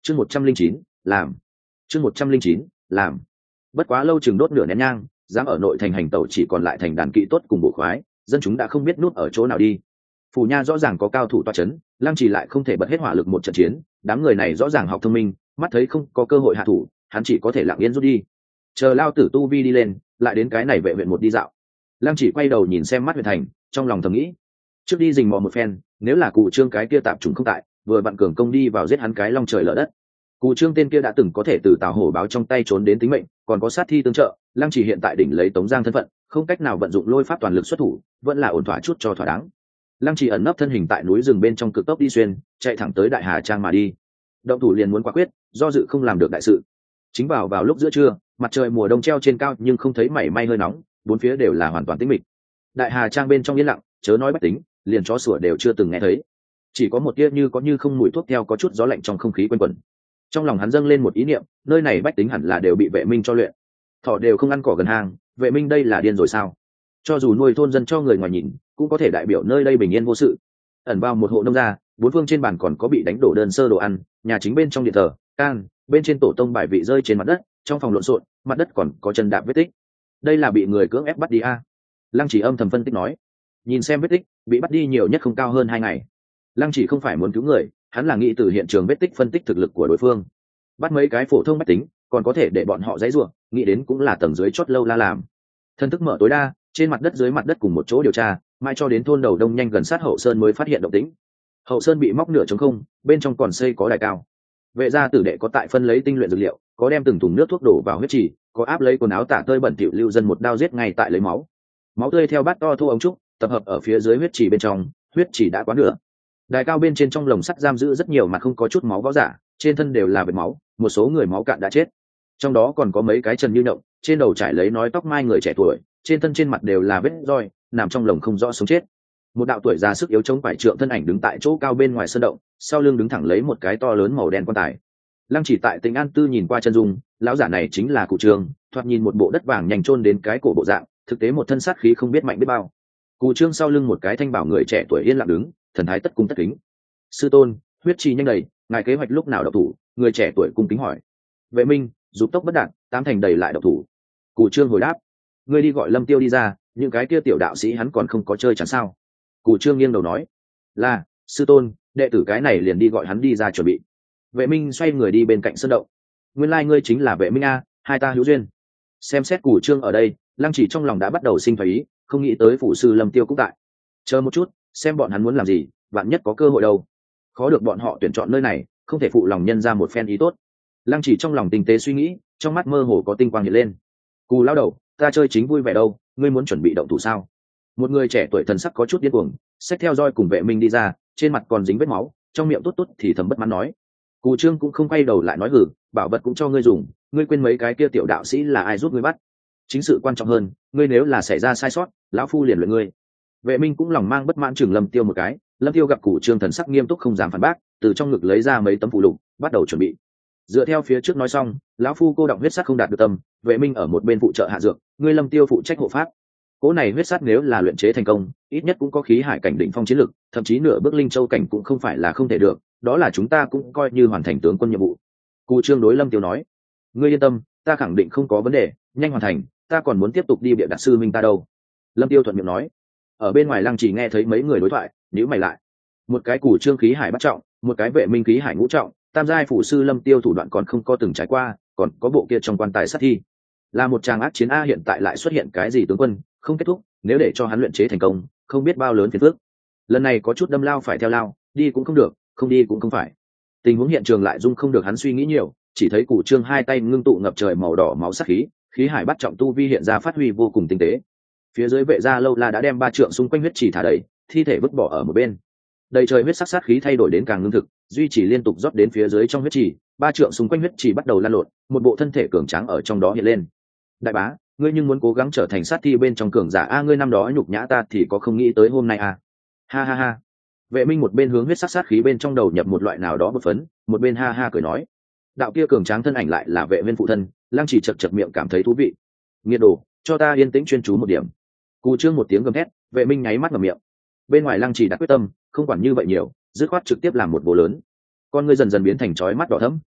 chương 109, làm chương 109, làm bất quá lâu chừng đốt nửa nén nhang, dám ở nội thành hành tẩu chỉ còn lại thành đàn kỵ tốt cùng bộ khoái, dân chúng đã không biết nút ở chỗ nào đi. Phủ nha rõ ràng có cao thủ toa chấn, Lăng Chỉ lại không thể bật hết hỏa lực một trận chiến, đám người này rõ ràng học thông minh, mắt thấy không có cơ hội hạ thủ, hắn chỉ có thể lặng yên rút đi. Chờ lao tử tu vi đi lên, lại đến cái này vệ huyện một đi dạo. Lăng Chỉ quay đầu nhìn xem mắt huyện thành, trong lòng thầm nghĩ, trước đi rình mò một phen, nếu là Cụ Trương cái kia tạp trùng không tại, vừa vặn cường công đi vào giết hắn cái long trời lở đất. Cụ Trương tên kia đã từng có thể từ Tào Hổ báo trong tay trốn đến tính mệnh, còn có sát thi tương trợ, Lăng Chỉ hiện tại đỉnh lấy Tống Giang thân phận, không cách nào vận dụng lôi pháp toàn lực xuất thủ, vẫn là ổn thỏa chút cho thỏa đáng. Lăng Chỉ ẩn nấp thân hình tại núi rừng bên trong cực tốc đi xuyên, chạy thẳng tới Đại Hà Trang mà đi. Động thủ liền muốn quả quyết, do dự không làm được đại sự. Chính vào lúc giữa trưa, mặt trời mùa đông treo trên cao nhưng không thấy mảy may hơi nóng, bốn phía đều là hoàn toàn tĩnh mịch. Đại Hà Trang bên trong yên lặng, chớ nói bách tính, liền chó sủa đều chưa từng nghe thấy. Chỉ có một tia như có như không mùi thuốc theo có chút gió lạnh trong không khí quanh quẩn. Trong lòng hắn dâng lên một ý niệm, nơi này bách tính hẳn là đều bị vệ minh cho luyện. Thỏ đều không ăn cỏ gần hang, vệ minh đây là điên rồi sao? Cho dù nuôi thôn dân cho người ngoài nhìn, cũng có thể đại biểu nơi đây bình yên vô sự. Ẩn vào một hộ nông gia, bốn phương trên bàn còn có bị đánh đổ đơn sơ đồ ăn, nhà chính bên trong điện thờ, can, bên trên tổ tông bài vị rơi trên mặt đất, trong phòng lộn xộn, mặt đất còn có chân đạp vết tích. Đây là bị người cưỡng ép bắt đi a. Lăng Chỉ âm thầm phân tích nói, nhìn xem vết tích, bị bắt đi nhiều nhất không cao hơn 2 ngày. Lăng Chỉ không phải muốn cứu người, hắn là nghĩ từ hiện trường vết tích phân tích thực lực của đối phương. Bắt mấy cái phổ thông bách tính, còn có thể để bọn họ dãy rủa, nghĩ đến cũng là tầng dưới chót lâu la làm. Thân thức mở tối đa, trên mặt đất dưới mặt đất cùng một chỗ điều tra, mai cho đến thôn đầu đông nhanh gần sát hậu sơn mới phát hiện động tĩnh. Hậu sơn bị móc nửa trống không, bên trong còn xây có đài cao. Vệ gia tử đệ có tại phân lấy tinh luyện dược liệu, có đem từng thùng nước thuốc đổ vào huyết trì, có áp lấy quần áo tả tơi bẩn thỉu lưu dân một đao giết ngay tại lấy máu. Máu tươi theo bát to thu ống trúc, tập hợp ở phía dưới huyết trì bên trong, huyết trì đã quá nửa. Đài cao bên trên trong lồng sắt giam giữ rất nhiều mà không có chút máu võ giả, trên thân đều là vết máu, một số người máu cạn đã chết. Trong đó còn có mấy cái trần như nhộng, trên đầu trải lấy nói tóc mai người trẻ tuổi, trên thân trên mặt đều là vết roi, nằm trong lồng không rõ sống chết. Một đạo tuổi già sức yếu chống phải trượng thân ảnh đứng tại chỗ cao bên ngoài sân động, sau lưng đứng thẳng lấy một cái to lớn màu đen quan tài. Lăng Chỉ tại Tĩnh An Tư nhìn qua chân dung, lão giả này chính là Cụ Trương, thoạt nhìn một bộ đất vàng nhanh chôn đến cái cổ bộ dạng, thực tế một thân sát khí không biết mạnh biết bao. Cụ Trương sau lưng một cái thanh bảo người trẻ tuổi yên lặng đứng, thần thái tất cung tất kính. Sư tôn, huyết chi nhanh đầy, ngài kế hoạch lúc nào độc thủ? Người trẻ tuổi cung kính hỏi. Vệ Minh, dục tốc bất đạt, tám thành đầy lại độc thủ. Cụ Trương hồi đáp. Ngươi đi gọi Lâm Tiêu đi ra, những cái kia tiểu đạo sĩ hắn còn không có chơi chẳng sao? Cụ Trương nghiêng đầu nói. Là, sư tôn, đệ tử cái này liền đi gọi hắn đi ra chuẩn bị. Vệ Minh xoay người đi bên cạnh sân động. Nguyên lai ngươi chính là Vệ Minh a, hai ta hữu duyên. Xem xét Cụ Trương ở đây, Lăng Chỉ trong lòng đã bắt đầu sinh phải ý, không nghĩ tới phụ sư Lâm Tiêu cũng tại. Chờ một chút, xem bọn hắn muốn làm gì, vạn nhất có cơ hội đâu. Khó được bọn họ tuyển chọn nơi này, không thể phụ lòng nhân ra một phen ý tốt. Lăng Chỉ trong lòng tinh tế suy nghĩ, trong mắt mơ hồ có tinh quang hiện lên. Cù lao đầu, ta chơi chính vui vẻ đâu, ngươi muốn chuẩn bị động thủ sao? Một người trẻ tuổi thần sắc có chút điên cuồng, xách theo roi cùng Vệ Minh đi ra, trên mặt còn dính vết máu, trong miệng tốt tốt thì thầm bất mãn nói. Cù Trương cũng không quay đầu lại nói hử, bảo vật cũng cho ngươi dùng, ngươi quên mấy cái kia tiểu đạo sĩ là ai giúp ngươi bắt? Chính sự quan trọng hơn, ngươi nếu là xảy ra sai sót, lão phu liền luyện ngươi. Vệ Minh cũng lòng mang bất mãn chừng Lâm Tiêu một cái, Lâm Tiêu gặp Cù Trương thần sắc nghiêm túc không dám phản bác, từ trong ngực lấy ra mấy tấm phụ lục, bắt đầu chuẩn bị. Dựa theo phía trước nói xong, lão phu cô động huyết sắc không đạt được tâm, Vệ Minh ở một bên phụ trợ hạ dược, ngươi Lâm Tiêu phụ trách hộ pháp. Cỗ này huyết sắc nếu là luyện chế thành công, ít nhất cũng có khí hải cảnh đỉnh phong chiến lực, thậm chí nửa bước linh châu cảnh cũng không phải là không thể được, đó là chúng ta cũng coi như hoàn thành tướng quân nhiệm vụ. Cù Trương đối Lâm Tiêu nói, ngươi yên tâm, ta khẳng định không có vấn đề, nhanh hoàn thành, ta còn muốn tiếp tục đi bịa đặt sư minh ta đâu. Lâm Tiêu thuận miệng nói. Ở bên ngoài Lăng Chỉ nghe thấy mấy người đối thoại, nhíu mày lại. Một cái Cù Trương khí hải bắt trọng, một cái Vệ Minh khí hải ngũ trọng, tam giai phụ sư Lâm Tiêu thủ đoạn còn không có từng trải qua, còn có bộ kia trong quan tài sát thi. Là một tràng ác chiến a, hiện tại lại xuất hiện cái gì tướng quân, không kết thúc, nếu để cho hắn luyện chế thành công, không biết bao lớn phiền phức. Lần này có chút đâm lao phải theo lao, đi cũng không được, không đi cũng không phải. Tình huống hiện trường lại dung không được hắn suy nghĩ nhiều, chỉ thấy Cù Trương hai tay ngưng tụ ngập trời màu đỏ máu sắc khí, khí hải bắt trọng tu vi hiện ra phát huy vô cùng tinh tế. Phía dưới Vệ gia lâu la đã đem 3 trượng xung quanh huyết chỉ thả đầy, thi thể vứt bỏ ở một bên. Đầy trời huyết sắc sát khí thay đổi đến càng ngưng thực, duy trì liên tục rót đến phía dưới trong huyết chỉ, 3 trượng xung quanh huyết chỉ bắt đầu lan lộn, một bộ thân thể cường tráng ở trong đó hiện lên. Đại bá, ngươi nhưng muốn cố gắng trở thành sát thi bên trong cường giả a, ngươi năm đó nhục nhã ta thì có không nghĩ tới hôm nay a. Ha ha ha. Vệ Minh một bên hướng huyết sắc sát khí bên trong đầu nhập một loại nào đó bột phấn, một bên ha ha cười nói. Đạo kia cường tráng thân ảnh lại là Vệ Viên phụ thân, Lăng Chỉ chật chật miệng cảm thấy thú vị. Nghiệt đồ, cho ta yên tĩnh chuyên chú một điểm. Cù Trương một tiếng gầm thét, Vệ Minh nháy mắt ngậm miệng. Bên ngoài Lăng Chỉ đã quyết tâm, không quản như vậy nhiều, dứt khoát trực tiếp làm một bố lớn. Con ngươi dần dần biến thành chói mắt đỏ thẫm,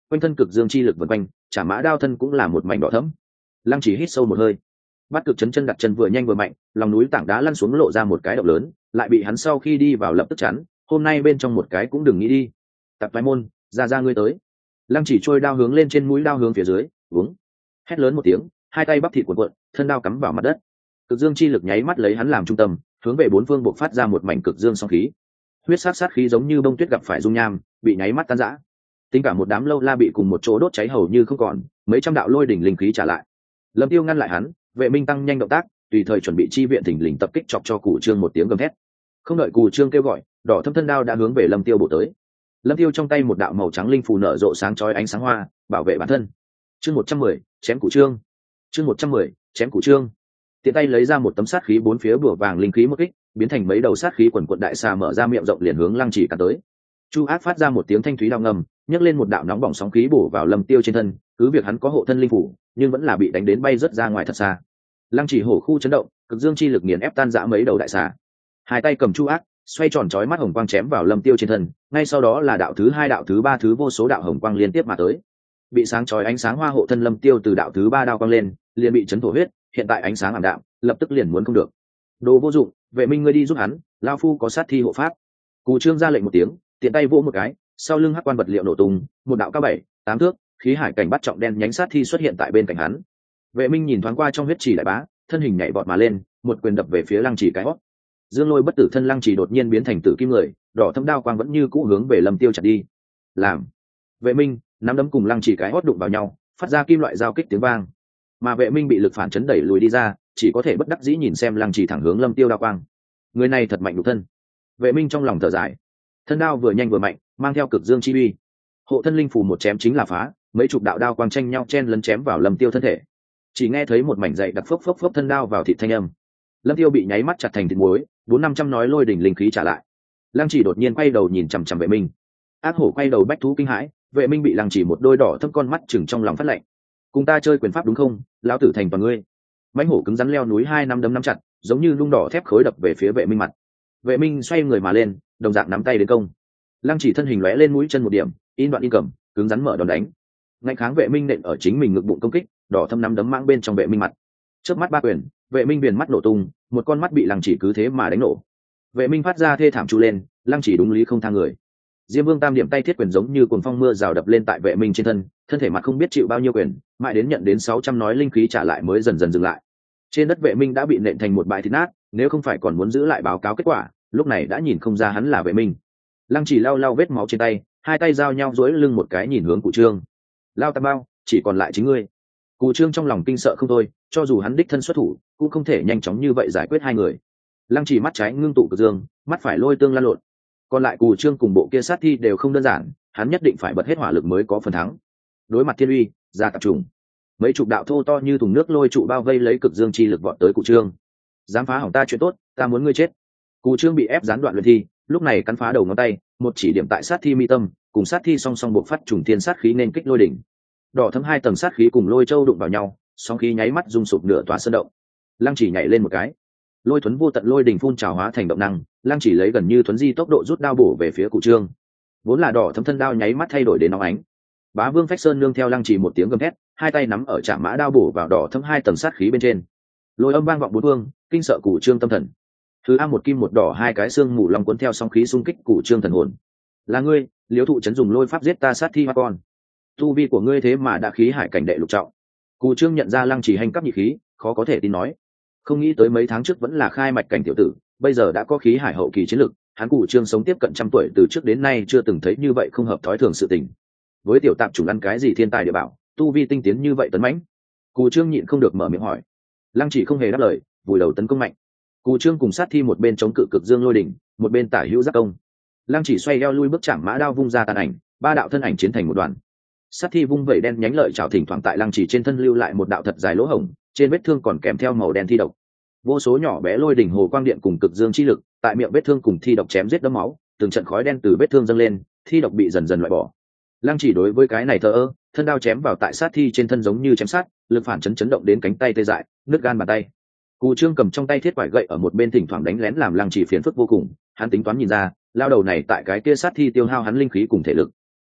quanh thân cực dương chi lực vần quanh, chả mã đao thân cũng là một mảnh đỏ thẫm. Lăng Chỉ hít sâu một hơi, bắt cực chấn chân đặt chân vừa nhanh vừa mạnh, lòng núi tảng đá lăn xuống lộ ra một cái động lớn, lại bị hắn sau khi đi vào lập tức chắn. Hôm nay bên trong một cái cũng đừng nghĩ đi. Tạp Phái Môn, ra ngươi tới. Lăng Chỉ trôi đao hướng lên trên mũi đao hướng phía dưới, uống. Hét lớn một tiếng, hai tay bắp thịt cuộn cuộn, thân đao cắm vào mặt đất. Cực dương chi lực nháy mắt lấy hắn làm trung tâm, hướng về bốn phương bộc phát ra một mảnh cực dương song khí. Huyết sát khí giống như bông tuyết gặp phải dung nham, bị nháy mắt tan rã. Tính cả một đám lâu la bị cùng một chỗ đốt cháy hầu như không còn, mấy trăm đạo lôi đỉnh linh khí trả lại. Lâm Tiêu ngăn lại hắn, Vệ Minh tăng nhanh động tác, tùy thời chuẩn bị chi viện thỉnh lình tập kích chọc cho Cù Trương một tiếng gầm thét. Không đợi Cù Trương kêu gọi, đỏ thâm thân đao đã hướng về Lâm Tiêu bổ tới. Lâm Tiêu trong tay một đạo màu trắng linh phù nở rộ sáng chói ánh sáng hoa, bảo vệ bản thân. Chương 110, chém Cù Trương. Chương 110, chém Cù Trương. Tiện tay lấy ra một tấm sát khí bốn phía bùa vàng linh khí một kích, biến thành mấy đầu sát khí quần quần đại xà mở ra miệng rộng liền hướng Lăng Chỉ cắn tới. Chu Ác phát ra một tiếng thanh thúy đao ngầm, nhấc lên một đạo nóng bỏng sóng khí bổ vào Lâm Tiêu trên thân, cứ việc hắn có hộ thân linh phủ, nhưng vẫn là bị đánh đến bay rất ra ngoài thật xa. Lăng Chỉ hổ khu chấn động, cực dương chi lực nghiền ép tan rã mấy đầu đại xà. Hai tay cầm Chu Ác, xoay tròn chói mắt hồng quang chém vào Lâm Tiêu trên thân, ngay sau đó là đạo thứ hai, đạo thứ ba, thứ vô số đạo hồng quang liên tiếp mà tới. Bị sáng chói ánh sáng hoa hộ thân Lâm Tiêu từ đạo thứ ba đao quang lên, liền bị chấn thổ huyết, hiện tại ánh sáng ảm đạm, lập tức liền muốn không được. Đồ vô dụng, Vệ Minh ngươi đi giúp hắn, lão phu có sát thi hộ pháp. Cù Trương ra lệnh một tiếng, tiện tay vỗ một cái, sau lưng hắc quan vật liệu nổ tung, một đạo cao 7-8 thước, khí hải cảnh bắt trọng đen nhánh sát thi xuất hiện tại bên cạnh hắn. Vệ Minh nhìn thoáng qua trong huyết trì đại bá, thân hình nhảy vọt mà lên, một quyền đập về phía Lăng Chỉ cái hót. Dương Lôi bất tử thân Lăng Chỉ đột nhiên biến thành tử kim người, đỏ thâm đao quang vẫn như cũ hướng về Lâm Tiêu chặt đi. Làm. Vệ Minh nắm đấm cùng Lăng Chỉ cái hót đụng vào nhau, phát ra kim loại giao kích tiếng vang. Mà Vệ Minh bị lực phản chấn đẩy lùi đi ra, chỉ có thể bất đắc dĩ nhìn xem Lăng Chỉ thẳng hướng Lâm Tiêu đao quang. Người này thật mạnh nhục thân. Vệ Minh trong lòng thở dài. Thân đao vừa nhanh vừa mạnh, mang theo cực dương chi uy. Hộ thân linh phù một chém chính là phá, mấy chục đạo đao quang tranh nhau chen lấn chém vào Lâm Tiêu thân thể. Chỉ nghe thấy một mảnh dậy đặc phốc phốc phốc thân đao vào thịt thanh âm. Lâm Tiêu bị nháy mắt chặt thành thịt muối, 400-500 nói lôi đỉnh linh khí trả lại. Lăng Chỉ đột nhiên quay đầu nhìn chằm chằm Vệ Minh. Ác hổ quay đầu bách thú kinh hãi, Vệ Minh bị Lăng Chỉ một đôi đỏ thâm con mắt chừng trong lòng phát lạnh. Cùng ta chơi quyền pháp đúng không, lão tử thành toàn ngươi. Mãnh hổ cứng rắn leo núi 2 năm đấm nắm chặt, giống như lung đỏ thép khối đập về phía Vệ Minh mặt. Vệ Minh xoay người mà lên, đồng dạng nắm tay đến công. Lăng Chỉ thân hình lóe lên mũi chân một điểm, in đoạn in cầm, cứng rắn mở đòn đánh. Ngay kháng Vệ Minh nện ở chính mình ngực bụng công kích, đỏ thâm nắm đấm mang bên trong Vệ Minh mặt. Chớp mắt ba quyền, Vệ Minh viền mắt nổ tung, một con mắt bị Lăng Chỉ cứ thế mà đánh nổ. Vệ Minh phát ra thê thảm chu lên, Lăng Chỉ đúng lý không tha người. Diêm Vương tam điểm tay thiết quyền giống như cuồng phong mưa rào đập lên tại Vệ Minh trên thân, thân thể mặt không biết chịu bao nhiêu quyền, mãi đến nhận đến 600 nói linh khí trả lại mới dần dần dừng lại. Trên đất Vệ Minh đã bị nện thành một bãi thịt nát, nếu không phải còn muốn giữ lại báo cáo kết quả, lúc này đã nhìn không ra hắn là Vệ Minh. Lăng Chỉ lau lau vết máu trên tay, hai tay giao nhau duỗi lưng một cái nhìn hướng Cụ Trương. Lao Tam Bao, chỉ còn lại chính ngươi. Cụ Trương trong lòng kinh sợ không thôi, cho dù hắn đích thân xuất thủ, cũng không thể nhanh chóng như vậy giải quyết hai người. Lăng Chỉ mắt trái ngưng tụ cực dương, mắt phải lôi tương lan lộn. Còn lại Cụ Trương cùng bộ kia sát thi đều không đơn giản, hắn nhất định phải bật hết hỏa lực mới có phần thắng. Đối mặt thiên uy, ra tập trùng. Mấy chục đạo thô to như thùng nước lôi trụ bao vây lấy cực dương chi lực vọt tới Cụ Trương. Dám phá hỏng ta chuyện tốt, ta muốn ngươi chết. Cụ Trương bị ép gián đoạn luyện thi, lúc này cắn phá đầu ngón tay, một chỉ điểm tại sát thi mi tâm, cùng sát thi song song bộc phát trùng thiên sát khí nên kích lôi đỉnh. Đỏ thấm 2 tầng sát khí cùng lôi châu đụng vào nhau, song khí nháy mắt rung sụp nửa tòa sơn động. Lăng Chỉ nhảy lên một cái, lôi thuấn vô tận lôi đỉnh phun trào hóa thành động năng, Lăng Chỉ lấy gần như thuấn di tốc độ rút đao bổ về phía Cụ Trương. Vốn là đỏ thấm thân đao nháy mắt thay đổi đến nóng ánh. Bá Vương Phách Sơn nương theo Lăng Chỉ một tiếng gầm thét, hai tay nắm ở trạm mã đao bổ vào đỏ thấm 2 tầng sát khí bên trên. Lôi âm vang vọng bốn phương, kinh sợ Cụ Trương tâm thần. Thứ A một kim một đỏ hai cái xương mù long cuốn theo sóng khí xung kích Cụ Trương thần hồn. Là ngươi, Liễu Thụ Trấn dùng lôi pháp giết ta sát thi hoa con. Tu vi của ngươi thế mà đã khí hải cảnh đệ lục trọng. Cụ Trương nhận ra Lăng Chỉ hành cấp nhị khí, khó có thể tin nói. Không nghĩ tới mấy tháng trước vẫn là khai mạch cảnh tiểu tử, bây giờ đã có khí hải hậu kỳ chiến lực. Hắn Cụ Trương sống tiếp cận 100 tuổi từ trước đến nay chưa từng thấy như vậy không hợp thói thường sự tình. Với tiểu tạp chủng ăn cái gì thiên tài địa bảo, tu vi tinh tiến như vậy tấn mãnh. Cụ Trương nhịn không được mở miệng hỏi. Lăng Chỉ không hề đáp lời, vùi đầu tấn công mạnh. Cụ Trương cùng sát thi một bên chống cự cực dương lôi đỉnh, một bên tả hữu giáp công. Lăng Chỉ xoay eo lui bước chạm mã đao vung ra tàn ảnh, 3 đạo thân ảnh chiến thành một đoàn. Sát thi vung vẩy đen nhánh lợi chảo thỉnh thoảng tại Lăng Chỉ trên thân lưu lại một đạo thật dài lỗ hổng, trên vết thương còn kèm theo màu đen thi độc. Vô số nhỏ bé lôi đỉnh hồ quang điện cùng cực dương chi lực, tại miệng vết thương cùng thi độc chém giết đẫm máu, từng trận khói đen từ vết thương dâng lên, thi độc bị dần dần loại bỏ. Lăng Chỉ đối với cái này thờ ơ, thân đao chém vào tại sát thi trên thân giống như chém sát, lực phản chấn động đến cánh tay tê dại, nứt gan bàn tay. Cụ Trương cầm trong tay thiết quải gậy ở một bên thỉnh thoảng đánh lén làm Lăng Chỉ phiền phức vô cùng, hắn tính toán nhìn ra, lao đầu này tại cái kia sát thi tiêu hao hắn linh khí cùng thể lực.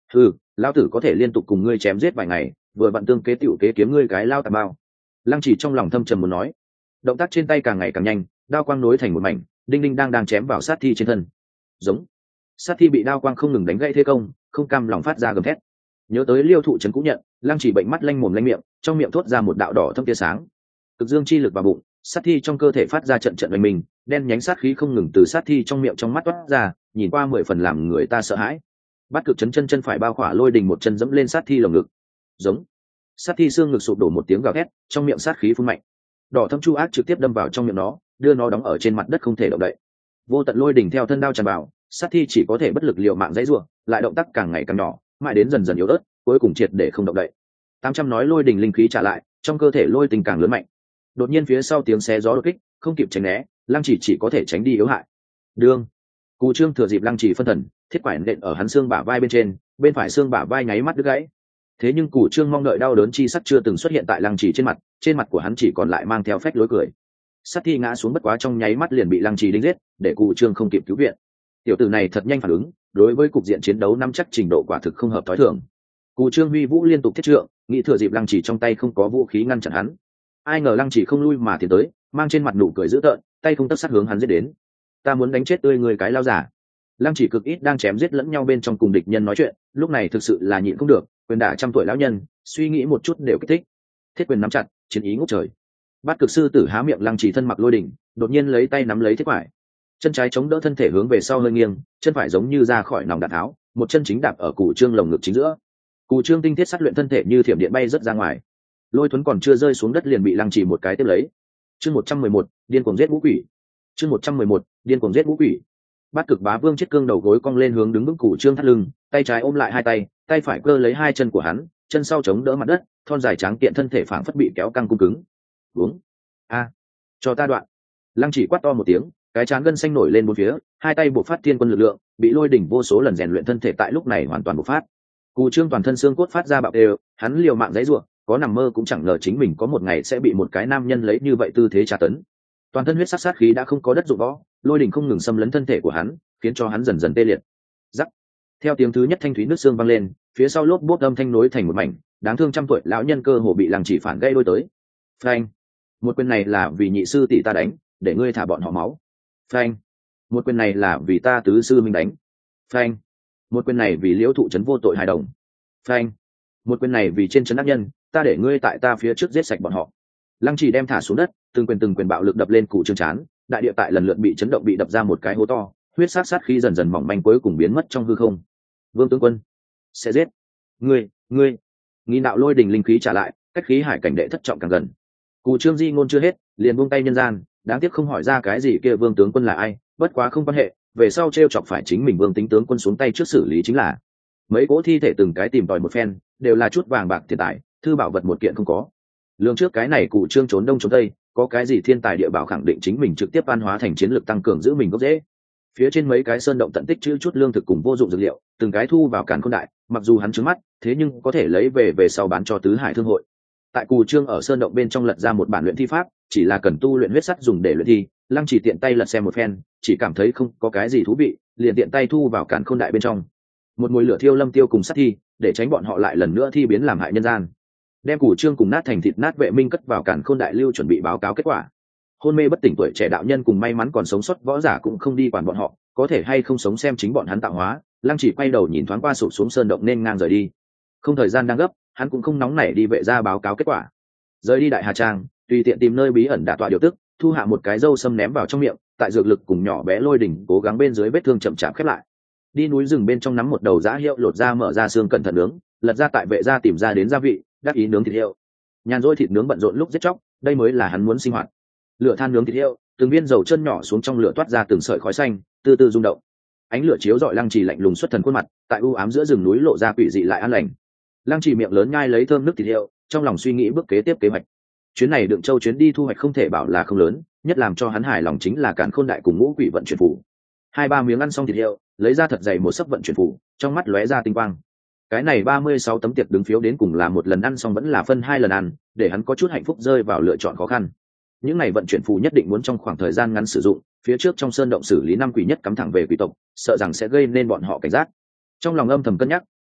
Ừ, lao tử có thể liên tục cùng ngươi chém giết vài ngày, vừa vặn tương kế tiểu kế kiếm ngươi cái lao tà bao. Lăng Chỉ trong lòng thâm trầm muốn nói. Động tác trên tay càng ngày càng nhanh, đao quang nối thành một mảnh, đinh đinh đang chém vào sát thi trên thân. Giống. Sát thi bị đao quang không ngừng đánh gãy thế công, không cam lòng phát ra gầm thét. Nhớ tới Liêu Thụ Trấn cũng nhận, Lăng Chỉ bệnh mắt lanh mồm lanh miệng, trong miệng thốt ra một đạo đỏ thâm tia sáng. Cực dương chi lực vào bụng, sát thi trong cơ thể phát ra trận trận oanh minh, đen nhánh sát khí không ngừng từ sát thi trong miệng trong mắt toát ra, nhìn qua 10 phần làm người ta sợ hãi. Bát Cực Chấn chân phải bao khỏa lôi đình một chân dẫm lên sát thi lồng ngực. Giống. Sát thi xương ngực sụp đổ một tiếng gào thét, trong miệng sát khí phun mạnh. Đỏ thâm chu ác trực tiếp đâm vào trong miệng nó, đưa nó đóng ở trên mặt đất không thể động đậy. Vô tận lôi đình theo thân đao tràn vào, sát thi chỉ có thể bất lực liều mạng dãy rủa, lại động tác càng ngày càng nhỏ, mãi đến dần dần yếu ớt, cuối cùng triệt để không động đậy. 800 nói lôi đình linh khí trả lại, trong cơ thể lôi tình càng lớn mạnh. Đột nhiên phía sau tiếng xé gió đột kích, không kịp tránh né, Lăng Chỉ có thể tránh đi yếu hại. Đương, Cù Trương thừa dịp Lăng Chỉ phân thần, thiết quải nện ở hắn xương bả vai bên trên, bên phải xương bả vai nháy mắt đứt gãy. Thế nhưng Cù Trương mong đợi đau đớn chi sắc chưa từng xuất hiện tại Lăng Chỉ trên mặt của hắn chỉ còn lại mang theo phách lối cười. Sát thi ngã xuống bất quá trong nháy mắt liền bị Lăng Chỉ đinh giết, để Cù Trương không kịp cứu viện. Tiểu tử này thật nhanh phản ứng, đối với cục diện chiến đấu nắm chắc trình độ quả thực không hợp tối thường. Cù Trương huy vũ liên tục thiết trượng, nghĩ thừa dịp Lăng Chỉ trong tay không có vũ khí ngăn chặn hắn. Ai ngờ Lăng Chỉ không lui mà tiến tới, mang trên mặt nụ cười dữ tợn, tay không tấc sát hướng hắn giết đến. Ta muốn đánh chết tươi người cái lao giả. Lăng Chỉ cực ít đang chém giết lẫn nhau bên trong cùng địch nhân nói chuyện, lúc này thực sự là nhịn không được, quyền đả trăm tuổi lão nhân, suy nghĩ một chút đều kích thích. Thiết quyền nắm chặt, chiến ý ngút trời. Bát Cực sư tử há miệng, Lăng Chỉ thân mặc lôi đỉnh, đột nhiên lấy tay nắm lấy thiết quải, chân trái chống đỡ thân thể hướng về sau hơi nghiêng, chân phải giống như ra khỏi nòng đạn tháo, một chân chính đạp ở Cù Trương lồng ngực chính giữa. Cù Trương tinh thiết sát luyện thân thể như thiểm điện bay rất ra ngoài. Lôi Thuấn còn chưa rơi xuống đất liền bị Lăng Chỉ một cái tiếp lấy. Chương 111, điên cuồng giết ngũ quỷ. Chương 111, điên cuồng giết ngũ quỷ. Bát Cực bá vương chết cương đầu gối cong lên hướng đứng vững Cù Trương thắt lưng, tay trái ôm lại hai tay, tay phải cơ lấy hai chân của hắn, chân sau chống đỡ mặt đất, thon dài trắng kiện thân thể phảng phất bị kéo căng cung cứng. Uống. A. Cho ta đoạn. Lăng Chỉ quát to một tiếng, cái trán gân xanh nổi lên bốn phía, hai tay bộc phát thiên quân lực lượng, bị lôi đỉnh vô số lần rèn luyện thân thể tại lúc này hoàn toàn bộc phát. Cù Trương toàn thân xương cốt phát ra bạo đều, hắn liều mạng giãy giụa, có nằm mơ cũng chẳng ngờ chính mình có một ngày sẽ bị một cái nam nhân lấy như vậy tư thế tra tấn. Toàn thân huyết sắc sát khí đã không có đất dụng võ, lôi đỉnh không ngừng xâm lấn thân thể của hắn, khiến cho hắn dần dần tê liệt. Rắc. Theo tiếng thứ nhất thanh thúy nước xương vang lên, phía sau lốp bốp âm thanh nối thành một mảnh, đáng thương trăm tuổi lão nhân cơ hồ bị Lăng Chỉ phản gây đôi tới. Phanh. Một quyền này là vì nhị sư tỷ ta đánh, để ngươi thả bọn họ máu. Phanh. Một quyền này là vì ta tứ sư minh đánh. Phanh. Một quyền này vì Liễu Thụ Trấn vô tội hài đồng. Phanh. Một quyền này vì trên trấn ác nhân, ta để ngươi tại ta phía trước giết sạch bọn họ. Lăng Chỉ đem thả xuống đất, từng quyền bạo lực đập lên Cù Trương trán, đại địa tại lần lượt bị chấn động bị đập ra một cái hố to, huyết sát sát khí dần dần mỏng manh cuối cùng biến mất trong hư không. Vương tướng quân sẽ giết ngươi. Nghi nạo lôi đình linh khí trả lại, cách khí hải cảnh đệ thất trọng càng gần. Cù Trương di ngôn chưa hết, liền buông tay nhân gian, đáng tiếc không hỏi ra cái gì kia Vương tướng quân là ai, bất quá không quan hệ, về sau trêu chọc phải chính mình Vương tính tướng quân xuống tay trước xử lý chính là. Mấy cỗ thi thể từng cái tìm tòi một phen, đều là chút vàng bạc tiền tài, thư bảo vật một kiện không có. Lương trước cái này Cù Trương trốn đông trốn tây, có cái gì thiên tài địa bảo khẳng định chính mình trực tiếp an hóa thành chiến lược tăng cường giữ mình gốc dễ. Phía trên mấy cái sơn động tận tích chữ chút lương thực cùng vô dụng dược liệu, từng cái thu vào Càn Khôn Đại, mặc dù hắn trứng mắt, thế nhưng có thể lấy về sau bán cho tứ hải thương hội. Tại Cù Trương ở sơn động bên trong lật ra một bản luyện thi pháp, chỉ là cần tu luyện huyết sắt dùng để luyện thi. Lăng Chỉ tiện tay lật xem một phen, chỉ cảm thấy không có cái gì thú vị, liền tiện tay thu vào Càn Khôn Đại bên trong. Một mùi lửa thiêu lâm tiêu cùng sát thi, để tránh bọn họ lại lần nữa thi biến làm hại nhân gian. Đem Cù Trương cùng nát thành thịt nát vệ minh cất vào Càn Khôn Đại lưu chuẩn bị báo cáo kết quả. Hôn mê bất tỉnh tuổi trẻ đạo nhân cùng may mắn còn sống sót võ giả cũng không đi quản bọn họ, có thể hay không sống xem chính bọn hắn tạo hóa. Lăng Chỉ quay đầu nhìn thoáng qua sụp xuống sơn động nên ngang rời đi. Không thời gian đang gấp, hắn cũng không nóng nảy đi vệ ra báo cáo kết quả. Rời đi Đại Hà Trang, tùy tiện tìm nơi bí ẩn đả tọa điều tức, thu hạ một cái dâu sâm ném vào trong miệng, tại dược lực cùng nhỏ bé lôi đỉnh cố gắng bên dưới vết thương chậm chạp khép lại. Đi núi rừng bên trong nắm một đầu dã hiệu lột ra mở ra xương cẩn thận nướng, lật ra tại vệ gia tìm ra đến gia vị, đắc ý nướng thịt hiệu. Nhàn rỗi thịt nướng bận rộn lúc giết chóc, đây mới là hắn muốn sinh hoạt. Lửa than nướng thịt hiệu, từng viên dầu chân nhỏ xuống trong lửa toát ra từng sợi khói xanh, từ từ rung động. Ánh lửa chiếu rọi Lăng Chỉ lạnh lùng xuất thần khuôn mặt, tại u ám giữa rừng núi lộ ra quỷ dị lại an lành. Lăng Chỉ miệng lớn nhai lấy thơm nước thịt hiệu, trong lòng suy nghĩ bước kế tiếp kế hoạch. Chuyến này Đượng Châu chuyến đi thu hoạch không thể bảo là không lớn, nhất làm cho hắn hài lòng chính là Càn Khôn Đại cùng ngũ quỷ vận chuyển phủ. 2-3 miếng ăn xong thịt hiệu, lấy ra thật dày một sấp vận chuyển phủ, trong mắt lóe ra tinh quang. Cái này 36 tấm tiệc đứng phiếu đến cùng là một lần ăn xong vẫn là phân 2 lần ăn, để hắn có chút hạnh phúc rơi vào lựa chọn khó khăn. Những này vận chuyển phù nhất định muốn trong khoảng thời gian ngắn sử dụng, phía trước trong sơn động xử lý 5 quỷ nhất cắm thẳng về quỷ tộc, sợ rằng sẽ gây nên bọn họ cảnh giác. Trong lòng âm thầm cân nhắc,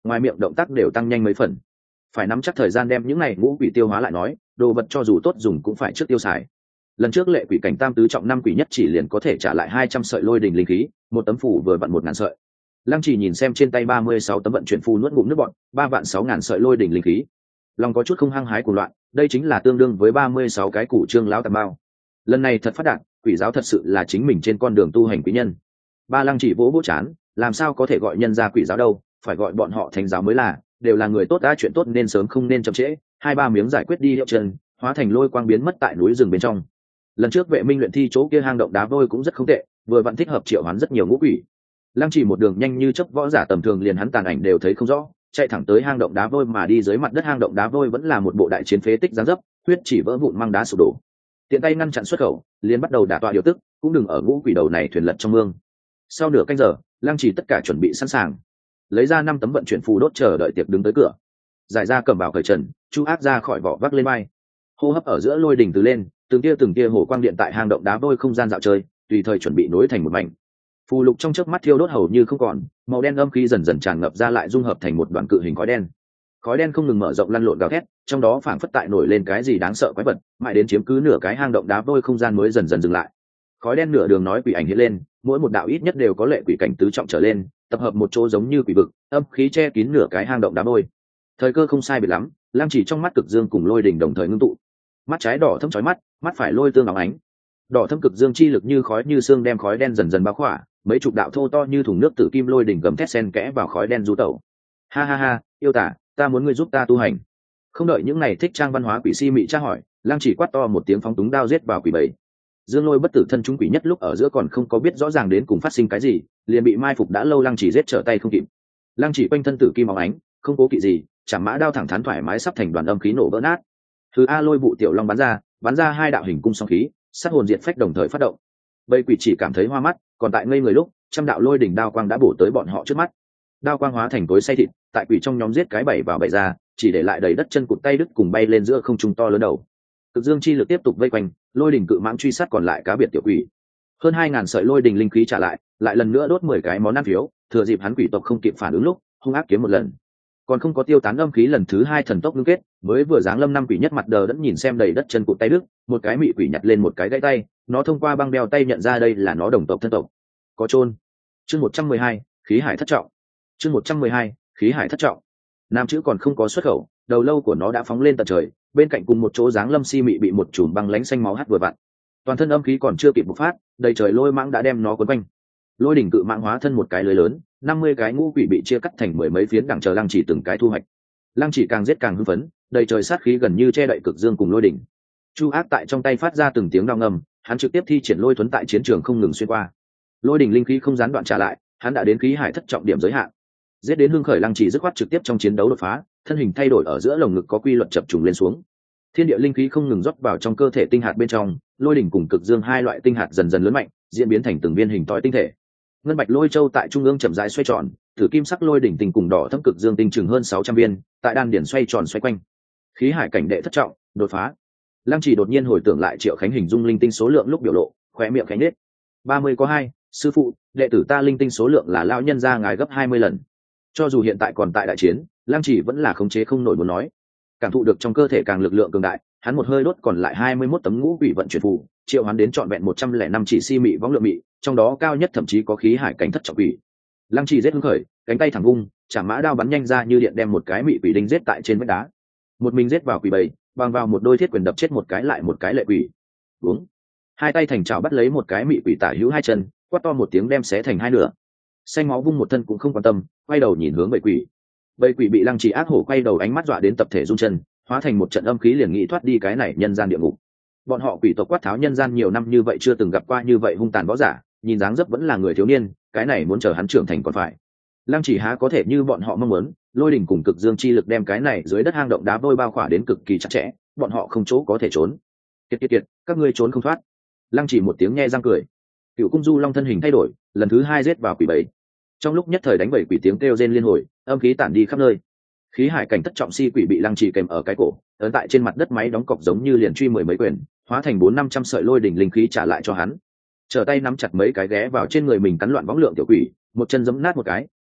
ngoài miệng động tác đều tăng nhanh mấy phần. Phải nắm chắc thời gian đem những này ngũ quỷ tiêu hóa lại nói, đồ vật cho dù tốt dùng cũng phải trước tiêu xài. Lần trước lệ quỷ cảnh tam tứ trọng năm quỷ nhất chỉ liền có thể trả lại 200 sợi lôi đình linh khí, một tấm phủ vừa vặn 1000 sợi. Lăng Chỉ nhìn xem trên tay 36 tấm vận chuyển phù nuốt ngụm nước bọt, 3.600.000 sợi lôi đỉnh linh khí. Lòng có chút không hăng hái của loạn, đây chính là tương đương với 36 cái củ trương lão tầm bao. Lần này thật phát đạt, quỷ giáo thật sự là chính mình trên con đường tu hành quý nhân. Ba Lăng Chỉ vỗ vỗ chán, làm sao có thể gọi nhân ra quỷ giáo đâu, phải gọi bọn họ thánh giáo mới là, đều là người tốt đã, chuyện tốt nên sớm không nên chậm trễ. 2-3 miếng giải quyết đi hiệu chân, hóa thành lôi quang biến mất tại núi rừng bên trong. Lần trước Vệ Minh luyện thi chỗ kia hang động đá vôi cũng rất không tệ, vừa vặn thích hợp triệu hoán rất nhiều ngũ quỷ. Lăng Chỉ một đường nhanh như chớp, võ giả tầm thường liền hắn tàn ảnh đều thấy không rõ, chạy thẳng tới hang động đá vôi mà đi dưới mặt đất hang động đá vôi vẫn là một bộ đại chiến phế tích giáng dấp, huyết chỉ vỡ vụn mang đá sụp đổ. Tiện tay ngăn chặn xuất khẩu, liền bắt đầu đả tọa điều tức, cũng đừng ở ngũ quỷ đầu này thuyền lật trong mương. Sau nửa canh giờ, Lăng Chỉ tất cả chuẩn bị sẵn sàng, lấy ra 5 tấm vận chuyển phù đốt chờ đợi tiệc đứng tới cửa. Giải ra cầm bảo cởi trần, Chu Ác ra khỏi vỏ vác lên vai. Hô hấp ở giữa lôi đỉnh từ lên, từng tia hồ quang điện tại hang động đá vôi không gian dạo chơi, tùy thời chuẩn bị nối thành một mảnh. Phù lục trong chớp mắt thiêu đốt hầu như không còn, màu đen âm khí dần dần tràn ngập ra lại dung hợp thành một đoạn cự hình khói đen. Khói đen không ngừng mở rộng lăn lộn gào thét, trong đó phảng phất tại nổi lên cái gì đáng sợ quái vật, mãi đến chiếm cứ nửa cái hang động đá vôi không gian mới dần dần dừng lại. Khói đen nửa đường nói quỷ ảnh hiện lên, mỗi một đạo ít nhất đều có lệ quỷ cảnh tứ trọng trở lên, tập hợp một chỗ giống như quỷ vực, âm khí che kín nửa cái hang động đá vôi. Thời cơ không sai biệt lắm, Lam Chỉ trong mắt cực dương cùng lôi đỉnh đồng thời ngưng tụ. Mắt trái đỏ thâm chói mắt, mắt phải lôi tương óng ánh. Đỏ thâm cực dương chi lực như khói như xương đem khói đen dần dần bao khỏa, mấy chục đạo thô to như thùng nước tử kim lôi đỉnh gầm thét sen kẽ vào khói đen du tẩu. Ha ha ha, yêu tả, ta muốn ngươi giúp ta tu hành. Không đợi những này thích trang văn hóa quỷ si mị tra hỏi, Lăng Chỉ quát to một tiếng phóng túng đao giết vào quỷ bầy. Dương Lôi bất tử thân chúng quỷ nhất lúc ở giữa còn không có biết rõ ràng đến cùng phát sinh cái gì, liền bị mai phục đã lâu Lăng Chỉ giết trở tay không kịp. Lăng Chỉ quanh thân tử kim óng ánh, không cố kỵ gì, chạm mã đao thẳng thắn thoải mái sắp thành đoàn âm khí nổ vỡ nát. Thứ A lôi vụ tiểu long bắn ra 2 đạo hình cung song khí, sát hồn diệt phách đồng thời phát động. Bầy quỷ chỉ cảm thấy hoa mắt, còn tại ngây người lúc, trăm đạo lôi đỉnh đao quang đã bổ tới bọn họ trước mắt. Đao quang hóa thành tối say thịt, tại quỷ trong nhóm giết cái bảy vào bảy ra, chỉ để lại đầy đất chân cụt tay đứt cùng bay lên giữa không trung to lớn đầu. Cực dương chi lực tiếp tục vây quanh, lôi đỉnh cự mãng truy sát còn lại cá biệt tiểu quỷ. Hơn 2000 sợi lôi đỉnh linh khí trả lại lần nữa đốt 10 cái món ăn phiếu, thừa dịp hắn quỷ tộc không kịp phản ứng lúc, hung ác kiếm một lần. Còn không có tiêu tán âm khí lần thứ 2 thần tốc ngưng kết, mới vừa giáng lâm 5 quỷ nhất mặt đờ đẫn nhìn xem đầy đất chân cụt tay đứt, một cái mị quỷ nhặt lên một cái gãy tay, nó thông qua băng đeo tay nhận ra đây là nó đồng tộc thân tộc. Có chôn. Chương 112, khí hải thất trọng. Chương 112, khí hải thất trọng. Nam chữ còn không có xuất khẩu, đầu lâu của nó đã phóng lên tận trời, bên cạnh cùng một chỗ dáng lâm si mị bị một chùm băng lánh xanh máu hắt vừa vặn. Toàn thân âm khí còn chưa kịp bộc phát, đầy trời lôi mãng đã đem nó cuốn quanh. Lôi đỉnh cự mãng hóa thân một cái lưới lớn, 50 cái ngũ quỷ bị chia cắt thành 10 mấy phiến, đằng chờ Lăng Chỉ từng cái thu hoạch. Lăng Chỉ càng giết càng hưng phấn, đầy trời sát khí gần như che đậy cực dương cùng lôi đỉnh. Chu Ác tại trong tay phát ra từng tiếng đao ngầm, hắn trực tiếp thi triển lôi thuấn tại chiến trường không ngừng xuyên qua. Lôi đỉnh linh khí không gián đoạn trả lại, hắn đã đến khí hải thất trọng điểm giới hạn. Giết đến hưng khởi, Lăng Chỉ dứt khoát trực tiếp trong chiến đấu đột phá, thân hình thay đổi ở giữa lồng ngực có quy luật chập trùng lên xuống. Thiên địa linh khí không ngừng rót vào trong cơ thể tinh hạt bên trong, lôi đỉnh cùng cực dương hai loại tinh hạt dần dần lớn mạnh, diễn biến thành từng viên hình tỏi tinh thể. Ngân bạch lôi châu tại trung ương chậm rãi xoay tròn, thử kim sắc lôi đỉnh tinh cùng đỏ thâm cực dương tinh chừng hơn 600 viên, tại đan điển xoay tròn xoay quanh. Khí hải cảnh đệ thất trọng, đột phá. Lăng Chỉ đột nhiên hồi tưởng lại Triệu Khánh hình dung linh tinh số lượng lúc biểu lộ, khóe miệng khẽ nhếch. 30 có 2, sư phụ, đệ tử ta linh tinh số lượng là lão nhân gia ngài gấp 20 lần. Cho dù hiện tại còn tại đại chiến, Lăng Chỉ vẫn là khống chế không nổi muốn nói. Cảm thụ được trong cơ thể càng lực lượng cường đại, hắn một hơi đốt còn lại 21 tấm ngũ quỷ vận chuyển phù, triệu hắn đến trọn vẹn 105 chỉ si mị võng lượng mị, trong đó cao nhất thậm chí có khí hải cảnh thất trọng quỷ. Lăng Chỉ giết hứng khởi, cánh tay thẳng vung, chạm mã đao bắn nhanh ra như điện đem một cái mị quỷ đinh giết tại trên vách đá. Một mình giết vào quỷ bầy, bằng vào một đôi thiết quyền đập chết một cái lại một cái lệ quỷ. Uống. Hai tay thành chảo bắt lấy một cái mị quỷ tả hữu hai chân, quát to một tiếng đem xé thành hai nửa. Xanh máu vung một thân cũng không quan tâm, quay đầu nhìn hướng bầy quỷ. Bầy quỷ bị Lăng Chỉ ác hổ quay đầu ánh mắt dọa đến tập thể run chân, hóa thành một trận âm khí liền nghĩ thoát đi cái này nhân gian địa ngục. Bọn họ quỷ tộc quát tháo nhân gian nhiều năm như vậy chưa từng gặp qua như vậy hung tàn võ giả, nhìn dáng dấp vẫn là người thiếu niên, cái này muốn chờ hắn trưởng thành còn phải. Lăng Chỉ há có thể như bọn họ mong muốn, lôi đỉnh cùng cực dương chi lực đem cái này dưới đất hang động đá vôi bao khỏa đến cực kỳ chặt chẽ, bọn họ không chỗ có thể trốn. Kiệt, các ngươi trốn không thoát. Lăng Chỉ một tiếng nhe răng cười. Cựu cung du long thân hình thay đổi, lần thứ 2 giết vào quỷ bầy. Trong lúc nhất thời đánh bầy quỷ tiếng kêu rên liên hồi, âm khí tản đi khắp nơi. Khí hải cảnh thất trọng si quỷ bị Lăng Chỉ kèm ở cái cổ, ấn tại trên mặt đất máy đóng cọc giống như liền truy 10 mấy quyền, hóa thành 400-500 sợi lôi đỉnh linh khí trả lại cho hắn. Trở tay nắm chặt mấy cái ghé vào trên người mình cắn loạn võng lượng tiểu quỷ, một chân giẫm nát một cái,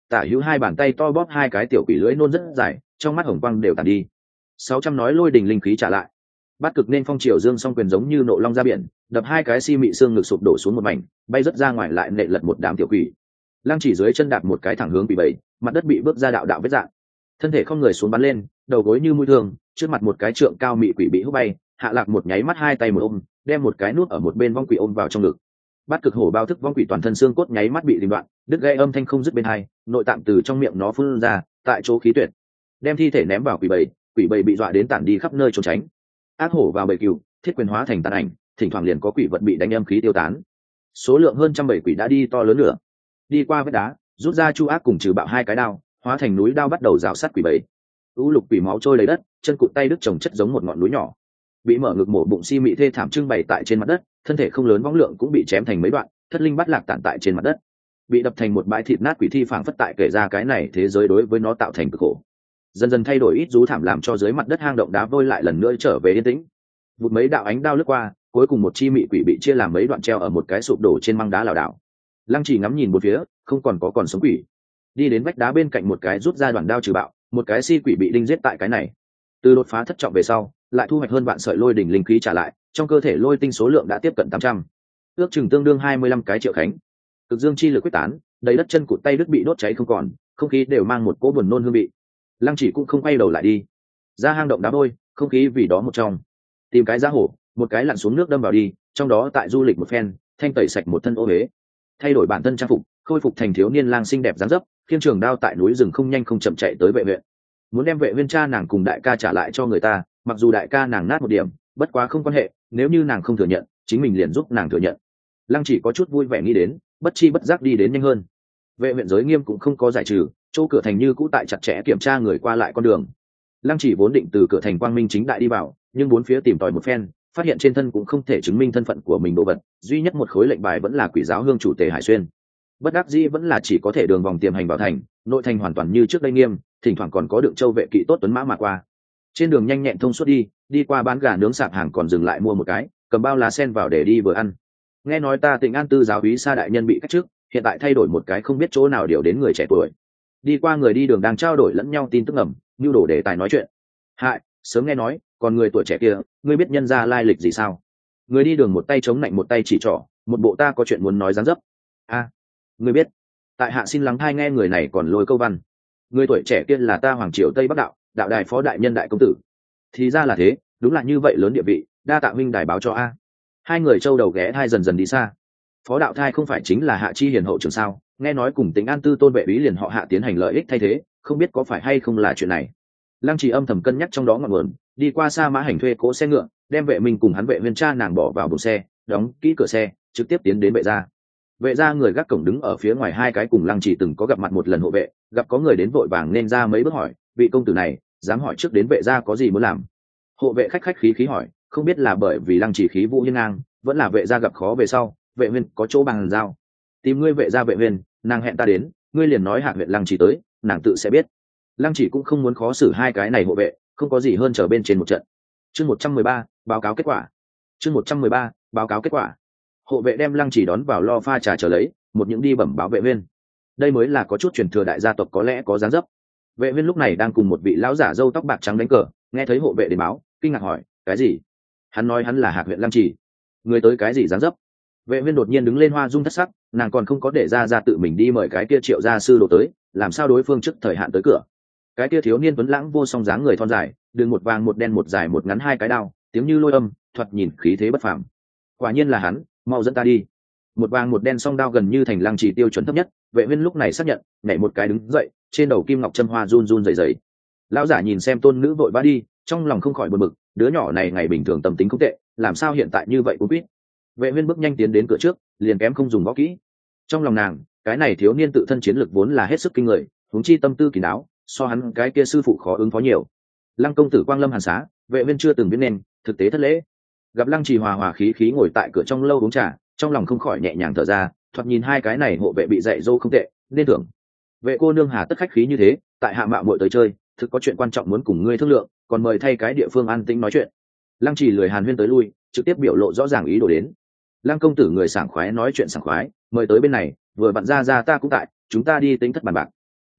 tả hữu hai bàn tay to bóp hai cái tiểu quỷ lưỡi nôn rất dài, trong mắt hồng quang đều tàn đi. 600 nói lôi đình linh khí trả lại. Bát cực nên phong triều dương song quyền giống như nộ long ra biển, đập hai cái si mị xương ngực sụp đổ xuống một mảnh, bay rất ra ngoài lại nện lật một đám tiểu quỷ. Lăng Chỉ dưới chân đạp một cái thẳng hướng quỷ bảy, mặt đất bị bước ra đạo đạo vết rạn. Thân thể không người xuống bắn lên, đầu gối như mũi thương, trước mặt một cái trượng cao mị quỷ bị hút bay, hạ lạc một nháy mắt hai tay một ôm, đem một cái nút ở một bên vong quỷ ôm vào trong ngực. Bát cực hổ bao thức vong quỷ toàn thân xương cốt nháy mắt bị đình đoạn, đứt gãy âm thanh không dứt bên hai, nội tạng từ trong miệng nó phun ra, tại chỗ khí tuyệt. Đem thi thể ném vào quỷ bầy bị dọa đến tản đi khắp nơi trốn tránh. Ác hổ vào bầy cừu, thiết quyền hóa thành tàn ảnh, thỉnh thoảng liền có quỷ vật bị đánh âm khí tiêu tán. Số lượng hơn 107 quỷ đã đi to lớn nữa. Đi qua vết đá, rút ra chu ác cùng trừ bạo hai cái đao, hóa thành núi đao bắt đầu rào sát quỷ bầy. U lục quỷ máu trôi lấy đất, chân cụt tay đứt chồng chất giống một ngọn núi nhỏ. Bị mở ngực mổ bụng si mị thê thảm trưng bày tại trên mặt đất, thân thể không lớn võng lượng cũng bị chém thành mấy đoạn, thất linh bắt lạc tản tại trên mặt đất. Bị đập thành một bãi thịt nát quỷ thi phảng phất tại kể ra cái này thế giới đối với nó tạo thành cực khổ. Dần dần thay đổi ít rú thảm làm cho dưới mặt đất hang động đá vôi lại lần nữa trở về yên tĩnh. Vụt mấy đạo ánh đao lướt qua, cuối cùng một chi mị quỷ bị chia làm mấy đoạn treo ở một cái sụp đổ trên măng đá lảo đảo. Lăng Chỉ ngắm nhìn một phía, không còn sống quỷ. Đi đến vách đá bên cạnh một cái rút ra đoạn đao trừ bạo, một cái si quỷ bị đinh giết tại cái này. Từ đột phá thất trọng về sau, lại thu hoạch hơn vạn sợi lôi đỉnh linh khí trả lại, trong cơ thể lôi tinh số lượng đã tiếp cận 800, ước chừng tương đương 25 cái triệu khánh. Cực dương chi lực quyết tán, đầy đất chân cụt tay đứt bị đốt cháy không còn, không khí đều mang một cỗ buồn nôn hương vị. Lăng Chỉ cũng không quay đầu lại đi, ra hang động đá vôi, không khí vì đó một trong. Tìm cái giá hổ, một cái lặn xuống nước đâm vào đi, trong đó tại du lịch một phen, thanh tẩy sạch một thân ô uế, thay đổi bản thân trang phục, khôi phục thành thiếu niên lang xinh đẹp dáng dấp, khiêng trường đao tại núi rừng không nhanh không chậm chạy tới vệ huyện, muốn đem vệ viên cha nàng cùng đại ca trả lại cho người ta. Mặc dù đại ca nàng nát một điểm, bất quá không quan hệ, nếu như nàng không thừa nhận, chính mình liền giúp nàng thừa nhận. Lăng Chỉ có chút vui vẻ nghĩ đến, bất chi bất giác đi đến nhanh hơn. Vệ huyện giới nghiêm cũng không có giải trừ, chỗ cửa thành như cũ tại chặt chẽ kiểm tra người qua lại con đường. Lăng Chỉ vốn định từ cửa thành quang minh chính đại đi vào, nhưng bốn phía tìm tòi một phen, phát hiện trên thân cũng không thể chứng minh thân phận của mình đồ vật, duy nhất một khối lệnh bài vẫn là quỷ giáo hương chủ Tề Hải Xuyên. Bất đắc dĩ vẫn là chỉ có thể đường vòng tiềm hành vào thành, nội thành hoàn toàn như trước đây nghiêm, thỉnh thoảng còn có đựng châu vệ kỵ tốt tuấn mã mà qua. Trên đường nhanh nhẹn thông suốt đi qua bán gà nướng sạp hàng còn dừng lại mua một cái, cầm bao lá sen vào để đi vừa ăn. Nghe nói ta Tịnh An Tư giáo úy Sa đại nhân bị cách chức, hiện tại thay đổi một cái không biết chỗ nào điều đến người trẻ tuổi. Đi qua người đi đường đang trao đổi lẫn nhau tin tức ngầm, nhu đồ đề tài nói chuyện. Hại, sớm nghe nói, còn người tuổi trẻ kia, ngươi biết nhân gia lai lịch gì sao? Người đi đường một tay chống lạnh một tay chỉ trỏ, một bộ ta có chuyện muốn nói dáng dấp. A, ngươi biết? Tại hạ xin lắng thai nghe người này còn lôi câu văn. Người tuổi trẻ kia là ta Hoàng Triều Tây Bắc đạo, đạo đài phó đại nhân đại công tử. Thì ra là thế, đúng là như vậy lớn địa vị, đa tạ huynh đài báo cho a. Hai người châu đầu ghé thai dần dần đi xa. Phó đạo thai không phải chính là Hạ Chi hiền hậu trưởng sao? Nghe nói cùng Tĩnh An Tư tôn vệ úy liền họ Hạ tiến hành lợi ích thay thế, không biết có phải hay không là chuyện này. Lăng Chỉ âm thầm cân nhắc trong đó ngọn nguồn, đi qua Sa Mã Hành thuê cỗ xe ngựa, đem vệ mình cùng hắn vệ viên cha nàng bỏ vào buồng xe, đóng kỹ cửa xe, trực tiếp tiến đến vệ gia. Vệ gia người gác cổng đứng ở phía ngoài hai cái cùng Lăng Chỉ từng có gặp mặt một lần hộ vệ, gặp có người đến vội vàng nên ra mấy bước hỏi, vị công tử này dám hỏi trước đến vệ gia có gì muốn làm. Hộ vệ khách khách khí khí hỏi, không biết là bởi vì Lăng Chỉ khí vũ hiên ngang, vẫn là vệ gia gặp khó về sau, vệ viên có chỗ bằng giao. Tìm ngươi vệ gia vệ viên, nàng hẹn ta đến, ngươi liền nói Hạ huyện Lăng Chỉ tới, nàng tự sẽ biết. Lăng Chỉ cũng không muốn khó xử hai cái này hộ vệ, không có gì hơn chờ bên trên một trận. Chương 113, báo cáo kết quả. Chương 113, báo cáo kết quả. Hộ vệ đem Lăng Chỉ đón vào lo pha trà chờ lấy, một những đi bẩm báo vệ viên. Đây mới là có chút truyền thừa đại gia tộc có lẽ có dáng dấp. Vệ viên lúc này đang cùng một vị lão giả râu tóc bạc trắng đánh cờ, nghe thấy hộ vệ đến báo, kinh ngạc hỏi, cái gì? Hắn nói hắn là Hạc huyện Lăng Chỉ. Người tới cái gì dáng dấp? Vệ viên đột nhiên đứng lên hoa dung thất sắc, nàng còn không có để ra tự mình đi mời cái kia Triệu gia sư đồ tới, làm sao đối phương trước thời hạn tới cửa. Cái kia thiếu niên tuấn lãng vô song dáng người thon dài, đường một vàng một đen một dài một ngắn hai cái đao, tiếng như lôi âm, thoạt nhìn khí thế bất phàm. Quả nhiên là hắn, mau dẫn ta đi. Một vàng một đen song đao gần như thành Lăng Chỉ tiêu chuẩn thấp nhất, vệ viên lúc này xác nhận, nhảy một cái đứng dậy, trên đầu kim ngọc châm hoa run run rẩy rẩy. Lão giả nhìn xem tôn nữ vội vã đi, trong lòng không khỏi buồn bực, đứa nhỏ này ngày bình thường tâm tính không tệ, làm sao hiện tại như vậy cũng biết. Vệ viên bước nhanh tiến đến cửa trước, liền kém không dùng võ kỹ. Trong lòng nàng, cái này thiếu niên tự thân chiến lực vốn là hết sức kinh người, huống chi tâm tư kỳ đáo, so hắn cái kia sư phụ khó ứng phó nhiều. Lăng công tử quang lâm hàn xá, vệ viên chưa từng biết nên, thực tế thất lễ. Gặp Lăng Chỉ hòa hòa khí khí ngồi tại cửa trong lâu uống trà, trong lòng không khỏi nhẹ nhàng thở ra, thoạt nhìn hai cái này hộ vệ bị dạy dỗ không tệ, nên thưởng. Vệ cô nương hà tất khách khí như thế, tại hạ mạo muội tới chơi, thực có chuyện quan trọng muốn cùng ngươi thương lượng, còn mời thay cái địa phương an tĩnh nói chuyện. Lăng Chỉ lười hàn huyên tới lui, trực tiếp biểu lộ rõ ràng ý đồ đến. Lăng công tử người sảng khoái nói chuyện sảng khoái, mời tới bên này, vừa vặn ra ta cũng tại, chúng ta đi tính thất bàn bạc.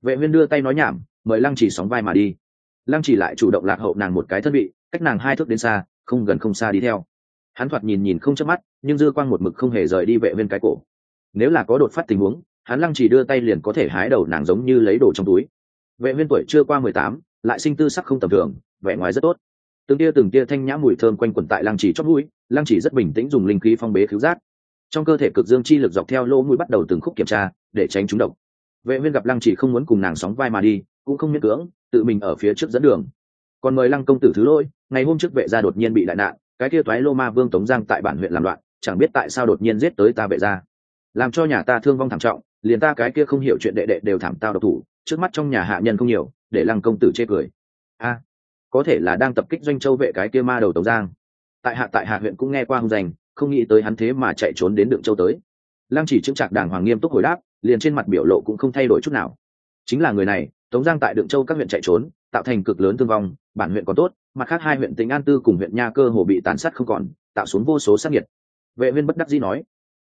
Vệ Uyên đưa tay nói nhảm, mời Lăng Chỉ sóng vai mà đi. Lăng Chỉ lại chủ động lạc hậu nàng một cái thân vị, cách nàng 2 thước đến xa, không gần không xa đi theo. Hắn thoạt nhìn không chớp mắt, nhưng dư quang một mực không hề rời đi Vệ Uyên cái cổ. Nếu là có đột phát tình huống, hắn Lăng Chỉ đưa tay liền có thể hái đầu nàng giống như lấy đồ trong túi. Vệ Uyên tuổi chưa qua 18, lại sinh tư sắc không tầm thường, vẻ ngoài rất tốt. Từng tia thanh nhã mùi thơm quanh quẩn tại Lăng Chỉ chóp mũi, Lăng Chỉ rất bình tĩnh dùng linh khí phong bế khứu giác. Trong cơ thể cực dương chi lực dọc theo lỗ mũi bắt đầu từng khúc kiểm tra, để tránh trúng độc. Vệ Uyên gặp Lăng Chỉ không muốn cùng nàng sóng vai mà đi, cũng không miễn cưỡng, tự mình ở phía trước dẫn đường. Còn mời Lăng công tử thứ lỗi, ngày hôm trước vệ gia đột nhiên bị đại nạn, cái kia toái lô ma vương Tống Giang tại bản huyện làm loạn, chẳng biết tại sao đột nhiên giết tới ta vệ gia, làm cho nhà ta thương vong thảm trọng, liền ta cái kia không hiểu chuyện đệ đệ đều thảm tao độc thủ, trước mắt trong nhà hạ nhân không nhiều, để Lăng công tử chê cười. A, có thể là đang tập kích Doanh Châu vệ cái kia ma đầu Tống Giang. Tại hạ huyện cũng nghe qua hung danh, không nghĩ tới hắn thế mà chạy trốn đến Đượng Châu tới. Lăng Chỉ chững chạc đàng hoàng nghiêm túc hồi đáp, liền trên mặt biểu lộ cũng không thay đổi chút nào. Chính là người này, Tống Giang tại Đượng Châu các huyện chạy trốn, tạo thành cực lớn thương vong, bản huyện còn tốt, mặt khác 2 huyện Tĩnh An Tư cùng huyện Nha Cơ hồ bị tàn sát không còn, tạo xuống vô số sát nhiệt. Vệ Uyên bất đắc dĩ nói: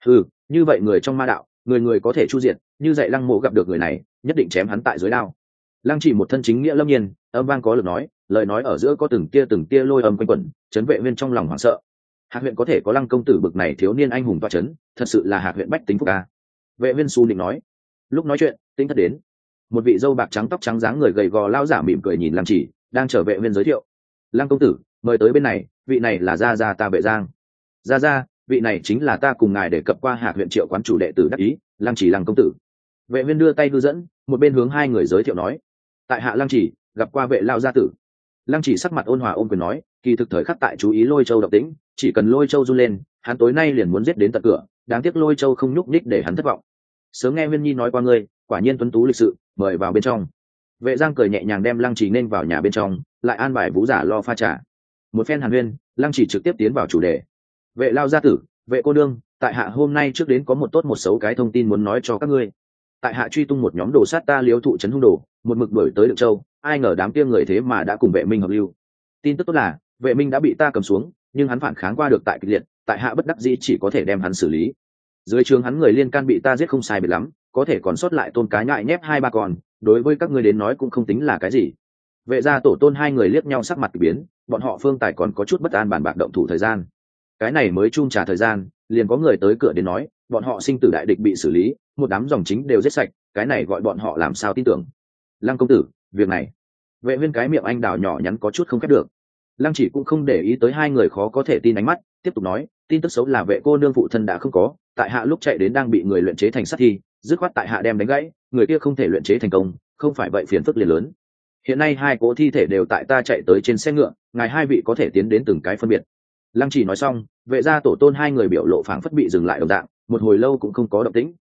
như vậy người trong ma đạo, người có thể chu diệt, như dạy Lăng Mộ gặp được người này, nhất định chém hắn tại dưới đao. Lăng Chỉ một thân chính nghĩa lâm nhiên, âm vang có lực nói, lời nói ở giữa có từng tia lôi âm quanh quẩn, chấn Vệ Uyên trong lòng hoảng sợ. Hạc huyện có thể có Lăng công tử bực này thiếu niên anh hùng toa chấn, thật sự là Hạc huyện bách tính phúc ca. Vệ Uyên su định nói. Lúc nói chuyện, Tĩnh Thất đến. Một vị dâu bạc trắng tóc trắng dáng người gầy gò lão giả mỉm cười nhìn Lăng Chỉ, đang chờ Vệ Uyên giới thiệu. Lăng công tử, mời tới bên này, vị này là gia gia ta Vệ Giang. Gia, vị này chính là ta cùng ngài để cập qua Hạc huyện Triệu quán chủ đệ tử đắc ý, Lăng Chỉ Lăng công tử. Vệ Uyên đưa tay hư dẫn, một bên hướng 2 người giới thiệu nói: tại hạ Lăng Chỉ, gặp qua Vệ lão gia tử. Lăng Chỉ sắc mặt ôn hòa ôm quyền nói, kỳ thực thời khắc tại chú ý Lôi Châu động tĩnh, chỉ cần Lôi Châu run lên, hắn tối nay liền muốn giết đến tận cửa, đáng tiếc Lôi Châu không nhúc nhích để hắn thất vọng. Sớm nghe Uyên Nhi nói qua ngươi, quả nhiên tuấn tú lịch sự, mời vào bên trong. Vệ Giang cười nhẹ nhàng đem Lăng Chỉ nên vào nhà bên trong, lại an bài vũ giả lo pha trà. Một phen hàn huyên, Lăng Chỉ trực tiếp tiến vào chủ đề. Vệ lão gia tử, Vệ cô đương, tại hạ hôm nay trước đến có một tốt một xấu cái thông tin muốn nói cho các ngươi. Tại hạ truy tung một nhóm đồ sát ta Liếu thụ trấn hung đồ, một mực đuổi tới Đượng Châu, ai ngờ đám kia người thế mà đã cùng Vệ Minh hợp lưu. Tin tức tốt là Vệ Minh đã bị ta cầm xuống, nhưng hắn phản kháng qua được tại kịch liệt, tại hạ bất đắc dĩ chỉ có thể đem hắn xử lý. Dưới trường hắn người liên can bị ta giết không sai biệt lắm, có thể còn sót lại Tôn Cá nhại nhép 2-3 con, đối với các ngươi đến nói cũng không tính là cái gì. Vệ gia tổ tôn 2 người liếc nhau sắc mặt kỳ biến, bọn họ phương tài còn có chút bất an bàn bạc động thủ thời gian. Cái này mới chung trả thời gian, liền có người tới cửa đến nói, bọn họ sinh tử đại địch bị xử lý, một đám dòng chính đều giết sạch, cái này gọi bọn họ làm sao tin tưởng. Lăng công tử, việc này. Vệ Uyên cái miệng anh đào nhỏ nhắn có chút không khép được. Lăng Chỉ cũng không để ý tới 2 người khó có thể tin ánh mắt, tiếp tục nói, tin tức xấu là Vệ cô nương phụ thân đã không có, tại hạ lúc chạy đến đang bị người luyện chế thành sát thi, dứt khoát tại hạ đem đánh gãy, người kia không thể luyện chế thành công, không phải vậy phiền phức liền lớn. Hiện nay 2 cỗ thi thể đều tại ta chạy tới trên xe ngựa, ngài 2 vị có thể tiến đến từng cái phân biệt. Lăng Chỉ nói xong, Vệ gia tổ tôn 2 người biểu lộ phảng phất bị dừng lại đồng dạng, một hồi lâu cũng không có động tĩnh.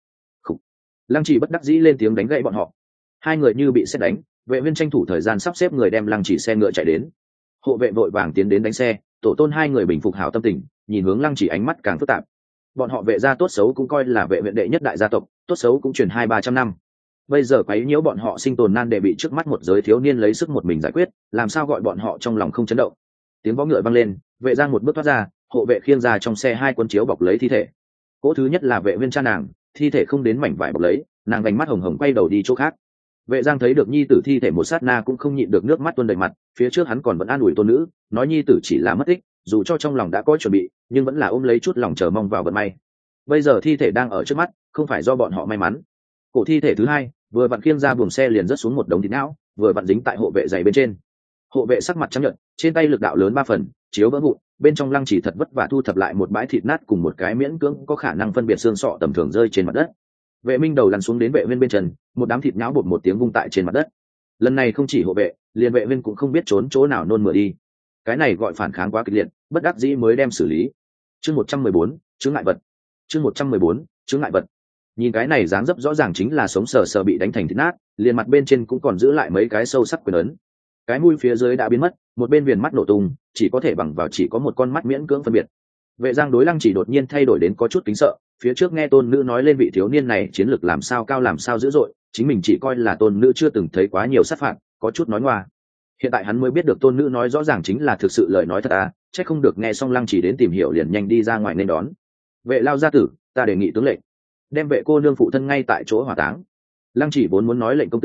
Lăng Chỉ bất đắc dĩ lên tiếng đánh gãy bọn họ. 2 người như bị sét đánh, Vệ Uyên tranh thủ thời gian sắp xếp người đem Lăng Chỉ xe ngựa chạy đến. Hộ vệ vội vàng tiến đến đánh xe, tổ tôn 2 người bình phục hảo tâm tình, nhìn hướng Lăng Chỉ ánh mắt càng phức tạp. Bọn họ Vệ gia tốt xấu cũng coi là Vệ huyện đệ nhất đại gia tộc, tốt xấu cũng truyền 200-300 năm. Bây giờ quấy nhiễu bọn họ sinh tồn nan đề bị trước mắt một giới thiếu niên lấy sức một mình giải quyết, làm sao gọi bọn họ trong lòng không chấn động. Tiếng vó ngựa vang lên, Vệ Giang một bước thoát ra, hộ vệ khiêng ra trong xe 2 cuốn chiếu bọc lấy thi thể. Cỗ thứ nhất là Vệ Uyên cha nàng, thi thể không đến mảnh vải bọc lấy, nàng vành mắt hồng hồng quay đầu đi chỗ khác. Vệ Giang thấy được nhi tử thi thể một sát na cũng không nhịn được nước mắt tuôn đầy mặt, phía trước hắn còn vẫn an ủi tôn nữ, nói nhi tử chỉ là mất tích, dù cho trong lòng đã có chuẩn bị, nhưng vẫn là ôm lấy chút lòng chờ mong vào vận may. Bây giờ thi thể đang ở trước mắt, không phải do bọn họ may mắn. Cổ thi thể thứ 2, vừa vặn khiêng ra buồng xe liền rớt xuống một đống thịt não, vừa vặn dính tại hộ vệ giày bên trên. Hộ vệ sắc mặt trắng nhợt, trên tay lực đạo lớn 3 phần, chiếu vỡ vụn, bên trong Lăng Chỉ thật vất vả thu thập lại một bãi thịt nát cùng một cái miễn cưỡng có khả năng phân biệt xương sọ tầm thường rơi trên mặt đất. Vệ Minh đầu lăn xuống đến Vệ Uyên bên chân, một đám thịt nhão bột một tiếng vung tại trên mặt đất. Lần này không chỉ hộ vệ, liền Vệ Uyên cũng không biết trốn chỗ nào nôn mửa đi. Cái này gọi phản kháng quá kịch liệt, bất đắc dĩ mới đem xử lý. Chương 114, chướng ngại vật. Chương 114, chướng ngại vật. Nhìn cái này dáng dấp rõ ràng chính là sống sờ sờ bị đánh thành thịt nát, liền mặt bên trên cũng còn giữ lại mấy cái sâu sắc quyền ấn. Cái mũi phía dưới đã biến mất, một bên viền mắt nổ tung, chỉ có thể bằng vào chỉ có một con mắt miễn cưỡng phân biệt. Vệ Giang đối Lăng Chỉ đột nhiên thay đổi đến có chút kính sợ, phía trước nghe tôn nữ nói lên vị thiếu niên này chiến lược làm sao cao làm sao dữ dội, chính mình chỉ coi là tôn nữ chưa từng thấy quá nhiều sát phạt, có chút nói ngoa. Hiện tại hắn mới biết được tôn nữ nói rõ ràng chính là thực sự lời nói thật à, chắc không được nghe xong Lăng Chỉ đến tìm hiểu liền nhanh đi ra ngoài nên đón. Vệ lao gia tử, ta đề nghị tướng lệnh, đem Vệ cô nương phụ thân ngay tại chỗ hỏa táng. Lăng Chỉ vốn muốn nói lệnh công tử,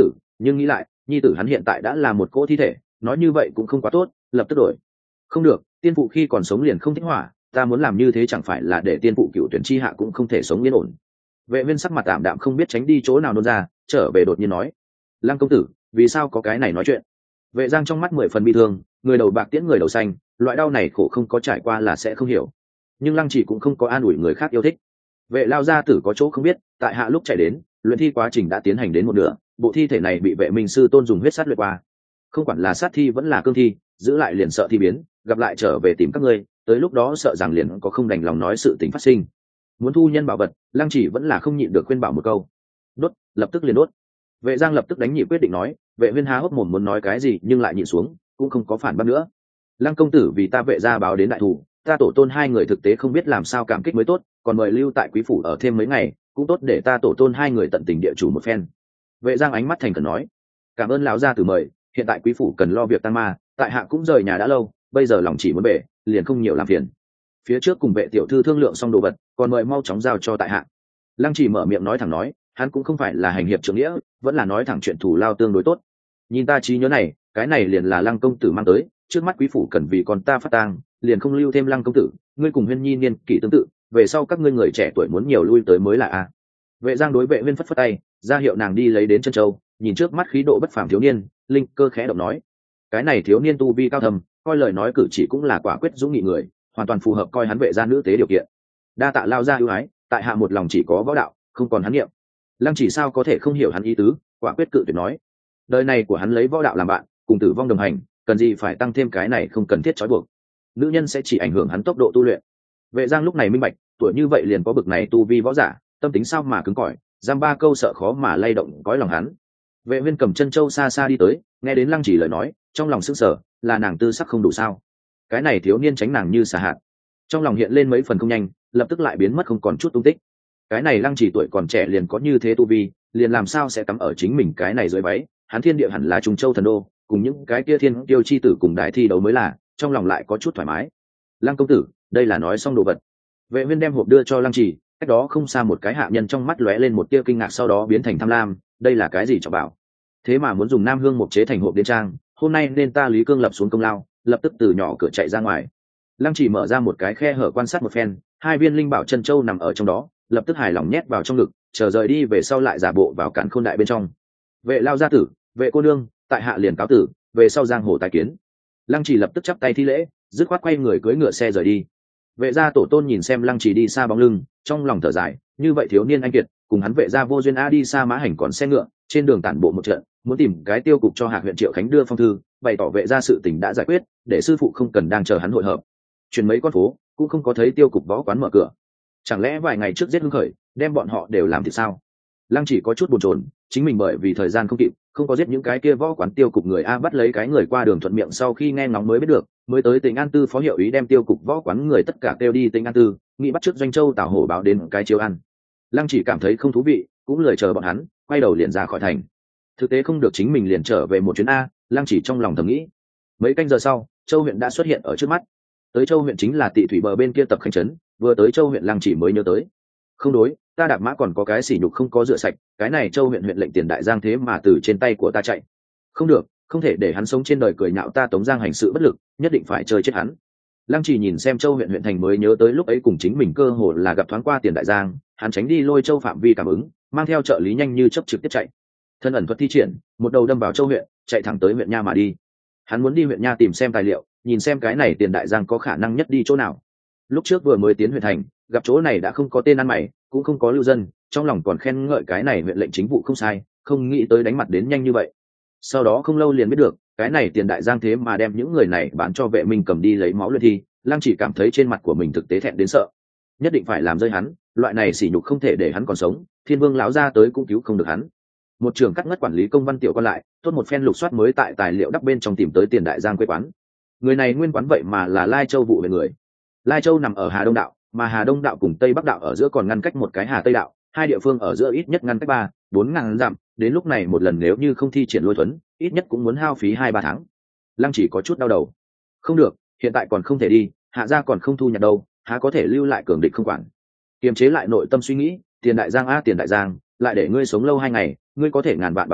nhưng nghĩ lại nhi tử hắn hiện tại đã là một cỗ thi thể, nói như vậy cũng không quá tốt, lập tức đổi. Không được, tiên phụ khi còn sống liền không thích hỏa, ta muốn làm như thế chẳng phải là để tiên phụ cựu tuyển chi hạ cũng không thể sống yên ổn. Vệ Viên sắc mặt tạm đạm không biết tránh đi chỗ nào nôn ra, trở về đột nhiên nói: Lăng công tử, vì sao có cái này nói chuyện? Vệ Giang trong mắt 10 phần bi thương, người đầu bạc tiễn người đầu xanh, loại đau này khổ không có trải qua là sẽ không hiểu. Nhưng Lăng Chỉ cũng không có an ủi người khác yêu thích. Vệ lao gia tử có chỗ không biết, tại hạ lúc chạy đến, luyện thi quá trình đã tiến hành đến một nửa, bộ thi thể này bị vệ minh sư tôn dùng huyết sát luyện qua. Không quản là sát thi vẫn là cương thi, giữ lại liền sợ thi biến, gặp lại trở về tìm các ngươi, tới lúc đó sợ rằng liền có không đành lòng nói sự tình phát sinh. Muốn thu nhân bảo vật, Lăng Chỉ vẫn là không nhịn được khuyên bảo một câu. Đốt, lập tức liền đốt. Vệ Giang lập tức đánh nhị quyết định nói, Vệ Viên há hốc mồm muốn nói cái gì nhưng lại nhịn xuống, cũng không có phản bác nữa. Lăng công tử vì ta Vệ gia báo đến đại thủ, ta tổ tôn hai người thực tế không biết làm sao cảm kích mới tốt, còn mời lưu tại quý phủ ở thêm mấy ngày, cũng tốt để ta tổ tôn hai người tận tình địa chủ một phen. Vệ Giang ánh mắt thành khẩn nói, cảm ơn lão gia tử mời, hiện tại quý phủ cần lo việc tăng ma, tại hạ cũng rời nhà đã lâu, bây giờ lòng chỉ muốn bể, liền không nhiều làm phiền. Phía trước cùng Vệ tiểu thư thương lượng xong đồ vật, còn mời mau chóng giao cho tại hạ. Lăng Chỉ mở miệng nói thẳng nói, hắn cũng không phải là hành hiệp trưởng nghĩa, vẫn là nói thẳng chuyện thù lao tương đối tốt. Nhìn ta trí nhớ này, cái này liền là Lăng công tử mang tới, trước mắt quý phủ cần vì con ta phát tang, liền không lưu thêm Lăng công tử, ngươi cùng Huyên Nhi niên kỷ tương tự, về sau các ngươi người trẻ tuổi muốn nhiều lui tới mới là a. Vệ Giang đối Vệ Huyên phất phất tay, ra hiệu nàng đi lấy đến chân châu, nhìn trước mắt khí độ bất phàm thiếu niên, linh cơ khẽ động nói, cái này thiếu niên tu vi cao thầm, coi lời nói cử chỉ cũng là quả quyết dũng nghị người, hoàn toàn phù hợp coi hắn Vệ gia nữ tế điều kiện. Đa tạ lao ra ưu ái, tại hạ một lòng chỉ có võ đạo, không còn hắn niệm. Lăng Chỉ sao có thể không hiểu hắn ý tứ, quả quyết cự tuyệt nói, đời này của hắn lấy võ đạo làm bạn, cùng tử vong đồng hành, cần gì phải tăng thêm cái này không cần thiết trói buộc. Nữ nhân sẽ chỉ ảnh hưởng hắn tốc độ tu luyện. Vệ Giang lúc này minh bạch, tuổi như vậy liền có bực này tu vi võ giả, tâm tính sao mà cứng cỏi, giam ba câu sợ khó mà lay động cõi lòng hắn. Vệ Viên cầm chân châu xa xa đi tới, nghe đến Lăng Chỉ lời nói, trong lòng sững sờ, là nàng tư sắc không đủ sao? Cái này thiếu niên tránh nàng như xà hạt. Trong lòng hiện lên mấy phần không nhanh, lập tức lại biến mất không còn chút tung tích. Cái này Lăng Chỉ tuổi còn trẻ liền có như thế tu vi, liền làm sao sẽ cắm ở chính mình cái này dưới váy? Hắn thiên địa hẳn là Trùng Châu thần đô, cùng những cái kia thiên tiêu chi tử cùng đại thi đấu mới là, trong lòng lại có chút thoải mái. Lăng công tử, đây là nói xong đồ vật. Vệ Viên đem hộp đưa cho Lăng Chỉ, cách đó không xa một cái hạ nhân trong mắt lóe lên một tia kinh ngạc, sau đó biến thành tham lam, đây là cái gì cho bảo? Thế mà muốn dùng Nam Hương mộc chế thành hộp điên trang, hôm nay nên ta Lý Cương lập xuống công lao, lập tức từ nhỏ cửa chạy ra ngoài. Lăng Chỉ mở ra một cái khe hở quan sát một phen, hai viên linh bảo chân châu nằm ở trong đó, lập tức hài lòng nhét vào trong ngực, chờ rời đi về sau lại giả bộ vào cản khôn đại bên trong. Vệ lao gia tử, Vệ cô nương, tại hạ liền cáo tử, về sau giang hồ tài kiến. Lăng Chỉ lập tức chắp tay thi lễ, dứt khoát quay người cưỡi ngựa xe rời đi. Vệ gia tổ tôn nhìn xem Lăng Chỉ đi xa bóng lưng, trong lòng thở dài, như vậy thiếu niên anh kiệt, cùng hắn Vệ gia vô duyên a. Đi xa mã hành còn xe ngựa, trên đường tản bộ một trận, muốn tìm cái tiêu cục cho Hạc huyện Triệu Khánh đưa phong thư, bày tỏ Vệ gia sự tình đã giải quyết, để sư phụ không cần đang chờ hắn hội hợp. Chuyển mấy con phố, cũng không có thấy tiêu cục võ quán mở cửa. Chẳng lẽ vài ngày trước giết hưng khởi, đem bọn họ đều làm thì sao? Lăng Chỉ có chút bồn chồn, chính mình bởi vì thời gian không kịp, không có giết những cái kia võ quán tiêu cục người a. Bắt lấy cái người qua đường thuận miệng, sau khi nghe ngóng mới biết được, mới tới Tỉnh An Tư phó hiệu ý đem tiêu cục võ quán người tất cả kêu đi Tỉnh An Tư, nghĩ bắt trước Doanh Châu Tào Hổ báo đến cái chiếu ăn. Lăng Chỉ cảm thấy không thú vị, cũng lười chờ bọn hắn, quay đầu liền ra khỏi thành. Thực tế không được chính mình liền trở về một chuyến a. Lăng Chỉ trong lòng thầm nghĩ. Mấy canh giờ sau, Châu huyện đã xuất hiện ở trước mắt. Tới Châu huyện chính là Tị Thủy bờ bên kia tập khanh trấn, vừa tới Châu huyện Lăng Chỉ mới nhớ tới, không đối, ta đạp mã còn có cái sỉ nhục không có rửa sạch, cái này Châu huyện huyện lệnh Tiền Đại Giang thế mà từ trên tay của ta chạy. Không được, không thể để hắn sống trên đời cười nhạo ta Tống Giang hành sự bất lực, nhất định phải chơi chết hắn. Lăng Chỉ nhìn xem Châu huyện huyện thành mới nhớ tới lúc ấy cùng chính mình cơ hồ là gặp thoáng qua Tiền Đại Giang, hắn tránh đi Lôi Châu phạm vi cảm ứng, mang theo trợ lý nhanh như chớp trực tiếp chạy. Thân ẩn thuật thi triển, một đầu đâm vào Châu huyện, chạy thẳng tới huyện Nha mà đi. Hắn muốn đi huyện Nha tìm xem tài liệu, nhìn xem cái này Tiền Đại Giang có khả năng nhất đi chỗ nào. Lúc trước vừa mới tiến huyện thành, gặp chỗ này đã không có tên ăn mày, cũng không có lưu dân, trong lòng còn khen ngợi cái này huyện lệnh chính vụ không sai, không nghĩ tới đánh mặt đến nhanh như vậy. Sau đó không lâu liền biết được, cái này Tiền Đại Giang thế mà đem những người này bán cho Vệ Minh cầm đi lấy máu luyện thi. Lăng Chỉ cảm thấy trên mặt của mình thực tế thẹn đến sợ, nhất định phải làm rơi hắn, loại này sỉ nhục không thể để hắn còn sống, Thiên Vương lão ra tới cũng cứu không được hắn. Một trường cắt ngất quản lý công văn tiểu còn lại, tốt một phen lục soát mới tại tài liệu đắp bên trong tìm tới Tiền Đại Giang quê quán. Người này nguyên quán vậy mà là Lai Châu vụ về người. Lai Châu nằm ở Hà Đông đạo, mà Hà Đông đạo cùng Tây Bắc đạo ở giữa còn ngăn cách một cái Hà Tây đạo, hai địa phương ở giữa ít nhất ngăn cách 3-4 ngàn dặm, đến lúc này một lần nếu như không thi triển lôi thuấn, ít nhất cũng muốn hao phí 2-3 tháng. Lăng Chỉ có chút đau đầu. Không được, hiện tại còn không thể đi, hạ gia còn không thu nhặt đâu, há có thể lưu lại cường địch không quản. Kiềm chế lại nội tâm suy nghĩ, Tiền Đại Giang Tiền Đại Giang, lại để ngươi sống lâu 2 ngày, ngươi có thể ngàn vạn bảo trọng,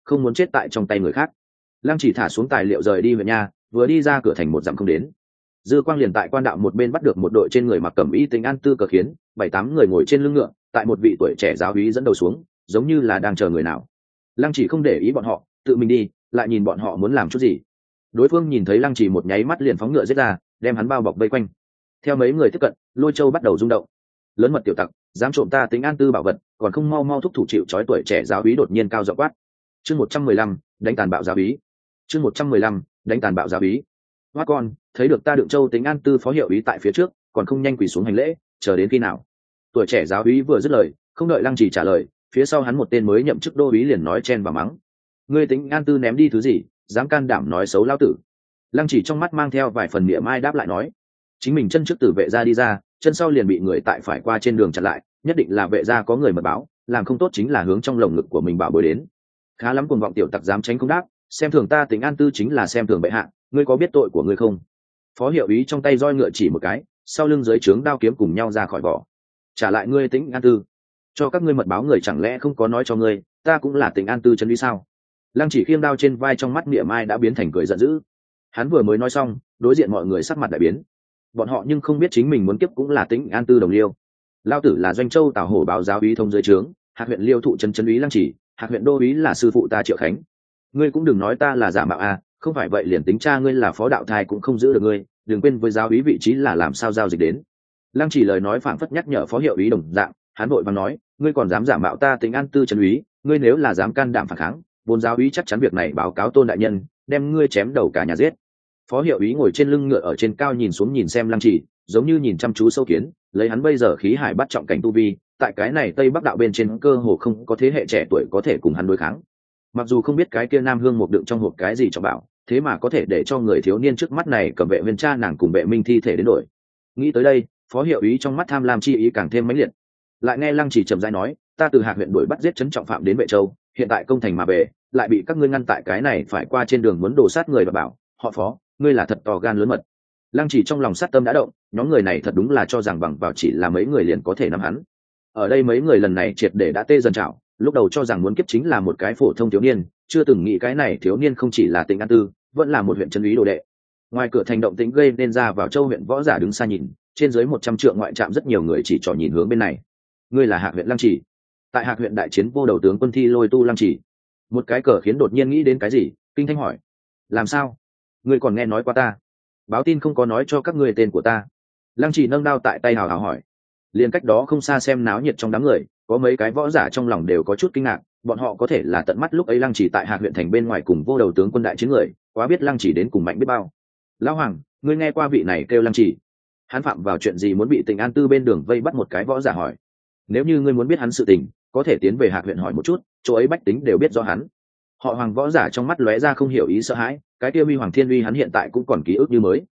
không muốn chết tại trong tay người khác. Lăng Chỉ thả xuống tài liệu rời đi huyện nha, vừa đi ra cửa thành một dặm không đến, dư quang liền tại quan đạo một bên bắt được một đội trên người mặc cẩm y Tính An Tư cờ khiến 7-8 người ngồi trên lưng ngựa, tại một vị tuổi trẻ giáo úy dẫn đầu xuống, giống như là đang chờ người nào. Lăng Chỉ không để ý bọn họ, tự mình đi, lại nhìn bọn họ muốn làm chút gì. Đối phương nhìn thấy Lăng Chỉ một nháy mắt liền phóng ngựa giết ra, đem hắn bao bọc vây quanh. Theo mấy người tiếp cận, Lôi Châu bắt đầu rung động. Lớn mật tiểu tặc, dám trộm ta Tính An Tư bảo vật, còn không mau mau thúc thủ chịu trói. Tuổi trẻ giáo úy đột nhiên cao giọng quát. Chương 115, đánh tàn bạo giáo úy. Chương 115, đánh tàn bạo giáo úy. Hoa con, thấy được ta Đượng Châu Tính An Tư phó hiệu úy tại phía trước, còn không nhanh quỳ xuống hành lễ, chờ đến khi nào? Tuổi trẻ giáo úy vừa dứt lời, không đợi Lăng Chỉ trả lời, phía sau hắn một tên mới nhậm chức đô úy liền nói chen vào mắng. Ngươi Tính An Tư ném đi thứ gì, dám can đảm nói xấu lão tử? Lăng Chỉ trong mắt mang theo vài phần mỉa mai đáp lại nói, chính mình chân trước tử vệ gia đi ra, chân sau liền bị người tại phải qua trên đường chặn lại, nhất định là vệ gia có người mật báo, làm không tốt chính là hướng trong lồng ngực của mình bảo bối đến. Khá lắm cuồng vọng tiểu tặc dám tránh không đáp, xem thường ta Tính An Tư chính là xem thường bệ hạ, ngươi có biết tội của ngươi không? Phó hiệu úy trong tay roi ngựa chỉ một cái, sau lưng dưới trướng đao kiếm cùng nhau ra khỏi vỏ. Trả lại ngươi Tính An Tư, cho các ngươi mật báo người chẳng lẽ không có nói cho ngươi, ta cũng là Tính An Tư chân lý sao? Lăng Chỉ khiêng đao trên vai trong mắt mỉa mai đã biến thành cười giận dữ. Hắn vừa mới nói xong, đối diện mọi người sắc mặt đại biến. Bọn họ nhưng không biết chính mình muốn kiếp cũng là Tính An Tư đồng liêu. Lao tử là Doanh Châu Tào Hổ báo giáo úy thông dưới trướng, Hạt huyện Liêu thụ chân úy Lăng Chỉ, Hạt huyện đô úy là sư phụ ta Triệu Khánh. Ngươi cũng đừng nói ta là giả mạo à, không phải vậy liền tính cha ngươi là phó đạo thai cũng không giữ được ngươi, đừng quên với giáo úy vị trí là làm sao giao dịch đến. Lăng Chỉ lời nói phảng phất nhắc nhở phó hiệu úy đồng dạng, hắn vội vàng nói, ngươi còn dám giả mạo ta Tính An Tư chân úy, ngươi nếu là dám can đảm phản kháng, vốn giáo úy chắc chắn việc này báo cáo Tôn đại nhân, đem ngươi chém đầu cả nhà giết. Phó hiệu úy ngồi trên lưng ngựa ở trên cao nhìn xuống nhìn xem Lăng Chỉ, giống như nhìn chăm chú sâu kiến, lấy hắn bây giờ khí hải bắt trọng cảnh tu vi, tại cái này Tây Bắc đạo bên trên cơ hồ không có thế hệ trẻ tuổi có thể cùng hắn đối kháng. Mặc dù không biết cái kia Nam Hương một đựng trong hộp cái gì cho bảo, thế mà có thể để cho người thiếu niên trước mắt này cầm vệ viên cha nàng cùng vệ minh thi thể đến đổi. Nghĩ tới đây, phó hiệu úy trong mắt tham lam chi ý càng thêm mãnh liệt. Lại nghe Lăng Chỉ trầm rãi nói, ta từ Hạc huyện đuổi bắt giết trấn trọng phạm đến Vệ Châu, hiện tại công thành mà về, lại bị các ngươi ngăn tại cái này phải qua trên đường muốn đổ sát người và bảo, họ Phó, ngươi là thật to gan lớn mật. Lăng Chỉ trong lòng sát tâm đã động, nhóm người này thật đúng là cho rằng bằng vào chỉ là mấy người liền có thể nắm hắn. Ở đây mấy người lần này triệt để đã tê dần chảo, lúc đầu cho rằng muốn kiếp chính là một cái phổ thông thiếu niên, chưa từng nghĩ cái này thiếu niên không chỉ là Tính An Tư, vẫn là một huyện chân úy đồ đệ. Ngoài cửa thành động tĩnh gây nên ra vào Châu huyện võ giả đứng xa nhìn, trên dưới 100 trượng ngoại trạm rất nhiều người chỉ trỏ nhìn hướng bên này. Ngươi là Hạc huyện Lăng Chỉ. Tại Hạc huyện đại chiến vô đầu tướng quân thi lôi tu Lăng Chỉ. Một cái cờ khiến đột nhiên nghĩ đến cái gì, kinh thanh hỏi, làm sao? Ngươi còn nghe nói qua ta? Báo tin không có nói cho các ngươi tên của ta. Lăng Chỉ nâng đao tại tay hào hào hỏi. Liền cách đó không xa xem náo nhiệt trong đám người, có mấy cái võ giả trong lòng đều có chút kinh ngạc, bọn họ có thể là tận mắt lúc ấy Lăng Chỉ tại Hạc huyện thành bên ngoài cùng vô đầu tướng quân đại chiến người, quá biết Lăng Chỉ đến cùng mạnh biết bao. Lão Hoàng, ngươi nghe qua vị này kêu Lăng Chỉ, hắn phạm vào chuyện gì muốn bị Tính An Tư bên đường vây bắt? Một cái võ giả hỏi. Nếu như ngươi muốn biết hắn sự tình, có thể tiến về Hạc huyện hỏi một chút, chỗ ấy bách tính đều biết do hắn. Họ Hoàng võ giả trong mắt lóe ra không hiểu ý sợ hãi, cái kia Huy Hoàng Thiên Uy hắn hiện tại cũng còn ký ức như mới.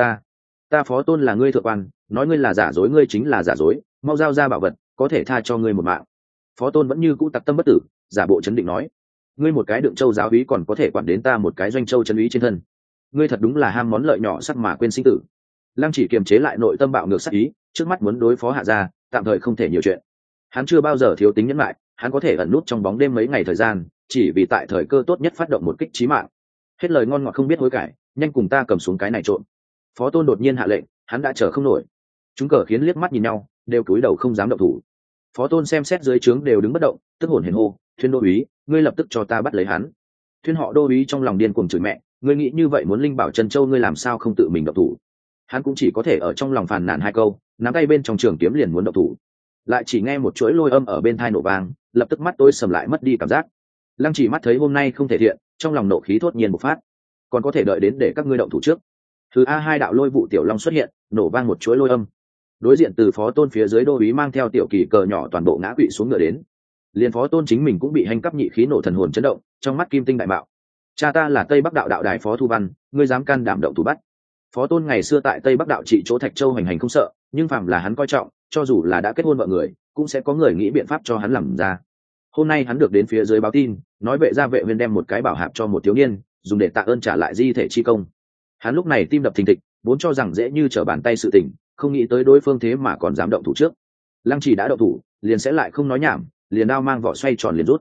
Ta Phó Tôn là ngươi thượng quan, nói ngươi là giả dối, ngươi chính là giả dối, mau giao ra bảo vật, có thể tha cho ngươi một mạng. Phó Tôn vẫn như cũ tặc tâm bất tử, giả bộ chấn định nói, ngươi một cái Đượng Châu giáo úy còn có thể quản đến ta một cái Doanh Châu chân úy trên thân, ngươi thật đúng là ham món lợi nhỏ sắc mà quên sinh tử. Lăng Chỉ kiềm chế lại nội tâm bạo ngược sắc ý, trước mắt muốn đối phó hạ gia, tạm thời không thể nhiều chuyện. Hắn chưa bao giờ thiếu tính nhẫn lại, hắn có thể ẩn nút trong bóng đêm mấy ngày thời gian, chỉ vì tại thời cơ tốt nhất phát động một kích chí mạng. Hết lời ngon ngọt không biết hối cải, nhanh cùng ta cầm xuống cái này trộm. Phó Tôn đột nhiên hạ lệnh, hắn đã chờ không nổi. Chúng cờ khiến liếc mắt nhìn nhau, đều cúi đầu không dám động thủ. Phó Tôn xem xét dưới trướng đều đứng bất động, tức hồn hển hô, Thuyên đô úy, ngươi lập tức cho ta bắt lấy hắn. Thuyên họ đô úy trong lòng điên cuồng chửi mẹ, ngươi nghĩ như vậy muốn linh bảo Trân Châu, ngươi làm sao không tự mình động thủ? Hắn cũng chỉ có thể ở trong lòng phàn nàn hai câu, nắm tay bên trong trường kiếm liền muốn động thủ. Lại chỉ nghe một chuỗi lôi âm ở bên tai nổ vang, lập tức mắt tôi sầm lại mất đi cảm giác. Lăng Chỉ mắt thấy hôm nay không thể thiện, trong lòng nộ khí thốt nhiên bộc phát. Còn có thể đợi đến để các ngươi động thủ trước. Thứ a hai đạo lôi vụ tiểu long xuất hiện, nổ vang một chuỗi lôi âm. Đối diện từ Phó Tôn phía dưới đô úy mang theo tiểu kỳ cờ nhỏ toàn bộ ngã quỵ xuống ngựa đến. Liên Phó Tôn chính mình cũng bị hành cấp nhị khí nổ thần hồn chấn động, trong mắt kim tinh đại bạo. Cha ta là Tây Bắc đạo đạo đài Phó Thu Văn, ngươi dám can đảm động thủ bắt? Phó Tôn ngày xưa tại Tây Bắc đạo trị chỗ Thạch Châu hành hành không sợ, nhưng phàm là hắn coi trọng, cho dù là đã kết hôn vợ người, cũng sẽ có người nghĩ biện pháp cho hắn làm ra. Hôm nay hắn được đến phía dưới báo tin, nói vệ gia vệ viên đem một cái bảo hạp cho một thiếu niên, dùng để tạ ơn trả lại di thể chi công. Hắn lúc này tim đập thình thịch, vốn cho rằng dễ như trở bàn tay sự tình, không nghĩ tới đối phương thế mà còn dám động thủ trước. Lăng Chỉ đã động thủ, liền sẽ lại không nói nhảm, liền đao mang vỏ xoay tròn liền rút.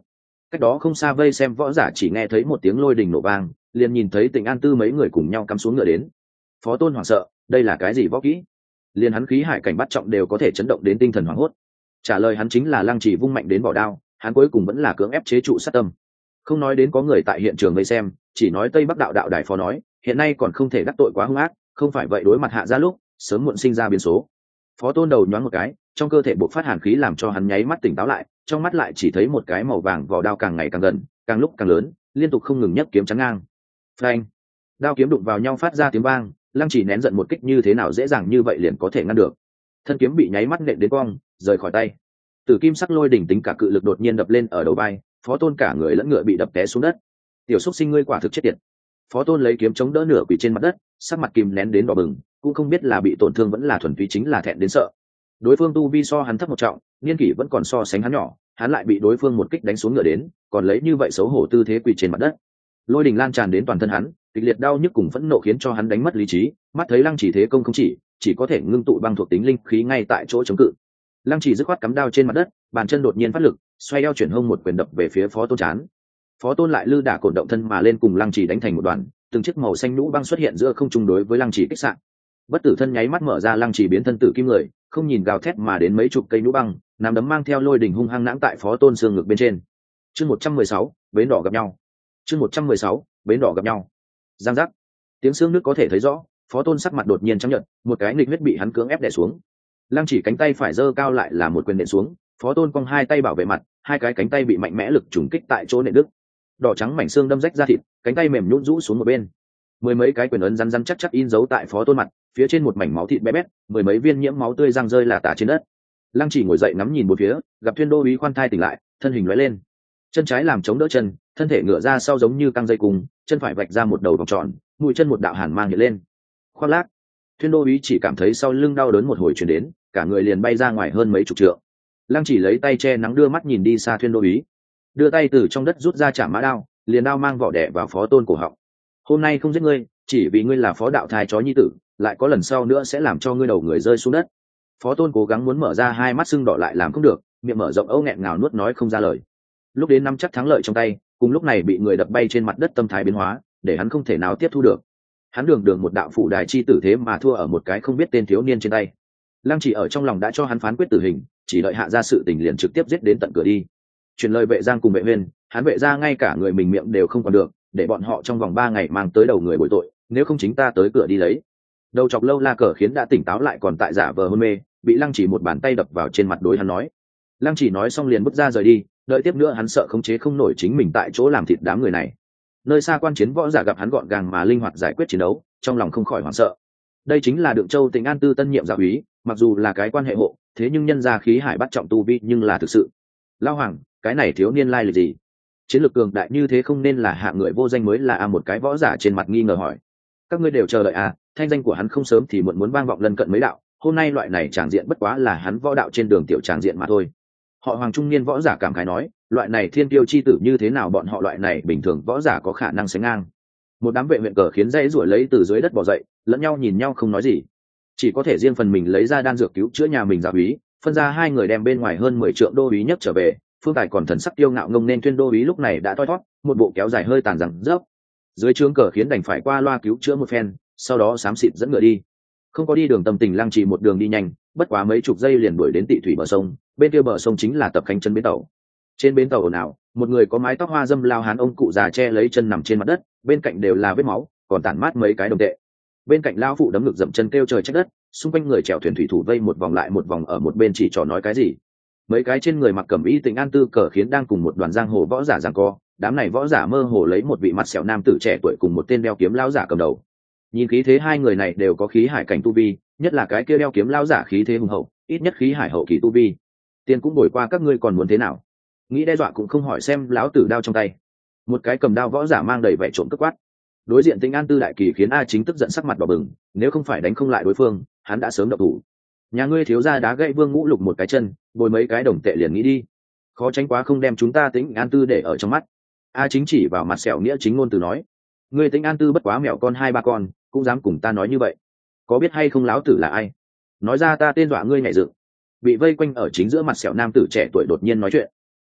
Cách đó không xa vây xem võ giả chỉ nghe thấy một tiếng lôi đình nổ vang, liền nhìn thấy Tịnh An Tư mấy người cùng nhau cắm xuống ngựa đến. Phó Tôn hoảng sợ, đây là cái gì võ kỹ? Liền hắn khí hải cảnh bắt trọng đều có thể chấn động đến tinh thần hoảng hốt. Trả lời hắn chính là Lăng Chỉ vung mạnh đến bỏ đao, hắn cuối cùng vẫn là cưỡng ép chế trụ sát tâm. Không nói đến có người tại hiện trường vây xem, chỉ nói Tây Bắc đạo đạo đài phó nói, hiện nay còn không thể đắc tội quá hung ác, không phải vậy đối mặt hạ gia lúc, sớm muộn sinh ra biến số. Phó Tôn đầu nhoáng một cái, trong cơ thể bộc phát hàn khí làm cho hắn nháy mắt tỉnh táo lại, trong mắt lại chỉ thấy một cái màu vàng vỏ đao càng ngày càng gần, càng lúc càng lớn, liên tục không ngừng nhấc kiếm chắn ngang. Phanh! Đao kiếm đụng vào nhau phát ra tiếng vang, Lăng Chỉ nén giận một kích như thế nào dễ dàng như vậy liền có thể ngăn được. Thân kiếm bị nháy mắt nện đến cong, rời khỏi tay. Tử kim sắc lôi đỉnh tính cả cự lực đột nhiên đập lên ở đầu vai, Phó Tôn cả người lẫn ngựa bị đập té xuống đất. Tiểu xúc sinh ngươi quả thực chết tiệt. Phó Tôn lấy kiếm chống đỡ nửa quỳ trên mặt đất, sắc mặt kìm nén đến đỏ bừng, cũng không biết là bị tổn thương vẫn là thuần túy chính là thẹn đến sợ. Đối phương tu vi so hắn thấp một trọng, niên kỷ vẫn còn so sánh hắn nhỏ, hắn lại bị đối phương một kích đánh xuống ngựa đến, còn lấy như vậy xấu hổ tư thế quỳ trên mặt đất. Lôi đình lan tràn đến toàn thân hắn, kịch liệt đau nhức cùng phẫn nộ khiến cho hắn đánh mất lý trí, mắt thấy Lăng Chỉ thế công không chỉ có thể ngưng tụ băng thuộc tính linh khí ngay tại chỗ chống cự. Lăng Chỉ dứt khoát cắm đao trên mặt đất, bàn chân đột nhiên phát lực, xoay eo chuyển hông một quyền đập về phía Phó Tôn chán. Phó Tôn lại lư đả cổn động thân mà lên cùng Lăng Chỉ đánh thành một đoàn, từng chiếc màu xanh nhũ băng xuất hiện giữa không trung đối với Lăng Chỉ kích sạn. Bất tử thân nháy mắt mở ra, Lăng Chỉ biến thân tử kim người, không nhìn gào thét mà đến mấy chục cây nhũ băng, nắm đấm mang theo lôi đỉnh hung hăng nãng tại Phó Tôn xương ngực bên trên. Chương 116, bến đỏ gặp nhau. Chương 116, bến đỏ gặp nhau. Giang giác. Tiếng xương nước có thể thấy rõ, Phó Tôn sắc mặt đột nhiên trắng nhợt, một cái nghịch huyết bị hắn cưỡng ép đè xuống. Lăng Chỉ cánh tay phải giơ cao lại là một quyền nện xuống, Phó Tôn cong hai tay bảo vệ mặt, hai cái cánh tay bị mạnh mẽ lực trùng kích tại chỗ nện đứt. Đỏ trắng mảnh xương đâm rách ra thịt, cánh tay mềm nhũn rũ xuống một bên. Mười mấy cái quyền ấn rắn rắn chắc chắc in dấu tại Phó Tôn mặt, phía trên một mảnh máu thịt bé bét, mười mấy viên nhiễm máu tươi răng rơi là tả trên đất. Lăng Chỉ ngồi dậy ngắm nhìn bốn phía, gặp Thuyên Đô úy khoan thai tỉnh lại, thân hình lóe lên, chân trái làm chống đỡ chân, thân thể ngửa ra sau giống như căng dây cùng, chân phải vạch ra một đầu vòng tròn, mũi chân một đạo hàn mang hiện lên. Khoác lác, Thuyên Đô úy chỉ cảm thấy sau lưng đau đớn một hồi truyền đến, cả người liền bay ra ngoài hơn mấy chục trượng. Lăng Chỉ lấy tay che nắng đưa mắt nhìn đi xa Thuyên Đô úy, đưa tay từ trong đất rút ra chạm mã đao, liền đao mang vỏ đẻ vào Phó Tôn cổ họng. Hôm nay không giết ngươi, chỉ vì ngươi là Phó đạo thai chó nhi tử, lại có lần sau nữa sẽ làm cho ngươi đầu người rơi xuống đất. Phó Tôn cố gắng muốn mở ra hai mắt sưng đỏ lại làm không được, miệng mở rộng âu nghẹn ngào nuốt nói không ra lời. Lúc đến nắm chắc thắng lợi trong tay, cùng lúc này bị người đập bay trên mặt đất, tâm thái biến hóa, để hắn không thể nào tiếp thu được. Hắn đường đường một đạo phủ đài chi tử thế mà thua ở một cái không biết tên thiếu niên trên tay. Lăng Chỉ ở trong lòng đã cho hắn phán quyết tử hình, chỉ đợi hạ ra sự tình liền trực tiếp giết đến tận cửa đi. Truyền lời Vệ Giang cùng Vệ Huyên, hắn Vệ gia ngay cả người mình miệng đều không còn được, để bọn họ trong vòng 3 ngày mang tới đầu người bồi tội, nếu không chính ta tới cửa đi lấy. Đầu chọc Lâu La Cờ khiến đã tỉnh táo lại còn tại giả vờ hôn mê, bị Lăng Chỉ một bàn tay đập vào trên mặt đối hắn nói. Lăng Chỉ nói xong liền bước ra rời đi, đợi tiếp nữa hắn sợ khống chế không nổi chính mình tại chỗ làm thịt đám người này. Nơi xa quan chiến võ giả gặp hắn gọn gàng mà linh hoạt giải quyết chiến đấu, trong lòng không khỏi hoảng sợ. Đây chính là Đượng Châu Tịnh An Tư tân nhiệm giáo úy, mặc dù là cái quan hệ hộ, thế nhưng nhân gia khí hải bắt trọng tu vi nhưng là thực sự. Lao Hoàng, cái này thiếu niên lai lịch gì? Chiến lược cường đại như thế không nên là hạ người vô danh mới là một cái võ giả trên mặt nghi ngờ hỏi. Các ngươi đều chờ đợi thanh danh của hắn không sớm thì muộn muốn vang vọng lân cận mấy đạo, hôm nay loại này tràng diện bất quá là hắn võ đạo trên đường tiểu tràng diện mà thôi. Họ Hoàng trung niên võ giả cảm khái nói, loại này thiên tiêu chi tử như thế nào bọn họ loại này bình thường võ giả có khả năng sánh ngang. Một đám vệ huyện cờ khiến dãy ruổi lấy từ dưới đất bò dậy, lẫn nhau nhìn nhau không nói gì, chỉ có thể riêng phần mình lấy ra đan dược cứu chữa nhà mình giáo úy, phân ra hai người đem bên ngoài hơn 10 trượng đô úy nhấc trở về. Phương Tài còn thần sắc kiêu ngạo ngông nên Tuyên đô úy lúc này đã thoi thoát, một bộ kéo dài hơi tàn rằng rớp. Dưới trướng cờ khiến đành phải qua loa cứu chữa một phen, sau đó xám xịt dẫn ngựa đi. Không có đi đường tâm tình, Lăng Chỉ một đường đi nhanh, bất quá mấy chục giây liền đuổi đến Tị thủy bờ sông, bên kia bờ sông chính là Tập Khánh chân bến tàu. Trên bến tàu ồn ào, một người có mái tóc hoa dâm lao hán ông cụ già che lấy chân nằm trên mặt đất, bên cạnh đều là vết máu, còn tản mát mấy cái đồng tệ. Bên cạnh lao phụ đấm ngực dậm chân kêu trời trách đất, xung quanh người chèo thuyền thủy thủ vây một vòng lại một vòng ở một bên chỉ trò nói cái gì. Mấy cái trên người mặc cẩm y Tịnh An Tư cờ khiến đang cùng một đoàn giang hồ võ giả giằng co, đám này võ giả mơ hồ lấy một vị mặt sẹo nam tử trẻ tuổi cùng một tên đeo kiếm lão giả cầm đầu. Nhìn khí thế hai người này đều có khí hải cảnh tu vi, nhất là cái kia đeo kiếm lão giả khí thế hùng hậu, ít nhất khí hải hậu kỳ tu vi. Tiền cũng bồi qua, các ngươi còn muốn thế nào? Nghĩ đe dọa cũng không hỏi xem lão tử đao trong tay. Một cái cầm đao võ giả mang đầy vẻ trộm cướp quát. Đối diện Tịnh An Tư đại kỳ khiến A Chính tức giận sắc mặt đỏ bừng, nếu không phải đánh không lại đối phương, hắn đã sớm động thủ. Nhà ngươi thiếu gia đá gãy Vương Ngũ Lục một cái chân, bồi mấy cái đồng tệ liền nghĩ đi, khó tránh quá không đem chúng ta Tĩnh An Tư để ở trong mắt. A Chính chỉ vào mặt sẹo nghĩa chính ngôn từ nói, ngươi Tĩnh An Tư bất quá mẹo con 2-3 con, cũng dám cùng ta nói như vậy, có biết hay không lão tử là ai? Nói ra ta tên dọa ngươi nhảy dựng. Bị vây quanh ở chính giữa mặt sẹo nam tử trẻ tuổi đột nhiên nói chuyện.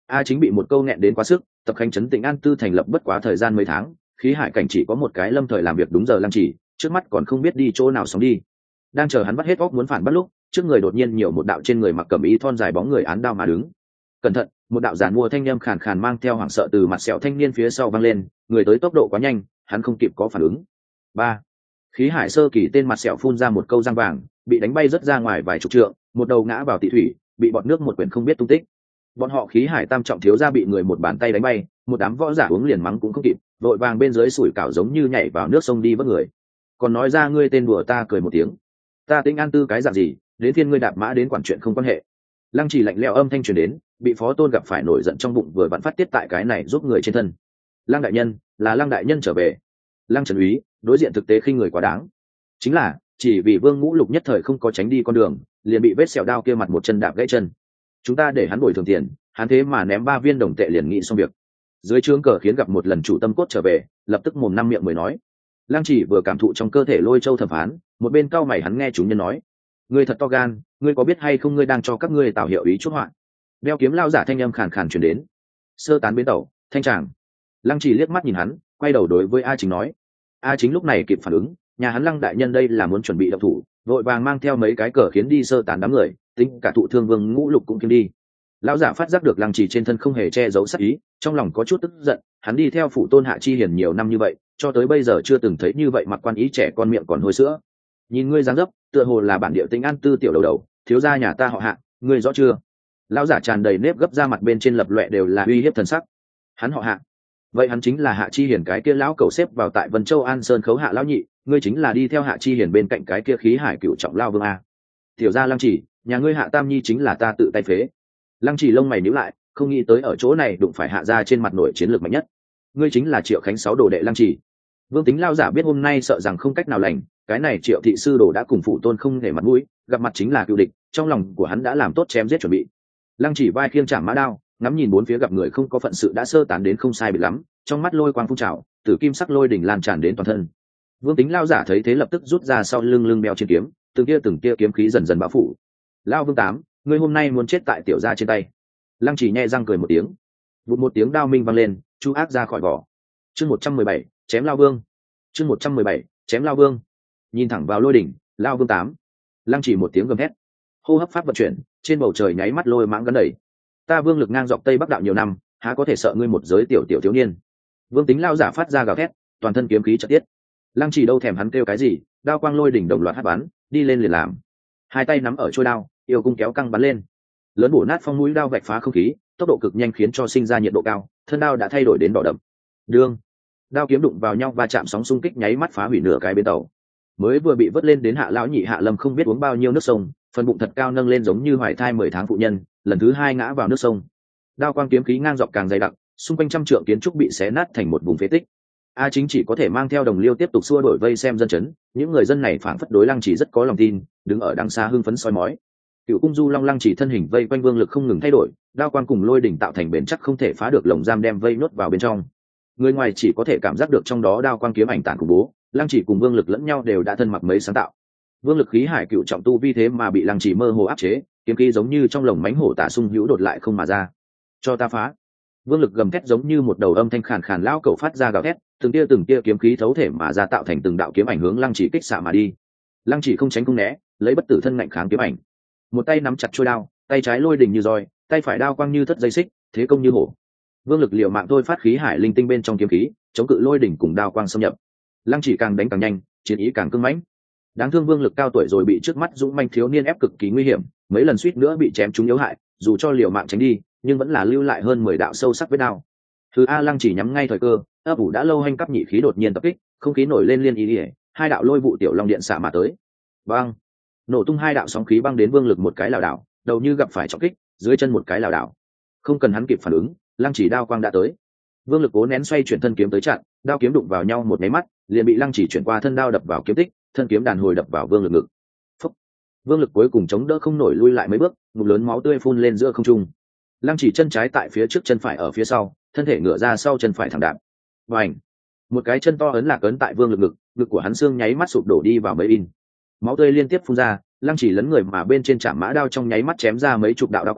A Chính bị một câu nghẹn đến quá sức, tập khánh trấn Tĩnh An Tư thành lập bất quá thời gian mấy tháng, khí hải cảnh chỉ có một cái lâm thời làm việc đúng giờ Lăng Chỉ, trước mắt còn không biết đi chỗ nào sống đi. Đang chờ hắn bắt hết óc muốn phản bắt lúc, trước người đột nhiên nhiều một đạo trên người mặc cẩm y thon dài bóng người án đao mà đứng. Cẩn thận, một đạo giàn mua thanh âm khàn khàn mang theo hoảng sợ từ mặt sẹo thanh niên phía sau vang lên, người tới tốc độ quá nhanh, hắn không kịp có phản ứng. Ba, khí hải sơ kỳ tên mặt sẹo phun ra một câu răng vàng, bị đánh bay rất ra ngoài vài chục trượng, một đầu ngã vào tị thủy, bị bọt nước một quyển không biết tung tích. Bọn họ khí hải tam trọng thiếu gia bị người một bàn tay đánh bay, một đám võ giả uống liền mắng cũng không kịp, vội vàng bên dưới sủi cảo giống như nhảy vào nước sông đi vớt người. Còn nói ra ngươi tên đùa ta cười một tiếng. Ta Tĩnh An Tư cái dạng gì, đến phiên ngươi đạp mã đến quản chuyện không quan hệ. Lăng Chỉ lạnh lẽo âm thanh truyền đến, bị Phó Tôn gặp phải nổi giận trong bụng vừa vặn phát tiết tại cái này giúp người trên thân. Lăng đại nhân, là Lăng đại nhân trở về. Lăng Trần úy, đối diện thực tế khinh người quá đáng. Chính là, chỉ vì Vương Ngũ Lục nhất thời không có tránh đi con đường, liền bị vết sẹo đao kia mặt một chân đạp gãy chân. Chúng ta để hắn bồi thường tiền, hắn thế mà ném 3 viên đồng tệ liền nghĩ xong việc. Dưới trướng cờ khiến gặp một lần chủ tâm cốt trở về, lập tức mồm năm miệng mới nói. Lăng Chỉ vừa cảm thụ trong cơ thể lôi châu thẩm phán, một bên cau mày hắn nghe chúng nhân nói: ngươi thật to gan, ngươi có biết hay không ngươi đang cho các ngươi tạo hiệu ý chuốc họa. Đeo kiếm lao giả thanh âm khàn khàn truyền đến. Sơ tán bến tàu, thanh tràng. Lăng Chỉ liếc mắt nhìn hắn, quay đầu đối với A Chính nói. A Chính lúc này kịp phản ứng, nhà hắn Lăng đại nhân đây là muốn chuẩn bị động thủ, vội vàng mang theo mấy cái cờ khiến đi sơ tán đám người, tính cả thụ thương Vương Ngũ Lục cũng kiếm đi. Lão giả phát giác được Lăng Chỉ trên thân không hề che giấu sát ý, trong lòng có chút tức giận, hắn đi theo phụ tôn Hạ Chi Hiền nhiều năm như vậy, cho tới bây giờ chưa từng thấy như vậy mặc quan ý trẻ con miệng còn hôi sữa. Nhìn ngươi dáng dấp, tựa hồ là bản địa Tĩnh An Tư tiểu đầu đầu, thiếu gia nhà ta họ Hạ, ngươi rõ chưa? Lão giả tràn đầy nếp gấp ra mặt bên trên lập loè đều là uy hiếp thần sắc. Hắn họ Hạ, vậy hắn chính là Hạ Chi Hiền cái kia lão cầu xếp vào tại Vân Châu An Sơn khấu Hạ lão nhị, ngươi chính là đi theo Hạ Chi Hiền bên cạnh cái kia khí hải cựu trọng lao vương a. Tiểu gia Lăng Chỉ, nhà ngươi Hạ Tam Nhi chính là ta tự tay phế. Lăng Chỉ lông mày nhíu lại, không nghĩ tới ở chỗ này đụng phải Hạ gia trên mặt nổi chiến lược mạnh nhất. Ngươi chính là Triệu Khánh sáu đồ đệ Lăng Chỉ. Vương Tính lao giả biết hôm nay sợ rằng không cách nào lành, cái này Triệu thị sư đồ đã cùng phụ tôn không để mặt mũi, gặp mặt chính là cựu địch, trong lòng của hắn đã làm tốt chém giết chuẩn bị. Lăng Chỉ vai khiêng chạm mã đao, ngắm nhìn bốn phía gặp người không có phận sự đã sơ tán đến không sai biệt lắm, trong mắt lôi quang phun trào, tử kim sắc lôi đỉnh lan tràn đến toàn thân. Vương Tính lao giả thấy thế lập tức rút ra sau lưng beo trên kiếm, từng tia kiếm khí dần dần bao phủ. Lao Vương Tám, ngươi hôm nay muốn chết tại tiểu gia trên tay. Lăng Chỉ nhẹ răng cười một tiếng, vụt một tiếng đao minh vang lên, chu ác ra khỏi vỏ. Chương 117, chém Lao Vương. Chương 117, chém Lao Vương. Nhìn thẳng vào lôi đỉnh, Lao Vương Tám. Lăng Chỉ một tiếng gầm hét, hô hấp pháp vận chuyển, trên bầu trời nháy mắt lôi mãng gắn đầy. Ta Vương Lực ngang dọc Tây Bắc đạo nhiều năm, há có thể sợ ngươi một giới tiểu thiếu niên. Vương Tính lao giả phát ra gào thét, toàn thân kiếm khí chợt tiết. Lăng Chỉ đâu thèm hắn kêu cái gì, đao quang lôi đỉnh đồng loạt hất bắn, đi lên liền làm. Hai tay nắm ở chuôi đao, yêu cung kéo căng bắn lên. Lớn bổ nát phong mũi đao vạch phá không khí, tốc độ cực nhanh khiến cho sinh ra nhiệt độ cao, thân đao đã thay đổi đến đỏ đậm. Đương, đao kiếm đụng vào nhau va chạm sóng xung kích nháy mắt phá hủy nửa cái bến tàu. Mới vừa bị vớt lên đến Hạ lão nhị Hạ Lâm không biết uống bao nhiêu nước sông, phần bụng thật cao nâng lên giống như hoài thai 10 tháng phụ nhân, lần thứ hai ngã vào nước sông. Đao quang kiếm khí ngang dọc càng dày đặc, xung quanh trăm trượng kiến trúc bị xé nát thành một vùng phế tích. A Chính chỉ có thể mang theo đồng liêu tiếp tục xua đuổi vây xem dân chấn, những người dân này phảng phất đối Lăng Chỉ rất có lòng tin, đứng ở đằng xa hưng phấn soi mói. Cựu cung du long Lăng Chỉ thân hình vây quanh Vương Lực không ngừng thay đổi, đao quang cùng lôi đỉnh tạo thành bền chắc không thể phá được lồng giam đem vây nhốt vào bên trong. Người ngoài chỉ có thể cảm giác được trong đó đao quang kiếm ảnh tản khủng bố, Lăng Chỉ cùng Vương Lực lẫn nhau đều đã thân mặc mấy sáng tạo. Vương Lực khí hải cựu trọng tu vi thế mà bị Lăng Chỉ mơ hồ áp chế, kiếm khí giống như trong lồng mánh hổ tả sung hữu đột lại không mà ra. Cho ta phá! Vương Lực gầm thét giống như một đầu âm thanh khàn khàn lão cẩu phát ra gào thét, từng tia kiếm khí thấu thể mà ra tạo thành từng đạo kiếm ảnh hướng Lăng Chỉ kích xạ mà đi. Lăng Chỉ không tránh không né, lấy bất tử thân ngạnh kháng kiếm ảnh. Một tay nắm chặt chuôi đao, tay trái lôi đình như roi, tay phải đao quang như thất dây xích, thế công như hổ. Vương Lực liều mạng thôi phát khí hải linh tinh bên trong kiếm khí, chống cự lôi đỉnh cùng đao quang xâm nhập. Lăng Chỉ càng đánh càng nhanh, chiến ý càng cứng mãnh. Đáng thương Vương Lực cao tuổi rồi bị trước mắt dũng manh thiếu niên ép cực kỳ nguy hiểm, mấy lần suýt nữa bị chém trúng yếu hại, dù cho liều mạng tránh đi, nhưng vẫn là lưu lại hơn 10 đạo sâu sắc vết đao. Thứ A Lăng Chỉ nhắm ngay thời cơ, ấp ủ đã lâu hành cấp nhị khí đột nhiên tập kích, không khí nổi lên liên ý ỉa, hai đạo lôi vụ tiểu long điện xả mà tới. Bang! Nổ tung hai đạo sóng khí băng đến Vương Lực một cái lảo đảo, đầu như gặp phải trọng kích, dưới chân một cái lảo đảo. Không cần hắn kịp phản ứng, Lăng Chỉ đao quang đã tới. Vương Lực cố nén xoay chuyển thân kiếm tới chặn, đao kiếm đụng vào nhau một cái mắt, liền bị Lăng Chỉ chuyển qua thân đao đập vào kiếm tích, thân kiếm đàn hồi đập vào Vương Lực ngực. Phúc! Vương Lực cuối cùng chống đỡ không nổi lui lại mấy bước, ngụm lớn máu tươi phun lên giữa không trung. Lăng Chỉ chân trái tại phía trước, chân phải ở phía sau, thân thể ngửa ra sau, chân phải thẳng đạp. Bành! Một cái chân to ấn lạc ấn tại Vương Lực ngực, ngực của hắn xương nháy mắt sụp đổ đi vào mấy in. Máu tươi liên tiếp phun ra, Lăng Chỉ lấn người mà bên trên chạm mã đao trong nháy mắt chém ra mấy chục đạo đao quang,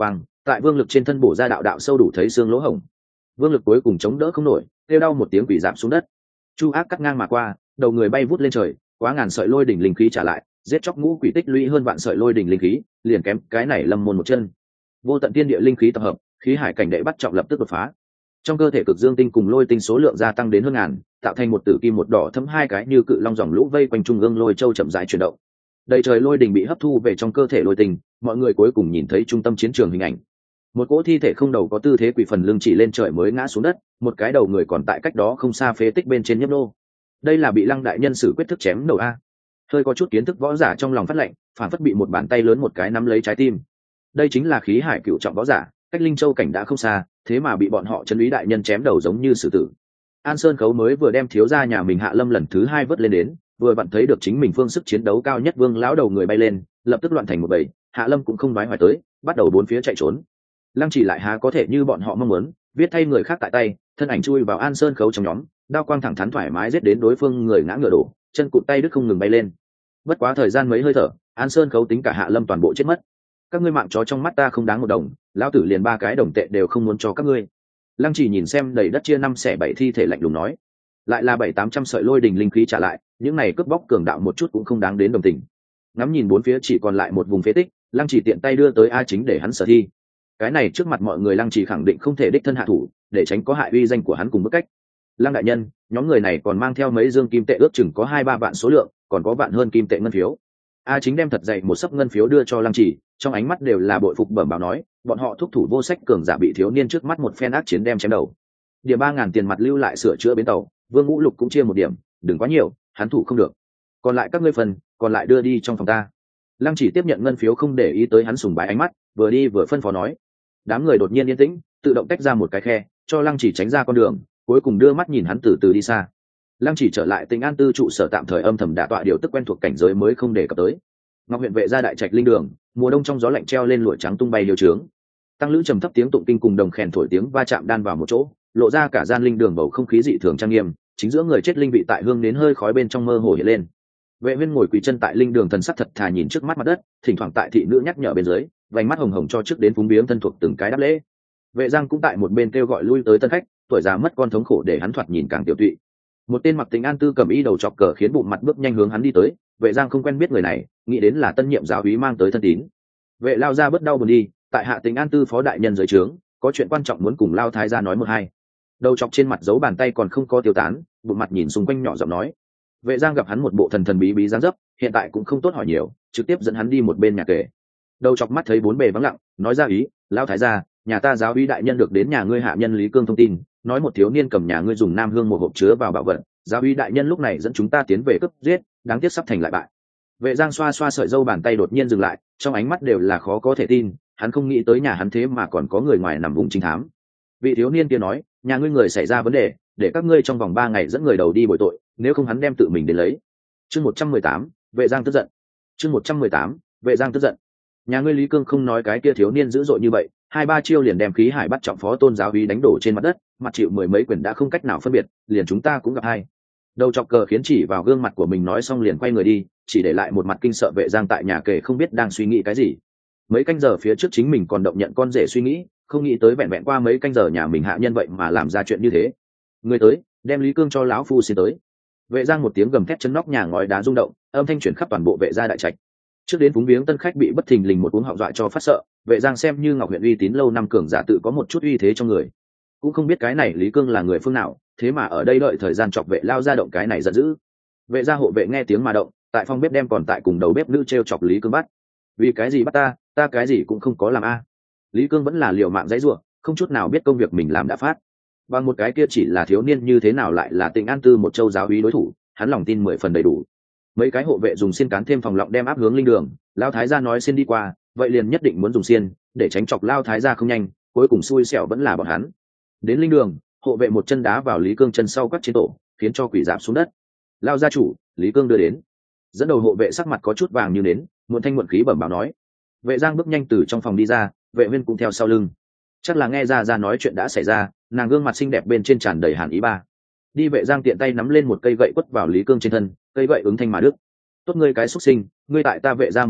tại Vương Lực trên thân bổ ra đạo đạo sâu đủ thấy xương lỗ hổng. Vương Lực cuối cùng chống đỡ không nổi, kêu đau một tiếng quỷ giảm xuống đất. Chu Ác cắt ngang mà qua, đầu người bay vút lên trời, quá ngàn sợi lôi đỉnh linh khí trả lại, giết chóc ngũ quỷ tích lũy hơn vạn sợi lôi đỉnh linh khí, liền kém cái này Lâm Môn một chân. Vô tận tiên địa linh khí tập hợp, khí hải cảnh đệ bắt trọng lập tức đột phá. Trong cơ thể cực dương tinh cùng lôi tinh số lượng gia tăng đến hơn ngàn, tạo thành một tử kim một đỏ thấm hai cái như cự long dòng lũ vây quanh trung ương lôi châu chậm rãi chuyển động. Đầy trời lôi đỉnh bị hấp thu về trong cơ thể lôi tinh, mọi người cuối cùng nhìn thấy trung tâm chiến trường hình ảnh. Một cỗ thi thể không đầu có tư thế quỷ phần lưng chỉ lên trời mới ngã xuống đất, một cái đầu người còn tại cách đó không xa phế tích bên trên nhấp nô. Đây là bị Lăng đại nhân xử quyết thức chém đầu a. Hơi có chút kiến thức võ giả trong lòng phát lệnh, phản phất bị một bàn tay lớn một cái nắm lấy trái tim. Đây chính là khí hải cựu trọng võ giả, cách Linh Châu cảnh đã không xa, thế mà bị bọn họ trấn úy đại nhân chém đầu giống như xử tử. An Sơn Khấu mới vừa đem thiếu gia nhà mình Hạ Lâm lần thứ hai vớt lên đến, vừa vặn thấy được chính mình phương sức chiến đấu cao nhất Vương lão đầu người bay lên, lập tức loạn thành một bầy. Hạ Lâm cũng không nói hoài tới, bắt đầu bốn phía chạy trốn. Lăng Chỉ lại há có thể như bọn họ mong muốn, viết thay người khác tại tay, thân ảnh chui vào An Sơn Khấu trong nhóm, đao quang thẳng thắn thoải mái giết đến đối phương người ngã ngựa đổ, chân cụt tay đứt không ngừng bay lên. Bất quá thời gian mấy hơi thở, An Sơn Khấu tính cả Hạ Lâm toàn bộ chết mất. Các ngươi mạng chó trong mắt ta không đáng một đồng, lão tử liền 3 cái đồng tệ đều không muốn cho các ngươi. Lăng Chỉ nhìn xem đầy đất chia 5 xẻ 7 thi thể lạnh lùng nói, lại là 700-800 sợi lôi đình linh khí trả lại, những này cướp bóc cường đạo một chút cũng không đáng đến đồng tình. Ngắm nhìn bốn phía chỉ còn lại một vùng phế tích, Lăng Chỉ tiện tay đưa tới A Chính để hắn sở thi. Cái này trước mặt mọi người Lăng Chỉ khẳng định không thể đích thân hạ thủ, để tránh có hại uy danh của hắn cùng bức cách. Lăng đại nhân, nhóm người này còn mang theo mấy dương kim tệ ước chừng có 2-3 vạn số lượng, còn có vạn hơn kim tệ ngân phiếu. A Chính đem thật dày một sấp ngân phiếu đưa cho Lăng Chỉ, trong ánh mắt đều là bội phục bẩm báo nói, bọn họ thúc thủ vô sách cường giả bị thiếu niên trước mắt một phen ác chiến đem chém đầu. Điểm 3.000 tiền mặt lưu lại sửa chữa bến tàu, Vương Ngũ Lục cũng chia một điểm, đừng quá nhiều, hắn thủ không được. Còn lại các ngươi phần, còn lại đưa đi trong phòng ta. Lăng Chỉ tiếp nhận ngân phiếu không để ý tới hắn sùng bái ánh mắt, vừa đi vừa phân phó nói. Đám người đột nhiên yên tĩnh, tự động tách ra một cái khe, cho Lăng Chỉ tránh ra con đường, cuối cùng đưa mắt nhìn hắn từ từ đi xa. Lăng Chỉ trở lại Tĩnh An Tư trụ sở tạm thời âm thầm đả tọa điều tức quen thuộc cảnh giới mới không để cập tới. Ngọc huyện vệ gia đại trạch linh đường, mùa đông trong gió lạnh treo lên lụa trắng tung bay liều trướng. Tăng lữ trầm thấp tiếng tụng kinh cùng đồng khèn thổi tiếng va chạm đan vào một chỗ, lộ ra cả gian linh đường bầu không khí dị thường trang nghiêm, chính giữa người chết linh vị tại hương đến hơi khói bên trong mơ hồ hiện lên. Vệ Viên ngồi quỳ chân tại linh đường thần sắc thật thà nhìn trước mắt mặt đất, thỉnh thoảng tại thị nữ nhắc nhở bên dưới, vành mắt hồng hồng cho trước đến phúng biếng thân thuộc từng cái đáp lễ. Vệ Giang cũng tại một bên kêu gọi lui tới tân khách, tuổi già mất con thống khổ để hắn thoạt nhìn càng tiểu tụy. Một tên mặc Tĩnh An Tư cầm y đầu chọc cờ khiến bụng mặt bước nhanh hướng hắn đi tới. Vệ Giang không quen biết người này, nghĩ đến là tân nhiệm giáo úy mang tới thân tín. Vệ lao ra bớt đau buồn đi, tại hạ Tĩnh An Tư phó đại nhân dưới trướng, có chuyện quan trọng muốn cùng lao thái gia nói một hai. Đầu chọc trên mặt giấu bàn tay còn không có tiêu tán, bụng mặt nhìn xung quanh nhỏ giọng nói. Vệ Giang gặp hắn một bộ thần thần bí bí dáng dấp, hiện tại cũng không tốt hỏi nhiều, trực tiếp dẫn hắn đi một bên nhà kề. Đầu chọc mắt thấy bốn bề vắng lặng, nói ra ý, lao thái gia, nhà ta giáo úy đại nhân được đến nhà ngươi hạ nhân Lý Cương thông tin, nói một thiếu niên cầm nhà ngươi dùng nam hương một hộp chứa vào bảo vật, giáo úy đại nhân lúc này dẫn chúng ta tiến về cướp giết, đáng tiếc sắp thành lại bại. Vệ Giang xoa xoa sợi râu bàn tay đột nhiên dừng lại, trong ánh mắt đều là khó có thể tin, hắn không nghĩ tới nhà hắn thế mà còn có người ngoài nằm vùng trinh thám. Vị thiếu niên kia nói, nhà ngươi người xảy ra vấn đề, để các ngươi trong vòng 3 ngày dẫn người đầu đi bồi tội, nếu không hắn đem tự mình đến lấy. Chương 118, Vệ Giang tức giận. Chương 118, Vệ Giang tức giận. Nhà ngươi Lý Cương không nói cái kia thiếu niên dữ dội như vậy, 2-3 chiêu liền đem khí hải bắt trọng phó tôn giáo úy đánh đổ trên mặt đất, mặt chịu mười mấy quyền đã không cách nào phân biệt, liền chúng ta cũng gặp hai. Đầu chọc cờ khiến chỉ vào gương mặt của mình nói xong liền quay người đi, chỉ để lại một mặt kinh sợ Vệ Giang tại nhà kề không biết đang suy nghĩ cái gì. Mấy canh giờ phía trước chính mình còn động nhận con rể suy nghĩ, không nghĩ tới vẹn vẹn qua mấy canh giờ nhà mình hạ nhân vậy mà làm ra chuyện như thế. Người tới, đem Lý Cương cho lão phu xin tới. Vệ Giang một tiếng gầm thét chấn nóc nhà ngói đá rung động, âm thanh chuyển khắp toàn bộ Vệ gia đại trạch. Trước đến phúng viếng tân khách bị bất thình lình một cuống họng dọa cho phát sợ, Vệ Giang xem như Ngọc huyện uy tín lâu năm cường giả tự có một chút uy thế trong người, cũng không biết cái này Lý Cương là người phương nào, thế mà ở đây đợi thời gian chọc vệ lao ra động cái này giận dữ. Vệ gia hộ vệ nghe tiếng mà động, tại phòng bếp đem còn tại cùng đầu bếp nữ treo chọc Lý Cương bắt. Vì cái gì bắt ta cái gì cũng không có làm a. Lý Cương vẫn là liều mạng dãy rủa, không chút nào biết công việc mình làm đã phát. Bằng một cái kia chỉ là thiếu niên như thế nào lại là Tĩnh An Tư một châu giáo úy đối thủ, hắn lòng tin 10 phần đầy đủ. Mấy cái hộ vệ dùng xiên cán thêm phòng lọng đem áp hướng linh đường, lao thái gia nói xin đi qua, vậy liền nhất định muốn dùng xiên để tránh chọc lao thái gia không nhanh, cuối cùng xui xẻo vẫn là bọn hắn. Đến linh đường, hộ vệ một chân đá vào Lý Cương chân sau quắt trên tổ, khiến cho quỷ giảm xuống đất. Lao gia chủ, Lý Cương đưa đến. Dẫn đầu hộ vệ sắc mặt có chút vàng như nến, muộn thanh muộn khí bẩm báo nói. Vệ Giang bước nhanh từ trong phòng đi ra, Vệ Viên cũng theo sau lưng. Chắc là nghe ra nói chuyện đã xảy ra, nàng gương mặt xinh đẹp bên trên tràn đầy hàn ý ba. Đi. Vệ Giang tiện tay nắm lên một cây gậy quất vào Lý Cương trên thân, cây gậy ứng thanh mà đứt. Tốt ngươi cái xuất sinh, ngươi tại ta Vệ gia 10 năm,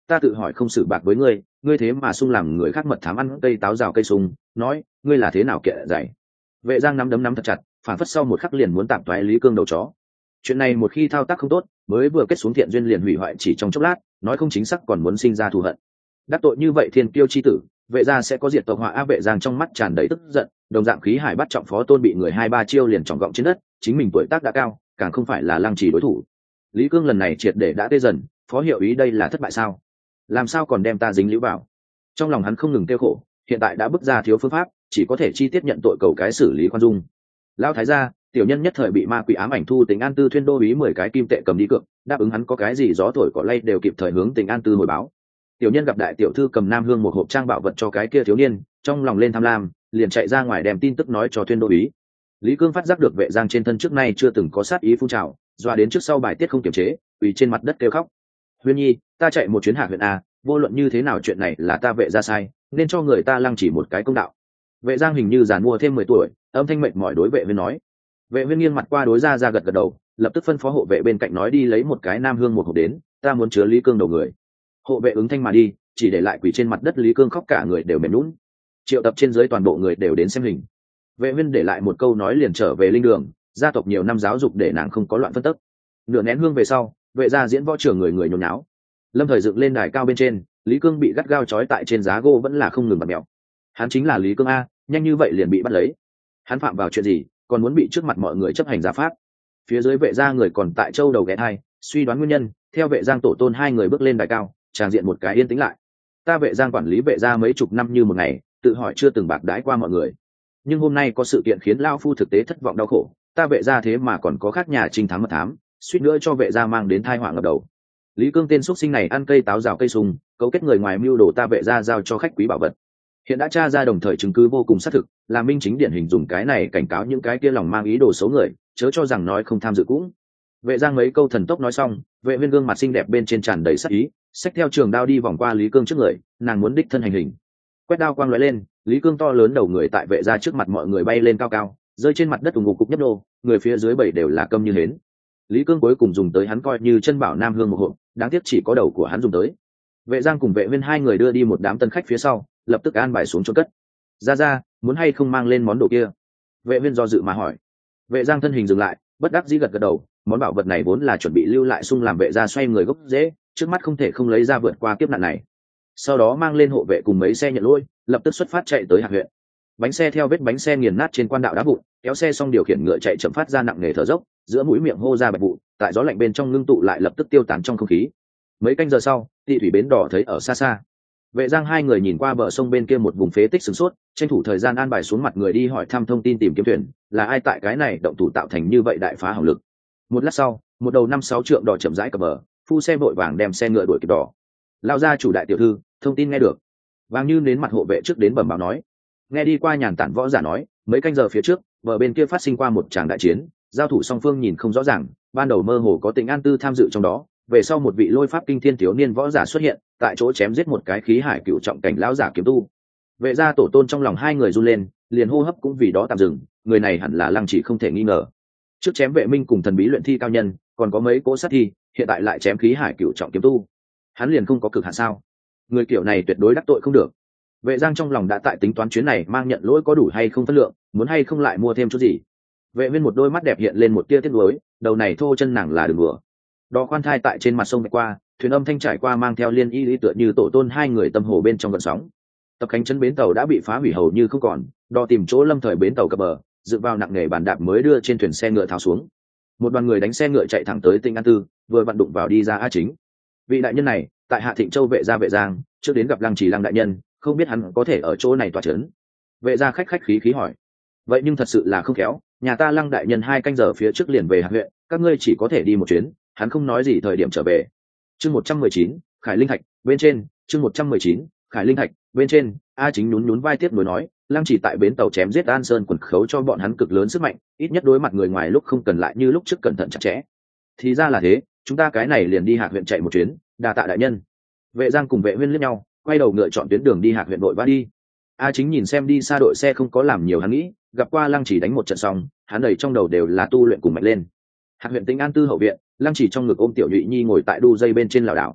ta tự hỏi không xử bạc với ngươi, ngươi thế mà sung làm người khác mật thám ăn cây táo rào cây sung, nói ngươi là thế nào kệ dạy. Vệ Giang nắm đấm nắm thật chặt, phản phất sau một khắc liền muốn tạm toái Lý Cương đầu chó. Chuyện này một khi thao tác không tốt, mới vừa kết xuống thiện duyên liền hủy hoại chỉ trong chốc lát, nói không chính xác còn muốn sinh ra thù hận. Đắc tội như vậy thiên kiêu chi tử, Vệ gia sẽ có diệt tộc họa a. Vệ Giang trong mắt tràn đầy tức giận, đồng dạng khí hải bắt trọng phó tôn bị người 2-3 chiêu liền trọng gọng trên đất, chính mình tuổi tác đã cao, càng không phải là Lăng Chỉ đối thủ. Lý Cương lần này triệt để đã tê dần, phó hiệu ý đây là thất bại sao? Làm sao còn đem ta dính líu vào? Trong lòng hắn không ngừng tiêu khổ, hiện tại đã bước ra thiếu phương pháp, chỉ có thể chi tiết nhận tội cầu cái xử lý khoan dung. Lão thái gia, tiểu nhân nhất thời bị ma quỷ ám ảnh thu Tỉnh An Tư thuyên đô ý 10 cái kim tệ cầm đi cược, đáp ứng hắn có cái gì gió thổi cỏ lay đều kịp thời hướng Tỉnh An Tư hồi báo. Tiểu nhân gặp đại tiểu thư cầm Nam Hương một hộp trang bảo vật cho cái kia thiếu niên, trong lòng lên tham lam, liền chạy ra ngoài đem tin tức nói cho thuyên đô ý. Lý Cương phát giác được Vệ Giang trên thân trước nay chưa từng có sát ý phun trào, dọa đến trước sau bài tiết không kiềm chế, quỳ trên mặt đất kêu khóc. Huyên nhi, ta chạy một chuyến Hạ huyện a, vô luận như thế nào chuyện này là ta Vệ gia sai, nên cho người ta Lăng Chỉ một cái công đạo. Vệ Giang hình như giàn mua thêm 10 tuổi, âm thanh mệt mỏi đối Vệ Huyên nói. Vệ Huyên nghiêng mặt qua đối ra gật gật đầu, lập tức phân phó hộ vệ bên cạnh nói đi lấy một cái Nam Hương một hộp đến, ta muốn chứa Lý Cương đầu người. Hộ vệ ứng thanh mà đi, chỉ để lại quỳ trên mặt đất Lý Cương khóc cả người đều mềm nhũn. Triệu tập trên dưới toàn bộ người đều đến xem hình. Vệ Huyên để lại một câu nói liền trở về linh đường, gia tộc nhiều năm giáo dục để nàng không có loạn phân tức. Nửa nén hương về sau, Vệ gia diễn võ trường người người nhốn nháo. Lâm Thời dựng lên đài cao bên trên, Lý Cương bị gắt gao trói tại trên giá gỗ vẫn là không ngừng bật mèo. Hắn chính là Lý Cương a, nhanh như vậy liền bị bắt lấy. Hắn phạm vào chuyện gì, còn muốn bị trước mặt mọi người chấp hành gia pháp? Phía dưới Vệ gia người còn tại châu đầu ghé thai, suy đoán nguyên nhân, theo Vệ Giang tổ tôn hai người bước lên đài cao, tràng diện một cái yên tĩnh lại. Ta Vệ Giang quản lý Vệ gia mấy chục năm như một ngày, tự hỏi chưa từng bạc đãi qua mọi người. Nhưng hôm nay có sự kiện khiến lão phu thực tế thất vọng đau khổ, ta Vệ gia thế mà còn có khác nhà trinh thám mật thám, suýt nữa cho Vệ gia mang đến tai họa ngập đầu. Lý Cương tên xuất sinh này ăn cây táo rào cây sung, cấu kết người ngoài mưu đồ ta Vệ gia giao cho khách quý bảo vật. Hiện đã tra ra đồng thời chứng cứ vô cùng xác thực, là minh chính điển hình dùng cái này cảnh cáo những cái kia lòng mang ý đồ xấu người, chớ cho rằng nói không tham dự cũng. Vệ Giang mấy câu thần tốc nói xong, Vệ Huyên gương mặt xinh đẹp bên trên tràn đầy sắc ý, xách theo trường đao đi vòng qua Lý Cương trước người, nàng muốn đích thân hành hình. Quét đao quang lóe lên, Lý Cương to lớn đầu người tại Vệ gia trước mặt mọi người bay lên cao cao, rơi trên mặt đất ủng ngục cục nhấp nô, người phía dưới bảy đều là câm như hến. Lý Cương cuối cùng dùng tới hắn coi như chân bảo Nam Hương một hộp, đáng tiếc chỉ có đầu của hắn dùng tới. Vệ Giang cùng Vệ Huyên hai người đưa đi một đám tân khách phía sau, lập tức an bài xuống chỗ cất. Ra, muốn hay không mang lên món đồ kia? Vệ Huyên do dự mà hỏi. Vệ Giang thân hình dừng lại, bất đắc dĩ gật gật đầu, món bảo vật này vốn là chuẩn bị lưu lại sung làm Vệ gia xoay người gốc rễ, trước mắt không thể không lấy ra vượt qua kiếp nạn này. Sau đó mang lên hộ vệ cùng mấy xe nhận lỗi, lập tức xuất phát chạy tới Hạc huyện. Bánh xe theo vết bánh xe nghiền nát trên quan đạo đá vụn, kéo xe xong điều khiển ngựa chạy chậm phát ra nặng nề thở dốc, giữa mũi miệng hô ra bạch vụ, tại gió lạnh bên trong ngưng tụ lại lập tức tiêu tán trong không khí. Mấy canh giờ sau, Tị thủy bến đỏ thấy ở xa xa. Vệ Giang hai người nhìn qua bờ sông bên kia một vùng phế tích sửng sốt, tranh thủ thời gian an bài xuống mặt người đi hỏi thăm thông tin tìm kiếm thuyền, là ai tại cái này động thủ tạo thành như vậy đại phá hỏng lực. Một lát sau, một đầu 5-6 trượng đỏ chậm rãi cập bờ, phu xe vội vàng đem xe ngựa đuổi kịp đỏ. Lao ra chủ đại tiểu thư, thông tin nghe được. Vàng Như đến mặt hộ vệ trước đến bẩm báo nói. Nghe đi qua nhàn tản võ giả nói, mấy canh giờ phía trước, bờ bên kia phát sinh qua một tràng đại chiến, giao thủ song phương nhìn không rõ ràng, ban đầu mơ hồ có Tỉnh An Tư tham dự trong đó, về sau một vị lôi pháp kinh thiên thiếu niên võ giả xuất hiện, tại chỗ chém giết một cái khí hải cựu trọng cảnh lão giả kiếm tu. Vệ gia tổ tôn trong lòng hai người run lên, liền hô hấp cũng vì đó tạm dừng, người này hẳn là Lăng Chỉ không thể nghi ngờ. Trước chém Vệ Minh cùng thần bí luyện thi cao nhân, còn có mấy cỗ sát thi, hiện tại lại chém khí hải cựu trọng kiếm tu. Hắn liền không có cực hạn sao? Người kiểu này tuyệt đối đắc tội không được. Vệ Giang trong lòng đã tại tính toán chuyến này mang nhận lỗi có đủ hay không phân lượng, muốn hay không lại mua thêm chút gì. Vệ Viên một đôi mắt đẹp hiện lên một tia tiếc nuối, đầu này thô chân nàng là đừng đùa. Đò khoan thai tại trên mặt sông qua, thuyền âm thanh trải qua mang theo liên y lý tựa như tổ tôn hai người tâm hồ bên trong gợn sóng. Tập cánh chân bến tàu đã bị phá hủy hầu như không còn, đò tìm chỗ lâm thời bến tàu cập bờ, dựng vào nặng nghề bàn đạp mới đưa trên thuyền xe ngựa tháo xuống. Một đoàn người đánh xe ngựa chạy thẳng tới Tỉnh An Tư, vừa vặn đụng vào đi ra A Chính. Vị đại nhân này, tại Hạ Thịnh Châu Vệ gia Vệ Giang, trước đến gặp Lăng Chỉ Lăng đại nhân, không biết hắn có thể ở chỗ này tọa trấn. Vệ gia khách khách khí khí hỏi. Vậy nhưng thật sự là không khéo, nhà ta Lăng đại nhân 2 canh giờ phía trước liền về Hạc huyện, các ngươi chỉ có thể đi một chuyến, hắn không nói gì thời điểm trở về. Chương 119, Khải Linh Thạch, bên trên, chương 119, Khải Linh Thạch, bên trên, A Chính nhún vai tiếp nối nói, Lăng Chỉ tại bến tàu chém giết An Sơn quần khấu cho bọn hắn cực lớn sức mạnh, ít nhất đối mặt người ngoài lúc không cần lại như lúc trước cẩn thận chặt chẽ. Thì ra là thế, chúng ta cái này liền đi Hạc huyện chạy một chuyến, đa tạ đại nhân. Vệ Giang cùng Vệ Huyên liếc nhau, quay đầu ngựa chọn tuyến đường đi Hạc huyện đội vã đi. A Chính nhìn xem đi xa đội xe không có làm nhiều hắn nghĩ, gặp qua Lăng Chỉ đánh một trận xong, hắn đầy trong đầu đều là tu luyện cùng mạnh lên. Hạc huyện Tỉnh An Tư hậu viện, Lăng Chỉ trong ngực ôm tiểu nhụy nhi ngồi tại đu dây bên trên lảo đảo.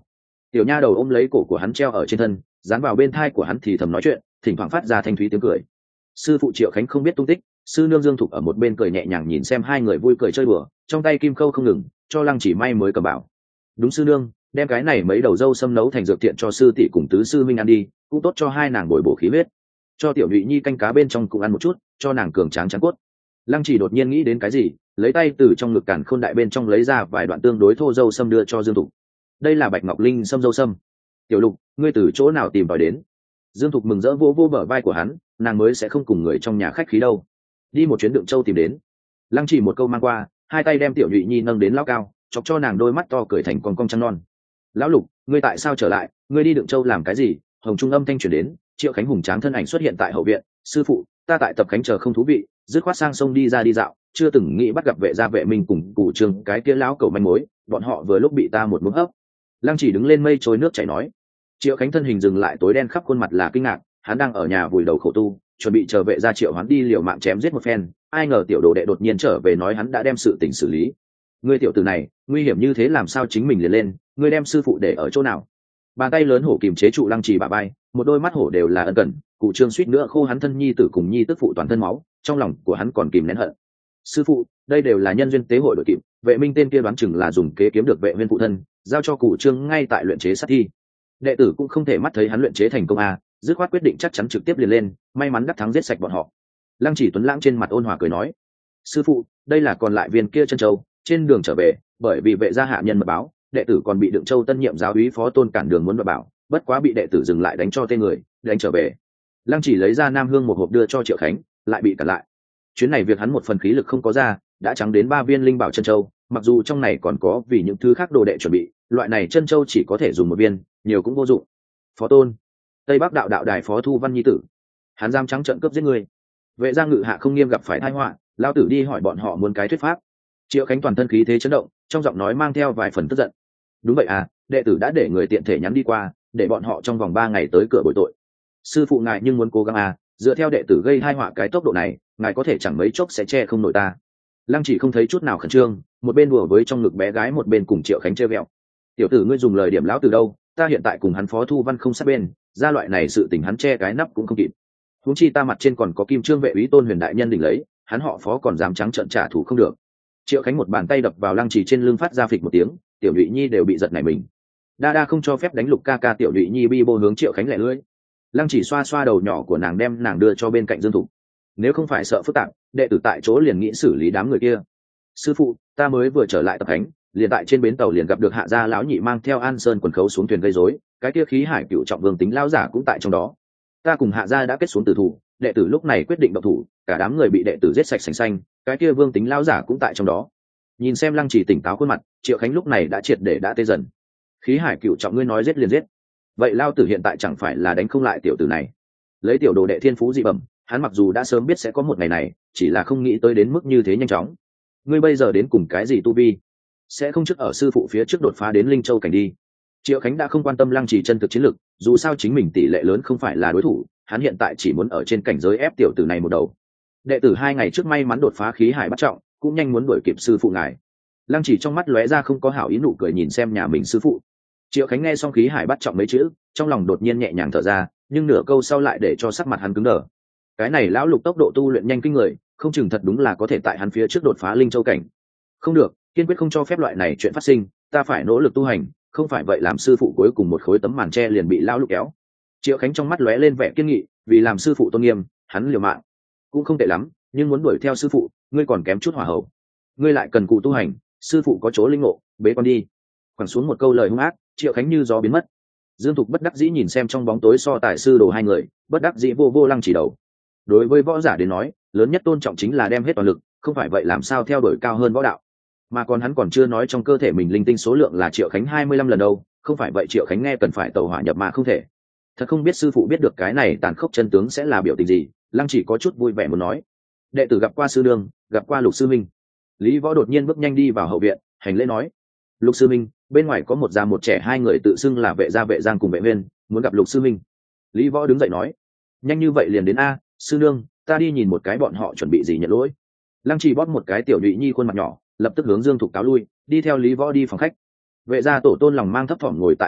Tiểu nha đầu ôm lấy cổ của hắn treo ở trên thân, dán vào bên thai của hắn thì thầm nói chuyện, thỉnh thoảng phát ra thanh thúy tiếng cười. Sư phụ Triệu Khánh không biết tung tích, sư nương Dương Thục ở một bên cười nhẹ nhàng nhìn xem hai người vui cười chơi đùa, trong tay kim khâu không ngừng, cho Lăng Chỉ may mới cầm bảo. Đúng sư nương, đem cái này mấy đầu dâu xâm nấu thành dược tiện cho sư tỷ cùng tứ sư minh ăn đi, cũng tốt cho hai nàng bồi bổ khí huyết. Cho tiểu nhụy nhi canh cá bên trong cũng ăn một chút, cho nàng cường tráng trắng cốt. Lăng Chỉ đột nhiên nghĩ đến cái gì, lấy tay từ trong ngực cản khôn đại bên trong lấy ra vài đoạn tương đối thô dâu xâm đưa cho Dương Thục. Đây là Bạch Ngọc Linh xâm dâu xâm. Tiểu Lục, ngươi từ chỗ nào tìm tòi đến? Dương Thục mừng rỡ vô vô bờ vai của hắn, nàng mới sẽ không cùng người trong nhà khách khí đâu. Đi một chuyến Đượng Châu tìm đến. Lăng Chỉ một câu mang qua, hai tay đem tiểu nhụy nhi nâng đến lão cao, chọc cho nàng đôi mắt to cười thành con cong trăng non. Lão Lục, ngươi tại sao trở lại? Ngươi đi Đượng Châu làm cái gì? Hồng trung âm thanh truyền đến, Triệu Khánh hùng tráng thân ảnh xuất hiện tại hậu viện. Sư phụ, ta tại tập khánh chờ không thú vị, dứt khoát sang sông đi ra đi dạo, chưa từng nghĩ bắt gặp vệ gia vệ minh cùng cụ trường cái kia lão cầu manh mối, bọn họ vừa lúc bị ta một muỗng hấp. Lăng Chỉ đứng lên mây trôi nước chảy nói. Triệu Khánh thân hình dừng lại, tối đen khắp khuôn mặt là kinh ngạc, hắn đang ở nhà vùi đầu khổ tu, chuẩn bị chờ vệ gia Triệu hắn đi liều mạng chém giết một phen, ai ngờ tiểu đồ đệ đột nhiên trở về nói hắn đã đem sự tình xử lý. Ngươi tiểu tử này, nguy hiểm như thế làm sao chính mình liền lên, ngươi đem sư phụ để ở chỗ nào? Bàn tay lớn hổ kìm chế trụ Lăng Trì bả vai, một đôi mắt hổ đều là ân cần, cụ trương suýt nữa khô hắn thân nhi tử cùng nhi tức phụ toàn thân máu, trong lòng của hắn còn kìm nén hận. Sư phụ, đây đều là nhân duyên tế hội đội kịp, vệ minh tên kia đoán chừng là dùng kế kiếm được vệ nguyên phụ thân, giao cho cụ trương ngay tại luyện chế sát thi. Đệ tử cũng không thể mắt thấy hắn luyện chế thành công a, dứt khoát quyết định chắc chắn trực tiếp liền lên, may mắn đắc thắng giết sạch bọn họ. Lăng Chỉ Tuấn lãng trên mặt ôn hòa cười nói, sư phụ, đây là còn lại viên kia chân châu, trên đường trở về, bởi vì vệ gia hạ nhân mật báo, đệ tử còn bị Đượng Châu tân nhiệm giáo úy phó tôn cản đường muốn đoạt bảo, bất quá bị đệ tử dừng lại đánh cho tên người, đánh trở về. Lăng Chỉ lấy ra Nam Hương một hộp đưa cho Triệu Khánh, lại bị cản lại. Chuyến này việc hắn một phần khí lực không có ra, đã trắng đến 3 viên linh bảo chân châu, mặc dù trong này còn có vì những thứ khác đồ đệ chuẩn bị, loại này chân châu chỉ có thể dùng một viên, nhiều cũng vô dụng. Phó tôn, Tây Bắc đạo đạo đài phó Thu Văn nhi tử, hắn giam trắng trợn cướp giết người. Vệ gia ngự hạ không nghiêm gặp phải tai họa, lao tử đi hỏi bọn họ muốn cái thuyết pháp. Triệu Khánh toàn thân khí thế chấn động, trong giọng nói mang theo vài phần tức giận. Đúng vậy à, đệ tử đã để người tiện thể nhắn đi qua, để bọn họ trong vòng 3 ngày tới cửa bồi tội. Sư phụ ngài nhưng muốn cố gắng à, dựa theo đệ tử gây tai họa cái tốc độ này, ngài có thể chẳng mấy chốc sẽ che không nổi ta. Lăng Chỉ không thấy chút nào khẩn trương, một bên đùa với trong ngực bé gái, một bên cùng Triệu Khánh trêu ghẹo. Tiểu tử ngươi dùng lời điểm lão từ đâu, ta hiện tại cùng hắn phó Thu Văn không sát bên, ra loại này sự tình hắn che cái nắp cũng không kịp. Huống chi ta mặt trên còn có Kim Trương vệ úy Tôn Huyền đại nhân đỉnh lấy, hắn họ phó còn dám trắng trợn trả thù không được. Triệu Khánh một bàn tay đập vào Lăng Chỉ trên lưng phát ra phịch một tiếng, tiểu nhụy nhi đều bị giật nảy mình. Đa đa không cho phép đánh Lục ca ca, tiểu nhụy nhi bi bô hướng Triệu Khánh lẻ lưỡi. Lăng Chỉ xoa xoa đầu nhỏ của nàng, đem nàng đưa cho bên cạnh Dương Thục. Nếu không phải sợ phức tạp, đệ tử tại chỗ liền nghĩ xử lý đám người kia. Sư phụ, ta mới vừa trở lại tập khánh, liền tại trên bến tàu liền gặp được Hạ gia lão nhị mang theo An Sơn quần khấu xuống thuyền gây rối, cái kia khí hải cựu trọng vương tính lão giả cũng tại trong đó. Ta cùng Hạ gia đã kết xuống tử thủ, đệ tử lúc này quyết định động thủ, cả đám người bị đệ tử giết sạch sành xanh, cái kia vương tính lão giả cũng tại trong đó. Nhìn xem Lăng Chỉ tỉnh táo khuôn mặt, Triệu Khánh lúc này đã triệt để đã tê dần. Khí hải cựu trọng, ngươi nói giết liền giết, vậy lao tử hiện tại chẳng phải là đánh không lại tiểu tử này? Lấy tiểu đồ đệ thiên phú dị bẩm, hắn mặc dù đã sớm biết sẽ có một ngày này, chỉ là không nghĩ tới đến mức như thế nhanh chóng. Ngươi bây giờ đến cùng cái gì tu vi? Sẽ không trước ở sư phụ phía trước đột phá đến Linh Châu cảnh đi? Triệu Khánh đã không quan tâm Lăng Chỉ chân thực chiến lực, dù sao chính mình tỷ lệ lớn không phải là đối thủ, hắn hiện tại chỉ muốn ở trên cảnh giới ép tiểu tử này một đầu. Đệ tử 2 ngày trước may mắn đột phá khí hải bắt trọng, cũng nhanh muốn đuổi kịp sư phụ ngài. Lăng Chỉ trong mắt lóe ra không có hảo ý nụ cười, nhìn xem nhà mình sư phụ. Triệu Khánh nghe xong khí hải bắt trọng mấy chữ, trong lòng đột nhiên nhẹ nhàng thở ra, nhưng nửa câu sau lại để cho sắc mặt hắn cứng đờ. Cái này lão Lục tốc độ tu luyện nhanh kinh người, không chừng thật đúng là có thể tại hắn phía trước đột phá Linh Châu cảnh. Không được, kiên quyết không cho phép loại này chuyện phát sinh, ta phải nỗ lực tu hành, không phải vậy làm sư phụ cuối cùng một khối tấm màn tre liền bị lão Lục kéo. Triệu Khánh trong mắt lóe lên vẻ kiên nghị, vì làm sư phụ tôn nghiêm, hắn liều mạng. Cũng không tệ lắm, nhưng muốn đuổi theo sư phụ, ngươi còn kém chút hỏa hậu. Ngươi lại cần cụ tu hành, sư phụ có chỗ linh ngộ, bế con đi. Quẳng xuống một câu lời hung ác, Triệu Khánh như gió biến mất. Dương Thục bất đắc dĩ nhìn xem trong bóng tối so tài sư đồ hai người, bất đắc dĩ vô vô Lăng Chỉ đầu. Đối với võ giả đến nói, lớn nhất tôn trọng chính là đem hết toàn lực, không phải vậy làm sao theo đuổi cao hơn võ đạo. Mà còn hắn còn chưa nói trong cơ thể mình linh tinh số lượng là Triệu Khánh 25 lần đâu, không phải vậy Triệu Khánh nghe cần phải tẩu hỏa nhập mà không thể. Thật không biết sư phụ biết được cái này tàn khốc chân tướng sẽ là biểu tình gì. Lăng Chỉ có chút vui vẻ muốn nói, đệ tử gặp qua sư nương, gặp qua Lục sư minh. Lý Võ đột nhiên bước nhanh đi vào hậu viện, hành lễ nói, Lục sư minh, bên ngoài có một già một trẻ, hai người tự xưng là vệ gia vệ giang cùng vệ nguyên, muốn gặp Lục sư minh. Lý Võ đứng dậy nói, nhanh như vậy liền đến a, sư nương, ta đi nhìn một cái bọn họ chuẩn bị gì nhận lỗi. Lăng Chỉ bóp một cái tiểu nhụy nhi khuôn mặt nhỏ, lập tức hướng Dương Thục cáo lui, đi theo Lý Võ đi phòng khách. Vệ gia tổ tôn lòng mang thấp thỏm ngồi tại phòng khách,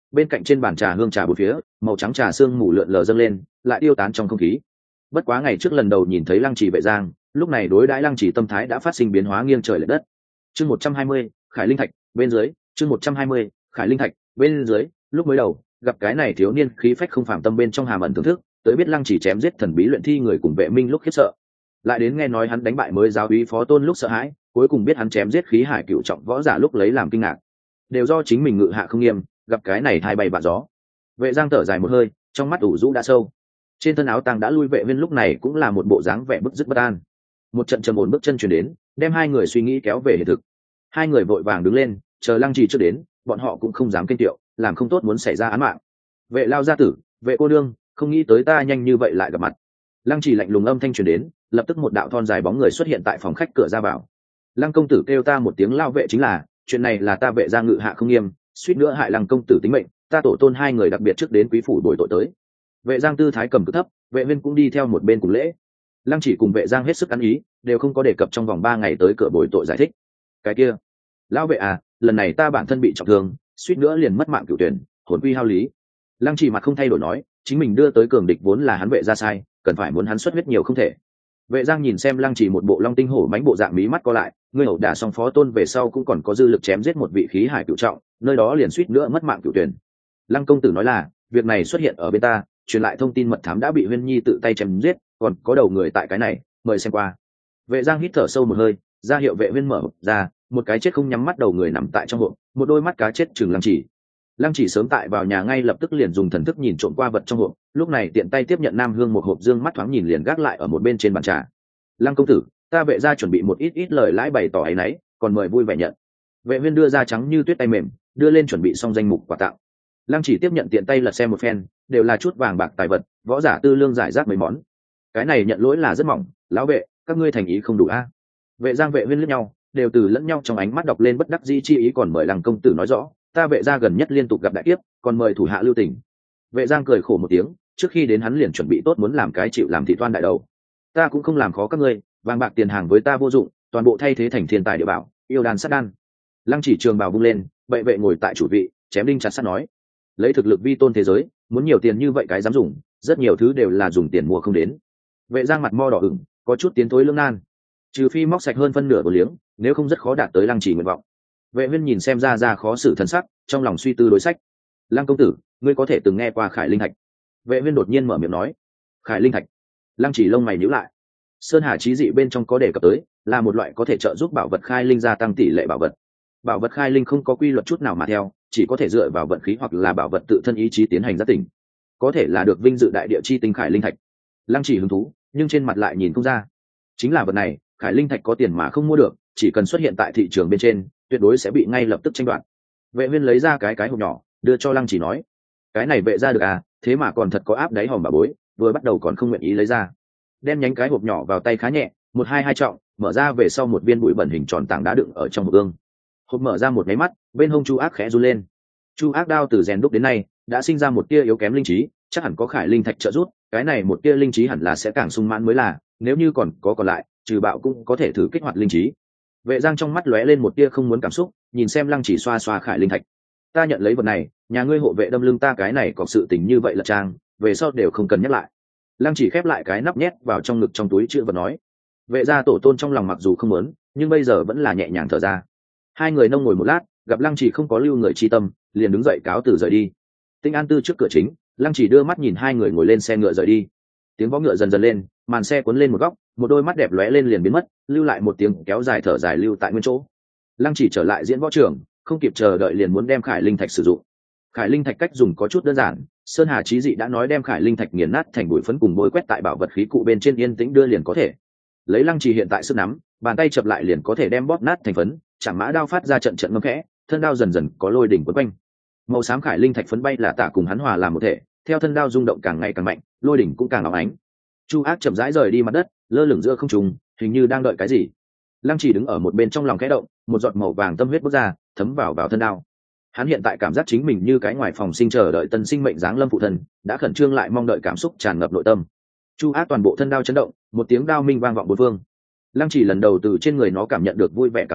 bên cạnh trên bàn trà hương trà bốn phía, màu trắng trà sương mù lượn lờ dâng lên, lại tiêu tán trong không khí. Bất quá ngày trước lần đầu nhìn thấy Lăng Chỉ Vệ Giang, lúc này đối đãi Lăng Chỉ tâm thái đã phát sinh biến hóa nghiêng trời lệch đất. Chương 120, Khải Linh Thạch, bên dưới, chương 120, Khải Linh Thạch, bên dưới, lúc mới đầu, gặp cái này thiếu niên khí phách không phàm tâm bên trong hàm ẩn thưởng thức, tới biết Lăng Chỉ chém giết thần bí luyện thi người cùng Vệ Minh lúc khiếp sợ. Lại đến nghe nói hắn đánh bại mới giáo úy Phó Tôn lúc sợ hãi, cuối cùng biết hắn chém giết khí hải cựu trọng võ giả lúc lấy làm kinh ngạc. Đều do chính mình ngự hạ không nghiêm, gặp cái này thay bay vạ gió. Vệ Giang thở dài một hơi, trong mắt ủ rũ đã sâu. Trên thân áo tang đã lui Vệ Viên lúc này cũng là một bộ dáng vẻ bức dứt bất an. Một trận trầm ổn bước chân truyền đến, đem hai người suy nghĩ kéo về hiện thực. Hai người vội vàng đứng lên, chờ Lăng Trì trước đến, bọn họ cũng không dám kênh tiệu, làm không tốt muốn xảy ra án mạng. Vệ lao gia tử, Vệ cô nương, không nghĩ tới ta nhanh như vậy lại gặp mặt. Lăng Trì lạnh lùng âm thanh truyền đến, lập tức một đạo thon dài bóng người xuất hiện tại phòng khách cửa ra vào. Lăng công tử kêu ta một tiếng lao vệ chính là, chuyện này là ta Vệ gia ngự hạ không nghiêm, suýt nữa hại Lăng công tử tính mệnh, ta tổ tôn hai người đặc biệt trước đến quý phủ đổi tội tới. Vệ Giang tư thái cầm cực thấp, Vệ Viên cũng đi theo một bên cùng lễ. Lăng Chỉ cùng Vệ Giang hết sức ăn ý, đều không có đề cập trong vòng 3 ngày tới cửa bồi tội giải thích. Cái kia, lão vệ à, lần này ta bản thân bị trọng thương, suýt nữa liền mất mạng cửu tuyển, hồn quy hao lý. Lăng Chỉ mặt không thay đổi nói, chính mình đưa tới cường địch vốn là hắn Vệ gia sai, cần phải muốn hắn xuất huyết nhiều không thể. Vệ Giang nhìn xem Lăng Chỉ một bộ long tinh hổ mãnh bộ dạng mí mắt co lại, ngươi ẩu đả xong Phó Tôn về sau cũng còn có dư lực chém giết một vị khí hải cửu trọng, nơi đó liền suýt nữa mất mạng cửu tuyển. Lăng công tử nói là, việc này xuất hiện ở bên ta, truyền lại thông tin mật thám đã bị Huyên Nhi tự tay chém giết, còn có đầu người tại cái này, mời xem qua. Vệ Giang hít thở sâu một hơi, ra hiệu Vệ Viên mở hộp ra, một cái chết không nhắm mắt đầu người nằm tại trong hộp, một đôi mắt cá chết chừng Lăng Chỉ. Lăng Chỉ sớm tại vào nhà ngay lập tức liền dùng thần thức nhìn trộm qua vật trong hộp, lúc này tiện tay tiếp nhận Nam Hương một hộp dương mắt thoáng nhìn liền gác lại ở một bên trên bàn trà. Lăng công tử, ta Vệ gia chuẩn bị một ít lời lãi bày tỏ ấy nấy, còn mời vui vẻ nhận. Vệ Viên đưa ra trắng như tuyết tay mềm, đưa lên chuẩn bị xong danh mục quà tặng. Lăng Chỉ tiếp nhận tiện tay lật xem một phen, đều là chút vàng bạc tài vật, võ giả tư lương giải rác mấy món. Cái này nhận lỗi là rất mỏng, lão vệ, các ngươi thành ý không đủ a. Vệ Giang Vệ Viên liếc nhau, đều từ lẫn nhau trong ánh mắt đọc lên bất đắc dĩ chi ý, còn mời Lăng công tử nói rõ, ta Vệ gia gần nhất liên tục gặp đại kiếp, còn mời thủ hạ lưu tình. Vệ Giang cười khổ một tiếng, trước khi đến hắn liền chuẩn bị tốt muốn làm cái chịu làm thị toan đại đầu. Ta cũng không làm khó các ngươi, vàng bạc tiền hàng với ta vô dụng, toàn bộ thay thế thành thiên tài địa bảo, yêu đàn sát đan. Lăng Chỉ trường bào vung lên, bệ vệ ngồi tại chủ vị, chém đinh chặt sắt nói, lấy thực lực vi tôn thế giới, muốn nhiều tiền như vậy cái dám dùng, rất nhiều thứ đều là dùng tiền mua không đến. Vệ Giang mặt mo đỏ ửng, có chút tiến thối lưỡng nan, trừ phi móc sạch hơn phân nửa của liếng, nếu không rất khó đạt tới Lăng Chỉ nguyện vọng. Vệ Viên nhìn xem ra khó xử thần sắc, trong lòng suy tư đối sách. Lăng công tử, ngươi có thể từng nghe qua Khải Linh Thạch? Vệ Viên đột nhiên mở miệng nói. Khải Linh Thạch? Lăng Chỉ lông mày nhíu lại. Sơn Hà chí dị bên trong có đề cập tới, là một loại có thể trợ giúp bảo vật khai linh gia tăng tỷ lệ bảo vật. Bảo vật khai linh không có quy luật chút nào mà theo, chỉ có thể dựa vào vận khí hoặc là bảo vật tự thân ý chí tiến hành giác tỉnh. Có thể là được vinh dự đại địa chi tinh Khải Linh Thạch. Lăng Chỉ hứng thú, nhưng trên mặt lại nhìn không ra. Chính là vật này, Khải Linh Thạch có tiền mà không mua được, chỉ cần xuất hiện tại thị trường bên trên, tuyệt đối sẽ bị ngay lập tức tranh đoạt. Vệ Viên lấy ra cái hộp nhỏ, đưa cho Lăng Chỉ nói, cái này vệ ra được à, thế mà còn thật có áp đáy hòm bà bối, vừa bắt đầu còn không nguyện ý lấy ra. Đem nhánh cái hộp nhỏ vào tay khá nhẹ, 1-2 trọng, mở ra về sau một viên bụi bẩn hình tròn tảng đá đựng ở trong hộp gương. Hộp mở ra một máy mắt, bên hông Chu Ác khẽ run lên. Chu Ác đao từ rèn đúc đến nay đã sinh ra một tia yếu kém linh trí, chắc hẳn có Khải Linh Thạch trợ giúp, cái này một tia linh trí hẳn là sẽ càng sung mãn mới là, nếu như còn lại, trừ bạo cũng có thể thử kích hoạt linh trí. Vệ Giang trong mắt lóe lên một tia không muốn cảm xúc, nhìn xem Lăng Chỉ xoa xoa Khải Linh Thạch. Ta nhận lấy vật này, nhà ngươi hộ vệ đâm lưng ta cái này có sự tình như vậy là trang, về sau đều không cần nhắc lại. Lăng Chỉ khép lại cái nắp nhét vào trong ngực trong túi chữ vật nói. Vệ gia tổ tôn trong lòng mặc dù không muốn, nhưng bây giờ vẫn là nhẹ nhàng thở ra. Hai người nông ngồi một lát, gặp Lăng Chỉ không có lưu người chi tâm, liền đứng dậy cáo từ rời đi. Tinh An Tư trước cửa chính, Lăng Chỉ đưa mắt nhìn hai người ngồi lên xe ngựa rời đi. Tiếng vó ngựa dần dần lên, màn xe cuốn lên một góc, một đôi mắt đẹp lóe lên liền biến mất, lưu lại một tiếng kéo dài thở dài lưu tại nguyên chỗ. Lăng Chỉ trở lại diễn võ trường, không kịp chờ đợi liền muốn đem Khải Linh Thạch sử dụng. Khải Linh Thạch cách dùng có chút đơn giản, Sơn Hà chí dị đã nói đem Khải Linh Thạch nghiền nát thành bụi phấn cùng bôi quét tại bảo vật khí cụ bên trên yên tĩnh đưa liền có thể. Lấy Lăng Chỉ hiện tại sức nắm, bàn tay chập lại liền có thể đem bóp nát thành phấn, chẳng mã đao phát ra trận trận ngâm khẽ, thân đao dần dần có lôi đỉnh quấn quanh. Màu xám Khải Linh Thạch phấn bay là tả cùng hắn hòa làm một thể, theo thân đao rung động càng ngày càng mạnh, lôi đỉnh cũng càng óng ánh. Chu Ác chậm rãi rời đi mặt đất, lơ lửng giữa không trung, hình như đang đợi cái gì. Lăng Chỉ đứng ở một bên trong lòng khẽ động, một giọt màu vàng tâm huyết bốc ra, thấm vào thân đao. Hắn hiện tại cảm giác chính mình như cái ngoài phòng sinh chờ đợi tân sinh mệnh giáng lâm phụ thân, đã khẩn trương lại mong đợi cảm xúc tràn ngập nội tâm. Chu Ác toàn bộ thân đao chấn động, một tiếng đao minh vang vọng bốn phương. Lăng Chỉ lần đầu từ trên người nó cảm nhận được vui vẻ cảm xúc,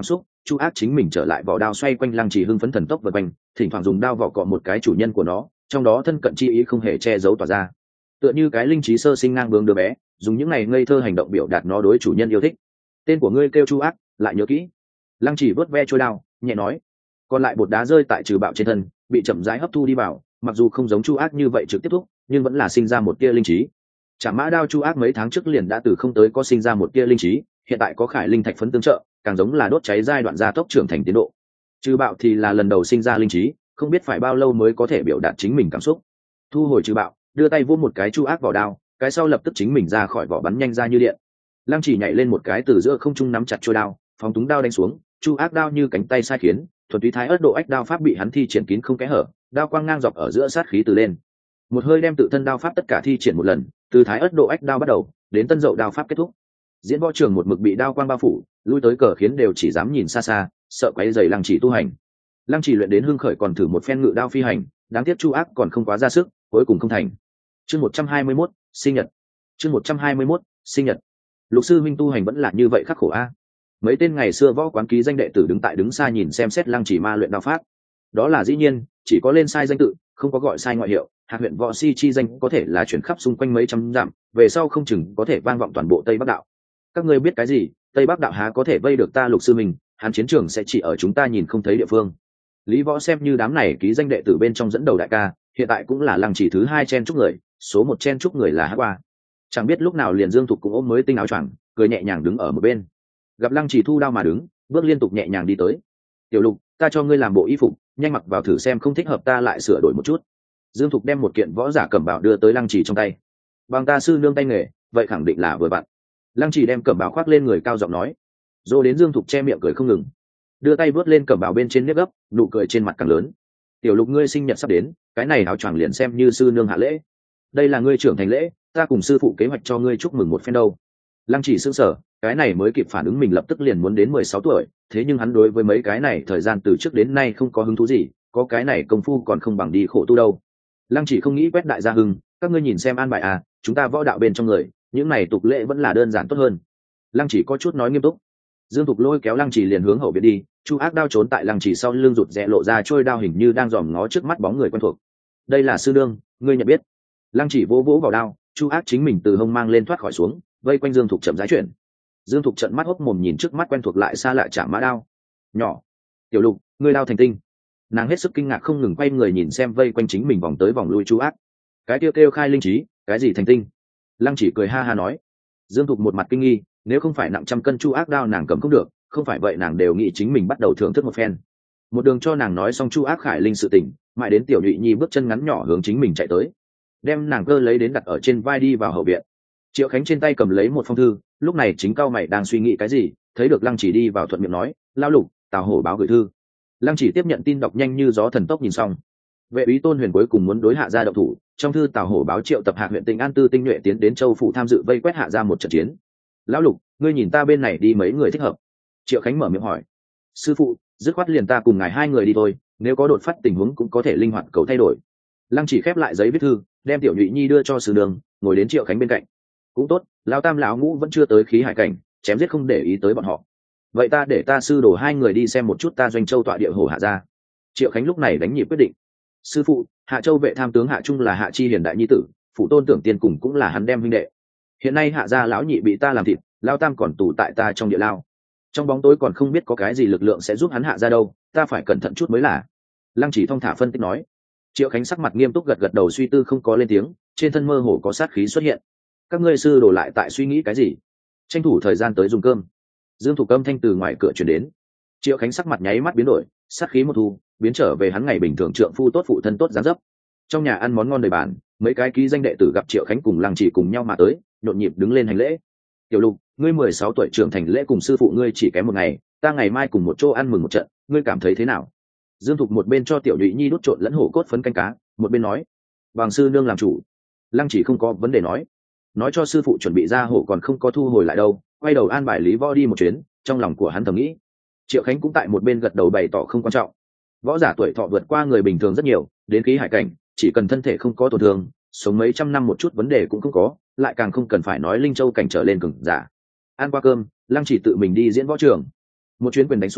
Chu Ác chính mình trở lại vỏ đao xoay quanh Lăng Chỉ hưng phấn thần tốc vượt quanh, thỉnh thoảng dùng đao vỏ cọ một cái chủ nhân của nó, trong đó thân cận chi ý không hề che giấu tỏa ra, tựa như cái linh trí sơ sinh ngang bướng đứa bé, dùng những này ngây thơ hành động biểu đạt nó đối chủ nhân yêu thích. Tên của ngươi kêu Chu Ác, lại nhớ kỹ. Lăng Chỉ vớt ve trôi đao, nhẹ nói. Còn lại bột đá rơi tại trừ bạo trên thân, bị chậm rãi hấp thu đi vào, mặc dù không giống Chu Ác như vậy trực tiếp thúc, nhưng vẫn là sinh ra một tia linh trí. Chả mã đao Chu Ác mấy tháng trước liền đã từ không tới có sinh ra một tia linh trí, hiện tại có khải linh thạch phấn tương trợ, càng giống là đốt cháy giai đoạn gia tốc trưởng thành tiến độ. Trừ bạo thì là lần đầu sinh ra linh trí, không biết phải bao lâu mới có thể biểu đạt chính mình cảm xúc. Thu hồi trừ bạo, đưa tay vỗ một cái Chu Ác vào đao, cái sau lập tức chính mình ra khỏi vỏ bắn nhanh ra như điện. Lăng Chỉ nhảy lên một cái từ giữa không trung nắm chặt chuôi đao, phóng túng đao đánh xuống, Chu Ác đao như cánh tay sai khiến, thuần túy thái ớt độ ách đao pháp bị hắn thi triển kín không kẽ hở, đao quang ngang dọc ở giữa sát khí từ lên. Một hơi đem tự thân đao pháp tất cả thi triển một lần, từ thái ớt độ ách đao bắt đầu, đến tân dậu đao pháp kết thúc. Diễn võ trường một mực bị đao quang bao phủ, lui tới cờ khiến đều chỉ dám nhìn xa xa, sợ quấy rầy Lăng Chỉ tu hành. Lăng Chỉ luyện đến hưng khởi còn thử một phen ngự đao phi hành, đáng tiếc Chu Ác còn không quá ra sức, cuối cùng không thành. Chương 121, sinh nhật. Chương 121, sinh nhật. Lục sư huynh tu hành vẫn là như vậy khắc khổ a. Mấy tên ngày xưa võ quán ký danh đệ tử đứng xa nhìn xem xét Lăng Chỉ ma luyện đao pháp. Đó là dĩ nhiên, chỉ có lên sai danh tự, không có gọi sai ngoại hiệu. Hạc huyện võ si chi danh có thể là chuyển khắp xung quanh mấy trăm dặm, về sau không chừng có thể vang vọng toàn bộ Tây Bắc đạo. Các ngươi biết cái gì? Tây Bắc đạo há có thể vây được ta Lục sư huynh, hắn chiến trường sẽ chỉ ở chúng ta nhìn không thấy địa phương. Lý Võ xem như đám này ký danh đệ tử bên trong dẫn đầu đại ca, hiện tại cũng là Lăng Chỉ thứ hai chen chúc người, số một chen chúc người là Hắc Qua. Chẳng biết lúc nào liền Dương Thục cũng ôm mới tinh áo choàng, cười nhẹ nhàng đứng ở một bên. Gặp Lăng Chỉ thu đao mà đứng, bước liên tục nhẹ nhàng đi tới. "Tiểu Lục, ta cho ngươi làm bộ y phục, nhanh mặc vào thử xem, không thích hợp ta lại sửa đổi một chút." Dương Thục đem một kiện võ giả cẩm bào đưa tới Lăng Chỉ trong tay. "Bằng ta sư nương tay nghề, vậy khẳng định là vừa vặn." Lăng Chỉ đem cẩm bào khoác lên người, cao giọng nói. Rồi đến Dương Thục che miệng cười không ngừng, đưa tay vớt lên cẩm bào bên trên nếp gấp, nụ cười trên mặt càng lớn. "Tiểu Lục, ngươi sinh nhật sắp đến, cái này áo choàng liền xem như sư nương hạ lễ. Đây là ngươi trưởng thành lễ, ta cùng sư phụ kế hoạch cho ngươi chúc mừng một phen đâu." Lăng Chỉ sững sờ, cái này mới kịp phản ứng mình lập tức liền muốn đến 16 tuổi, thế nhưng hắn đối với mấy cái này thời gian từ trước đến nay không có hứng thú gì, có cái này công phu còn không bằng đi khổ tu đâu. Lăng Chỉ không nghĩ quét đại gia hưng, các ngươi nhìn xem an bài à, chúng ta võ đạo bên trong người, những này tục lệ vẫn là đơn giản tốt hơn. Lăng Chỉ có chút nói nghiêm túc. Dương Thục lôi kéo Lăng Chỉ liền hướng hậu viện đi, Chu Ác đao trốn tại Lăng Chỉ sau lưng rụt rè lộ ra trôi đao hình như đang dòm ngó trước mắt bóng người quen thuộc. "Đây là sư nương, ngươi nhận biết." Lăng Chỉ vỗ vỗ vào đao, Chu Ác chính mình từ hông mang lên thoát khỏi xuống, vây quanh Dương Thục chậm rãi chuyển. Dương Thục trợn mắt hốc mồm nhìn trước mắt quen thuộc lại xa lạ chạm mã đao. "Nhỏ, Tiểu Lục, ngươi đao thành tinh." Nàng hết sức kinh ngạc không ngừng quay người nhìn xem vây quanh chính mình vòng tới vòng lui Chu Ác. "Cái kêu kêu khai linh trí, cái gì thành tinh?" Lăng Chỉ cười ha ha nói. Dương Thục một mặt kinh nghi, nếu không phải nặng trăm cân Chu Ác đao nàng cầm không được, không phải vậy nàng đều nghĩ chính mình bắt đầu thưởng thức một phen. Một đường cho nàng nói xong Chu Ác khải linh sự tình, mãi đến Tiểu Nhụy Nhi bước chân ngắn nhỏ hướng chính mình chạy tới, đem nàng cơ lấy đến đặt ở trên vai đi vào hậu viện. Triệu Khánh trên tay cầm lấy một phong thư, lúc này chính cao mày đang suy nghĩ cái gì, thấy được Lăng Chỉ đi vào thuận miệng nói, "Lao Lục, Tào Hổ báo gửi thư." Lăng Chỉ tiếp nhận tin đọc nhanh như gió thần tốc nhìn xong. Vệ úy Tôn Huyền cuối cùng muốn đối Hạ gia động thủ, trong thư Tào Hổ báo triệu tập Hạc huyện Tĩnh An tư tinh nhuệ tiến đến Châu phủ tham dự vây quét Hạ gia một trận chiến. "Lão Lục, ngươi nhìn ta bên này đi mấy người thích hợp?" Triệu Khánh mở miệng hỏi. "Sư phụ, dứt khoát liền ta cùng ngài hai người đi thôi, nếu có đột phát tình huống cũng có thể linh hoạt cầu thay đổi." Lăng Chỉ khép lại giấy viết thư, đem Tiểu Nhụy Nhi đưa cho sư đường, ngồi đến Triệu Khánh bên cạnh. "Cũng tốt, lão tam lão ngũ vẫn chưa tới khí hải cảnh, chém giết không để ý tới bọn họ. Vậy ta để ta sư đồ hai người đi xem một chút ta Doanh Châu tọa địa Hổ Hạ gia." Triệu Khánh lúc này đánh nhịp quyết định. "Sư phụ, Hạ Châu vệ tham tướng Hạ Trung là Hạ Chi hiền đại nhi tử, phụ Tôn Tưởng Tiên cùng cũng là hắn đem huynh đệ. Hiện nay Hạ gia lão nhị bị ta làm thịt, lão tam còn tù tại ta trong địa lao. Trong bóng tối còn không biết có cái gì lực lượng sẽ giúp hắn Hạ gia đâu, ta phải cẩn thận chút mới là." Lăng Chỉ thong thả phân tích nói. Triệu Khánh sắc mặt nghiêm túc gật gật đầu suy tư không có lên tiếng, trên thân mơ hồ có sát khí xuất hiện. "Các ngươi sư đồ lại tại suy nghĩ cái gì? Tranh thủ thời gian tới dùng cơm." Dương Thục âm thanh từ ngoài cửa truyền đến. Triệu Khánh sắc mặt nháy mắt biến đổi, sát khí một thu, biến trở về hắn ngày bình thường trượng phu tốt phụ thân tốt dáng dấp. Trong nhà ăn món ngon đầy bàn, mấy cái ký danh đệ tử gặp Triệu Khánh cùng Lăng Chỉ cùng nhau mà tới, nhộn nhịp đứng lên hành lễ. "Tiểu Lục, ngươi 16 tuổi trưởng thành lễ cùng sư phụ ngươi chỉ kém một ngày, ta ngày mai cùng một chỗ ăn mừng một trận, ngươi cảm thấy thế nào?" Dương Thục một bên cho Tiểu Nhụy Nhi đút trộn lẫn hổ cốt phấn canh cá, một bên nói. "Bằng sư nương làm chủ." Lăng Chỉ không có vấn đề nói cho sư phụ chuẩn bị ra hổ còn không có thu hồi lại đâu, quay đầu an bài Lý Võ đi một chuyến, trong lòng của hắn thầm nghĩ. Triệu Khánh cũng tại một bên gật đầu bày tỏ không quan trọng. Võ giả tuổi thọ vượt qua người bình thường rất nhiều, đến khí hải cảnh, chỉ cần thân thể không có tổn thương, sống mấy trăm năm một chút vấn đề cũng không có, lại càng không cần phải nói linh châu cảnh trở lên cường giả. Ăn qua cơm, Lăng Chỉ tự mình đi diễn võ trường. Một chuyến quyền đánh xuống,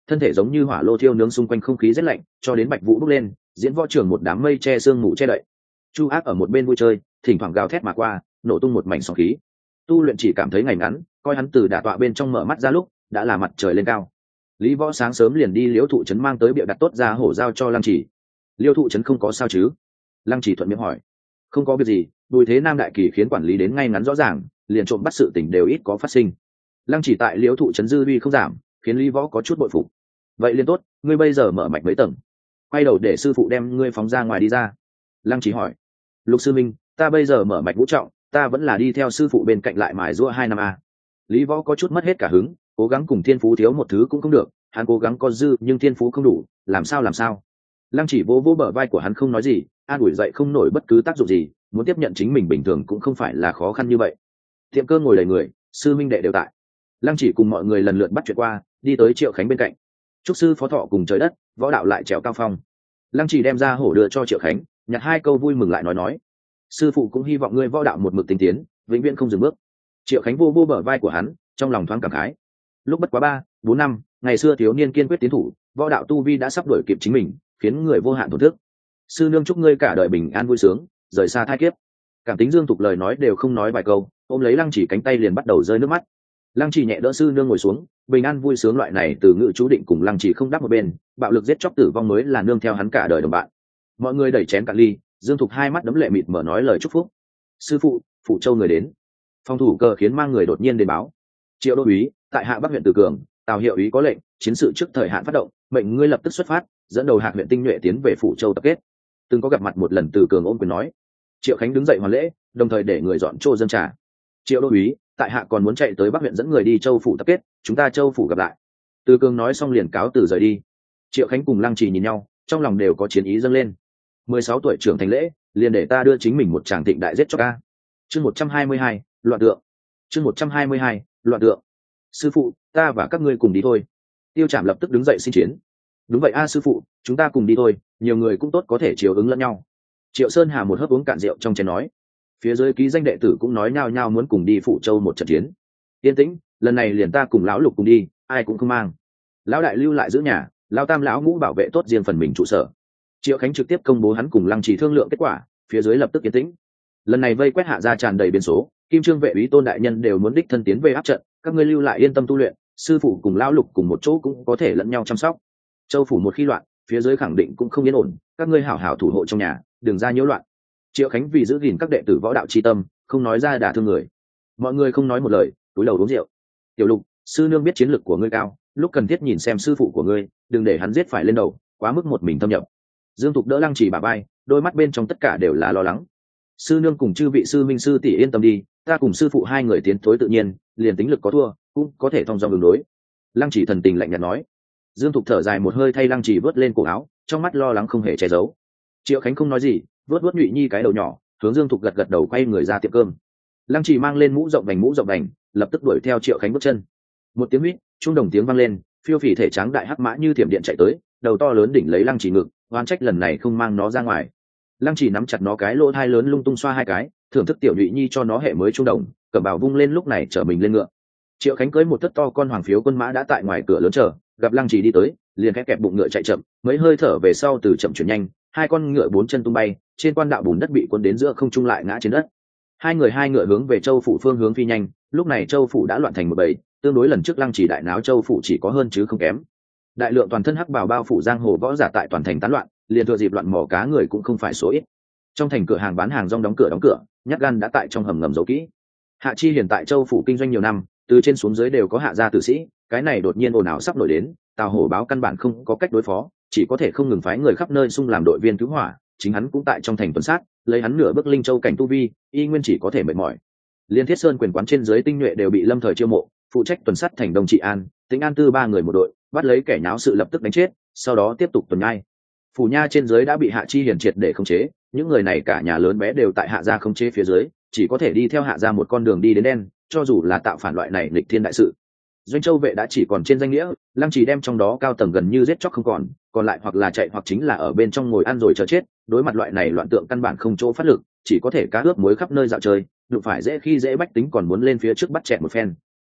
thân thể giống như hỏa lô thiêu nướng xung quanh không khí rét lạnh cho đến bạch vũ bốc lên, diễn võ trường một đám mây che sương mù che đậy. Chu Ác ở một bên vui chơi, thỉnh thoảng gào thét mà qua, nổ tung một mảnh sóng khí. Tu luyện chỉ cảm thấy ngày ngắn, coi hắn từ đả tọa bên trong mở mắt ra lúc đã là mặt trời lên cao. Lý Võ sáng sớm liền đi Liễu Thụ Trấn mang tới bịa đặt tốt ra hổ giao cho Lăng Chỉ. Liễu Thụ Trấn không có sao chứ? Lăng Chỉ thuận miệng hỏi. Không có việc gì, Bùi Thế Nam đại kỳ khiến quản lý đến ngay ngắn rõ ràng, liền trộm bắt sự tình đều ít có phát sinh. Lăng Chỉ tại Liễu Thụ Trấn dư uy không giảm, khiến Lý Võ có chút bội phục. Vậy liền tốt, ngươi bây giờ mở mạch mấy tầng? Quay đầu để sư phụ đem ngươi phóng ra ngoài đi ra. Lăng Chỉ hỏi. Lục sư minh, ta bây giờ mở mạch ngũ trọng, ta vẫn là đi theo sư phụ bên cạnh lại mài giũa 2 năm a. Lý Võ có chút mất hết cả hứng, cố gắng cùng thiên phú thiếu một thứ cũng không được, hắn cố gắng có dư nhưng thiên phú không đủ, làm sao? Lăng Chỉ vỗ vỗ bờ vai của hắn không nói gì, an ủi dậy không nổi bất cứ tác dụng gì, muốn tiếp nhận chính mình bình thường cũng không phải là khó khăn như vậy. Tiệm cơm ngồi đầy người, sư minh đệ đều tại. Lăng Chỉ cùng mọi người lần lượt bắt chuyện qua, đi tới Triệu Khánh bên cạnh. Chúc sư phó thọ cùng trời đất, võ đạo lại trèo cao phong. Lăng Chỉ đem ra hổ đưa cho Triệu Khánh, nhặt 2 câu vui mừng lại nói. Sư phụ cũng hy vọng ngươi võ đạo một mực tinh tiến, vĩnh viễn không dừng bước. Triệu Khánh vô bờ vai của hắn, trong lòng thoáng cảm khái. Lúc bất quá 3-4 năm, ngày xưa thiếu niên kiên quyết tiến thủ, võ đạo tu vi đã sắp đuổi kịp chính mình, khiến người vô hạn thổn thức. Sư nương chúc ngươi cả đời bình an vui sướng, rời xa thai kiếp. Cảm tính Dương Tục lời nói đều không nói vài câu, ôm lấy Lăng Chỉ cánh tay liền bắt đầu rơi nước mắt. Lăng Chỉ nhẹ đỡ sư nương ngồi xuống, bình an vui sướng loại này từ ngữ chú định cùng Lăng Chỉ không đáp một bên, bạo lực giết chóc tử vong mới là nương theo hắn cả đời đồng bạn. Mọi người đẩy chén cạn ly, Dương Thục 2 mắt đấm lệ mịt mở nói lời chúc phúc. Sư phụ, phụ châu người đến. Phòng thủ cờ khiến mang người đột nhiên đến báo. Triệu đô úy, tại hạ Bắc huyện Từ Cường, Tào hiệu úy có lệnh, chiến sự trước thời hạn phát động, mệnh ngươi lập tức xuất phát, dẫn đầu Hạc huyện tinh nhuệ tiến về phủ châu tập kết. Từng có gặp mặt một lần Từ Cường ôm quyền nói. Triệu Khánh đứng dậy hoàn lễ, đồng thời để người dọn chỗ dâng trà. Triệu đô úy, tại hạ còn muốn chạy tới Bắc huyện dẫn người đi châu phủ tập kết, chúng ta châu phủ gặp lại. Từ Cường nói xong liền cáo từ rời đi. Triệu Khánh cùng Lăng Trì nhìn nhau, trong lòng đều có chiến ý dâng lên. 16 tuổi trưởng thành lễ, liền để ta đưa chính mình một tràng thịnh đại giết cho ca. Chương 122, loạn tượng. Chương 122, loạn tượng. Sư phụ, ta và các ngươi cùng đi thôi. Tiêu Trảm lập tức đứng dậy xin chiến. Đúng vậy a sư phụ, chúng ta cùng đi thôi, nhiều người cũng tốt có thể chiều ứng lẫn nhau. Triệu Sơn Hà một hớp uống cạn rượu trong chén nói. Phía dưới ký danh đệ tử cũng nói nhao nhao muốn cùng đi Phủ Châu một trận chiến. Yên tĩnh, lần này liền ta cùng lão Lục cùng đi, ai cũng không mang. Lão đại lưu lại giữ nhà, lão tam lão ngũ bảo vệ tốt riêng phần mình trụ sở. Triệu Khánh trực tiếp công bố hắn cùng Lăng Trì thương lượng kết quả, phía dưới lập tức yên tĩnh. Lần này vây quét hạ ra tràn đầy biến số, Kim Trương vệ úy Tôn đại nhân đều muốn đích thân tiến về áp trận, các ngươi lưu lại yên tâm tu luyện, sư phụ cùng lão Lục cùng một chỗ cũng có thể lẫn nhau chăm sóc. Châu phủ một khi loạn, phía dưới khẳng định cũng không yên ổn, các ngươi hảo hảo thủ hộ trong nhà, đừng ra nhiễu loạn. Triệu Khánh vì giữ gìn các đệ tử võ đạo chi tâm, không nói ra đả thương người. Mọi người không nói một lời, túi đầu uống rượu. Tiểu Lục, sư nương biết chiến lực của ngươi cao, lúc cần thiết nhìn xem sư phụ của ngươi, đừng để hắn giết phải lên đầu, quá mức một mình thâm nhập. Dương Thục đỡ Lăng Trì bả vai, đôi mắt bên trong tất cả đều là lo lắng. Sư nương cùng chư vị sư minh sư tỷ yên tâm đi, ta cùng sư phụ 2 người tiến thối tự nhiên, liền tính lực có thua cũng có thể thông dong đường đối. Lăng Trì thần tình lạnh nhạt nói. Dương Thục thở dài một hơi thay Lăng Trì vớt lên cổ áo, trong mắt lo lắng không hề che giấu. Triệu Khánh không nói gì, vớt Nhụy Nhi cái đầu nhỏ, hướng Dương Thục gật gật đầu quay người ra tiệm cơm. Lăng Trì mang lên mũ rộng vành, lập tức đuổi theo Triệu Khánh bước chân. Một tiếng huýt, trung đồng tiếng vang lên, phiêu phì thể trắng đại hắc mã như thiểm điện chạy tới, đầu to lớn đỉnh lấy Lăng Trì ngực, oan trách lần này không mang nó ra ngoài. Lăng Trì nắm chặt nó cái lỗ thai lớn lung tung xoa 2 cái, thưởng thức tiểu Nhụy Nhi cho nó hệ mới trung đồng, cẩm bảo vung lên lúc này chở mình lên ngựa. Triệu Khánh cưỡi một thất to con hoàng phiếu quân mã đã tại ngoài cửa lớn chờ, gặp Lăng Trì đi tới, liền khẽ kẹp bụng ngựa chạy chậm, mấy hơi thở về sau từ chậm chuyển nhanh, 2 con ngựa 4 chân tung bay, trên quan đạo bùn đất bị cuốn đến giữa không trung lại ngã trên đất. Hai ngựa hướng về Châu phủ phương hướng phi nhanh, lúc này Châu phủ đã loạn thành một bầy, tương đối lần trước Lăng Trì đại náo Châu phủ chỉ có hơn chứ không kém. Đại lượng toàn thân hắc bào bao phủ giang hồ võ giả tại toàn thành tán loạn, liền thừa dịp loạn mò cá người cũng không phải số ít. Trong thành cửa hàng bán hàng rong đóng cửa, nhát gan đã tại trong hầm ngầm giấu kỹ. Hạ Chi hiện tại Châu phủ kinh doanh nhiều năm, từ trên xuống dưới đều có hạ gia tử sĩ, cái này đột nhiên ồn ào sắp nổi đến, Tào Hổ báo căn bản không có cách đối phó, chỉ có thể không ngừng phái người khắp nơi xung làm đội viên cứu hỏa, chính hắn cũng tại trong thành tuần sát, lấy hắn nửa bước linh châu cảnh tu vi, y nguyên chỉ có thể mệt mỏi. Liên Thiết Sơn quyền quán trên dưới tinh nhuệ đều bị lâm thời chiêu mộ, phụ trách tuần sát thành Đông Trị An, Tĩnh An Tư 3 người một đội, bắt lấy kẻ nháo sự lập tức đánh chết, sau đó tiếp tục tuần nhai. Phủ nha trên dưới đã bị Hạ Chi hiển triệt để khống chế, những người này cả nhà lớn bé đều tại Hạ gia khống chế phía dưới, chỉ có thể đi theo Hạ gia một con đường đi đến đen, cho dù là tạo phản loại này nghịch thiên đại sự. Doanh Châu vệ đã chỉ còn trên danh nghĩa, Lăng Trì đem trong đó cao tầng gần như giết chóc không còn lại hoặc là chạy hoặc chính là ở bên trong ngồi ăn rồi chờ chết, đối mặt loại này loạn tượng căn bản không chỗ phát lực, chỉ có thể cá ướp muối khắp nơi dạo chơi, đụng phải dễ khi dễ bách tính còn muốn lên phía trước bắt chẹt một phen.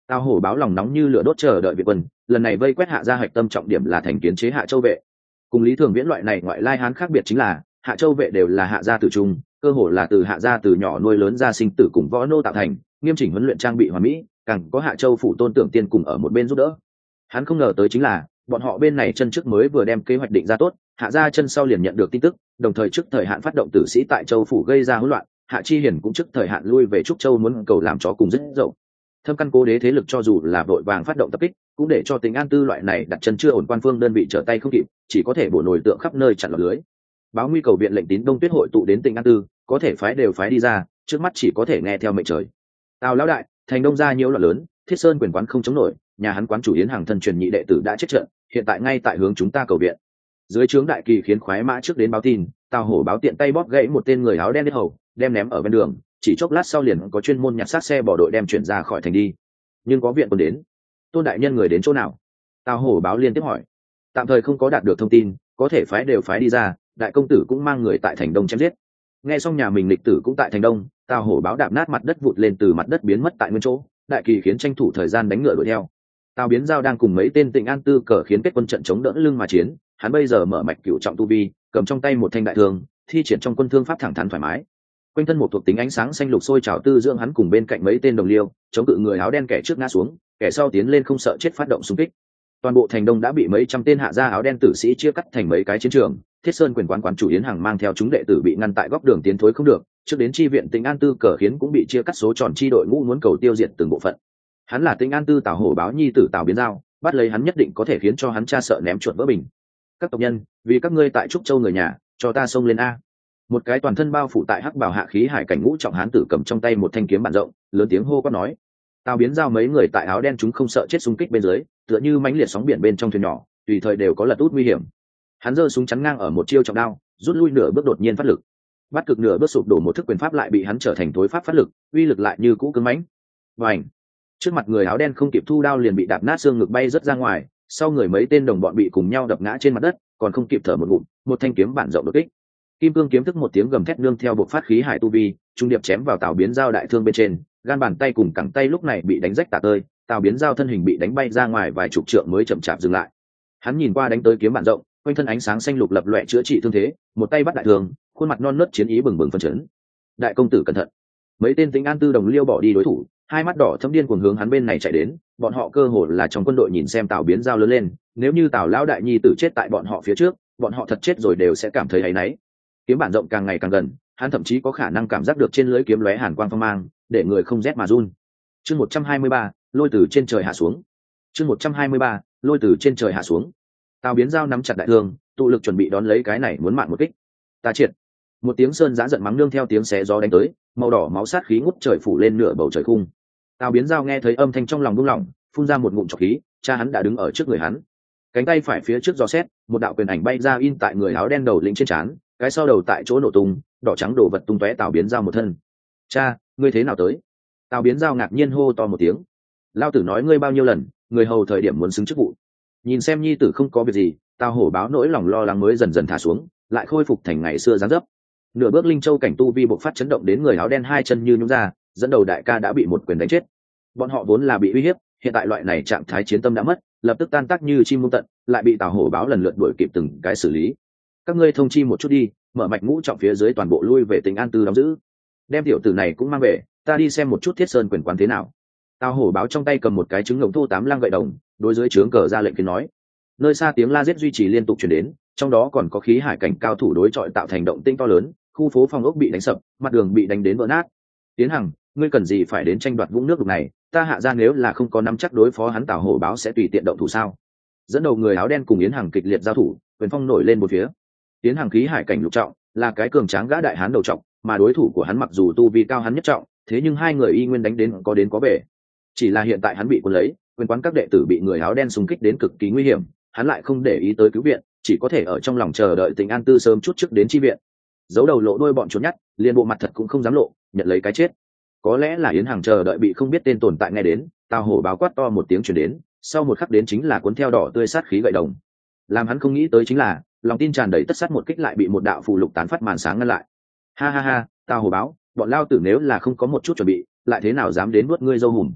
Tào hổ báo lòng nóng như lửa đốt chờ đợi viện quân, lần này vây quét Hạ gia hạch tâm trọng điểm là thành kiến chế Hạ Châu vệ. Cùng Lý Thường Viễn loại này ngoại lai hán khác biệt chính là Hạ Châu vệ đều là Hạ gia tử trung, cơ hồ là từ Hạ gia từ nhỏ nuôi lớn ra sinh tử cùng võ nô tạo thành, nghiêm chỉnh huấn luyện trang bị hoàn mỹ, càng có Hạ Châu phủ Tôn Tưởng Tiên cùng ở một bên giúp đỡ. Hắn không ngờ tới chính là bọn họ bên này chân trước mới vừa đem kế hoạch định ra tốt, Hạ gia chân sau liền nhận được tin tức, đồng thời trước thời hạn phát động tử sĩ tại Châu phủ gây ra hỗn loạn, Hạ Chi Hiển cũng trước thời hạn lui về Trúc Châu muốn cầu làm chó cùng rất dậu. Thâm căn cố đế thế lực cho dù là vội vàng phát động tập kích, cũng để cho Tính An Tư loại này đặt chân chưa ổn quan phương đơn vị trở tay không kịp, chỉ có thể bổ nổi tượng khắp nơi chặn lọt lưới. Báo nguy cầu viện lệnh tín Đông Tuyết hội tụ đến Tính An Tư, có thể phái đều phái đi ra, trước mắt chỉ có thể nghe theo mệnh trời. Tào lão đại, thành Đông gia nhiễu loạn lớn, Thiết Sơn quyền quán không chống nổi, nhà hắn quán chủ Yến Hàng thân truyền nhị đệ tử đã chết trận, hiện tại ngay tại hướng chúng ta cầu viện. Dưới trướng đại kỳ khiến khoái mã trước đến báo tin, Tào hổ báo tiện tay bóp gãy một tên người áo đen đến hầu, đem ném ở bên đường, chỉ chốc lát sau liền có chuyên môn nhặt xác xe bỏ đội đem chuyển ra khỏi thành đi. Nhưng có viện quân đến. Tôn đại nhân người đến chỗ nào? Tào hổ báo liên tiếp hỏi. Tạm thời không có đạt được thông tin, có thể phái đều phái đi ra, đại công tử cũng mang người tại thành Đông chém giết. Nghe xong nhà mình lịch tử cũng tại thành Đông, Tào hổ báo đạp nát mặt đất vụt lên từ mặt đất biến mất tại nguyên chỗ, đại kỳ khiến tranh thủ thời gian đánh ngựa đuổi theo. Tào Biến Giao đang cùng mấy tên Tịnh An Tư cờ khiến kết quân trận chống đỡ lưng mà chiến, hắn bây giờ mở mạch cửu trọng tu vi, cầm trong tay một thanh đại thương, thi triển trong quân thương pháp thẳng thắn thoải mái. Quanh thân một thuộc tính ánh sáng xanh lục sôi trào tư dưỡng hắn cùng bên cạnh mấy tên đồng liêu, chống cự người áo đen kẻ trước ngã xuống, kẻ sau tiến lên không sợ chết phát động xung kích. Toàn bộ thành Đông đã bị mấy trăm tên hạ gia áo đen tử sĩ chia cắt thành mấy cái chiến trường. Thiết Sơn quyền quán quán chủ Yến Hằng mang theo chúng đệ tử bị ngăn tại góc đường tiến thối không được, trước đến chi viện Tịnh An Tư cờ khiến cũng bị chia cắt số tròn chi đội ngũ muốn cầu tiêu diệt từng bộ phận. Hắn là Tịnh An Tư Tào hổ báo nhi tử Tào Biến Giao, bắt lấy hắn nhất định có thể khiến cho hắn cha sợ ném chuột vỡ bình. Các tộc nhân, vì các ngươi tại Trúc Châu người nhà, cho ta xông lên a. Một cái toàn thân bao phủ tại hắc bào hạ khí hải cảnh ngũ trọng hán tử cầm trong tay một thanh kiếm bản rộng, lớn tiếng hô quát nói. Tào Biến Giao mấy người tại áo đen chúng không sợ chết xung kích bên dưới, tựa như mãnh liệt sóng biển bên trong thuyền nhỏ, tùy thời đều có lật út nguy hiểm. Hắn giơ súng chắn ngang ở một chiêu trọng đao, rút lui nửa bước đột nhiên phát lực. Bắt cực nửa bước sụp đổ một thức quyền pháp lại bị hắn trở thành tối pháp phát lực, uy lực lại như cũ cứng mãnh. Vành. Trước mặt người áo đen không kịp thu đao liền bị đạp nát xương ngực bay rất ra ngoài, sau người mấy tên đồng bọn bị cùng nhau đập ngã trên mặt đất, còn không kịp thở một ngụm, một thanh kiếm bản rộng đột kích. Kim cương kiếm thức một tiếng gầm thét nương theo bộ phát khí hải tu vi, trung điệp chém vào Tào Biến Giao đại thương bên trên, gan bàn tay cùng cẳng tay lúc này bị đánh rách tả tơi, Tào Biến Giao thân hình bị đánh bay ra ngoài vài chục trượng mới chậm chạp dừng lại. Hắn nhìn qua đánh tới kiếm bản rộng, quanh thân ánh sáng xanh lục lập loè chữa trị thương thế, một tay bắt đại thương, khuôn mặt non nớt chiến ý bừng bừng phấn chấn. Đại công tử cẩn thận! Mấy tên Tĩnh An Tư đồng liêu bỏ đi đối thủ, hai mắt đỏ thâm điên cuồng hướng hắn bên này chạy đến, bọn họ cơ hồ là trong quân đội nhìn xem Tào Biến Giao lớn lên, nếu như Tào lão đại nhi tử chết tại bọn họ phía trước, bọn họ thật chết rồi đều sẽ cảm thấy áy náy. Kiếm bản rộng càng ngày càng gần, hắn thậm chí có khả năng cảm giác được trên lưỡi kiếm lóe hàn quang phong mang, để người không rét mà run. Chương 123, lôi từ trên trời hạ xuống. Chương 123, lôi từ trên trời hạ xuống. Tào Biến Giao nắm chặt đại thương, tụ lực chuẩn bị đón lấy cái này muốn mạng một kích. Ta triệt. Một tiếng sơn giã giận mắng nương theo tiếng xé gió đánh tới, màu đỏ máu sát khí ngút trời phủ lên nửa bầu trời khung. Tào Biến Giao nghe thấy âm thanh trong lòng buông lỏng, phun ra một ngụm trọc khí, cha hắn đã đứng ở trước người hắn. Cánh tay phải phía trước gió xét, một đạo quyền ảnh bay ra in tại người áo đen đầu lĩnh trên trán, cái sau đầu tại chỗ nổ tung, đỏ trắng đổ vật tung tóe Tào Biến Giao một thân. Cha, ngươi thế nào tới? Tào Biến Giao ngạc nhiên hô to một tiếng. Lao tử nói ngươi bao nhiêu lần, người hầu thời điểm muốn xứng chức vụ. Nhìn xem nhi tử không có việc gì, Tào hổ báo nỗi lòng lo lắng mới dần dần thả xuống, lại khôi phục thành ngày xưa dáng dấp. Nửa bước linh châu cảnh tu vi bộc phát chấn động đến người áo đen hai chân như nhũn ra, dẫn đầu đại ca đã bị một quyền đánh chết. Bọn họ vốn là bị uy hiếp, hiện tại loại này trạng thái chiến tâm đã mất, lập tức tan tác như chim muông tận, lại bị Tào hổ báo lần lượt đuổi kịp từng cái xử lý. Các ngươi thông chi một chút đi, mở mạch ngũ trọng phía dưới toàn bộ lui về Tịnh An Tư đóng giữ. Đem tiểu tử này cũng mang về, ta đi xem một chút Thiết Sơn quyền quán thế nào. Tào hổ báo trong tay cầm một cái trứng ngỗng thô 8 lăng gậy đồng, đối dưới trướng cờ ra lệnh khiến nói. Nơi xa tiếng la giết duy trì liên tục truyền đến, trong đó còn có khí hải cảnh cao thủ đối chọi tạo thành động tĩnh to lớn, khu phố phòng ốc bị đánh sập, mặt đường bị đánh đến vỡ nát. Tiến Hằng, ngươi cần gì phải đến tranh đoạt vũng nước đục này, ta hạ ra nếu là không có nắm chắc đối phó hắn Tào hổ báo sẽ tùy tiện động thủ sao? Dẫn đầu người áo đen cùng Yến Hằng kịch liệt giao thủ, quyền phong nổi lên một phía. Yến Hằng khí hải cảnh lục trọng, là cái cường tráng gã đại hán đầu trọng, mà đối thủ của hắn mặc dù tu vi cao hắn nhất trọng, thế nhưng hai người y nguyên đánh đến có bể. Chỉ là hiện tại hắn bị cuốn lấy, quyền quán các đệ tử bị người áo đen xung kích đến cực kỳ nguy hiểm, hắn lại không để ý tới cứu viện, chỉ có thể ở trong lòng chờ đợi Tịnh An Tư sớm chút trước đến chi viện. Giấu đầu lộ đuôi bọn trốn nhắt, liền bộ mặt thật cũng không dám lộ, nhận lấy cái chết. Có lẽ là Yến Hằng chờ đợi bị không biết tên tồn tại nghe đến, Tào hổ báo quát to một tiếng truyền đến, sau một khắc đến chính là cuốn theo đỏ tươi sát khí gậy đồng. Làm hắn không nghĩ tới chính là, lòng tin tràn đầy tất sát một kích lại bị một đạo phù lục tán phát màn sáng ngăn lại. Ha ha ha, Tào hổ báo, bọn lao tử nếu là không có một chút chuẩn bị, lại thế nào dám đến nuốt ngươi dâu hùm.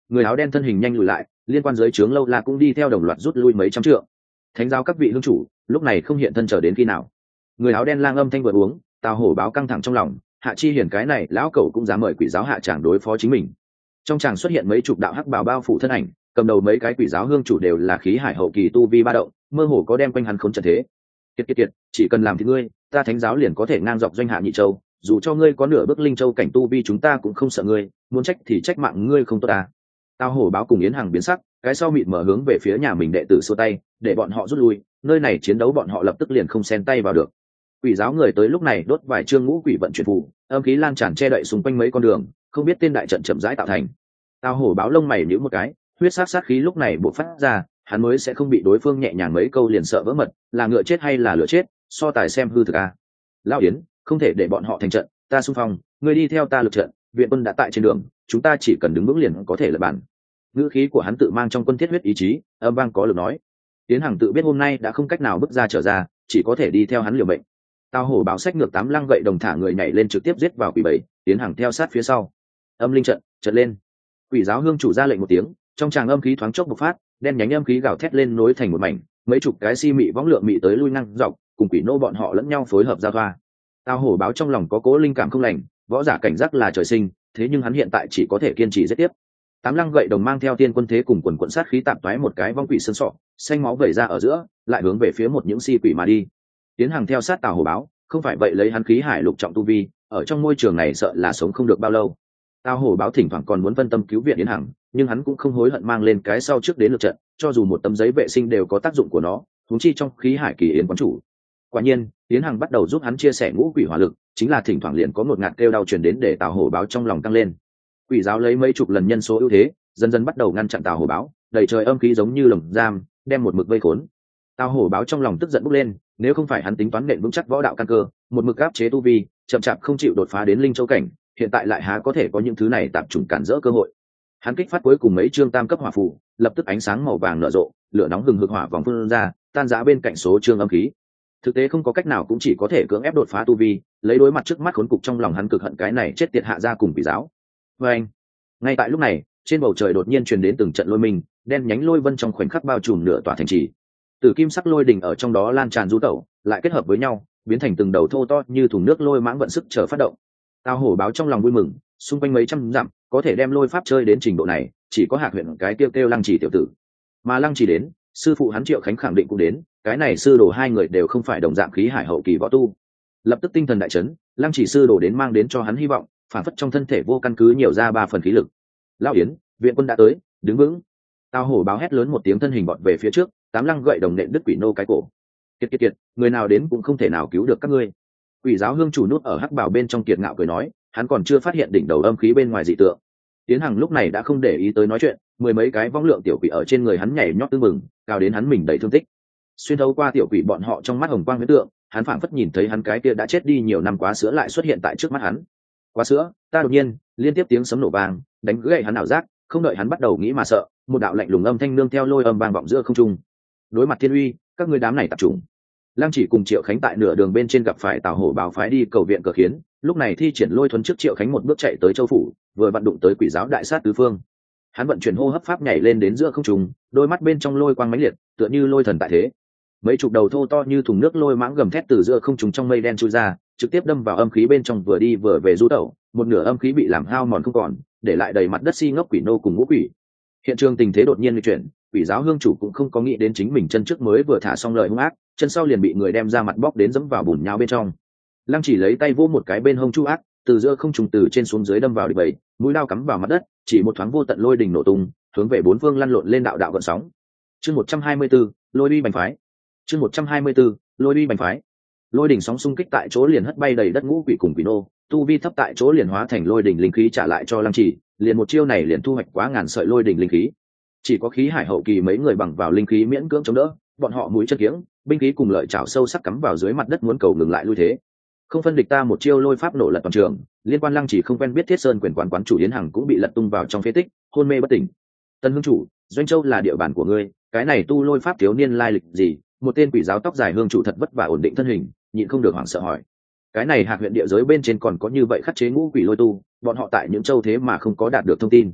người áo đen thân hình nhanh lùi lại, liên quan dưới trướng lâu la cũng đi theo đồng loạt rút lui mấy trăm trượng. Thánh giáo các vị hương chủ lúc này không hiện thân chờ đến khi nào? Người áo đen lang âm thanh vừa uống, Tào Hổ báo căng thẳng trong lòng, Hạ Chi Hiển cái này lão cẩu cũng dám mời quỷ giáo hạ tràng đối phó chính mình. Trong tràng xuất hiện mấy chục đạo hắc bào bao phủ thân ảnh, cầm đầu mấy cái quỷ giáo hương chủ đều là khí hải hậu kỳ tu vi ba động, mơ hồ có đem quanh hắn khốn trận thế. Kiệt, chỉ cần làm thì ngươi, ta thánh giáo liền có thể ngang dọc doanh hạ nhị châu, dù cho ngươi có nửa bước linh châu cảnh tu vi chúng ta cũng không sợ ngươi, muốn trách thì trách mạng ngươi không tốt ta. Tào Hổ báo cùng Yến Hằng biến sắc, cái sau mịt mở hướng về phía nhà mình đệ tử xua tay, để bọn họ rút lui, nơi này chiến đấu bọn họ lập tức liền không xen tay vào được. Quỷ giáo người tới lúc này đốt vài chương ngũ quỷ vận chuyển phù, âm khí lan tràn che đậy xung quanh mấy con đường, không biết tên đại trận chậm rãi tạo thành. Tào Hổ báo lông mày nhíu một cái, huyết sát khí lúc này bộc phát ra, hắn mới sẽ không bị đối phương nhẹ nhàng mấy câu liền sợ vỡ mật, là ngựa chết hay là lửa chết, so tài xem hư thực a. Lão Yến, không thể để bọn họ thành trận, ta xung phong, ngươi đi theo ta lực trận, viện quân đã tại trên đường, chúng ta chỉ cần đứng vững liền có thể lật bàn. Ngữ khí của hắn tự mang trong quân thiết huyết ý chí, âm vang có lực nói. Tiến Hằng tự biết hôm nay đã không cách nào bước ra trở ra, chỉ có thể đi theo hắn liều mệnh. Tào Hổ báo sách ngược 8 lăng gậy đồng thả người nhảy lên trực tiếp giết vào quỷ bầy, Tiến Hằng theo sát phía sau. Âm linh trận, trận lên. Quỷ giáo hương chủ ra lệnh một tiếng, trong tràng âm khí thoáng chốc bộc phát, đen nhánh âm khí gào thét lên nối thành một mảnh, mấy chục cái si mị võng lượng mị tới lui năng dọc, cùng quỷ nô bọn họ lẫn nhau phối hợp giao thoa. Tào Hổ báo trong lòng có cố linh cảm không lành, võ giả cảnh giác là trời sinh, thế nhưng hắn hiện tại chỉ có thể kiên trì giết tiếp. 8 lăng gậy đồng mang theo tiên quân thế cùng quần quận sát khí tạm toái một cái vong quỷ sơn sọ, xanh máu vẩy ra ở giữa, lại hướng về phía một những si quỷ mà đi. Tiến Hằng theo sát Tào Hổ báo, không phải vậy lấy hắn khí hải lục trọng tu vi, ở trong môi trường này sợ là sống không được bao lâu. Tào Hổ báo thỉnh thoảng còn muốn phân tâm cứu viện Yến Hằng, nhưng hắn cũng không hối hận mang lên cái sau trước đến lượt trận, cho dù một tấm giấy vệ sinh đều có tác dụng của nó, huống chi trong khí hải kỳ yến quán chủ. Quả nhiên, Yến Hằng bắt đầu giúp hắn chia sẻ ngũ quỷ hỏa lực, chính là thỉnh thoảng liền có một ngạt kêu đau truyền đến để Tào Hổ báo trong lòng tăng lên. Quỷ giáo lấy mấy chục lần nhân số ưu thế, dần dần bắt đầu ngăn chặn Tào Hổ báo, đầy trời âm khí giống như lồng giam, đem một mực vây khốn. Tào Hổ báo trong lòng tức giận bốc lên, nếu không phải hắn tính toán nện vững chắc võ đạo căn cơ, một mực áp chế tu vi, chậm chạp không chịu đột phá đến linh châu cảnh, hiện tại lại há có thể có những thứ này tạm trùng cản rỡ cơ hội. Hắn kích phát cuối cùng mấy chương tam cấp hỏa phù, lập tức ánh sáng màu vàng nở rộ, lửa nóng hừng hực hỏa vòng phun ra, tan rã bên cạnh số chương âm khí. Thực tế không có cách nào cũng chỉ có thể cưỡng ép đột phá tu vi, lấy đối mặt trước mắt khốn cục trong lòng hắn cực hận cái này chết tiệt hạ gia cùng quỷ giáo. Và anh, ngay tại lúc này, trên bầu trời đột nhiên truyền đến từng trận lôi minh, đen nhánh lôi vân trong khoảnh khắc bao trùm nửa tòa thành trì. Tử kim sắc lôi đỉnh ở trong đó lan tràn du tẩu, lại kết hợp với nhau, biến thành từng đầu thô to như thùng nước lôi mãng vận sức chờ phát động. Tào Hổ báo trong lòng vui mừng, xung quanh mấy trăm dặm có thể đem lôi pháp chơi đến trình độ này, chỉ có Hạc huyện cái kêu Lăng Chỉ tiểu tử. Mà Lăng Chỉ đến, sư phụ hắn Triệu Khánh khẳng định cũng đến, cái này sư đồ hai người đều không phải đồng dạng khí hải hậu kỳ võ tu. Lập tức tinh thần đại chấn, Lăng Chỉ sư đồ đến mang đến cho hắn hy vọng, phản phất trong thân thể vô căn cứ nhiều ra 3 phần khí lực. Lão Yến, viện quân đã tới, đứng vững. Tào Hổ báo hét lớn một tiếng thân hình bọt về phía trước, 8 lăng gậy đồng nện đứt quỷ nô cái cổ. Kiệt, người nào đến cũng không thể nào cứu được các ngươi. Quỷ giáo hương chủ nút ở hắc bào bên trong kiệt ngạo cười nói, hắn còn chưa phát hiện đỉnh đầu âm khí bên ngoài dị tượng. Tiến Hằng lúc này đã không để ý tới nói chuyện, 10 mấy cái vong lượng tiểu quỷ ở trên người hắn nhảy nhót tưng bừng, cao đến hắn mình đầy thương tích. Xuyên thấu qua tiểu quỷ bọn họ trong mắt hồng quang huyễn tượng, hắn phảng phất nhìn thấy hắn cái kia đã chết đi nhiều năm quá sữa lại xuất hiện tại trước mắt hắn. Quá sữa, ta đột nhiên, liên tiếp tiếng sấm nổ vang, đánh gãy hắn ảo giác, không đợi hắn bắt đầu nghĩ mà sợ, một đạo lạnh lùng âm thanh nương theo lôi âm vang vọng giữa không trung. Đối mặt thiên uy, các ngươi đám này tập trung. Lăng Chỉ cùng Triệu Khánh tại nửa đường bên trên gặp phải Tào Hổ báo phái đi cầu viện cờ khiến, lúc này thi triển lôi thuần trước Triệu Khánh một bước chạy tới châu phủ, vừa vận đụng tới quỷ giáo đại sát tứ phương. Hắn vận chuyển hô hấp pháp nhảy lên đến giữa không trung, đôi mắt bên trong lôi quang mãnh liệt, tựa như lôi thần tại thế. Mấy chục đầu thô to như thùng nước lôi mãng gầm thét từ giữa không trung trong mây đen chui ra, trực tiếp đâm vào âm khí bên trong vừa đi vừa về du tẩu, một nửa âm khí bị làm hao mòn không còn, để lại đầy mặt đất si ngốc quỷ nô cùng ngũ quỷ. Hiện trường tình thế đột nhiên nghịch chuyển, quỷ giáo hương chủ cũng không có nghĩ đến chính mình chân trước mới vừa thả xong lời hung ác, chân sau liền bị người đem ra mặt bóc đến dẫm vào bùn nhão bên trong. Lăng Chỉ lấy tay vỗ một cái bên hông chu ác, từ giữa không trùng từ trên xuống dưới đâm vào địch bầy, mũi lao cắm vào mặt đất, chỉ một thoáng vô tận lôi đình nổ tung, hướng về bốn phương lăn lộn lên đạo đạo gợn sóng. Chương 124, lôi uy bành phái. Chương 124, lôi uy bành phái. Lôi đỉnh sóng xung kích tại chỗ liền hất bay đầy đất ngũ quỷ cùng quỷ nô, tu vi thấp tại chỗ liền hóa thành lôi đỉnh linh khí trả lại cho Lăng Chỉ, liền một chiêu này liền thu hoạch quá ngàn sợi lôi đỉnh linh khí. Chỉ có khí hải hậu kỳ mấy người bằng vào linh khí miễn cưỡng chống đỡ, bọn họ mũi chân kiếng, binh khí cùng lợi chảo sâu sắc cắm vào dưới mặt đất muốn cầu ngừng lại lui thế. Không phân địch ta một chiêu lôi pháp nổ lật toàn trường, liên quan Lăng Chỉ không quen biết Thiết Sơn quyền quán chủ Yến Hằng cũng bị lật tung vào trong phế tích, hôn mê bất tỉnh. Tân hương chủ, Doanh Châu là địa bàn của ngươi, cái này tu lôi pháp thiếu niên lai lịch gì? Một tên quỷ giáo tóc dài hương chủ thật vất vả ổn định thân hình, nhịn không được hoảng sợ hỏi. Cái này Hạc huyện địa giới bên trên còn có như vậy khắc chế ngũ quỷ lôi tu, bọn họ tại những châu thế mà không có đạt được thông tin.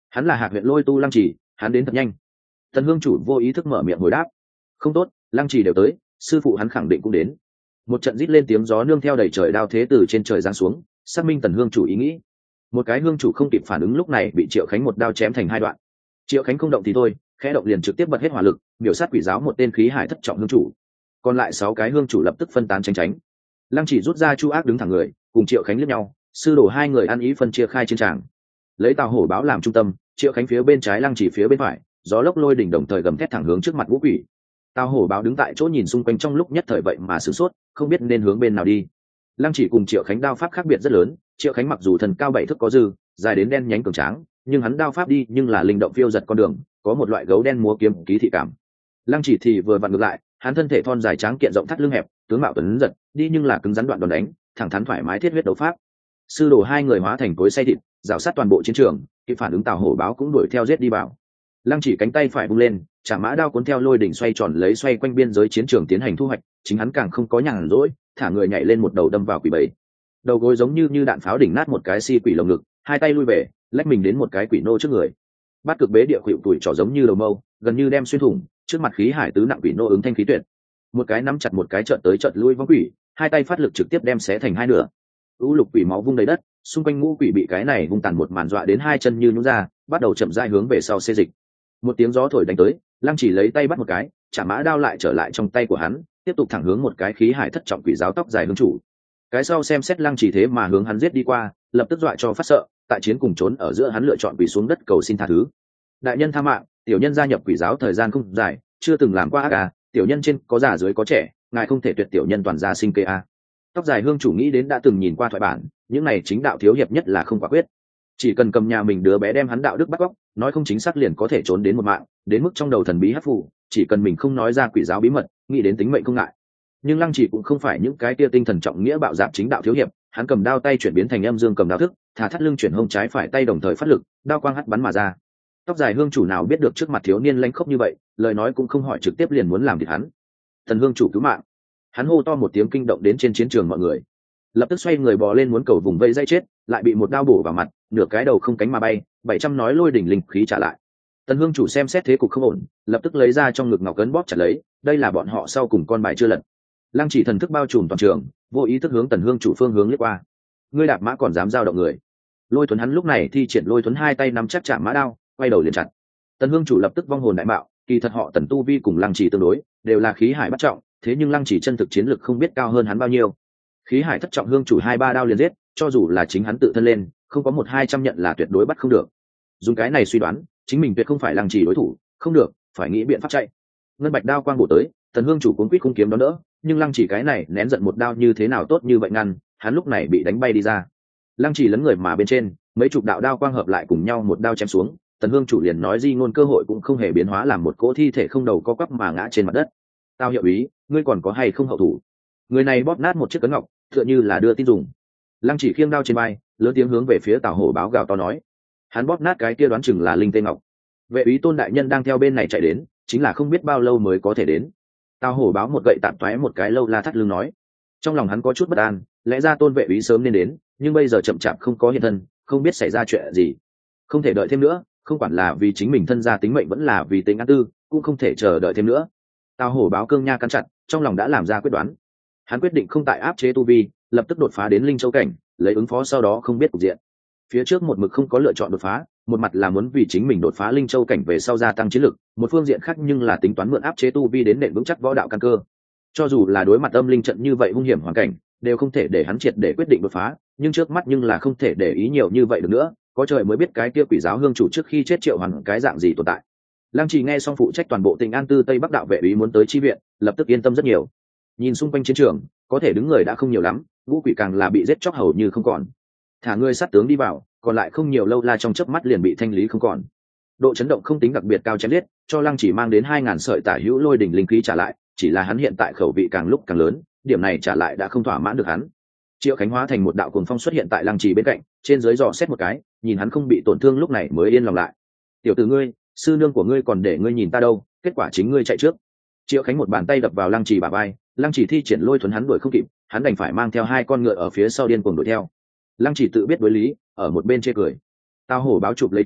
Hắn là Hạc huyện Lôi Tu Lăng Chỉ, hắn đến thật nhanh. Tần hương chủ vô ý thức mở miệng hồi đáp. Không tốt, Lăng Chỉ đều tới, sư phụ hắn khẳng định cũng đến. Một trận rít lên tiếng gió nương theo đầy trời đao thế từ trên trời giáng xuống, xác minh Tần hương chủ ý nghĩ. Một cái hương chủ không kịp phản ứng lúc này bị Triệu Khánh một đao chém thành hai đoạn. Triệu Khánh không động thì thôi, khẽ động liền trực tiếp bật hết hỏa lực, miểu sát quỷ giáo một tên khí hải thất trọng hương chủ. Còn lại 6 cái hương chủ lập tức phân tán tránh tránh. Lăng Chỉ rút ra chu ác đứng thẳng người, cùng Triệu Khánh liếc nhau, sư đồ hai người ăn ý phân chia khai chiến tràng. Lấy Tào Hổ Báo làm trung tâm, Triệu Khánh phía bên trái, Lăng Chỉ phía bên phải, gió lốc lôi đỉnh đồng thời gầm thét thẳng hướng trước mặt Ngũ Quỷ. Tào Hổ Báo đứng tại chỗ nhìn xung quanh trong lúc nhất thời vậy mà sửng sốt, không biết nên hướng bên nào đi. Lăng Chỉ cùng Triệu Khánh đao pháp khác biệt rất lớn, Triệu Khánh mặc dù thần cao 7 thước có dư, dài đến đen nhánh cường tráng, nhưng hắn đao pháp đi nhưng là linh động phiêu giật con đường, có một loại gấu đen múa kiếm ký thị cảm. Lăng Chỉ thì vừa vặn ngược lại, hắn thân thể thon dài tráng kiện rộng thắt lưng hẹp, tướng mạo tuấn giật, đi nhưng là cứng rắn đoạn đòn đánh, thẳng thắn thoải mái thiết huyết đấu pháp. Sư đồ hai người hóa thành cối xay thịt, rào sát toàn bộ chiến trường, kịp phản ứng Tào Hổ Báo cũng đuổi theo giết đi vào. Lăng Chỉ cánh tay phải vung lên, chả mã đao cuốn theo lôi đỉnh xoay tròn lấy xoay quanh biên giới chiến trường tiến hành thu hoạch, chính hắn càng không có nhàn rỗi, thả người nhảy lên một đầu đâm vào quỷ bầy. Đầu gối giống như đạn pháo đỉnh nát một cái si quỷ lồng ngực, hai tay lui về, lách mình đến một cái quỷ nô trước người. Bát cực bế địa khuỵu tuổi trỏ giống như đầu mâu, gần như đem xuyên thủng, trước mặt khí hải tứ nặng quỷ nô ứng thanh khí tuyệt. Một cái nắm chặt một cái chợt tới chợt lui vong quỷ, hai tay phát lực trực tiếp đem xé thành hai nửa. U lục quỷ máu vung đầy đất, xung quanh Ngũ Quỷ bị cái này vung tàn một màn dọa đến hai chân như nhũn ra, bắt đầu chậm rãi hướng về sau xê dịch. Một tiếng gió thổi đánh tới, Lăng Chỉ lấy tay bắt một cái, chả mã đao lại trở lại trong tay của hắn, tiếp tục thẳng hướng một cái khí hải thất trọng quỷ giáo tóc dài hướng chủ. Cái sau xem xét Lăng Chỉ thế mà hướng hắn giết đi qua, lập tức dọa cho phát sợ, tại chiến cùng trốn ở giữa hắn lựa chọn quỳ xuống đất cầu xin tha thứ. Đại nhân tha mạng, tiểu nhân gia nhập quỷ giáo thời gian không dài, chưa từng làm qua ác à, tiểu nhân trên có già dưới có trẻ, ngài không thể tuyệt tiểu nhân toàn gia sinh kê à. Tóc dài hương chủ nghĩ đến đã từng nhìn qua thoại bản, những này chính đạo thiếu hiệp nhất là không quả quyết, chỉ cần cầm nhà mình đứa bé đem hắn đạo đức bắt cóc, nói không chính xác liền có thể trốn đến một mạng, đến mức trong đầu thần bí hắc phù, chỉ cần mình không nói ra quỷ giáo bí mật, nghĩ đến tính mệnh không ngại. Nhưng Lăng Chỉ cũng không phải những cái tia tinh thần trọng nghĩa bạo dạn chính đạo thiếu hiệp, hắn cầm đao tay chuyển biến thành âm dương cầm đao thức, thả thắt lưng chuyển hông trái phải tay đồng thời phát lực, đao quang hắt bắn mà ra. Tóc dài hương chủ nào biết được trước mặt thiếu niên lanh khốc như vậy, lời nói cũng không hỏi trực tiếp liền muốn làm thịt hắn. Thần hương chủ cứu mạng! Hắn hô to một tiếng kinh động đến trên chiến trường mọi người, lập tức xoay người bò lên muốn cầu vùng vây dây chết, lại bị một đao bổ vào mặt, nửa cái đầu không cánh mà bay, 700 nói lôi đỉnh linh khí trả lại. Tần hương chủ xem xét thế cục không ổn, lập tức lấy ra trong ngực ngọc ấn bóp chặt lấy, đây là bọn họ sau cùng con bài chưa lật. Lăng Chỉ thần thức bao trùm toàn trường, vô ý thức hướng Tần hương chủ phương hướng liếc qua. Ngươi đạp mã còn dám giao động người? Lôi Thuấn hắn lúc này thi triển Lôi Thuấn hai tay nắm chắc chạm mã đao, quay đầu liền chặt. Tần hương chủ lập tức vong hồn đại mạo, kỳ thật họ Tần tu vi cùng Lăng Chỉ tương đối, đều là khí hải bắt trọng, thế nhưng Lăng Chỉ chân thực chiến lực không biết cao hơn hắn bao nhiêu. Khí hải thất trọng hương chủ 2-3 đao liền giết, cho dù là chính hắn tự thân lên, không có 100-200 nhận là tuyệt đối bắt không được. Dùng cái này suy đoán, chính mình tuyệt không phải Lăng Chỉ đối thủ, không được, phải nghĩ biện pháp chạy. Ngân bạch đao quang bổ tới, Tần hương chủ cuốn quýt không kiếm đó nữa, nhưng Lăng Chỉ cái này nén giận một đao như thế nào tốt như vậy ngăn, hắn lúc này bị đánh bay đi ra. Lăng Chỉ lấn người mà bên trên, mấy chục đạo đao quang hợp lại cùng nhau một đao chém xuống, Tần hương chủ liền nói di ngôn cơ hội cũng không hề biến hóa làm một cỗ thi thể không đầu co quắp mà ngã trên mặt đất. Tao hiệu ý, ngươi còn có hay không hậu thủ? Người này bóp nát một chiếc cấn ngọc, tựa như là đưa tin dùng. Lăng Chỉ khiêng đao trên vai, lớn tiếng hướng về phía Tào Hổ Báo gào to nói, hắn bóp nát cái kia đoán chừng là linh tê ngọc. Vệ úy Tôn đại nhân đang theo bên này chạy đến, chính là không biết bao lâu mới có thể đến. Tào Hổ Báo một gậy tạm toé một cái lâu la thắt lưng nói, trong lòng hắn có chút bất an, lẽ ra Tôn vệ úy sớm nên đến, nhưng bây giờ chậm chạp không có hiện thân, không biết xảy ra chuyện gì, không thể đợi thêm nữa, không quản là vì chính mình thân gia tính mệnh vẫn là vì tính an tư, cũng không thể chờ đợi thêm nữa. Tào Hổ Báo cương nha cắn chặt, trong lòng đã làm ra quyết đoán. Hắn quyết định không tại áp chế tu vi, lập tức đột phá đến linh châu cảnh, lấy ứng phó sau đó không biết cục diện. Phía trước một mực không có lựa chọn đột phá, một mặt là muốn vì chính mình đột phá linh châu cảnh về sau gia tăng chiến lực, một phương diện khác nhưng là tính toán mượn áp chế tu vi đến nền vững chắc võ đạo căn cơ. Cho dù là đối mặt âm linh trận như vậy hung hiểm hoàn cảnh, đều không thể để hắn triệt để quyết định đột phá, nhưng trước mắt nhưng là không thể để ý nhiều như vậy được nữa, có trời mới biết cái kia quỷ giáo hương chủ trước khi chết triệu hoàn cái dạng gì tồn tại. Lăng Chỉ nghe xong phụ trách toàn bộ Tỉnh An Tư Tây Bắc đạo vệ úy muốn tới chi viện, lập tức yên tâm rất nhiều. Nhìn xung quanh chiến trường, có thể đứng người đã không nhiều lắm, Ngũ Quỷ càng là bị giết chóc hầu như không còn. Thả người sát tướng đi vào, còn lại không nhiều lâu la trong chớp mắt liền bị thanh lý không còn. Độ chấn động không tính đặc biệt cao chém giết, cho Lăng Chỉ mang đến 2000 sợi tả hữu lôi đỉnh linh khí trả lại, chỉ là hắn hiện tại khẩu vị càng lúc càng lớn, điểm này trả lại đã không thỏa mãn được hắn. Triệu Khánh hóa thành một đạo cuồng phong xuất hiện tại Lăng Chỉ bên cạnh, trên dưới dò xét một cái, nhìn hắn không bị tổn thương lúc này mới yên lòng lại. Tiểu tử ngươi, sư nương của ngươi còn để ngươi nhìn ta đâu, kết quả chính ngươi chạy trước. Triệu Khánh một bàn tay đập vào Lăng Chỉ bả vai, Lăng Chỉ thi triển Lôi Thuấn hắn đuổi không kịp, hắn đành phải mang theo hai con ngựa ở phía sau điên cuồng đuổi theo. Lăng Chỉ tự biết đối lý, ở một bên chê cười. Tào Hổ Báo chụp lấy chán,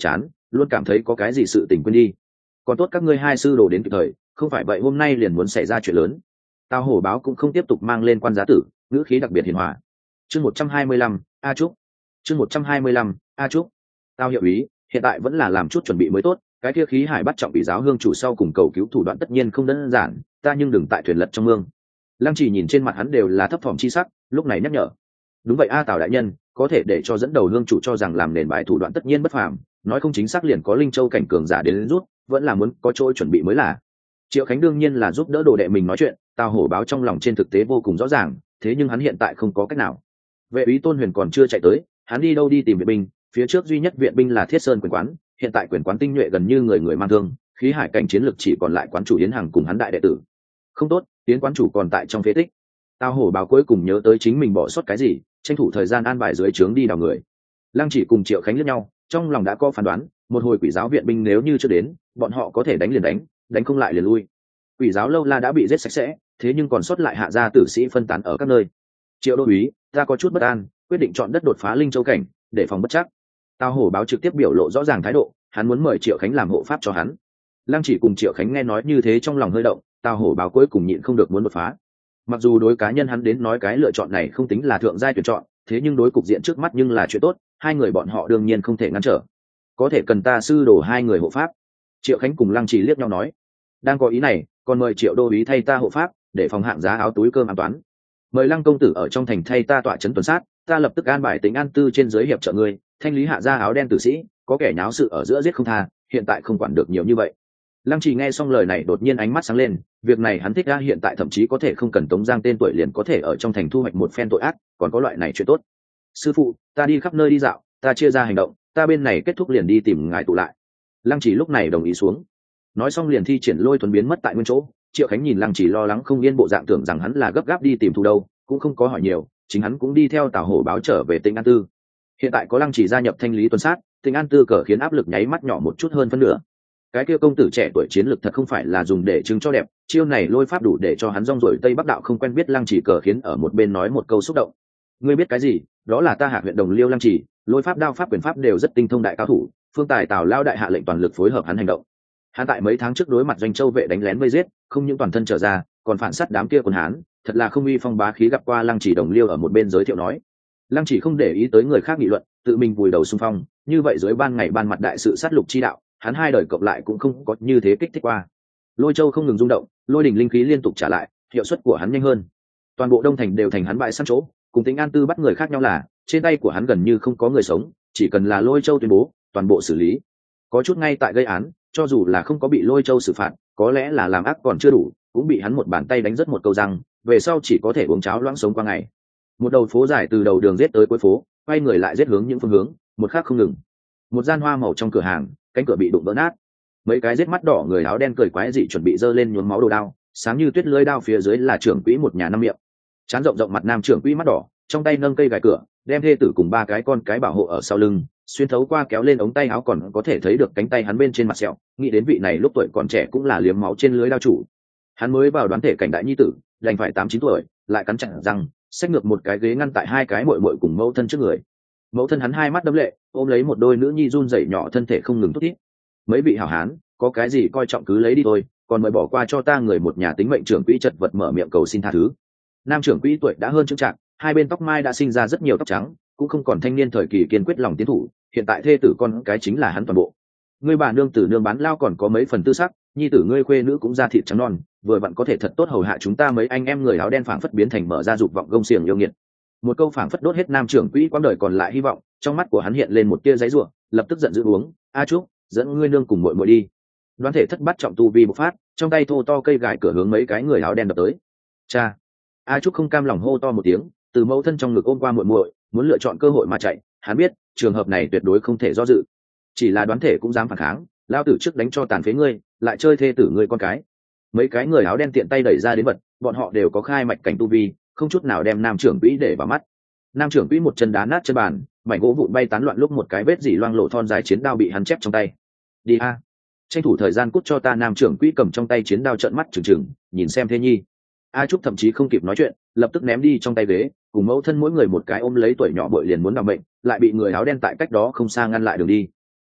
luôn cảm thấy có cái gì sự tình quên đi. Còn tốt các ngươi hai sư đồ đến kịp thời, không phải vậy hôm nay liền muốn xảy ra chuyện lớn. Tào hổ báo cũng không tiếp tục mang lên quan giá tử, ngữ khí đặc biệt hiền hòa. Chương 125, A Trúc. Chương 125, A Trúc. Tao hiệu ý, hiện tại vẫn là làm chút chuẩn bị mới tốt, cái kia khí hải bắt trọng bị giáo hương chủ sau cùng cầu cứu thủ đoạn tất nhiên không đơn giản, ta nhưng đừng tại thuyền lật trong mương. Lăng Chỉ nhìn trên mặt hắn đều là thấp thỏm chi sắc, lúc này nhắc nhở. Đúng vậy a Tào đại nhân, có thể để cho dẫn đầu hương chủ cho rằng làm nền bài thủ đoạn tất nhiên bất phàm, nói không chính xác liền có linh châu cảnh cường giả đến rút, vẫn là muốn có chỗ chuẩn bị mới là. Triệu Khánh đương nhiên là giúp đỡ đồ đệ mình nói chuyện, Tào hổ báo trong lòng trên thực tế vô cùng rõ ràng, thế nhưng hắn hiện tại không có cách nào. Vệ úy Tôn Huyền còn chưa chạy tới, hắn đi đâu đi tìm viện binh, phía trước duy nhất viện binh là Thiết Sơn quyền quán, hiện tại quyền quán tinh nhuệ gần như người người mang thương, khí hải cảnh chiến lực chỉ còn lại quán chủ Yến Hằng cùng hắn đại đệ tử. Không tốt, Yến quán chủ còn tại trong phế tích. Tào hổ báo cuối cùng nhớ tới chính mình bỏ sót cái gì, tranh thủ thời gian an bài dưới trướng đi đào người. Lăng Chỉ cùng Triệu Khánh liếc nhau, trong lòng đã có phán đoán, một hồi quỷ giáo viện binh nếu như chưa đến, bọn họ có thể đánh liền đánh, đánh không lại liền lui. Quỷ giáo lâu la đã bị giết sạch sẽ, thế nhưng còn sót lại hạ gia tử sĩ phân tán ở các nơi. Triệu đô úy, ta có chút bất an, quyết định chọn đất đột phá linh châu cảnh, để phòng bất chắc. Tào hổ báo trực tiếp biểu lộ rõ ràng thái độ, hắn muốn mời Triệu Khánh làm hộ pháp cho hắn. Lăng Chỉ cùng Triệu Khánh nghe nói như thế trong lòng hơi động, Tào hổ báo cuối cùng nhịn không được muốn đột phá. Mặc dù đối cá nhân hắn đến nói cái lựa chọn này không tính là thượng giai tuyển chọn, thế nhưng đối cục diện trước mắt nhưng là chuyện tốt, hai người bọn họ đương nhiên không thể ngăn trở. Có thể cần ta sư đổ hai người hộ pháp. Triệu Khánh cùng Lăng Chỉ liếc nhau nói, đang có ý này, còn mời Triệu đô úy thay ta hộ pháp, để phòng hạng giá áo túi cơm an toán. Mời Lăng công tử ở trong thành thay ta tọa trấn tuần sát, ta lập tức an bài tính an tư trên dưới hiệp trợ ngươi, thanh lý hạ gia áo đen tử sĩ, có kẻ nháo sự ở giữa giết không tha, hiện tại không quản được nhiều như vậy. Lăng Chỉ nghe xong lời này đột nhiên ánh mắt sáng lên, việc này hắn thích ra, hiện tại thậm chí có thể không cần Tống Giang tên tuổi liền có thể ở trong thành thu hoạch một phen tội ác, còn có loại này chuyện tốt. Sư phụ, ta đi khắp nơi đi dạo, ta chia ra hành động, ta bên này kết thúc liền đi tìm ngài tụ lại. Lăng Chỉ lúc này đồng ý xuống. Nói xong liền thi triển lôi thuần biến mất tại nguyên chỗ. Triệu Khánh nhìn Lăng Chỉ lo lắng không yên bộ dạng, tưởng rằng hắn là gấp gáp đi tìm thù đâu, cũng không có hỏi nhiều, chính hắn cũng đi theo Tào hổ báo trở về Tĩnh An Tư. Hiện tại có Lăng Chỉ gia nhập thanh lý tuần sát, Tĩnh An Tư cờ khiến áp lực nháy mắt nhỏ một chút hơn phân nửa. Cái kia công tử trẻ tuổi chiến lực thật không phải là dùng để chứng cho đẹp, chiêu này lôi pháp đủ để cho hắn rong ruổi Tây Bắc đạo không quen biết. Lăng Chỉ cờ khiến ở một bên nói một câu xúc động. Ngươi biết cái gì? Đó là ta Hạ huyện Đồng Liêu Lăng Chỉ, lôi pháp đao pháp quyền pháp đều rất tinh thông đại cao thủ, phương tài Tào lao đại hạ lệnh toàn lực phối hợp hắn hành động. Hắn tại mấy tháng trước đối mặt Doanh Châu vệ đánh lén vây giết, không những toàn thân trở ra, còn phản sát đám kia quân Hán, thật là không uy phong bá khí. Gặp qua Lăng Chỉ Đồng Liêu ở một bên giới thiệu nói. Lăng Chỉ không để ý tới người khác nghị luận, tự mình vùi đầu xung phong, như vậy dưới ban ngày ban mặt đại sự sát lục chi đạo, hắn hai đời cộng lại cũng không có như thế kích thích qua. Lôi Châu không ngừng rung động, lôi đỉnh linh khí liên tục trả lại, hiệu suất của hắn nhanh hơn. Toàn bộ Đông Thành đều thành hắn bại săn chỗ, cùng Tĩnh An Tư bắt người khác nhau là, trên tay của hắn gần như không có người sống, chỉ cần là Lôi Châu tuyên bố, toàn bộ xử lý. Có chút ngay tại gây án, cho dù là không có bị Lôi Châu xử phạt, có lẽ là làm ác còn chưa đủ, cũng bị hắn một bàn tay đánh rất một câu răng, về sau chỉ có thể uống cháo loãng sống qua ngày. Một đầu phố dài từ đầu đường giết tới cuối phố, quay người lại giết hướng những phương hướng, một khác không ngừng. Một gian hoa màu trong cửa hàng, cánh cửa bị đụng vỡ nát. Mấy cái giết mắt đỏ người áo đen cười quái dị chuẩn bị giơ lên nhuốm máu đồ đao, sáng như tuyết lưỡi đao phía dưới là trưởng quỹ một nhà năm miệng. Trán rộng rộng mặt nam trưởng quỹ mắt đỏ, trong tay nâng cây gài cửa, đem thê tử cùng ba cái con cái bảo hộ ở sau lưng, xuyên thấu qua kéo lên ống tay áo còn có thể thấy được cánh tay hắn bên trên mặt sẹo. Nghĩ đến vị này lúc tuổi còn trẻ cũng là liếm máu trên lưới đao chủ. Hắn mới vào đoán thể cảnh đại nhi tử, đành phải 8-9 tuổi, lại cắn chặt răng, xách ngược một cái ghế ngăn tại hai cái muội muội cùng mẫu thân trước người. Mẫu thân hắn hai mắt đẫm lệ, ôm lấy một đôi nữ nhi run rẩy nhỏ thân thể không ngừng thút thít. Mấy vị hảo hán, có cái gì coi trọng cứ lấy đi thôi, còn mời bỏ qua cho ta người một nhà tính mệnh. Trưởng quỹ chật vật mở miệng cầu xin tha thứ. Nam trưởng quỹ tuổi đã hơn chững chạc, hai bên tóc mai đã sinh ra rất nhiều tóc trắng, cũng không còn thanh niên thời kỳ kiên quyết lòng tiến thủ, hiện tại thê tử con cái chính là hắn toàn bộ. Ngươi bà nương tử nương bán lao còn có mấy phần tư sắc, nhi tử ngươi khuê nữ cũng da thịt trắng non, vừa vặn có thể thật tốt hầu hạ chúng ta mấy anh em người áo đen. Phảng phất biến thành mở ra dục vọng gông xiềng yêu nghiệt. Một câu phảng phất đốt hết nam trưởng quỹ quãng đời còn lại hy vọng, trong mắt của hắn hiện lên một tia giấy rủa, lập tức giận dữ uống, a Trúc, dẫn ngươi nương cùng muội muội đi. Đoán thể thất bắt trọng tu vi bộc phát, trong tay thô to cây gài cửa hướng mấy cái người áo đen đập tới. Cha! A Trúc không cam lòng hô to một tiếng, từ mẫu thân trong ngực ôm qua muội muội, muốn lựa chọn cơ hội mà chạy. Hắn biết trường hợp này tuyệt đối không thể do dự, chỉ là đoán thể cũng dám phản kháng, lao tử trước đánh cho tàn phế ngươi, lại chơi thê tử ngươi con cái. Mấy cái người áo đen tiện tay đẩy ra đến vật, bọn họ đều có khai mạch cảnh tu vi, không chút nào đem nam trưởng quỹ để vào mắt. Nam trưởng quỹ một chân đá nát chân bàn, mảnh gỗ vụn bay tán loạn, lúc một cái vết dỉ loang lộ thon dài chiến đao bị hắn chép trong tay. Đi a, tranh thủ thời gian cút cho ta. Nam trưởng quỹ cầm trong tay chiến đao trợn mắt trừng trừng nhìn xem thê nhi. A Trúc thậm chí không kịp nói chuyện, lập tức ném đi trong tay ghế, cùng mẫu thân mỗi người một cái ôm lấy tuổi nhỏ bội liền muốn đào mệnh, lại bị người áo đen tại cách đó không xa ngăn lại đường đi.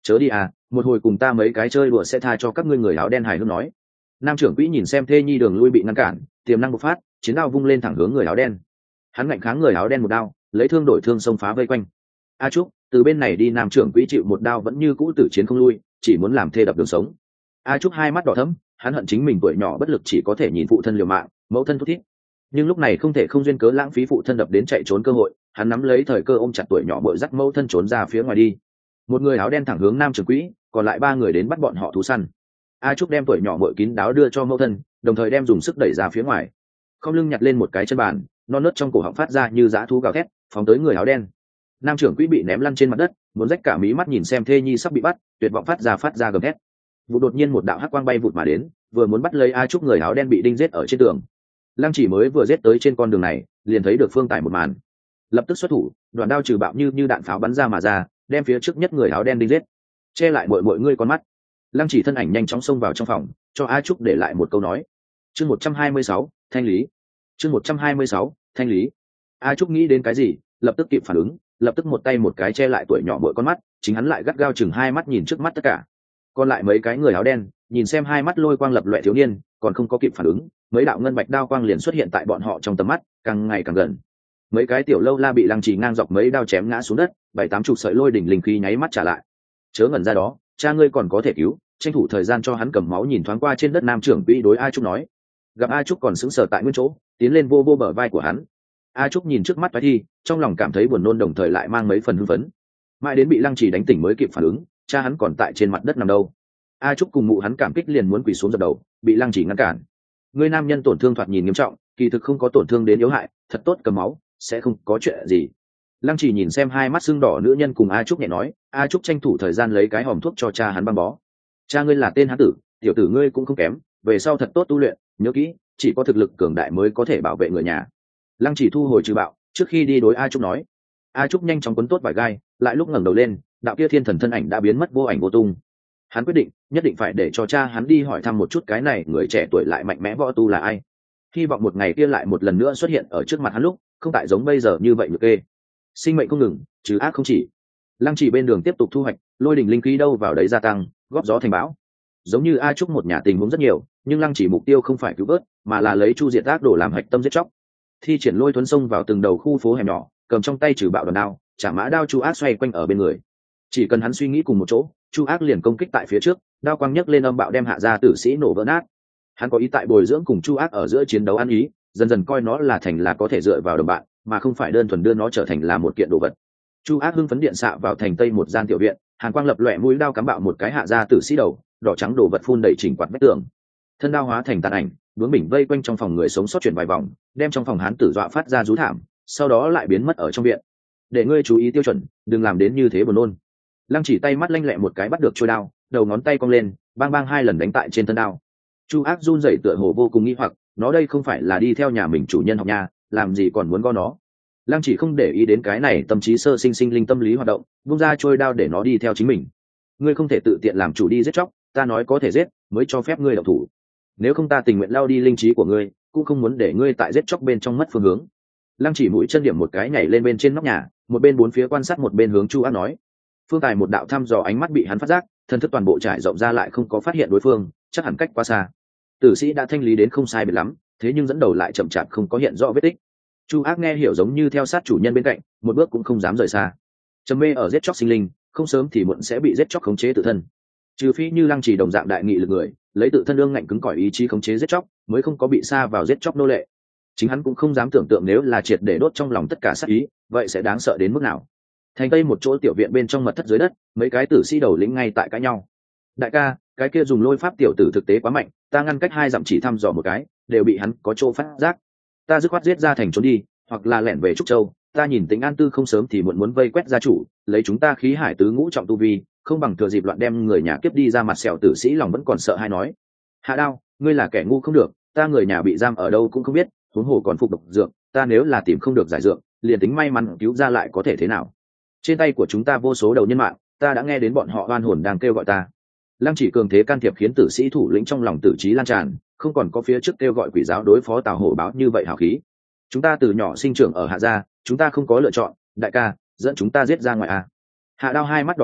Chớ đi à, một hồi cùng ta mấy cái chơi đùa sẽ tha cho các ngươi người áo đen hài hước nói. Nam trưởng quỹ nhìn xem thê nhi đường lui bị ngăn cản, tiềm năng bộc phát, chiến đao vung lên thẳng hướng người áo đen. Hắn ngạnh kháng người áo đen một đao, lấy thương đổi thương xông phá vây quanh. A Trúc, từ bên này đi. Nam trưởng quỹ chịu một đao vẫn như cũ tử chiến không lui, chỉ muốn làm thê đập đường sống. A Trúc hai mắt đỏ thẫm, hắn hận chính mình tuổi nhỏ bất lực chỉ có thể nhìn phụ thân liều mạng, mẫu thân thút thít. Nhưng lúc này không thể không duyên cớ lãng phí phụ thân đập đến chạy trốn cơ hội, hắn nắm lấy thời cơ ôm chặt tuổi nhỏ bội dắt mẫu thân trốn ra phía ngoài đi. Một người áo đen thẳng hướng Nam trưởng quỹ, còn lại ba người đến bắt bọn họ thú săn. A Trúc đem tuổi nhỏ bội kín đáo đưa cho mẫu thân, đồng thời đem dùng sức đẩy ra phía ngoài. Không lưng nhặt lên một cái chân bàn, non nớt trong cổ họng phát ra như dã thú gào thét, phóng tới người áo đen. Nam trưởng quỹ bị ném lăn trên mặt đất, muốn rách cả mí mắt nhìn xem thê nhi sắp bị bắt, tuyệt vọng phát ra gầm thét. Vụ đột nhiên một đạo hắc quang bay vụt mà đến, vừa muốn bắt lấy A Trúc, người áo đen bị đinh giết ở trên tường. Lăng Chỉ mới vừa giết tới trên con đường này, liền thấy được Phương Tài một màn, lập tức xuất thủ, đoạn đao trừ bạo như đạn pháo bắn ra mà ra, đem phía trước nhất người áo đen đinh giết. Che lại mọi ngươi con mắt. Lăng Chỉ thân ảnh nhanh chóng xông vào trong phòng, cho A Trúc để lại một câu nói. Chương 126, thanh lý. Chương 126, thanh lý. A Trúc nghĩ đến cái gì, lập tức kịp phản ứng, lập tức một tay một cái che lại tuổi nhỏ mỗi con mắt, chính hắn lại gắt gao chừng hai mắt nhìn trước mắt tất cả. Còn lại mấy cái người áo đen, nhìn xem hai mắt lôi quang lập loè thiếu niên, còn không có kịp phản ứng, mấy đạo ngân bạch đao quang liền xuất hiện tại bọn họ trong tầm mắt, càng ngày càng gần. Mấy cái tiểu lâu la bị Lăng Chỉ ngang dọc mấy đao chém ngã xuống đất, 7-8 sợi lôi đỉnh linh khí nháy mắt trả lại. Chớ ngẩn ra đó, cha ngươi còn có thể cứu, tranh thủ thời gian cho hắn cầm máu. Nhìn thoáng qua trên đất Nam trưởng quỹ đối A Trúc nói. Gặp A Trúc còn sững sờ tại nguyên chỗ, tiến lên vô bờ vai của hắn. A Trúc nhìn trước mắt toái thi, trong lòng cảm thấy buồn nôn đồng thời lại mang mấy phần hưng phấn. Mãi đến bị Lăng Chỉ đánh tỉnh mới kịp phản ứng, cha hắn còn tại trên mặt đất nằm đâu. A Trúc cùng mụ hắn cảm kích liền muốn quỳ xuống dập đầu, bị Lăng Chỉ ngăn cản. Người nam nhân tổn thương thoạt nhìn nghiêm trọng, kỳ thực không có tổn thương đến yếu hại, thật tốt cầm máu, sẽ không có chuyện gì. Lăng Chỉ nhìn xem hai mắt sưng đỏ nữ nhân cùng A Trúc nhẹ nói. A Trúc tranh thủ thời gian lấy cái hòm thuốc cho cha hắn băng bó. Cha ngươi là tên hán tử, tiểu tử ngươi cũng không kém, về sau thật tốt tu luyện, nhớ kỹ, chỉ có thực lực cường đại mới có thể bảo vệ người nhà. Lăng Chỉ thu hồi trừ bạo, trước khi đi đối A Trúc nói. A Trúc nhanh chóng quấn tốt vải gai, lại lúc ngẩng đầu lên, đạo kia thiên thần thân ảnh đã biến mất vô ảnh vô tung. Hắn quyết định nhất định phải để cho cha hắn đi hỏi thăm một chút cái này người trẻ tuổi lại mạnh mẽ võ tu là ai, hy vọng một ngày kia lại một lần nữa xuất hiện ở trước mặt hắn lúc không tại giống bây giờ như vậy nhược kê. Sinh mệnh không ngừng, trừ ác không chỉ. Lăng Chỉ bên đường tiếp tục thu hoạch, lôi đỉnh linh khí đâu vào đấy gia tăng, góp gió thành bão. Giống như A Trúc một nhà tình huống rất nhiều, nhưng Lăng Chỉ mục tiêu không phải cứu vớt, mà là lấy chu diệt ác đồ làm hạch tâm giết chóc. Thi triển lôi thuấn sông vào từng đầu khu phố hẻm nhỏ, cầm trong tay trừ bạo đòn đao, chả mã đao chu ác xoay quanh ở bên người. Chỉ cần hắn suy nghĩ cùng một chỗ, chu ác liền công kích tại phía trước, đao quang nhấc lên âm bạo đem hạ gia tử sĩ nổ vỡ nát. Hắn có ý tại bồi dưỡng cùng chu ác ở giữa chiến đấu ăn ý, dần dần coi nó là thành là có thể dựa vào đồng bạn, mà không phải đơn thuần đưa nó trở thành là một kiện đồ vật. Chu ác hưng phấn điện xạ vào thành tây một gian tiểu viện, hàn quang lập loè, mũi đao cắm bạo một cái hạ gia tử sĩ đầu, đỏ trắng đồ vật phun đầy chỉnh quạt vách tường. Thân đao hóa thành tàn ảnh, bướng bỉnh vây quanh trong phòng người sống sót chuyển vài vòng, đem trong phòng hán tử dọa phát ra rú thảm, sau đó lại biến mất ở trong viện. Để ngươi chú ý tiêu chuẩn, đừng làm đến như thế buồn nôn. Lăng Chỉ tay mắt lanh lẹ một cái bắt được trôi đao, đầu ngón tay cong lên, bang bang hai lần đánh tại trên thân đao. Chu ác run rẩy tựa hồ vô cùng nghi hoặc, nó đây không phải là đi theo nhà mình chủ nhân học nhà, làm gì còn muốn gõ nó. Lăng Chỉ không để ý đến cái này tâm trí sơ sinh sinh linh tâm lý hoạt động, vung ra trôi đao để nó đi theo chính mình. Ngươi không thể tự tiện làm chủ đi giết chóc, ta nói có thể giết mới cho phép ngươi động thủ, nếu không ta tình nguyện lao đi linh trí của ngươi, cũng không muốn để ngươi tại giết chóc bên trong mất phương hướng. Lăng Chỉ mũi chân điểm một cái nhảy lên bên trên nóc nhà, một bên bốn phía quan sát một bên hướng Chu ác nói. Phương Tài một đạo thăm dò ánh mắt bị hắn phát giác, thân thức toàn bộ trải rộng ra lại không có phát hiện đối phương, chắc hẳn cách quá xa. Tử sĩ đã thanh lý đến không sai biệt lắm, thế nhưng dẫn đầu lại chậm chạp không có hiện rõ vết tích. Chu ác nghe hiểu giống như theo sát chủ nhân bên cạnh, một bước cũng không dám rời xa. Trầm mê ở giết chóc sinh linh, không sớm thì muộn sẽ bị giết chóc khống chế tự thân. Trừ phi như Lăng Chỉ đồng dạng đại nghị lực người, lấy tự thân ương ngạnh cứng cỏi ý chí khống chế giết chóc, mới không có bị sa vào giết chóc nô lệ. Chính hắn cũng không dám tưởng tượng nếu là triệt để đốt trong lòng tất cả sát ý, vậy sẽ đáng sợ đến mức nào. Thành tây một chỗ tiểu viện bên trong mật thất dưới đất, mấy cái tử sĩ đầu lĩnh ngay tại cãi nhau. Đại ca, cái kia dùng lôi pháp tiểu tử thực tế quá mạnh, ta ngăn cách 2 dặm chỉ thăm dò một cái, đều bị hắn có chỗ phát giác. Ta dứt khoát giết ra thành trốn đi, hoặc là lẻn về Trúc Châu. Ta nhìn tính An Tư không sớm thì muộn muốn vây quét gia chủ, lấy chúng ta khí hải tứ ngũ trọng tu vi, không bằng thừa dịp loạn đem người nhà kiếp đi ra. Mặt sẹo tử sĩ lòng vẫn còn sợ hay nói. Hạ Đao, ngươi là kẻ ngu không được, ta người nhà bị giam ở đâu cũng không biết, huống hồ còn phục độc dược, ta nếu là tìm không được giải dược, liền tính may mắn cứu ra lại có thể thế nào. Trên tay của chúng ta vô số đầu nhân mạng, ta đã nghe đến bọn họ oan hồn đang kêu gọi ta. Lăng Chỉ cường thế can thiệp khiến tử sĩ thủ lĩnh trong lòng tử trí lan tràn, không còn có phía trước kêu gọi quỷ giáo đối phó Tào Hổ báo như vậy hào khí. Chúng ta từ nhỏ sinh trưởng ở Hạ gia, chúng ta không có lựa chọn, đại ca, dẫn chúng ta giết ra ngoài à. Hạ Đao hai mắt đỏ thẫm,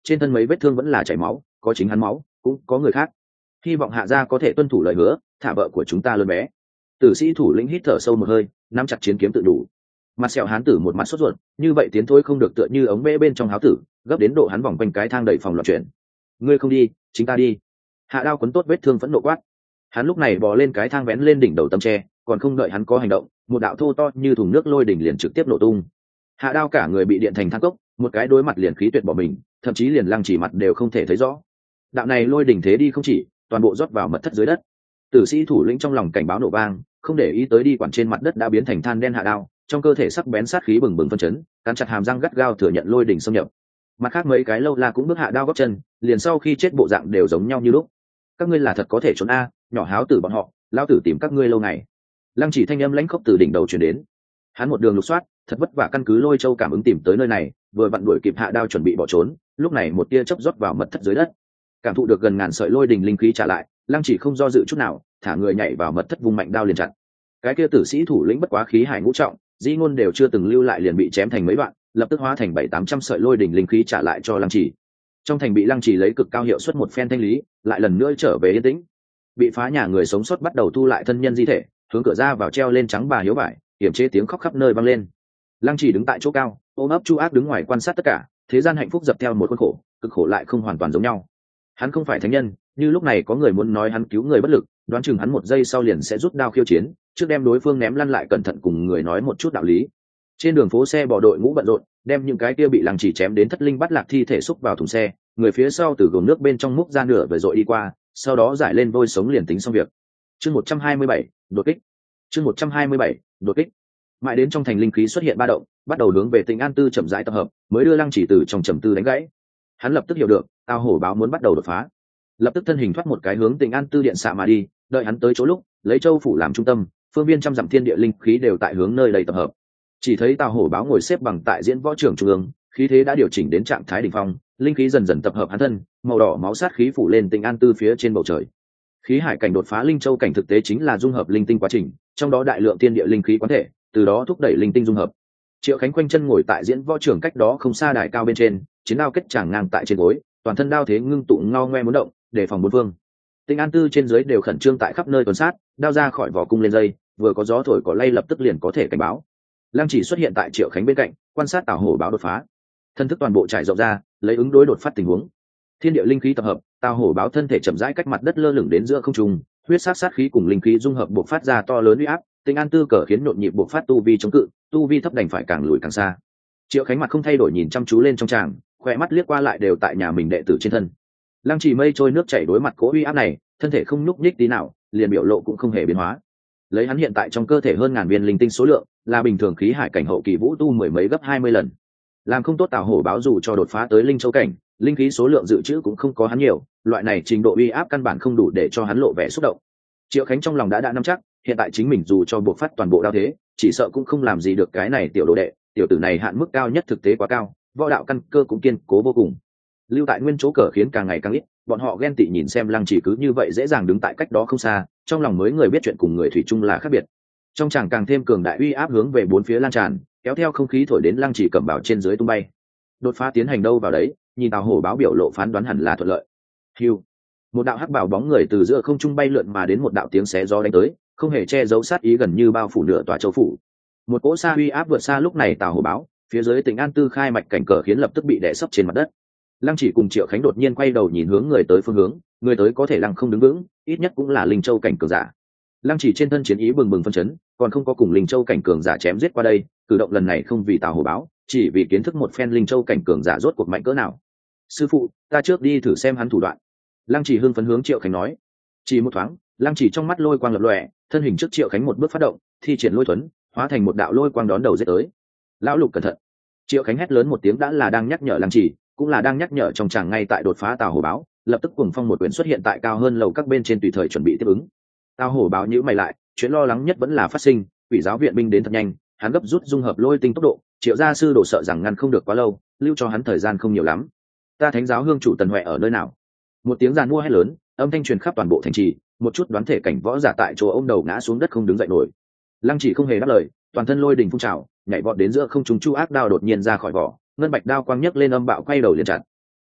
trên thân mấy vết thương vẫn là chảy máu, có chính hắn máu cũng có người khác. Hy vọng hạ gia có thể tuân thủ lời hứa, thả vợ của chúng ta lớn bé. Tử sĩ thủ lĩnh hít thở sâu một hơi, nắm chặt chiến kiếm tự đủ. Mặt sẹo hán tử một mặt sốt ruột, như vậy tiến thôi không được, tựa như ống bê bên trong háo tử, gấp đến độ hắn vòng quanh cái thang đẩy phòng loạn chuyển. Ngươi không đi, chính ta đi. Hạ Đao quấn tốt vết thương phẫn nộ quát. Hắn lúc này bò lên cái thang vén lên đỉnh đầu tấm tre, còn không đợi hắn có hành động, một đạo thô to như thùng nước lôi đỉnh liền trực tiếp nổ tung. Hạ Đao cả người bị điện thành than cốc, một cái đối mặt liền khí tuyệt bỏ mình, thậm chí liền Lăng Chỉ mặt đều không thể thấy rõ. Đạo này lôi đỉnh thế đi không chỉ, toàn bộ rót vào mật thất dưới đất. Tử sĩ thủ lĩnh trong lòng cảnh báo nổ vang, không để ý tới đi quản trên mặt đất đã biến thành than đen Hạ Đao, trong cơ thể sắc bén sát khí bừng bừng phân chấn, cắn chặt hàm răng gắt gao thừa nhận lôi đỉnh xâm nhập. Mặt khác mấy cái lâu la cũng bước Hạ Đao gót chân, liền sau khi chết bộ dạng đều giống nhau như lúc. Các ngươi là thật có thể trốn a, nhỏ háo tử bọn họ, lao tử tìm các ngươi lâu ngày. Lăng Chỉ thanh âm lãnh khốc từ đỉnh đầu truyền đến. Hắn một đường lục soát, thật vất vả căn cứ Lôi Châu cảm ứng tìm tới nơi này, vừa vặn đuổi kịp Hạ Đao chuẩn bị bỏ trốn, lúc này một tia chớp rót vào mật thất dưới đất. Cảm thụ được gần ngàn sợi lôi đình linh khí trả lại, Lăng Chỉ không do dự chút nào, thả người nhảy vào mật thất vung mạnh đao liền chặn. Cái kia tử sĩ thủ lĩnh bất quá khí hải ngũ trọng, di ngôn đều chưa từng lưu lại liền bị chém thành mấy đoạn, lập tức hóa thành 700-800 sợi lôi đình linh khí trả lại cho Lăng Chỉ. Trong thành bị Lăng Chỉ lấy cực cao hiệu suất một phen thanh lý, lại lần nữa trở về yên tĩnh. Bị phá nhà người sống sót bắt đầu thu lại thân nhân di thể, hướng cửa ra vào treo lên trắng bà hiếu vải, yểm chế tiếng khóc khắp nơi vang lên. Lăng Chỉ đứng tại chỗ cao, ôm ấp Chu Ác đứng ngoài quan sát tất cả, thế gian hạnh phúc dập theo một khuôn khổ, cực khổ lại không hoàn toàn giống nhau. Hắn không phải thánh nhân, như lúc này có người muốn nói hắn cứu người bất lực, đoán chừng hắn một giây sau liền sẽ rút đao khiêu chiến, trước đem đối phương ném lăn lại cẩn thận cùng người nói một chút đạo lý. Trên đường phố xe bỏ đội ngũ bận rộn, đem những cái kia bị Lăng Chỉ chém đến thất linh bắt lạc thi thể xúc vào thùng xe, người phía sau từ gồm nước bên trong múc ra nửa vời dội đi qua, sau đó giải lên vôi sống liền tính xong việc. Chương 127, đột kích. Chương 127, đột kích. Mãi đến trong thành linh khí xuất hiện ba động, bắt đầu hướng về Tịnh An Tư chậm rãi tập hợp, mới đưa Lăng Chỉ từ trong trầm tư đánh gãy. Hắn lập tức hiểu được, Tào Hổ báo muốn bắt đầu đột phá. Lập tức thân hình thoát một cái hướng Tịnh An Tư điện xạ mà đi, đợi hắn tới chỗ lúc, lấy Châu phủ làm trung tâm, phương viên trăm dặm thiên địa linh khí đều tại hướng nơi đây tập hợp. Chỉ thấy Tào Hổ báo ngồi xếp bằng tại diễn võ trường trung ương, khí thế đã điều chỉnh đến trạng thái đỉnh phong, linh khí dần dần tập hợp hắn thân, màu đỏ máu sát khí phủ lên Tịnh An Tư phía trên bầu trời. Khí hải cảnh đột phá linh châu cảnh thực tế chính là dung hợp linh tinh quá trình, trong đó đại lượng thiên địa linh khí quán thể, từ đó thúc đẩy linh tinh dung hợp. Triệu Khánh quanh chân ngồi tại diễn võ trường cách đó không xa đài cao bên trên, chiến đao kết tràng ngang tại trên gối, toàn thân đao thế ngưng tụ ngao ngoe muốn động, đề phòng bốn phương. Tịnh An Tư trên dưới đều khẩn trương tại khắp nơi tuần sát, đao ra khỏi vỏ cung lên dây, vừa có gió thổi cỏ lay lập tức liền có thể cảnh báo. Lăng Chỉ xuất hiện tại Triệu Khánh bên cạnh, quan sát Tào Hổ báo đột phá. Thân thức toàn bộ trải rộng ra, lấy ứng đối đột phát tình huống. Thiên địa linh khí tập hợp, Tào Hổ báo thân thể chậm rãi cách mặt đất lơ lửng đến giữa không trung, huyết sát sát khí cùng linh khí dung hợp bộc phát ra to lớn uy áp. Tịnh An Tư cờ khiến nhộn nhịp bộc phát tu vi chống cự, tu vi thấp đành phải càng lùi càng xa. Triệu Khánh mặt không thay đổi nhìn chăm chú lên trong tràng, khỏe mắt liếc qua lại đều tại nhà mình đệ tử trên thân. Lăng Chỉ mây trôi nước chảy đối mặt cố uy áp này, thân thể không nhúc nhích tí nào, liền biểu lộ cũng không hề biến hóa. Lấy hắn hiện tại trong cơ thể hơn ngàn viên linh tinh số lượng, là bình thường khí hải cảnh hậu kỳ vũ tu mười mấy gấp 20 lần. Làm không tốt Tào Hổ báo dù cho đột phá tới linh châu cảnh, linh khí số lượng dự trữ cũng không có hắn nhiều, loại này trình độ uy áp căn bản không đủ để cho hắn lộ vẻ xúc động. Triệu Khánh trong lòng đã nắm chắc, hiện tại chính mình dù cho buộc phát toàn bộ đao thế, chỉ sợ cũng không làm gì được cái này tiểu đồ đệ, tiểu tử này hạn mức cao nhất thực tế quá cao, võ đạo căn cơ cũng kiên cố vô cùng. Lưu tại nguyên chỗ cờ khiến càng ngày càng ít, bọn họ ghen tị nhìn xem Lăng Chỉ cứ như vậy dễ dàng đứng tại cách đó không xa, trong lòng mới người biết chuyện cùng người thủy chung là khác biệt. Trong chàng càng thêm cường đại uy áp hướng về bốn phía lan tràn, kéo theo không khí thổi đến Lăng Chỉ cầm bảo trên dưới tung bay. Đột phá tiến hành đâu vào đấy, nhìn Tào Hổ báo biểu lộ phán đoán hẳn là thuận lợi. Hưu, một đạo hắc bảo bóng người từ giữa không trung bay lượn mà đến, một đạo tiếng xé gió đánh tới, không hề che giấu sát ý gần như bao phủ nửa tòa châu phủ. Một cỗ xa uy áp vượt xa lúc này Tào Hổ báo, phía dưới Tịnh An Tư khai mạch cảnh cờ khiến lập tức bị đè sấp trên mặt đất. Lăng Chỉ cùng Triệu Khánh đột nhiên quay đầu nhìn hướng người tới phương hướng, người tới có thể lăng không đứng vững, ít nhất cũng là linh châu cảnh cường giả. Lăng Chỉ trên thân chiến ý bừng bừng phân chấn, còn không có cùng linh châu cảnh cường giả chém giết qua đây, cử động lần này không vì Tào Hổ báo, chỉ vì kiến thức một phen linh châu cảnh cường giả rốt cuộc mạnh cỡ nào. Sư phụ, ta trước đi thử xem hắn thủ đoạn. Lăng Chỉ hưng phấn hướng Triệu Khánh nói. Chỉ một thoáng, Lăng Chỉ trong mắt lôi quang lập lòe, thân hình trước Triệu Khánh một bước phát động, thi triển lôi thuấn, hóa thành một đạo lôi quang đón đầu giết tới. Lão Lục cẩn thận! Triệu Khánh hét lớn một tiếng đã là đang nhắc nhở Lăng Chỉ, cũng là đang nhắc nhở trong chàng ngay tại đột phá Tào Hổ báo, lập tức cuồng phong một quyển xuất hiện tại cao hơn lầu các bên trên tùy thời chuẩn bị tiếp ứng. Tào Hổ báo nhíu mày lại, chuyện lo lắng nhất vẫn là phát sinh, Quỷ giáo viện binh đến thật nhanh, hắn gấp rút dung hợp lôi tinh tốc độ, Triệu gia sư đồ sợ rằng ngăn không được quá lâu, lưu cho hắn thời gian không nhiều lắm. Ta Thánh giáo hương chủ Tần Huệ ở nơi nào? Một tiếng giàn mua hét lớn, âm thanh truyền khắp toàn bộ thành trì, một chút đoán thể cảnh võ giả tại chỗ ôm đầu ngã xuống đất không đứng dậy nổi. Lăng Chỉ không hề đáp lời, toàn thân lôi đình phun trào, nhảy vọt đến giữa không trung, Chu Ác đao đột nhiên ra khỏi vỏ, ngân bạch đao quang nhấc lên âm bạo quay đầu liền chặt.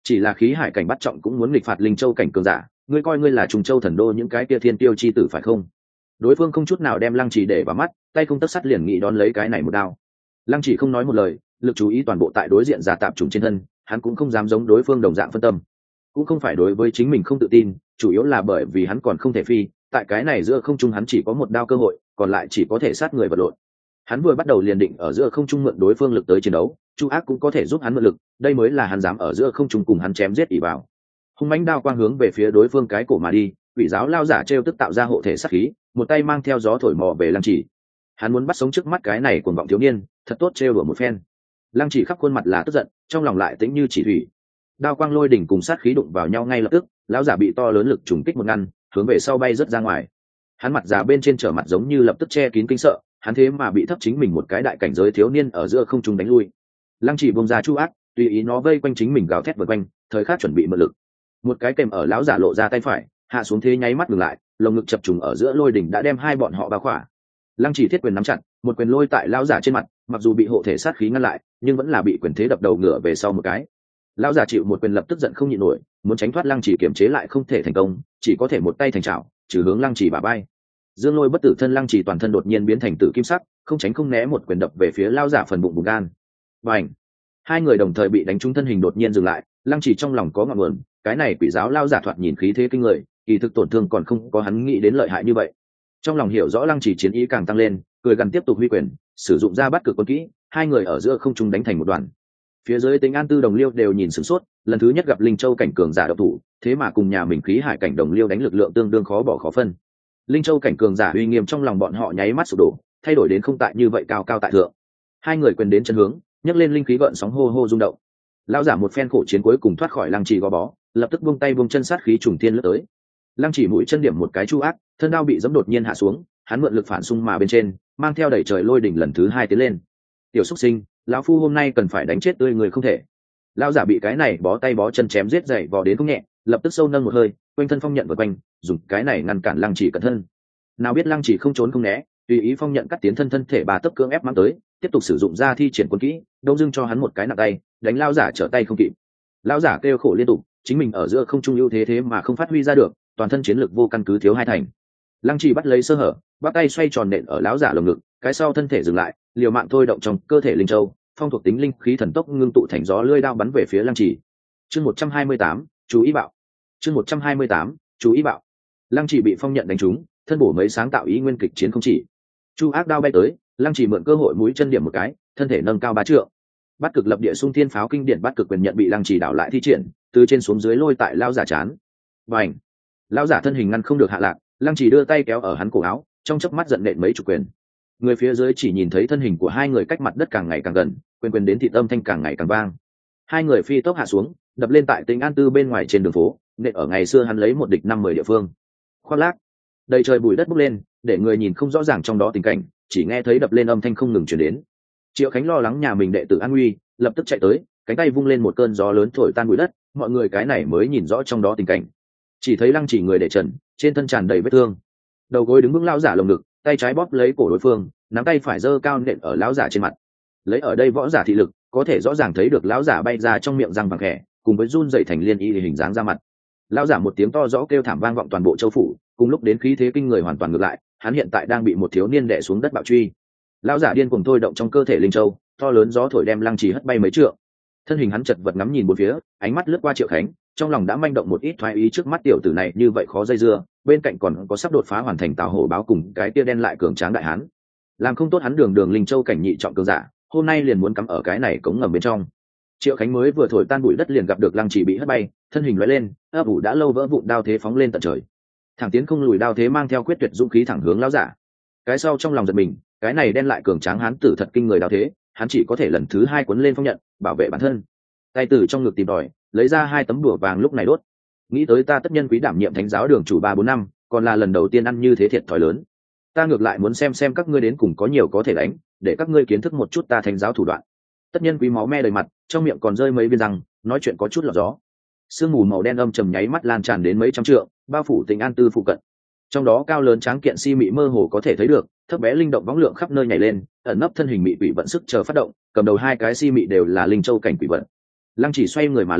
chỉ là khí hải cảnh bắt trọng cũng muốn nghịch phạt linh châu cảnh cường giả, ngươi coi ngươi là trùng châu thần đô những cái kia thiên tiêu chi tử phải không? Đối phương không chút nào đem Lăng Chỉ để vào mắt, tay không tấc sắt liền nghĩ đón lấy cái này một đao. Lăng Chỉ không nói một lời, lực chú ý toàn bộ tại đối diện giả tạp trùng trên thân, hắn cũng không dám giống đối phương đồng dạng phân tâm, cũng không phải đối với chính mình không tự tin, chủ yếu là bởi vì hắn còn không thể phi, tại cái này giữa không trung hắn chỉ có một đao cơ hội, còn lại chỉ có thể sát người vật lộn. Hắn vừa bắt đầu liền định ở giữa không trung mượn đối phương lực tới chiến đấu, Chu Ác cũng có thể giúp hắn mượn lực, đây mới là hắn dám ở giữa không trung cùng hắn chém giết ỷ vào. Hung mãnh đao quang hướng về phía đối phương cái cổ mà đi, quỷ giáo lao giả trêu tức tạo ra hộ thể sát khí, một tay mang theo gió thổi mò về Lăng Chỉ. Hắn muốn bắt sống trước mắt cái này cuồng vọng thiếu niên, thật tốt trêu đùa một phen. Lăng Chỉ khắp khuôn mặt là tức giận, trong lòng lại tĩnh như chỉ thủy. Đao quang lôi đỉnh cùng sát khí đụng vào nhau ngay lập tức, lão giả bị to lớn lực trùng kích một ngăn, hướng về sau bay rất ra ngoài. Hắn mặt già bên trên trở mặt giống như lập tức che kín kinh sợ, hắn thế mà bị thấp chính mình một cái đại cảnh giới thiếu niên ở giữa không trung đánh lui. Lăng Chỉ bung ra Chu Ác, tùy ý nó vây quanh chính mình gào thét vượt quanh, thời khắc chuẩn bị mượn lực. Một cái kèm ở lão giả lộ ra tay phải, hạ xuống thế nháy mắt ngừng lại, lồng ngực chập trùng ở giữa lôi đỉnh đã đem hai bọn họ bao khỏa. Lăng Chỉ thiết quyền nắm chặt, một quyền lôi tại lão giả trên mặt, mặc dù bị hộ thể sát khí ngăn lại, nhưng vẫn là bị quyền thế đập đầu ngửa về sau một cái. Lão giả chịu một quyền lập tức giận không nhịn nổi, muốn tránh thoát Lăng Chỉ kiềm chế lại không thể thành công, chỉ có thể một tay thành chảo, trừ hướng Lăng Chỉ bả vai. Dương lôi bất tử thân Lăng Chỉ toàn thân đột nhiên biến thành tử kim sắc, không tránh không né một quyền đập về phía lão giả phần bụng bùn gan. Bành! Hai người đồng thời bị đánh trúng, thân hình đột nhiên dừng lại. Lăng Chỉ trong lòng có ngọn nguồn, cái này quỷ giáo lão giả thoạt nhìn khí thế kinh người, kỳ thực tổn thương còn không có hắn nghĩ đến lợi hại như vậy. Trong lòng hiểu rõ Lăng Chỉ chiến ý càng tăng lên, cười gần tiếp tục huy quyền, sử dụng ra bắt cực quân kỹ, hai người ở giữa không trung đánh thành một đoàn. Phía dưới Tính An Tư Đồng Liêu đều nhìn sửng sốt, lần thứ nhất gặp Linh Châu cảnh cường giả độc thủ, thế mà cùng nhà mình khí hải cảnh Đồng Liêu đánh lực lượng tương đương khó bỏ khó phân. Linh Châu cảnh cường giả uy nghiêm trong lòng bọn họ nháy mắt sụp đổ, thay đổi đến không tại như vậy cao cao tại thượng. Hai người quyền đến chân hướng, nhấc lên linh khí gợn sóng hô hô rung động. Lão giả một phen khổ chiến cuối cùng thoát khỏi Lăng Chỉ gò bó, lập tức buông tay buông chân, sát khí trùng thiên lướt tới. Lăng Chỉ mũi chân điểm một cái Chu Ác, thân đao bị giẫm đột nhiên hạ xuống, hắn mượn lực phản xung mà bên trên, mang theo đẩy trời lôi đỉnh lần thứ hai tiến lên. Tiểu xúc sinh, lão phu hôm nay cần phải đánh chết tươi người không thể. Lão giả bị cái này bó tay bó chân chém giết dậy vò đến không nhẹ, lập tức sâu nâng một hơi, quanh thân phong nhận vượt quanh, dùng cái này ngăn cản Lăng Chỉ cẩn thân. Nào biết Lăng Chỉ không trốn không né, tùy ý phong nhận cắt tiến thân thể bà tấc cưỡng ép mang tới, tiếp tục sử dụng ra thi triển quân kỹ, đông dưng cho hắn một cái nặng tay, đánh lão giả trở tay không kịp. Lão giả kêu khổ liên tục, chính mình ở giữa không trung ưu thế mà không phát huy ra được, toàn thân chiến lực vô căn cứ thiếu hai thành. Lăng Chỉ bắt lấy sơ hở, bắt tay xoay tròn nện ở lão giả lồng ngực, cái sau thân thể dừng lại, liều mạng thôi động trong cơ thể linh châu, phong thuộc tính linh khí thần tốc ngưng tụ thành gió lưỡi đao bắn về phía Lăng Chỉ. Chương 128, chú ý bạo. Chương 128, chú ý bạo. Lăng Chỉ bị phong nhận đánh trúng, thân bổ mấy sáng tạo ý nguyên kịch chiến không chỉ. Chu Ác đao bay tới, Lăng Chỉ mượn cơ hội mũi chân điểm một cái, thân thể nâng cao 3 trượng. Bát cực lập địa xung thiên pháo kinh điển bát cực quyền nhận bị Lăng Chỉ đảo lại thi triển, từ trên xuống dưới lôi tại lão giả chán. Bành! Lão giả thân hình ngăn không được hạ lạc, Lăng Chỉ đưa tay kéo ở hắn cổ áo, trong chớp mắt giận nện mấy chục quyền. Người phía dưới chỉ nhìn thấy thân hình của hai người cách mặt đất càng ngày càng gần, quyền đến thị âm thanh càng ngày càng vang. Hai người phi tốc hạ xuống, đập lên tại Tính An Tư bên ngoài trên đường phố, nện ở ngày xưa hắn lấy một địch 5-10 địa phương. Khoác lác, đầy trời bụi đất bốc lên, để người nhìn không rõ ràng trong đó tình cảnh, chỉ nghe thấy đập lên âm thanh không ngừng truyền đến. Triệu Khánh lo lắng nhà mình đệ tử an nguy, lập tức chạy tới, cánh tay vung lên một cơn gió lớn thổi tan bụi đất, mọi người cái này mới nhìn rõ trong đó tình cảnh. Chỉ thấy Lăng Chỉ người để trần, trên thân tràn đầy vết thương, đầu gối đứng vững lão giả lồng ngực, tay trái bóp lấy cổ đối phương, nắm tay phải giơ cao nện ở lão giả trên mặt. Lấy ở đây võ giả thị lực, có thể rõ ràng thấy được lão giả bay ra trong miệng răng vàng khẽ, cùng với run dậy thành liên y hình dáng ra mặt. Lão giả một tiếng to rõ kêu thảm vang vọng toàn bộ châu phủ, cùng lúc đến khí thế kinh người hoàn toàn ngược lại, hắn hiện tại đang bị một thiếu niên đè xuống đất bạo truy. Lão giả điên cuồng thôi động trong cơ thể linh châu, to lớn gió thổi đem Lăng Chỉ hất bay mấy trượng. Thân hình hắn chật vật ngắm nhìn bốn phía, ánh mắt lướt qua Triệu Khánh, trong lòng đã manh động một ít thoái ý, trước mắt tiểu tử này như vậy khó dây dưa, bên cạnh còn có sắp đột phá hoàn thành Tào Hổ báo cùng cái tia đen lại cường tráng đại hán. Làm không tốt hắn đường linh châu cảnh nhị trọng cường giả, hôm nay liền muốn cắm ở cái này cống ngầm bên trong. Triệu Khánh mới vừa thổi tan bụi đất liền gặp được Lăng Chỉ bị hất bay, thân hình lóe lên, ấp ủ đã lâu vỡ vụn đao thế phóng lên tận trời. Thẳng tiến không lùi đao thế mang theo quyết tuyệt dũng khí thẳng hướng lão giả. Cái sau trong lòng giật mình, cái này đen lại cường tráng hán tử thật kinh người đao thế, hắn chỉ có thể lần thứ hai quấn lên phong nhận, bảo vệ bản thân. Tay tử trong ngực tìm tòi, lấy ra 2 tấm đùa vàng lúc này đốt. Nghĩ tới ta tất nhân quý đảm nhiệm thánh giáo đường chủ 3-4 năm, còn là lần đầu tiên ăn như thế thiệt thòi lớn. Ta ngược lại muốn xem các ngươi đến cùng có nhiều có thể đánh, để các ngươi kiến thức một chút ta thánh giáo thủ đoạn. Tất nhân quý máu me đầy mặt, trong miệng còn rơi mấy viên răng, nói chuyện có chút lọt gió. Sương mù màu đen âm trầm nháy mắt lan tràn đến mấy trăm trượng, bao phủ Tính An Tư phụ cận. Trong đó cao lớn tráng kiện si mị mơ hồ có thể thấy được, thấp bé linh động võng lượng khắp nơi nhảy lên, ẩn nấp thân hình mị quỷ vận sức chờ phát động, cầm đầu 2 cái si mị đều là linh châu cảnh quỷ vận. Lăng Chỉ xoay người mà lên,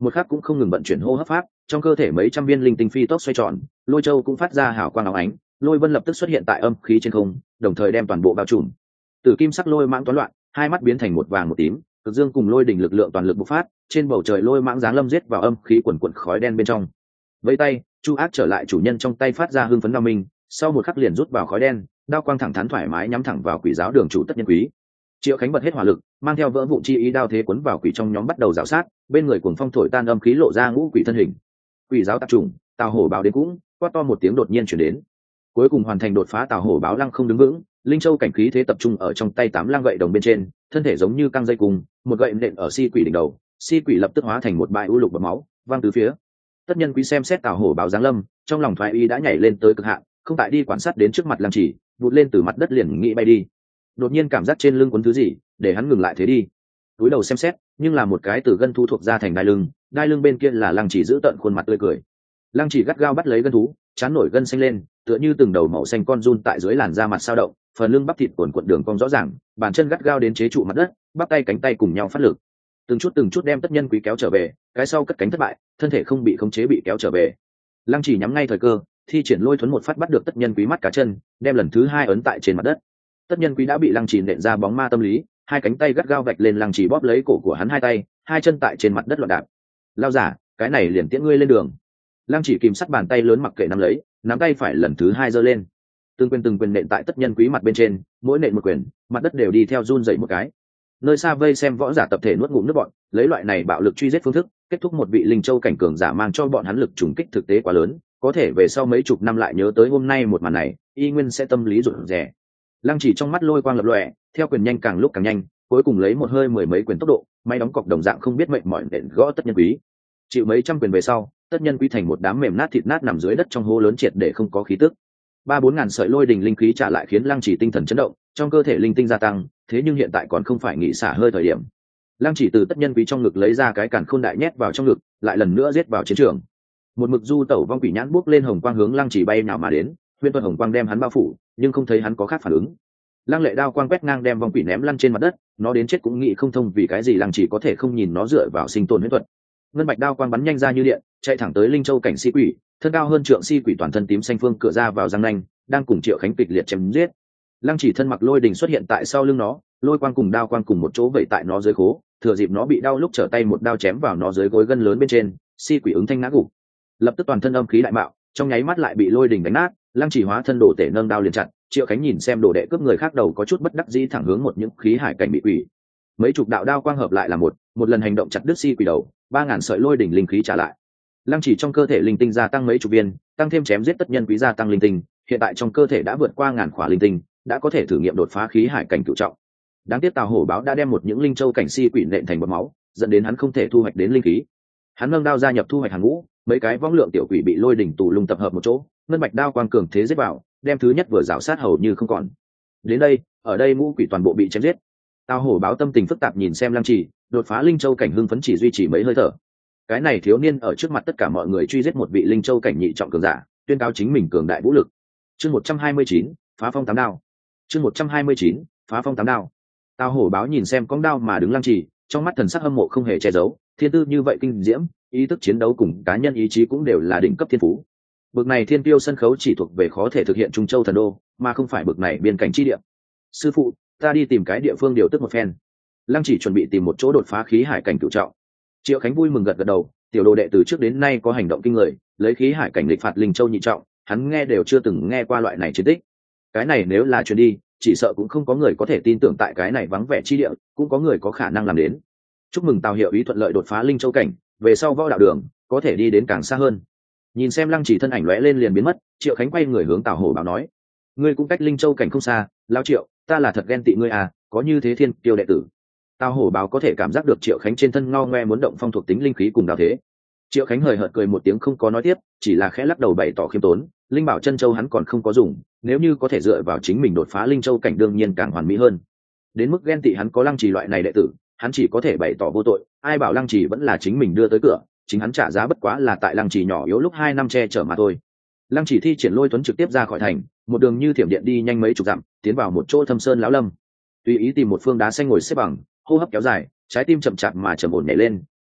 một khắc cũng không ngừng vận chuyển hô hấp pháp, trong cơ thể mấy trăm viên linh tinh phi tốc xoay tròn, lôi châu cũng phát ra hào quang óng ánh, lôi vân lập tức xuất hiện tại âm khí trên không, đồng thời đem toàn bộ bao trùm. Tử kim sắc lôi mãng toán loạn, hai mắt biến thành một vàng một tím, cực dương cùng lôi đỉnh lực lượng toàn lực bộc phát, trên bầu trời lôi mãng giáng lâm giết vào âm khí quần quần khói đen bên trong. Với tay, chu ác trở lại chủ nhân trong tay phát ra hưng phấn đao minh, sau một khắc liền rút vào khói đen, đao quang thẳng thắn thoải mái nhắm thẳng vào quỷ giáo đường chủ Tất Nhân Quý. Triệu Khánh bật hết hỏa lực, mang theo vỡ vụn chi ý đao thế cuốn vào quỷ trong nhóm bắt đầu rào sát, bên người cuồng phong thổi tan âm khí lộ ra ngũ quỷ thân hình. Quỷ giáo tập trung, Tào Hổ báo đến cũng, quát to một tiếng đột nhiên chuyển đến. Cuối cùng hoàn thành đột phá, Tào Hổ báo lăng không đứng vững, linh châu cảnh khí thế tập trung ở trong tay 8 lang gậy đồng bên trên, thân thể giống như căng dây cùng, một gậy nện ở si quỷ đỉnh đầu, si quỷ lập tức hóa thành một bãi u lục bọt máu, văng tứ phía. Tất Nhân Quý xem xét Tào Hổ báo giáng lâm, trong lòng thoái y đã nhảy lên tới cực hạn, không tại đi quan sát đến trước mặt Lăng Chỉ, vụt lên từ mặt đất liền nghĩ bay đi. Đột nhiên cảm giác trên lưng cuốn thứ gì, để hắn ngừng lại thế đi. Túi đầu xem xét, nhưng là một cái từ gân thú thuộc ra thành đai lưng bên kia là Lăng Chỉ giữ tận khuôn mặt tươi cười. Lăng Chỉ gắt gao bắt lấy gân thú, chán nổi gân xanh lên, tựa như từng đầu màu xanh con giun tại dưới làn da mặt sao động, phần lưng bắp thịt cuộn cuộn đường cong rõ ràng, bàn chân gắt gao đến chế trụ mặt đất, bắp tay cánh tay cùng nhau phát lực, từng chút đem Tất Nhân Quý kéo trở về, cái sau cất cánh thất bại, thân thể không bị khống chế bị kéo trở về. Lăng Chỉ nhắm ngay thời cơ, thi triển lôi thuấn một phát bắt được Tất Nhân Quý mắt cá chân, đem lần thứ 2 ấn tại trên mặt đất. Tất Nhân Quý đã bị Lăng Chỉ nện ra bóng ma tâm lý, hai cánh tay gắt gao vạch lên Lăng Chỉ bóp lấy cổ của hắn hai tay, hai chân tại trên mặt đất loạn đạp. Lao giả, cái này liền tiễn ngươi lên đường. Lăng Chỉ kìm sắt bàn tay lớn mặc kệ nắm lấy, nắm tay phải lần thứ 2 giơ lên, từng quyền nện tại Tất Nhân Quý mặt bên trên, mỗi nện một quyền, mặt đất đều đi theo run rẩy một cái. Nơi xa vây xem võ giả tập thể nuốt ngụm nước bọt, lấy loại này bạo lực truy giết phương thức, kết thúc một vị linh châu cảnh cường giả mang cho bọn hắn lực trùng kích thực tế quá lớn, có thể về sau mấy chục năm lại nhớ tới hôm nay một màn này, y nguyên sẽ tâm lý rụt rè. Lăng Chỉ trong mắt lôi quang lập lòe, theo quyền nhanh càng lúc càng nhanh, cuối cùng lấy một hơi mười mấy quyền tốc độ, máy đóng cọc đồng dạng không biết mệnh mỏi nện gõ Tất Nhân Quý. Chịu mấy trăm quyền về sau, Tất Nhân Quý thành một đám mềm nát thịt nát nằm dưới đất trong hố lớn triệt để không có khí tức. 3-4 ngàn sợi lôi đình linh khí trả lại khiến Lăng Chỉ tinh thần chấn động, trong cơ thể linh tinh gia tăng, thế nhưng hiện tại còn không phải nghỉ xả hơi thời điểm. Lăng Chỉ từ Tất Nhân Quý trong ngực lấy ra cái càn khôn đại nhét vào trong ngực, lại lần nữa giết vào chiến trường. Một mực du tẩu vong quỷ nhãn bốc lên hồng quang hướng Lăng Chỉ bay nào mà đến, huyễn tuần hồng quang đem hắn bao phủ, nhưng không thấy hắn có khác phản ứng. Lăng Lệ đao quang quét ngang đem vong quỷ ném lăn trên mặt đất, nó đến chết cũng nghĩ không thông vì cái gì Lăng Chỉ có thể không nhìn nó dựa vào sinh tồn huyễn thuật. Ngân bạch đao quang bắn nhanh ra như điện, chạy thẳng tới linh châu cảnh si quỷ, thân cao hơn trượng si quỷ toàn thân tím xanh phương cửa ra vào răng nanh, đang cùng Triệu Khánh kịch liệt chém giết. Lăng Chỉ thân mặc lôi đình xuất hiện tại sau lưng nó, lôi quang cùng đao quang cùng một chỗ vẩy tại nó dưới khố, thừa dịp nó bị đau lúc trở tay một đao chém vào nó dưới gối gân lớn bên trên, si quỷ ứng thanh ngã gục. Lập tức toàn thân âm khí đại mạo, trong nháy mắt lại bị lôi đình đánh nát, Lăng Chỉ hóa thân đồ tể nâng đao liền chặn. Triệu Khánh nhìn xem đồ đệ cướp người khác đầu có chút bất đắc dĩ thẳng hướng một những khí hải cảnh bị quỷ. Mấy chục đạo đao quang hợp lại là một lần hành động chặt đứt si quỷ đầu, 3.000 sợi lôi đỉnh linh khí trả lại. Lăng Chỉ trong cơ thể linh tinh gia tăng mấy chục viên, tăng thêm chém giết Tất Nhân Quý gia tăng linh tinh, hiện tại trong cơ thể đã vượt qua 1000 khỏa linh tinh, đã có thể thử nghiệm đột phá khí hải cảnh cửu trọng. Đáng tiếc Tào Hổ báo đã đem một những linh châu cảnh si quỷ nện thành bọt máu, dẫn đến hắn không thể thu hoạch đến linh khí. Hắn nâng đao gia nhập thu hoạch hàng ngũ, mấy cái vong lượng tiểu quỷ bị lôi đỉnh tù lung tập hợp một chỗ, ngân bạch đao quang cường thế giết vào, đem thứ nhất vừa rào sát hầu như không còn. Đến đây, ở đây ngũ quỷ toàn bộ bị chém giết. Tào Hổ báo tâm tình phức tạp nhìn xem Lăng Chỉ, đột phá linh châu cảnh hưng phấn chỉ duy trì mấy hơi thở. Cái này thiếu niên ở trước mặt tất cả mọi người truy giết một vị linh châu cảnh nhị trọng cường giả, tuyên cáo chính mình cường đại vũ lực. Chương 129, phá phong tám đao. Chương 129, phá phong tám đao. Tào Hổ báo nhìn xem cong đao mà đứng Lăng Chỉ, trong mắt thần sắc hâm mộ không hề che giấu, thiên tư như vậy kinh diễm, ý thức chiến đấu cùng cá nhân ý chí cũng đều là đỉnh cấp thiên phú. Bực này thiên tiêu sân khấu chỉ thuộc về khó thể thực hiện Trung Châu thần đô, mà không phải bực này biên cảnh chi địa. Sư phụ, ta đi tìm cái địa phương điều tức một phen. Lăng Chỉ chuẩn bị tìm một chỗ đột phá khí hải cảnh cửu trọng. Triệu Khánh vui mừng gật gật đầu, tiểu đồ đệ từ trước đến nay có hành động kinh người, lấy khí hải cảnh lịch phạt linh châu nhị trọng, hắn nghe đều chưa từng nghe qua loại này chiến tích. Cái này nếu là truyền đi, chỉ sợ cũng không có người có thể tin tưởng tại cái này vắng vẻ chi địa, cũng có người có khả năng làm đến. Chúc mừng Tào Hiệu ý thuận lợi đột phá linh châu cảnh, về sau võ đạo đường có thể đi đến càng xa hơn. Nhìn xem Lăng Chỉ thân ảnh lóe lên liền biến mất, Triệu Khánh quay người hướng Tào Hổ báo nói: ngươi cũng cách linh châu cảnh không xa, lão Triệu, ta là thật ghen tị ngươi à, có như thế thiên kiêu đệ tử. Tào Hổ báo có thể cảm giác được Triệu Khánh trên thân ngao ngoe muốn động phong thuộc tính linh khí cùng đào thế. Triệu Khánh hời hợt cười một tiếng không có nói tiếp, chỉ là khẽ lắc đầu bày tỏ khiêm tốn, linh bảo chân châu hắn còn không có dùng, nếu như có thể dựa vào chính mình đột phá linh châu cảnh đương nhiên càng hoàn mỹ hơn. Đến mức ghen tị hắn có Lăng Chỉ loại này đệ tử, hắn chỉ có thể bày tỏ vô tội, ai bảo Lăng Chỉ vẫn là chính mình đưa tới cửa, chính hắn trả giá bất quá là tại Lăng Chỉ nhỏ yếu lúc 2 năm che chở mà thôi. Lăng Chỉ thi triển lôi tuấn trực tiếp ra khỏi thành, một đường như thiểm điện đi nhanh mấy chục dặm, tiến vào một chỗ thâm sơn lão lâm. Tùy ý tìm một phương đá xanh ngồi xếp bằng, hô hấp kéo dài, trái tim chậm chạp mà trầm ổn nhảy lên,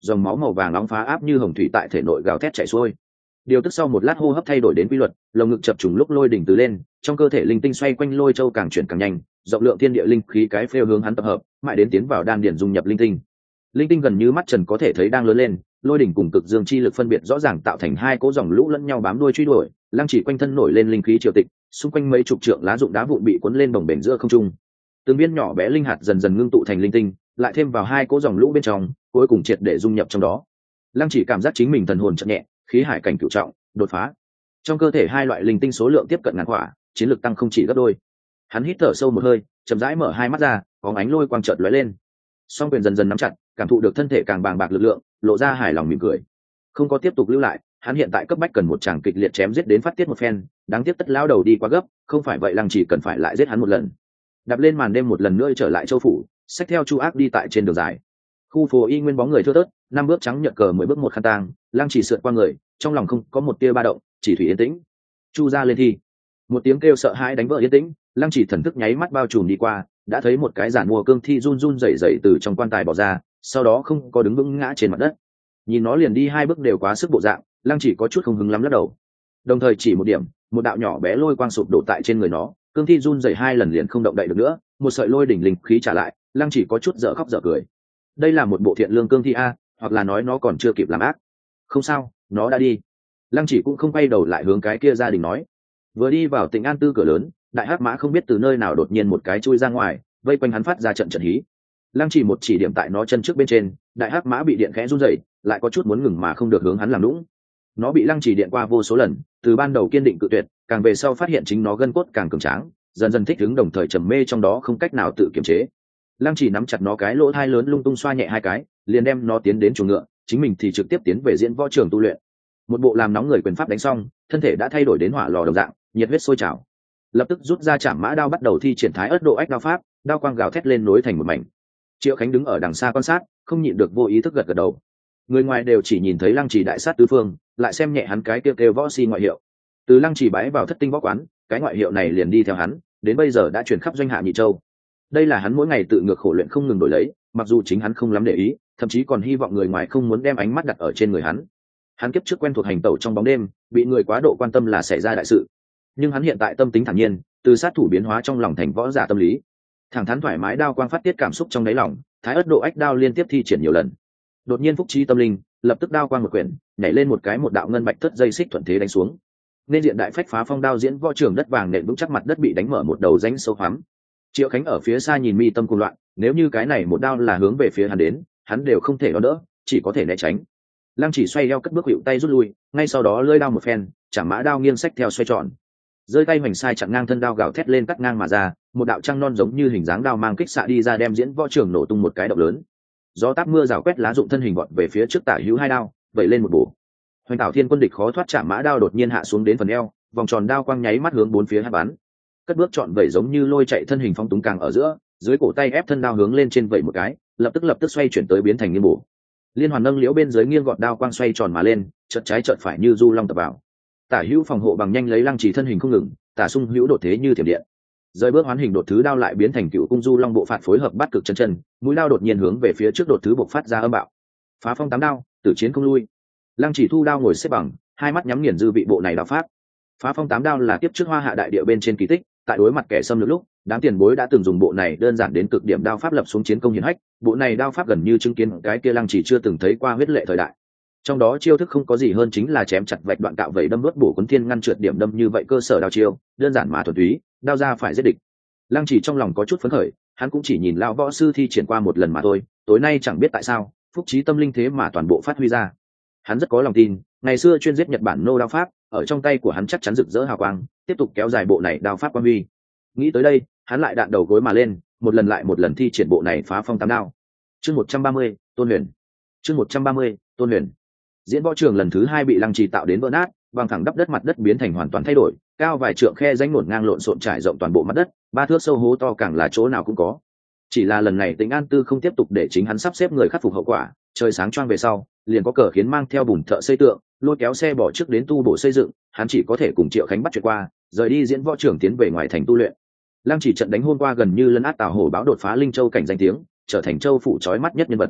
dòng máu màu vàng nóng phá áp như hồng thủy tại thể nội gào thét chảy xuôi. Điều tức sau một lát hô hấp thay đổi đến quy luật, lồng ngực chập trùng lúc lôi đỉnh từ lên, trong cơ thể linh tinh xoay quanh lôi châu càng chuyển càng nhanh, rộng lượng thiên địa linh khí cái phêu hướng hắn tập hợp, mãi đến tiến vào đan điển dung nhập linh tinh. Linh tinh gần như mắt trần có thể thấy đang lớn lên, lôi đỉnh cùng cực dương chi lực phân biệt rõ ràng tạo thành hai cỗ dòng lũ lẫn nhau bám đuôi truy đuổi, Lăng Chỉ quanh thân nổi lên linh khí triều tịch, xung quanh mấy chục trượng lá rụng đá vụn bị cuốn lên bồng bềnh giữa không trung. Từng viên nhỏ bé linh hạt dần dần ngưng tụ thành linh tinh, lại thêm vào hai cỗ dòng lũ bên trong, cuối cùng triệt để dung nhập trong đó. Lăng Chỉ cảm giác chính mình thần hồn chợt nhẹ, khí hải cảnh cửu trọng, đột phá. Trong cơ thể hai loại linh tinh số lượng tiếp cận ngàn quả, chiến lực tăng không chỉ gấp đôi. Hắn hít thở sâu một hơi, chậm rãi mở hai mắt ra, có ánh lôi quang chợt lóe lên. Song quyền dần dần nắm chặt, cảm thụ được thân thể càng bàng bạc lực lượng, lộ ra hài lòng mỉm cười. Không có tiếp tục lưu lại, hắn hiện tại cấp bách cần một tràng kịch liệt chém giết đến phát tiết một phen, đáng tiếc Tất lão đầu đi quá gấp, không phải vậy Lăng Chỉ cần phải lại giết hắn một lần. Đạp lên màn đêm một lần nữa trở lại châu phủ, xách theo Chu Ác đi tại trên đường dài. Khu phố y nguyên bóng người thưa thớt, năm bước trắng nhợt cờ 10 bước một khăn tang, Lăng Chỉ sượt qua người, trong lòng không có một tia ba động, chỉ thủy yên tĩnh. Chu ra lên thi. Một tiếng kêu sợ hãi đánh vỡ yên tĩnh, Lăng Chỉ thần thức nháy mắt bao trùm đi qua, đã thấy một cái giản mua cương thi run run rẩy rẩy từ trong quan tài bỏ ra, sau đó không có đứng vững ngã trên mặt đất. Nhìn nó liền đi hai bước đều quá sức bộ dạng, Lăng Chỉ có chút không hứng lắm lắc đầu. Đồng thời chỉ một điểm, một đạo nhỏ bé lôi quang sụp đổ tại trên người nó, cương thi run rẩy hai lần liền không động đậy được nữa, một sợi lôi đỉnh linh khí trả lại, Lăng Chỉ có chút dở khóc dở cười. Đây là một bộ thiện lương cương thi a, hoặc là nói nó còn chưa kịp làm ác. Không sao, nó đã đi. Lăng Chỉ cũng không quay đầu lại hướng cái kia gia đình nói. Vừa đi vào Tịnh An Tư cửa lớn, đại hắc mã không biết từ nơi nào đột nhiên một cái chui ra ngoài, vây quanh hắn phát ra trận trận hí. Lăng Chỉ một chỉ điểm tại nó chân trước bên trên, đại hắc mã bị điện khẽ run rẩy, lại có chút muốn ngừng mà không được hướng hắn làm lũng. Nó bị Lăng Chỉ điện qua vô số lần, từ ban đầu kiên định cự tuyệt, càng về sau phát hiện chính nó gân cốt càng cường tráng, dần dần thích ứng đồng thời trầm mê trong đó không cách nào tự kiềm chế. Lăng Chỉ nắm chặt nó cái lỗ thai lớn lung tung xoa nhẹ hai cái, liền đem nó tiến đến chuồng ngựa, chính mình thì trực tiếp tiến về diễn võ trường tu luyện. Một bộ làm nóng người quyền pháp đánh xong, thân thể đã thay đổi đến hỏa lò đồng dạng, nhiệt huyết sôi trào. Lập tức rút ra Trảm Mã đao bắt đầu thi triển Thái Ất Độ Ách đao pháp, đao quang gào thét lên nối thành một mảnh. Triệu Khánh đứng ở đằng xa quan sát, không nhịn được vô ý thức gật gật đầu. Người ngoài đều chỉ nhìn thấy Lăng Chỉ đại sát tứ phương, lại xem nhẹ hắn cái kêu võ si ngoại hiệu. Từ Lăng Chỉ bái vào Thất Tinh võ quán, cái ngoại hiệu này liền đi theo hắn, đến bây giờ đã truyền khắp doanh hạ nhị châu. Đây là hắn mỗi ngày tự ngược khổ luyện không ngừng đổi lấy, mặc dù chính hắn không lắm để ý, thậm chí còn hy vọng người ngoài không muốn đem ánh mắt đặt ở trên người hắn. Hắn kiếp trước quen thuộc hành tẩu trong bóng đêm, bị người quá độ quan tâm là xảy ra đại sự. Nhưng hắn hiện tại tâm tính thản nhiên, từ sát thủ biến hóa trong lòng thành võ giả tâm lý, thẳng thắn thoải mái, đao quang phát tiết cảm xúc trong đáy lòng, Thái Ất Độ Ách đao liên tiếp thi triển nhiều lần. Đột nhiên phúc trí tâm linh, lập tức đao quang một quyển, nhảy lên một cái một đạo ngân bạch thất dây xích thuận thế đánh xuống. Nên diện đại phách phá phong đao diễn võ trường đất vàng nện vững chắc mặt đất bị đánh mở một đầu rãnh sâu hoắm. Triệu Khánh ở phía xa nhìn mi tâm cuồng loạn, nếu như cái này một đao là hướng về phía hắn đến, hắn đều không thể đón đỡ, chỉ có thể né tránh. Lăng Chỉ xoay eo cất bước hữu tay rút lui, ngay sau đó lưỡi đao một phen, Trảm Mã đao nghiêng sách theo xoay tròn. Rơi tay hoành sai chặn ngang thân đao gào thét lên cắt ngang mà ra, một đạo trăng non giống như hình dáng đao mang kích xạ đi ra đem diễn võ trường nổ tung một cái động lớn. Gió táp mưa rào quét lá rụng thân hình vọt về phía trước tả hữu hai đao, vẩy lên một bổ. Hoành Tảo Thiên quân địch khó thoát, Trảm Mã đao đột nhiên hạ xuống đến phần eo, vòng tròn đao quang nháy mắt hướng bốn phía hai bắn. Cất bước trọn vẩy giống như lôi chạy thân hình phong túng càng ở giữa, dưới cổ tay ép thân đao hướng lên trên vẩy một cái, lập tức xoay chuyển tới biến thành nghiêng bổ. Liên hoàn nâng liễu bên dưới nghiêng gọt đao quang xoay tròn mà lên, chợt trái chợt phải như du long tập vào. Tả hữu phòng hộ bằng nhanh lấy Lăng Chỉ thân hình không ngừng, tả sung hữu đột thế như thiểm điện. Rơi bước hoán hình đột thứ đao lại biến thành cựu cung du long bộ phạt phối hợp bắt cực chân, mũi đao đột nhiên hướng về phía trước đột thứ bộc phát ra âm bạo. Phá phong tám đao, tử chiến không lui. Lăng Chỉ thu đao ngồi xếp bằng, hai mắt nhắm nghiền dư vị bộ này đao pháp. Phá phong tám đao là tiếp trước Hoa Hạ đại địa bên trên kỳ tích, tại đối mặt kẻ xâm lược lúc, đám tiền bối đã từng dùng bộ này đơn giản đến cực điểm đao pháp lập xuống chiến công hiển hách, bộ này đao pháp gần như chứng kiến cái kia Lăng Chỉ chưa từng thấy qua huyết lệ thời đại. Trong đó chiêu thức không có gì hơn chính là chém chặt vạch đoạn cạo vẩy đâm đốt bổ cuốn thiên ngăn trượt điểm đâm, như vậy cơ sở đao chiêu, đơn giản mà thuần túy, đao ra phải giết địch. Lăng Chỉ trong lòng có chút phấn khởi, hắn cũng chỉ nhìn lão võ sư thi triển qua một lần mà thôi, tối nay chẳng biết tại sao, phúc trí tâm linh thế mà toàn bộ phát huy ra. Hắn rất có lòng tin, ngày xưa chuyên giết Nhật Bản nô đao pháp, ở trong tay của hắn chắc chắn rực rỡ hào quang, tiếp tục kéo dài bộ này đao pháp quan huy. Nghĩ tới đây, hắn lại đạn đầu gối mà lên, một lần lại một lần thi triển bộ này phá phong tám đao. Chương 130, Tôn Huyền. Chương 130, Tôn Huyền. Diễn võ trường lần thứ hai bị Lăng Chỉ tạo đến vỡ nát, bằng thẳng đắp đất mặt đất biến thành hoàn toàn thay đổi, cao vài trượng khe rãnh nổn ngang lộn xộn trải rộng toàn bộ mặt đất, 3 thước sâu hố to càng là chỗ nào cũng có. Chỉ là lần này Tịnh An Tư không tiếp tục để chính hắn sắp xếp người khắc phục hậu quả, trời sáng choang về sau, liền có cờ khiến mang theo bùn thợ xây tượng, lôi kéo xe bỏ trước đến tu bổ xây dựng, hắn chỉ có thể cùng Triệu Khánh bắt chuyện qua, rời đi diễn võ trường tiến về ngoài thành tu luyện. Lăng Chỉ trận đánh hôm qua gần như lấn át Tào Hổ báo đột phá Linh Châu cảnh danh tiếng, trở thành châu phủ chói mắt nhất nhân vật.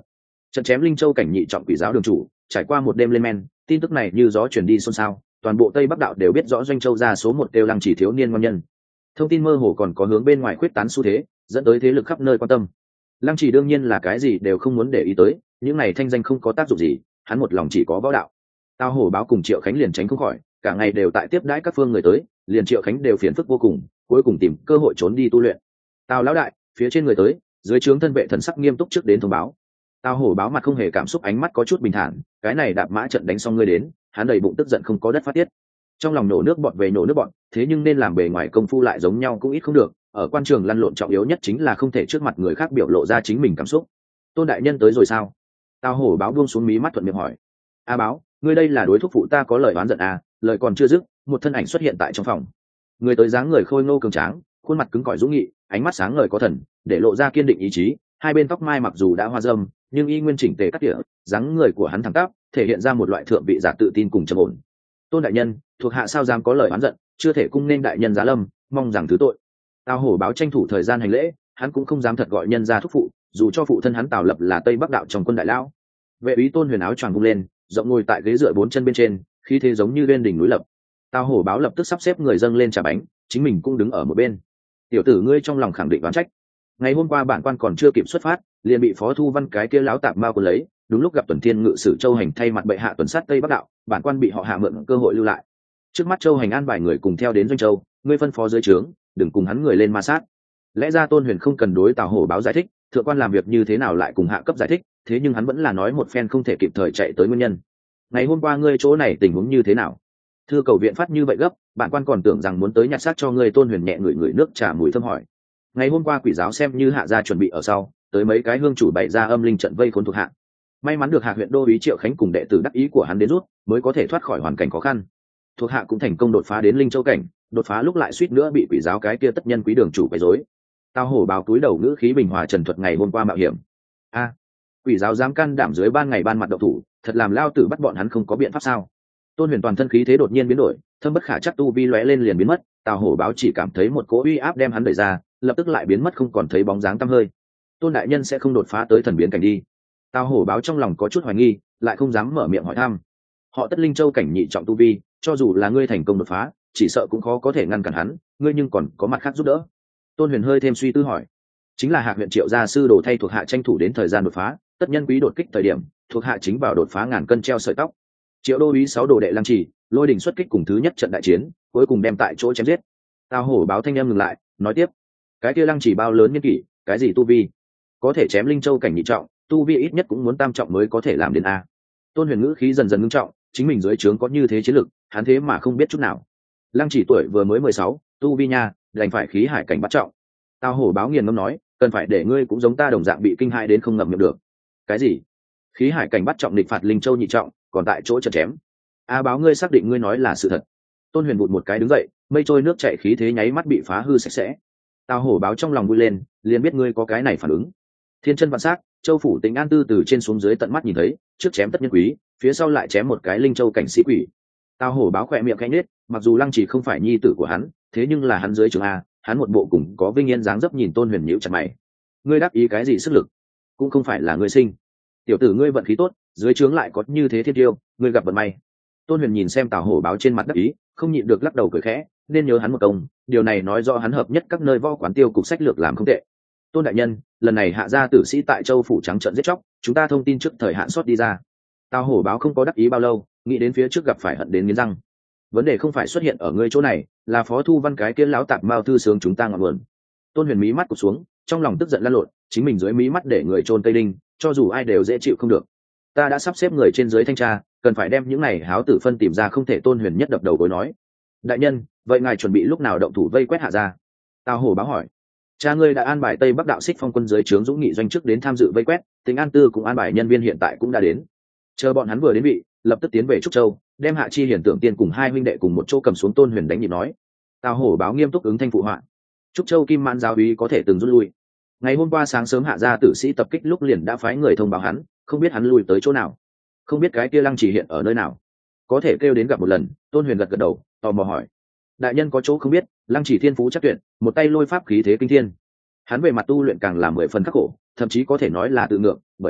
trận chém linh châu cảnh nhị trọng quỷ giáo đường chủ trải qua một đêm lên men, tin tức này như gió chuyển đi xôn xao, toàn bộ tây bắc đạo đều biết rõ doanh châu ra số một đều lăng chỉ thiếu niên ngon nhân. Thông tin mơ hồ còn có hướng bên ngoài khuyết tán xu thế, dẫn tới thế lực khắp nơi quan tâm. Lăng chỉ đương nhiên là cái gì đều không muốn để ý tới, những này thanh danh không có tác dụng gì, hắn một lòng chỉ có võ đạo. Tào Hổ báo cùng Triệu Khánh liền tránh không khỏi, cả ngày đều tại tiếp đãi các phương người tới, liền Triệu Khánh đều phiền phức vô cùng, cuối cùng tìm cơ hội trốn đi tu luyện. Tào lão đại, phía trên người tới, dưới trướng thân vệ thần sắc nghiêm túc trước đến thông báo. Tào Hổ báo mặt không hề cảm xúc, ánh mắt có chút bình thản, cái này đạp mã trận đánh xong ngươi đến, hắn đầy bụng tức giận không có đất phát tiết. Trong lòng nổ nước bọt về nổ nước bọt, thế nhưng nên làm bề ngoài công phu lại giống nhau cũng ít không được, ở quan trường lăn lộn trọng yếu nhất chính là không thể trước mặt người khác biểu lộ ra chính mình cảm xúc. Tôn đại nhân tới rồi sao? Tào Hổ báo buông xuống mí mắt thuận miệng hỏi. A báo, ngươi đây là đối thúc phụ ta có lời oán giận à? Lời còn chưa dứt, một thân ảnh xuất hiện tại trong phòng. Người tới dáng người khôi ngô cường tráng, khuôn mặt cứng cỏi dũng nghị, ánh mắt sáng ngời có thần, để lộ ra kiên định ý chí. Hai bên tóc mai mặc dù đã hoa râm, nhưng y nguyên chỉnh tề cắt tỉa, dáng người của hắn thẳng tắp, thể hiện ra một loại thượng vị giả tự tin cùng trầm ổn. Tôn đại nhân, thuộc hạ sao dám có lời oán giận, chưa thể cung nên đại nhân giá lâm, mong rằng thứ tội. Tào Hổ báo tranh thủ thời gian hành lễ, hắn cũng không dám thật gọi nhân ra thúc phụ, dù cho phụ thân hắn Tào Lập là Tây Bắc đạo trong quân đại lão. Vệ úy Tôn Huyền áo choàng vung lên, rộng ngồi tại ghế dựa bốn chân bên trên, khí thế giống như bên đỉnh núi lập. Tào Hổ báo lập tức sắp xếp người dâng lên trà bánh, chính mình cũng đứng ở một bên. Tiểu tử ngươi trong lòng khẳng định oán trách. Ngày hôm qua bản quan còn chưa kịp xuất phát, liền bị Phó Thu Văn cái kia láo tạp mao cuốn lấy, đúng lúc gặp Tuần Thiên Ngự sử Châu Hành thay mặt bệ hạ tuần sát Tây Bắc đạo, bản quan bị họ hạ mượn cơ hội lưu lại. Trước mắt Châu Hành an bài người cùng theo đến doanh châu, ngươi phân phó dưới trướng, đừng cùng hắn người lên ma sát. Lẽ ra Tôn Huyền không cần đối Tào Hổ báo giải thích, thượng quan làm việc như thế nào lại cùng hạ cấp giải thích, thế nhưng hắn vẫn là nói một phen không thể kịp thời chạy tới nguyên nhân. Ngày hôm qua ngươi chỗ này tình huống như thế nào? Thư cầu viện phát như vậy gấp, bản quan còn tưởng rằng muốn tới nhặt xác cho ngươi. Tôn Huyền nhẹ ngửi nước trà mùi thơm hỏi. Ngày hôm qua quỷ giáo xem như hạ gia chuẩn bị ở sau, tới mấy cái hương chủ bày ra âm linh trận vây khốn thuộc hạ. May mắn được hạ huyện đô úy Triệu Khánh cùng đệ tử đắc ý của hắn đến rút, mới có thể thoát khỏi hoàn cảnh khó khăn. Thuộc hạ cũng thành công đột phá đến linh châu cảnh, đột phá lúc lại suýt nữa bị quỷ giáo cái kia tất nhân quý đường chủ quấy rối. Tào Hổ báo túi đầu ngữ khí bình hòa trần thuật ngày hôm qua mạo hiểm. A, quỷ giáo dám can đảm dưới ban ngày ban mặt độc thủ, thật làm lao tử bắt bọn hắn không có biện pháp sao? Tôn Huyền toàn thân khí thế đột nhiên biến đổi, thâm bất khả chắc tu vi lóe lên liền biến mất. Tào Hổ báo chỉ cảm thấy một cỗ uy áp đem hắn đẩy ra, lập tức lại biến mất không còn thấy bóng dáng tăm hơi. Tôn đại nhân sẽ không đột phá tới thần biến cảnh đi? Tào Hổ báo trong lòng có chút hoài nghi, lại không dám mở miệng hỏi thăm. Họ tất linh châu cảnh nhị trọng tu vi, cho dù là ngươi thành công đột phá, chỉ sợ cũng khó có thể ngăn cản hắn, ngươi nhưng còn có mặt khác giúp đỡ. Tôn Huyền hơi thêm suy tư hỏi. Chính là hạ huyện Triệu gia sư đồ thay thuộc hạ tranh thủ đến thời gian đột phá, tất nhân quý đột kích thời điểm, thuộc hạ chính vào đột phá ngàn cân treo sợi tóc. Triệu đô úy 6 đồ đệ Lăng Trì, Lôi Đình xuất kích cùng thứ nhất trận đại chiến, cuối cùng đem tại chỗ chém giết. Tào Hổ báo thanh em ngừng lại, nói tiếp. Cái kia Lăng Trì bao lớn nhân kỷ, cái gì tu vi? Có thể chém linh châu cảnh nhị trọng, tu vi ít nhất cũng muốn tam trọng mới có thể làm đến a. Tôn Huyền ngữ khí dần dần ngưng trọng, chính mình dưới trướng có như thế chiến lực, hắn thế mà không biết chút nào. Lăng Chỉ tuổi vừa mới 16, tu vi nha, đành phải khí hải cảnh bắt trọng. Tào Hổ báo nghiền ngẫm nói, cần phải để ngươi cũng giống ta đồng dạng bị kinh hãi đến không ngậm miệng được. Cái gì? Khí hải cảnh bắt trọng địch phạt linh châu nhị trọng, còn tại chỗ chật chém. A báo ngươi xác định ngươi nói là sự thật? Tôn Huyền vụt một cái đứng dậy, mây trôi nước chảy khí thế nháy mắt bị phá hư sạch sẽ. Tào Hổ báo trong lòng vui lên, liền biết ngươi có cái này phản ứng. Thiên chân vạn sắc, Châu phủ Tĩnh An Tư từ trên xuống dưới tận mắt nhìn thấy, trước chém tất nhân quý, phía sau lại chém một cái linh châu cảnh sĩ quỷ. Tào Hổ báo khỏe miệng khẽ nhếch, mặc dù Lăng Chỉ không phải nhi tử của hắn, thế nhưng là hắn dưới trường a, hắn một bộ cùng có vinh yên dáng dấp nhìn Tôn Huyền nhíu chặt mày. Ngươi đáp ý cái gì sức lực? Cũng không phải là ngươi sinh. Tiểu tử ngươi vận khí tốt, dưới trướng lại có như thế thiên tiêu, ngươi gặp vận may. Tôn Huyền nhìn xem Tào Hổ báo trên mặt đắc ý, không nhịn được lắc đầu cười khẽ, nên nhớ hắn một công, điều này nói rõ hắn hợp nhất các nơi võ quán tiêu cục sách lược làm không tệ. Tôn đại nhân, lần này hạ gia tử sĩ tại Châu phủ trắng trợn giết chóc, chúng ta thông tin trước thời hạn sót đi ra. Tào Hổ báo không có đắc ý bao lâu, nghĩ đến phía trước gặp phải hận đến nghiến răng. Vấn đề không phải xuất hiện ở ngươi chỗ này, là Phó Thu Văn cái kia lão tạp mao thư sướng chúng ta ngọn nguồn. Tôn Huyền mí mắt cụp xuống, trong lòng tức giận lăn lộn, chính mình dưới mí mắt để người trôn cây đinh, cho dù ai đều dễ chịu không được. Ta đã sắp xếp người trên dưới thanh tra, cần phải đem những này háo tử phân tìm ra không thể. Tôn Huyền nhất đập đầu gối nói. Đại nhân, vậy ngài chuẩn bị lúc nào động thủ vây quét hạ gia? Tào Hổ báo hỏi. Cha ngươi đã an bài Tây Bắc đạo Xích Phong quân dưới trướng dũng nghị doanh chức đến tham dự vây quét, Tĩnh An Tư cũng an bài nhân viên hiện tại cũng đã đến. Chờ bọn hắn vừa đến vị, lập tức tiến về Trúc Châu, đem Hạ Chi Hiển Tưởng Tiên cùng hai huynh đệ cùng một chỗ cầm xuống. Tôn Huyền đánh nhịp nói. Tào Hổ báo nghiêm túc ứng thanh phụ họa. Trúc Châu Kim Mãn giáo úy có thể từng rút lui. Ngày hôm qua sáng sớm hạ gia tử sĩ tập kích lúc liền đã phái người thông báo hắn, không biết hắn lui tới chỗ nào, không biết cái kia Lăng Chỉ hiện ở nơi nào, có thể kêu đến gặp một lần. Tôn Huyền gật gật đầu, tò mò hỏi. Đại nhân có chỗ không biết, Lăng Chỉ thiên phú chắc tuyệt, một tay lôi pháp khí thế kinh thiên. Hắn về mặt tu luyện càng là 10 phần khắc khổ, thậm chí có thể nói là tự ngược, bởi vậy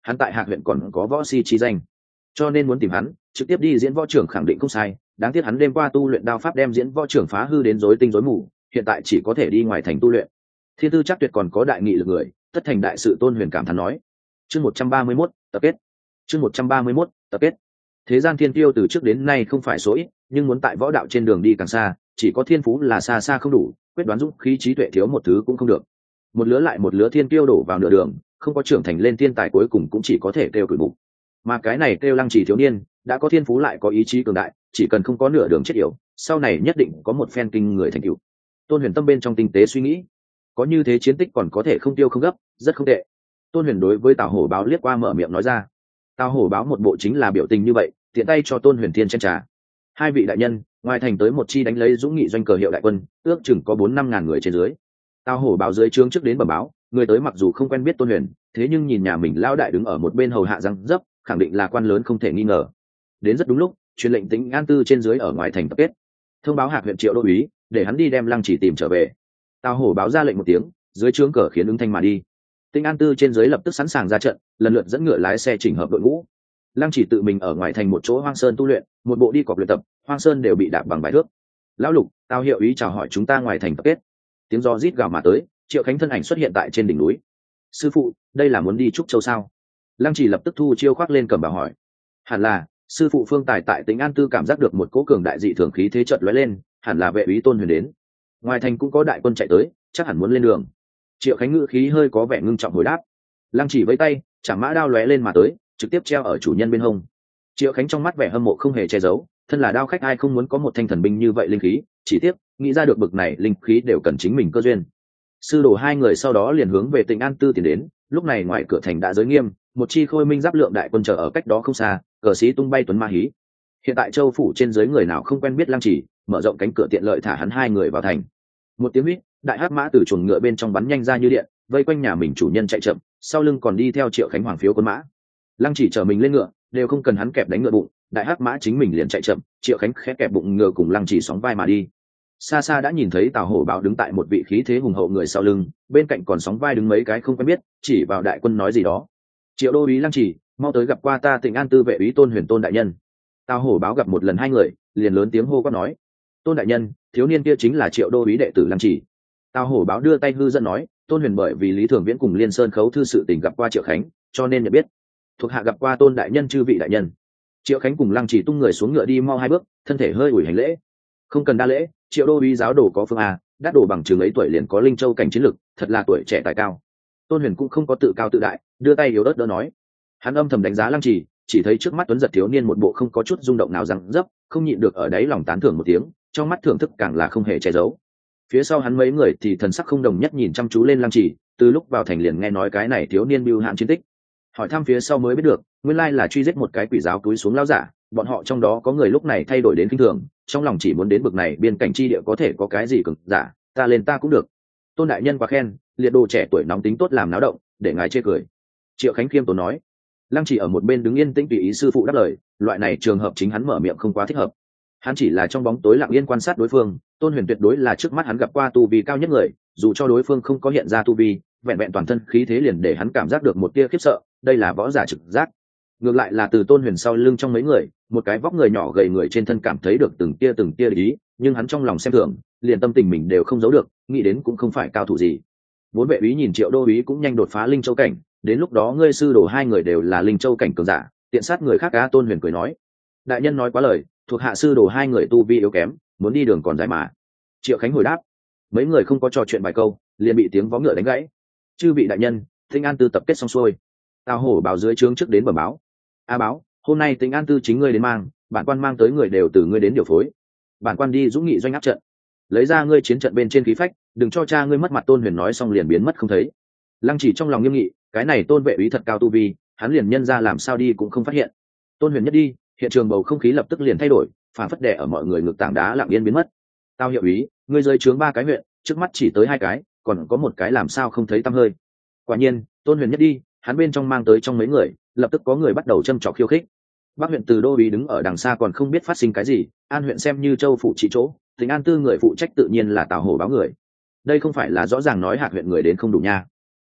hắn tại Hạc huyện còn có võ si chi danh, cho nên muốn tìm hắn trực tiếp đi diễn võ trưởng khẳng định không sai. Đáng tiếc hắn đêm qua tu luyện đao pháp đem diễn võ trưởng phá hư đến rối tinh rối mù, hiện tại chỉ có thể đi ngoài thành tu luyện. Thiên tư chắc tuyệt còn có đại nghị lực người, tất thành đại sự. Tôn Huyền cảm thán nói. Chương 131, tập kết. Chương 131, tập kết. Thế gian thiên tiêu từ trước đến nay không phải số ít, nhưng muốn tại võ đạo trên đường đi càng xa, chỉ có thiên phú là xa xa không đủ, quyết đoán dũng khí trí tuệ thiếu một thứ cũng không được. Một lứa lại một lứa thiên tiêu đổ vào nửa đường, không có trưởng thành lên thiên tài cuối cùng cũng chỉ có thể kêu cửi bụng. Mà cái này kêu Lăng Chỉ thiếu niên, đã có thiên phú lại có ý chí cường đại, chỉ cần không có nửa đường chết yểu, sau này nhất định có một phen kinh người thành tựu. Tôn Huyền tâm bên trong tinh tế suy nghĩ, có như thế chiến tích còn có thể không tiêu không gấp, rất không tệ. Tôn Huyền đối với Tào Hổ Báo liếc qua mở miệng nói ra. Tào Hổ Báo một bộ chính là biểu tình như vậy, tiện tay cho Tôn Huyền thiên chén trà. Hai vị đại nhân, ngoài thành tới một chi đánh lấy dũng nghị doanh cờ hiệu đại quân, ước chừng có 4-5 ngàn người trên dưới. Tào Hổ Báo dưới trướng trước đến bẩm báo, người tới mặc dù không quen biết Tôn Huyền, thế nhưng nhìn nhà mình lão đại đứng ở một bên hầu hạ răng dấp, khẳng định là quan lớn không thể nghi ngờ. Đến rất đúng lúc, truyền lệnh Tĩnh An Tư trên dưới ở ngoài thành tập kết, thông báo Hạc huyện Triệu đô úy, để hắn đi đem Lăng Chỉ tìm trở về. Tào Hổ Báo ra lệnh một tiếng, dưới trướng cờ khiến ứng thanh mà đi. Tĩnh An Tư trên dưới lập tức sẵn sàng ra trận, lần lượt dẫn ngựa lái xe chỉnh hợp đội ngũ. Lăng Chỉ tự mình ở ngoài thành một chỗ hoang sơn tu luyện, một bộ đi cọc luyện tập, hoang sơn đều bị đạp bằng vài thước. Lão Lục, Tào hiệu úy chào hỏi chúng ta ngoài thành tập kết. Tiếng gió rít gào mà tới, Triệu Khánh thân ảnh xuất hiện tại trên đỉnh núi. Sư phụ, đây là muốn đi Trúc Châu sao? Lăng Chỉ lập tức thu chiêu khoác lên cầm bảo hỏi. Hẳn là, sư phụ Phương Tài tại Tĩnh An Tư cảm giác được một cỗ cường đại dị thường khí thế chợt lóe lên, hẳn là vệ úy Tôn Huyền đến. Ngoài thành cũng có đại quân chạy tới, chắc hẳn muốn lên đường. Triệu Khánh ngữ khí hơi có vẻ ngưng trọng hồi đáp. Lăng Chỉ vẫy tay, chả mã đao lóe lên mà tới, trực tiếp treo ở chủ nhân bên hông. Triệu Khánh trong mắt vẻ hâm mộ không hề che giấu, thân là đao khách ai không muốn có một thanh thần binh như vậy linh khí, chỉ tiếc nghĩ ra được bực này linh khí đều cần chính mình cơ duyên. Sư đồ hai người sau đó liền hướng về Tĩnh An Tư tiến đến, lúc này ngoài cửa thành đã giới nghiêm, một chi khôi minh giáp lượng đại quân chờ ở cách đó không xa, cờ sĩ tung bay tuấn ma hí. Hiện tại châu phủ trên dưới người nào không quen biết Lăng Chỉ, mở rộng cánh cửa tiện lợi thả hắn hai người vào thành. Một tiếng huýt, đại hắc mã từ chuồng ngựa bên trong bắn nhanh ra như điện, vây quanh nhà mình chủ nhân chạy chậm, sau lưng còn đi theo Triệu Khánh hoàng phiếu quân mã. Lăng Chỉ chở mình lên ngựa, đều không cần hắn kẹp đánh ngựa bụng, đại hắc mã chính mình liền chạy chậm, Triệu Khánh khẽ kẹp bụng ngựa cùng Lăng Chỉ sóng vai mà đi. Xa xa đã nhìn thấy Tào Hổ Báo đứng tại một vị khí thế hùng hậu người sau lưng, bên cạnh còn sóng vai đứng mấy cái không quen biết, chỉ vào đại quân nói gì đó. Triệu đô úy Lăng Chỉ, mau tới gặp qua ta Tĩnh An Tư vệ úy Tôn Huyền Tôn đại nhân. Tào Hổ Báo gặp một lần hai người, liền lớn tiếng hô quát nói. Tôn đại nhân, thiếu niên kia chính là Triệu đô úy đệ tử Lăng Chỉ. Tào Hổ Báo đưa tay hư dẫn nói, Tôn Huyền bởi vì Lý Thường Viễn cùng Liên Sơn khấu thư sự tình gặp qua Triệu Khánh, cho nên nhận biết. Thuộc hạ gặp qua Tôn đại nhân chư vị đại nhân. Triệu Khánh cùng Lăng Chỉ tung người xuống ngựa đi mau hai bước, thân thể hơi ủi hành lễ. Không cần đa lễ, Triệu đô úy giáo đồ có phương a, đắc đồ bằng trường ấy tuổi liền có linh châu cảnh chiến lực, thật là tuổi trẻ tài cao. Tôn Huyền cũng không có tự cao tự đại, đưa tay yếu ớt đỡ nói. Hắn âm thầm đánh giá Lăng chỉ thấy trước mắt tuấn giật thiếu niên một bộ không có chút rung động nào răng dấp, không nhịn được ở đấy lòng tán thưởng một tiếng, trong mắt thưởng thức càng là không hề che giấu. Phía sau hắn mấy người thì thần sắc không đồng nhất nhìn chăm chú lên Lăng Chỉ, từ lúc vào thành liền nghe nói cái này thiếu niên bưu hạn chiến tích. Hỏi thăm phía sau mới biết được, nguyên lai là truy giết một cái quỷ giáo túi xuống lão giả, bọn họ trong đó có người lúc này thay đổi đến kinh thường, trong lòng chỉ muốn đến bực này biên cảnh chi địa có thể có cái gì cực giả, ta lên ta cũng được. Tôn đại nhân quá khen, liệt đồ trẻ tuổi nóng tính tốt làm náo động, để ngài chê cười. Triệu Khánh khiêm tốn nói. Lăng Chỉ ở một bên đứng yên tĩnh tùy ý sư phụ đáp lời, loại này trường hợp chính hắn mở miệng không quá thích hợp. Hắn chỉ là trong bóng tối lặng yên quan sát đối phương, Tôn Huyền tuyệt đối là trước mắt hắn gặp qua tu vi cao nhất người, dù cho đối phương không có hiện ra tu vi, vẹn vẹn toàn thân khí thế liền để hắn cảm giác được một tia khiếp sợ, đây là võ giả trực giác. Ngược lại là từ Tôn Huyền sau lưng trong mấy người, một cái vóc người nhỏ gầy người trên thân cảm thấy được từng tia ý, nhưng hắn trong lòng xem thường, liền tâm tình mình đều không giấu được, nghĩ đến cũng không phải cao thủ gì. Vốn vệ úy nhìn Triệu đô úy cũng nhanh đột phá linh châu cảnh, đến lúc đó ngươi sư đồ hai người đều là linh châu cảnh cường giả, tiện sát người khác cá. Tôn Huyền cười nói. Đại nhân nói quá lời, thuộc hạ sư đồ hai người tu vi yếu kém, muốn đi đường còn dài mà. Triệu Khánh hồi đáp. Mấy người không có trò chuyện vài câu, liền bị tiếng vó ngựa đánh gãy. Chư vị đại nhân, Tĩnh An Tư tập kết xong xuôi. Tào Hổ Báo dưới trướng trước đến bẩm báo. A Báo, hôm nay Tĩnh An Tư chính ngươi đến mang, bản quan mang tới người đều từ ngươi đến điều phối. Bản quan đi dũng nghị doanh áp trận, lấy ra ngươi chiến trận bên trên khí phách, đừng cho cha ngươi mất mặt. Tôn Huyền nói xong liền biến mất không thấy. Lăng Chỉ trong lòng nghiêm nghị, cái này Tôn vệ úy thật cao tu vi, hắn liền nhân ra làm sao đi cũng không phát hiện. Tôn Huyền nhất đi, hiện trường bầu không khí lập tức liền thay đổi, phản phất đè ở mọi người ngực tảng đá lặng yên biến mất. Tao hiệu úy, ngươi rơi trướng 3 cái huyện, trước mắt chỉ tới 2 cái, còn có một cái làm sao không thấy tăm hơi. Quả nhiên, Tôn Huyền nhất đi, hắn bên trong mang tới trong mấy người, lập tức có người bắt đầu châm trọc khiêu khích. Bắc huyện từ đô úy đứng ở đằng xa còn không biết phát sinh cái gì, An huyện xem như châu phụ trị chỗ, Tĩnh An Tư người phụ trách tự nhiên là Tào Hổ Báo người. Đây không phải là rõ ràng nói Hạc huyện người đến không đủ nha.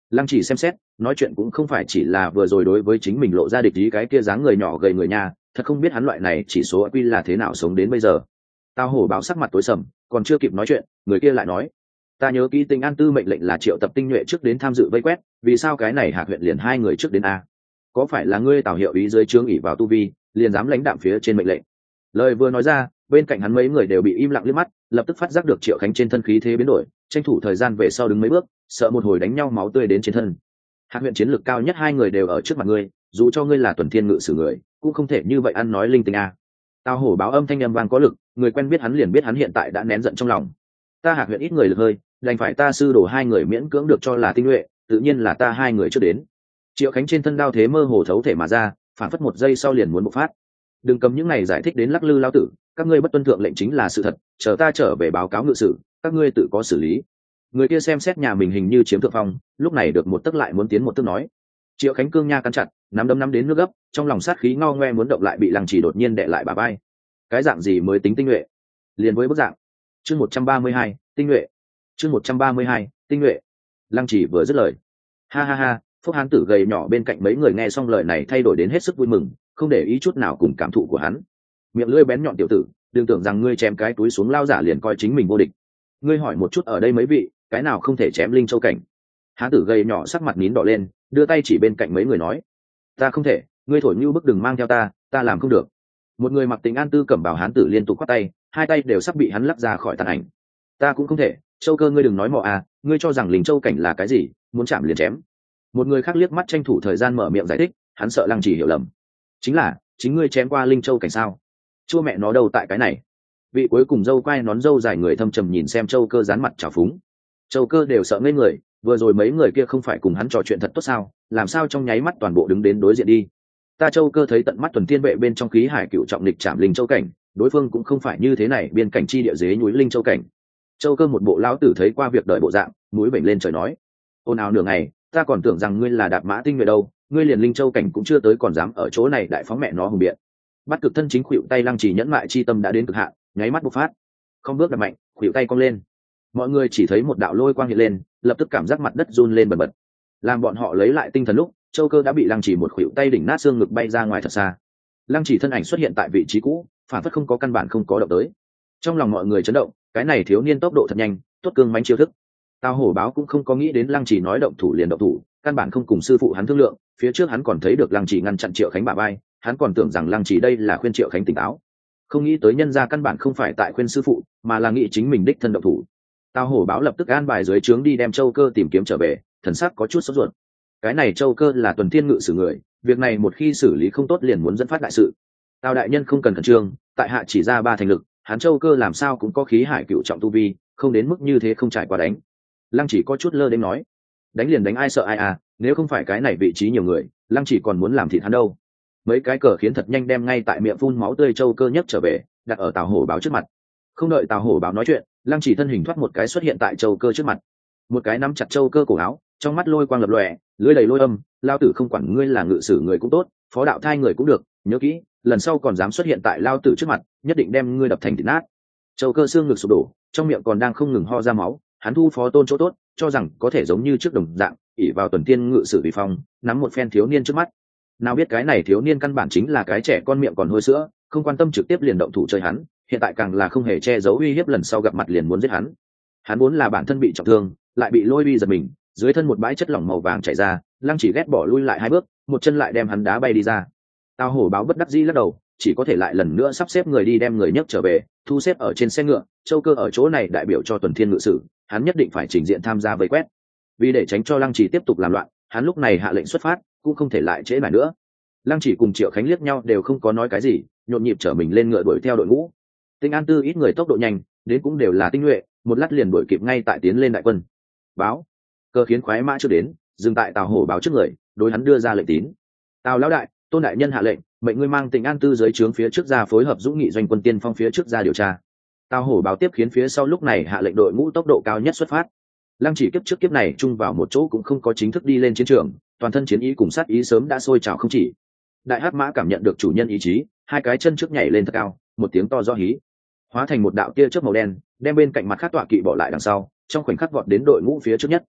Lăng Chỉ xem xét, nói chuyện cũng không phải chỉ là vừa rồi đối với chính mình lộ ra địch ý cái kia dáng người nhỏ gầy người nhà, thật không biết hắn loại này chỉ số IQ là thế nào sống đến bây giờ. Tao hổ báo sắc mặt tối sầm, còn chưa kịp nói chuyện, người kia lại nói: "Ta nhớ kỹ Tinh An Tư mệnh lệnh là triệu tập tinh nhuệ trước đến tham dự vây quét, vì sao cái này Hạc huyện liền hai người trước đến a? Có phải là ngươi Tào Hiệu ý dưới trướng ỷ vào tu vi, liền dám lãnh đạm phía trên mệnh lệnh?" Lời vừa nói ra, bên cạnh hắn mấy người đều bị im lặng liếc mắt, lập tức phát giác được Triệu Khánh trên thân khí thế biến đổi, tranh thủ thời gian về sau đứng mấy bước, sợ một hồi đánh nhau máu tươi đến trên thân. Hạc huyện chiến lược cao nhất hai người đều ở trước mặt ngươi, dù cho ngươi là tuần thiên ngự sử người, cũng không thể như vậy ăn nói linh tinh a. Tao hổ báo âm thanh âm vang có lực, người quen biết hắn liền biết hắn hiện tại đã nén giận trong lòng. Ta Hạc huyện ít người lực hơi, đành phải ta sư đổ hai người miễn cưỡng được cho là tinh nhuệ, tự nhiên là ta hai người trước đến. Triệu Khánh trên thân đao thế mơ hồ thấu thể mà ra, phản phất một giây sau liền muốn bộc phát. Đừng cầm những này giải thích đến lắc lư lao tử, các ngươi bất tuân thượng lệnh chính là sự thật, chờ ta trở về báo cáo ngự sử, các ngươi tự có xử lý. Người kia xem xét nhà mình hình như chiếm thượng phong, lúc này được một tấc lại muốn tiến một tấc nói. Triệu Khánh cương nha cắn chặt, nắm đấm nắm đến nước gấp, trong lòng sát khí ngao ngoe muốn động lại bị Lăng Chỉ đột nhiên đè lại bà vai. Cái dạng gì mới tính tinh nhuệ? Liền với bức dạng. Chương 132, tinh nhuệ. Chương 132, tinh nhuệ. Lăng Chỉ vừa dứt lời. Ha ha ha, Phúc Hán tử gầy nhỏ bên cạnh mấy người nghe xong lời này thay đổi đến hết sức vui mừng, không để ý chút nào cùng cảm thụ của hắn. Miệng lưỡi bén nhọn tiểu tử, đừng tưởng rằng ngươi chém cái túi xuống lao giả liền coi chính mình vô địch. Ngươi hỏi một chút ở đây mấy vị, cái nào không thể chém Linh Châu cảnh? Hán tử gầy nhỏ sắc mặt nín đỏ lên, đưa tay chỉ bên cạnh mấy người nói: Ta không thể, ngươi thổi như bức đừng mang theo ta làm không được. Một người mặc Tình An Tư cẩm bào hán tử liên tục quát tay, hai tay đều sắp bị hắn lắc ra khỏi tàn ảnh. Ta cũng không thể, Châu Cơ ngươi đừng nói mọ à, ngươi cho rằng Linh Châu cảnh là cái gì, muốn chạm liền chém. Một người khác liếc mắt tranh thủ thời gian mở miệng giải thích, hắn sợ Lăng Chỉ hiểu lầm. Chính ngươi chém qua Linh Châu cảnh sao? Chua mẹ nó đâu tại cái này. Vị cuối cùng dâu quai nón dâu dài người thâm trầm nhìn xem Châu Cơ dán mặt trào phúng. Châu Cơ đều sợ ngây người, vừa rồi mấy người kia không phải cùng hắn trò chuyện thật tốt sao, làm sao trong nháy mắt toàn bộ đứng đến đối diện đi. Ta Châu Cơ thấy tận mắt tuần thiên vệ bên trong khí hải cựu trọng địch chạm Linh Châu cảnh, đối phương cũng không phải như thế này biên cảnh chi địa dế núi Linh Châu cảnh. Châu Cơ một bộ lão tử thấy qua việc đời bộ dạng, mũi bệnh lên trời nói: ồn ào nửa ngày, ta còn tưởng rằng ngươi là đạp mã tinh nhuệ đâu, ngươi liền Linh Châu cảnh cũng chưa tới còn dám ở chỗ này đại phóng mẹ nó hùng biện. Bắt cực thân chính khuỵu tay Lăng Chỉ nhẫn mại chi tâm đã đến cực hạn, nháy mắt bộc phát, không bước đập mạnh, khuỵu tay cong lên. Mọi người chỉ thấy một đạo lôi quang hiện lên, lập tức cảm giác mặt đất run lên bần bật. Làm bọn họ lấy lại tinh thần lúc, Châu Cơ đã bị Lăng Chỉ một khuỵu tay đỉnh nát xương ngực bay ra ngoài thật xa. Lăng Chỉ thân ảnh xuất hiện tại vị trí cũ, phản phất không có căn bản không có động tới. Trong lòng mọi người chấn động, cái này thiếu niên tốc độ thật nhanh, tốt cương mãnh chiêu thức. Tao hổ báo cũng không có nghĩ đến Lăng Chỉ nói động thủ liền động thủ, căn bản không cùng sư phụ hắn thương lượng, phía trước hắn còn thấy được Lăng Chỉ ngăn chặn Triệu Khánh bả vai, hắn còn tưởng rằng Lăng Chỉ đây là khuyên Triệu Khánh tỉnh táo. Không nghĩ tới nhân gia căn bản không phải tại khuyên sư phụ, mà là nghĩ chính mình đích thân động thủ. Tao hổ báo lập tức an bài dưới trướng đi đem Châu Cơ tìm kiếm trở về, thần sắc có chút sốt ruột. Cái này Châu Cơ là tuần thiên ngự sử người, việc này một khi xử lý không tốt liền muốn dẫn phát đại sự. Tao đại nhân không cần khẩn trương, tại hạ chỉ ra 3 thành lực, hắn Châu Cơ làm sao cũng có khí hải cựu trọng tu vi, không đến mức như thế không trải qua đánh. Lăng Chỉ có chút lơ đến nói: đánh liền đánh ai sợ ai à, nếu không phải cái này vị trí nhiều người, Lăng Chỉ còn muốn làm thịt hắn đâu. Mấy cái cờ khiến thật nhanh đem ngay tại miệng phun máu tươi Châu Cơ nhấc trở về, đặt ở Tào hổ báo trước mặt. Không đợi Tào hổ báo nói chuyện, Lăng Chỉ thân hình thoát một cái xuất hiện tại Châu Cơ trước mặt, một cái nắm chặt Châu Cơ cổ áo, trong mắt lôi quang lập lòe, lưỡi đầy lôi âm, lao tử không quản ngươi là ngự sử người cũng tốt, phó đạo thai người cũng được, nhớ kỹ, lần sau còn dám xuất hiện tại lao tử trước mặt, nhất định đem ngươi đập thành thịt nát. Châu Cơ xương ngực sụp đổ, trong miệng còn đang không ngừng ho ra máu, hắn thu phó tôn chỗ tốt, cho rằng có thể giống như trước đồng dạng, ỷ vào tuần tiên ngự sử vì phong, nắm một phen thiếu niên trước mắt. Nào biết cái này thiếu niên căn bản chính là cái trẻ con miệng còn hôi sữa, không quan tâm trực tiếp liền động thủ chơi hắn, hiện tại càng là không hề che giấu uy hiếp lần sau gặp mặt liền muốn giết hắn. Hắn vốn là bản thân bị trọng thương, lại bị lôi uy giật mình, dưới thân một bãi chất lỏng màu vàng chảy ra, Lăng Chỉ ghét bỏ lui lại 2 bước, một chân lại đem hắn đá bay đi ra. Tao hổ báo bất đắc dĩ lắc đầu, chỉ có thể lại lần nữa sắp xếp người đi đem người nhấc trở về, thu xếp ở trên xe ngựa. Châu Cơ ở chỗ này đại biểu cho tuần thiên ngự sử, hắn nhất định phải trình diện tham gia vây quét. Vì để tránh cho Lăng Chỉ tiếp tục làm loạn, hắn lúc này hạ lệnh xuất phát, cũng không thể lại trễ nải nữa. Lăng Chỉ cùng Triệu Khánh liếc nhau đều không có nói cái gì, nhộn nhịp trở mình lên ngựa đuổi theo đội ngũ. Tinh An Tư ít người tốc độ nhanh, đến cũng đều là tinh nhuệ, một lát liền đuổi kịp ngay tại tiến lên đại quân. Báo, Cơ khiến khoái mã chưa đến, dừng tại Tào hổ báo trước người, đối hắn đưa ra lệnh tín. Tào lão đại, Tôn đại nhân hạ lệnh, mệnh ngươi mang Tinh An Tư dưới trướng phía trước ra phối hợp dũng nghị doanh quân tiên phong phía trước ra điều tra. Tào hổ báo tiếp khiến phía sau lúc này hạ lệnh đội ngũ tốc độ cao nhất xuất phát. Lăng Chỉ kiếp trước kiếp này chung vào một chỗ cũng không có chính thức đi lên chiến trường, toàn thân chiến ý cùng sát ý sớm đã sôi trào không chỉ. Đại hắc mã cảm nhận được chủ nhân ý chí, 2 cái chân trước nhảy lên thật cao, một tiếng to do hí, hóa thành một đạo tia chớp màu đen, đem bên cạnh mặt khác tọa kỵ bỏ lại đằng sau, trong khoảnh khắc vọt đến đội ngũ phía trước nhất.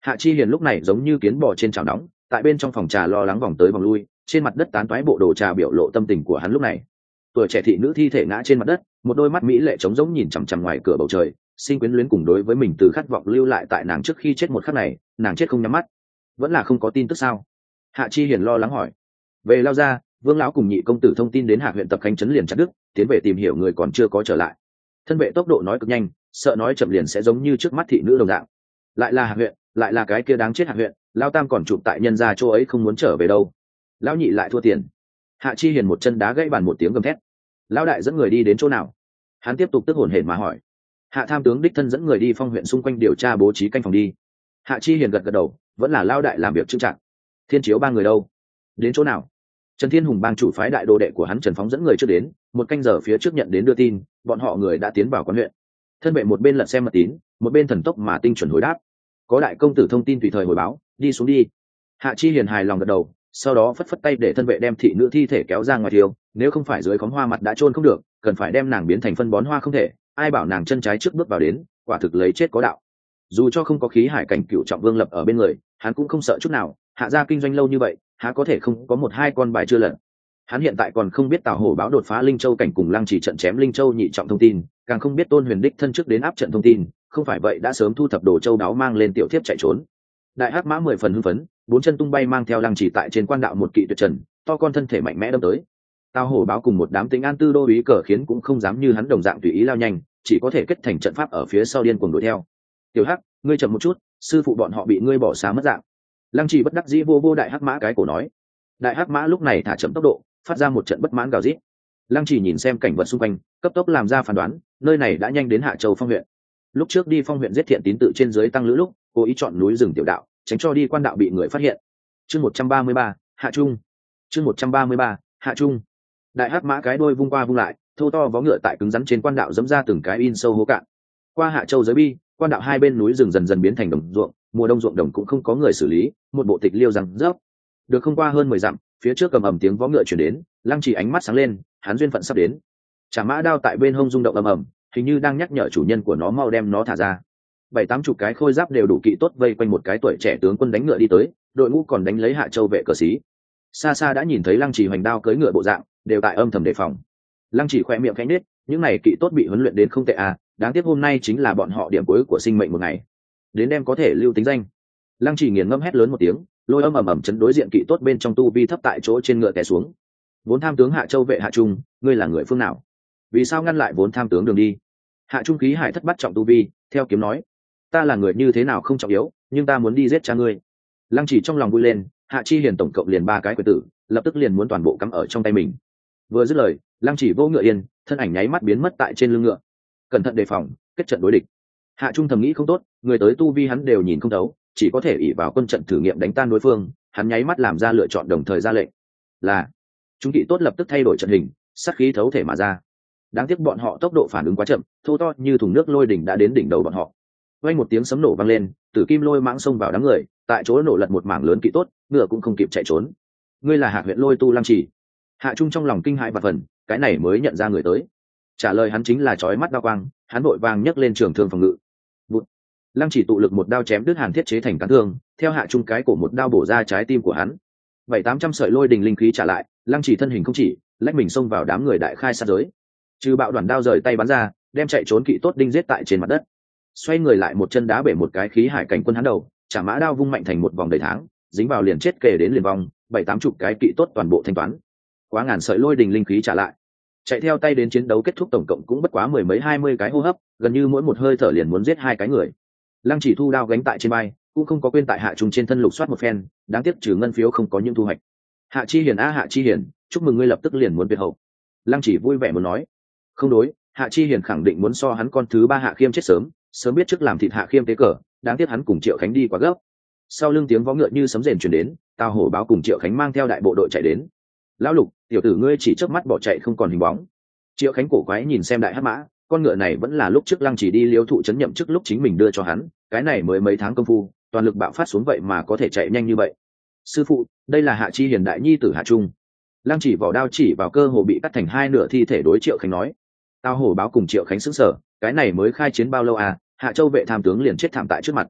Hạ Chi Hiền lúc này giống như kiến bò trên chảo nóng, tại bên trong phòng trà lo lắng vòng tới vòng lui, trên mặt đất tán toái bộ đồ trà biểu lộ tâm tình của hắn lúc này. Tuổi trẻ thị nữ thi thể ngã trên mặt đất, một đôi mắt mỹ lệ trống rỗng nhìn chằm chằm ngoài cửa bầu trời, sinh quyến luyến cùng đối với mình từ khát vọng lưu lại tại nàng trước khi chết một khắc này, nàng chết không nhắm mắt. Vẫn là không có tin tức sao? Hạ Chi Hiền lo lắng hỏi. Về lao ra, Vương lão cùng nhị công tử thông tin đến Hạ huyện tập Khánh trấn liền chặt đứt, tiến về tìm hiểu người còn chưa có trở lại. Thân vệ tốc độ nói cực nhanh, sợ nói chậm liền sẽ giống như trước mắt thị nữ đồng dạng. Lại là Hạ huyện, lại là cái kia đáng chết Hạ huyện, lao tam còn chụp tại nhân gia chỗ ấy không muốn trở về đâu. Lão nhị lại thua tiền. Hạ Chi Hiền một chân đá gãy bàn một tiếng gầm thét. Lão đại dẫn người đi đến chỗ nào? Hắn tiếp tục tức hổn hển mà hỏi. Hạ tham tướng đích thân dẫn người đi Phong huyện xung quanh điều tra bố trí canh phòng đi. Hạ Chi Hiền gật gật đầu, vẫn là Lão đại làm việc trưng trạng. Thiên Chiếu ba người đâu? Đến chỗ nào? Trần Thiên Hùng bang chủ phái đại đồ đệ của hắn Trần Phóng dẫn người trước đến, một canh giờ phía trước nhận đến đưa tin, bọn họ người đã tiến vào quán huyện. Thân vệ một bên lật xem mật tín, một bên thần tốc mà tinh chuẩn hồi đáp. Có đại công tử thông tin tùy thời hồi báo, đi xuống đi. Hạ Chi Hiền hài lòng gật đầu, sau đó phất phất tay để thân vệ đem thị nữ thi thể kéo ra ngoài thiêu, nếu không phải dưới khóm hoa mặt đã chôn không được, cần phải đem nàng biến thành phân bón hoa không thể, ai bảo nàng chân trái trước bước vào đến, quả thực lấy chết có đạo. Dù cho không có khí hải cảnh cựu trọng vương lập ở bên người, hắn cũng không sợ chút nào, Hạ gia kinh doanh lâu như vậy, há có thể không có một hai con bài chưa lật. Hắn hiện tại còn không biết Tào Hổ báo đột phá Linh Châu cảnh cùng Lăng Chỉ trận chém Linh Châu nhị trọng thông tin, càng không biết Tôn Huyền đích thân trước đến áp trận thông tin, không phải vậy đã sớm thu thập đồ châu đáo mang lên tiểu thiếp chạy trốn. Đại hắc mã 10 phần hưng phấn, bốn chân tung bay mang theo Lăng Chỉ tại trên quan đạo một kỵ tuyệt trần, to con thân thể mạnh mẽ đâm tới. Tào Hổ báo cùng một đám tính an tư đô úy cờ khiến cũng không dám như hắn đồng dạng tùy ý lao nhanh, chỉ có thể kết thành trận pháp ở phía sau điên cuồng đuổi theo. Tiểu Hắc, ngươi chậm một chút, sư phụ bọn họ bị ngươi bỏ xá mất dạng. Lăng Chỉ bất đắc dĩ vô đại hắc mã cái cổ nói. Đại hắc mã lúc này thả chậm tốc độ, phát ra một trận bất mãn gào rít. Lăng Chỉ nhìn xem cảnh vật xung quanh, cấp tốc làm ra phán đoán, nơi này đã nhanh đến Hạ Châu Phong huyện. Lúc trước đi Phong huyện giết thiện tín tự trên dưới tăng lữ lúc, cố ý chọn núi rừng tiểu đạo, tránh cho đi quan đạo bị người phát hiện. Chương 133, Hạ Trung. Chương 133, Hạ Trung. Đại hắc mã cái đuôi vung qua vung lại, thô to vó ngựa tại cứng rắn trên quan đạo dẫm ra từng cái in sâu hố cạn. Qua Hạ Châu giới bi, quan đạo hai bên núi rừng dần dần biến thành đồng ruộng, mùa đông ruộng đồng cũng không có người xử lý, một bộ tịch liêu rằng rớp. Được không qua hơn 10 dặm, phía trước cầm ầm tiếng vó ngựa chuyển đến, Lăng Chỉ ánh mắt sáng lên, hắn duyên phận sắp đến. Chả mã đao tại bên hông rung động ầm ầm, hình như đang nhắc nhở chủ nhân của nó mau đem nó thả ra. 7-8 chục cái khôi giáp đều đủ kỵ tốt vây quanh một cái tuổi trẻ tướng quân đánh ngựa đi tới, đội ngũ còn đánh lấy Hạ Châu vệ cờ sĩ. Xa xa đã nhìn thấy Lăng Chỉ hoành đao cưỡi ngựa bộ dạng, đều tại âm thầm đề phòng. Lăng Chỉ khẽ miệng khẽ nết, những này kỵ tốt bị huấn luyện đến không tệ à, đáng tiếc hôm nay chính là bọn họ điểm cuối của sinh mệnh một ngày. Đến đêm có thể lưu tính danh. Lăng Chỉ nghiền ngẫm hét lớn một tiếng, lôi âm ầm ầm chấn đối diện kỵ tốt bên trong tu vi thấp tại chỗ trên ngựa té xuống. Vốn tham tướng Hạ Châu vệ Hạ Trung, ngươi là người phương nào? Vì sao ngăn lại vốn tham tướng đường đi? Hạ Trung khí hải thất bắt trọng tu vi, theo kiếm nói, ta là người như thế nào không trọng yếu, nhưng ta muốn đi giết cha ngươi. Lăng Chỉ trong lòng vui lên, Hạ Chi Hiền tổng cộng liền 3 cái quyền tử, lập tức liền muốn toàn bộ cắm ở trong tay mình. Vừa dứt lời, Lăng Chỉ vô ngựa yên, thân ảnh nháy mắt biến mất tại trên lưng ngựa. Cẩn thận đề phòng, kết trận đối địch. Hạ Trung thầm nghĩ không tốt, người tới tu vi hắn đều nhìn không thấu, chỉ có thể ỷ vào quân trận thử nghiệm đánh tan đối phương. Hắn nháy mắt làm ra lựa chọn đồng thời ra lệnh là chúng kỵ tốt lập tức thay đổi trận hình, sát khí thấu thể mà ra. Đáng tiếc bọn họ tốc độ phản ứng quá chậm, thô to như thùng nước lôi đỉnh đã đến đỉnh đầu bọn họ. Vang một tiếng sấm nổ vang lên, Tử Kim Lôi mãng xông vào đám người, tại chỗ nổ lật một mảng lớn kỵ tốt, ngựa cũng không kịp chạy trốn. Ngươi là Hạ huyện Lôi Tu Lăng Chỉ. Hạ Trung trong lòng kinh hãi và phần, cái này mới nhận ra người tới. Trả lời hắn chính là chói mắt đao quang, hắn vội vàng nhấc lên trường thương phòng ngự. Vụt. Lăng Chỉ tụ lực một đao chém đứt hàn thiết chế thành cán thương, theo Hạ Trung cái cổ một đao bổ ra trái tim của hắn. 700-800 sợi lôi đình linh khí trả lại, Lăng Chỉ thân hình không chỉ, lách mình xông vào đám người đại khai sát giới. Trừ bạo đoàn đao rời tay bắn ra, đem chạy trốn kỵ tốt đinh giết tại trên mặt đất. Xoay người lại một chân đá bể một cái khí hải cảnh quân hắn đầu, chả mã đao vung mạnh thành một vòng đầy tháng, dính vào liền chết kề đến liền vòng, 7-8 cái kỵ tốt toàn bộ thanh toán. Quá ngàn sợi lôi đình linh khí trả lại. Chạy theo tay đến chiến đấu kết thúc tổng cộng cũng bất quá 10 mấy 20 cái hô hấp, gần như mỗi một hơi thở liền muốn giết 2 cái người. Lăng Chỉ thu đao gánh tại trên vai, cũng không có quên tại Hạ Trung trên thân lục soát một phen, đáng tiếc trừ ngân phiếu không có những thu hoạch. Hạ Chi Hiền Hạ Chi Hiền, chúc mừng ngươi lập tức liền muốn tuyệt hậu. Lăng Chỉ vui vẻ muốn nói. Không đối, Hạ Chi Hiền khẳng định muốn so hắn con thứ 3 Hạ Khiêm chết sớm, sớm biết trước làm thịt Hạ Khiêm tế cờ, đáng tiếc hắn cùng Triệu Khánh đi quá gấp. Sau lưng tiếng vó ngựa như sấm rền truyền đến, Tào Hổ báo cùng Triệu Khánh mang theo đại bộ đội chạy đến. Lão Lục, tiểu tử ngươi chỉ chớp mắt bỏ chạy không còn hình bóng. Triệu Khánh cổ quái nhìn xem đại hắc mã, con ngựa này vẫn là lúc trước Lăng Chỉ đi Liêu thụ trấn nhậm chức lúc chính mình đưa cho hắn, cái này mới mấy tháng công phu, toàn lực bạo phát xuống vậy mà có thể chạy nhanh như vậy. Sư phụ, đây là Hạ Chi Hiền đại nhi tử Hạ Trung. Lăng Chỉ vỏ đao chỉ vào cơ hồ bị cắt thành 2 nửa thi thể đối Triệu Khánh nói. Tào Hổ báo cùng Triệu Khánh sững sờ, cái này mới khai chiến bao lâu à, Hạ Châu vệ tham tướng liền chết thảm tại trước mặt.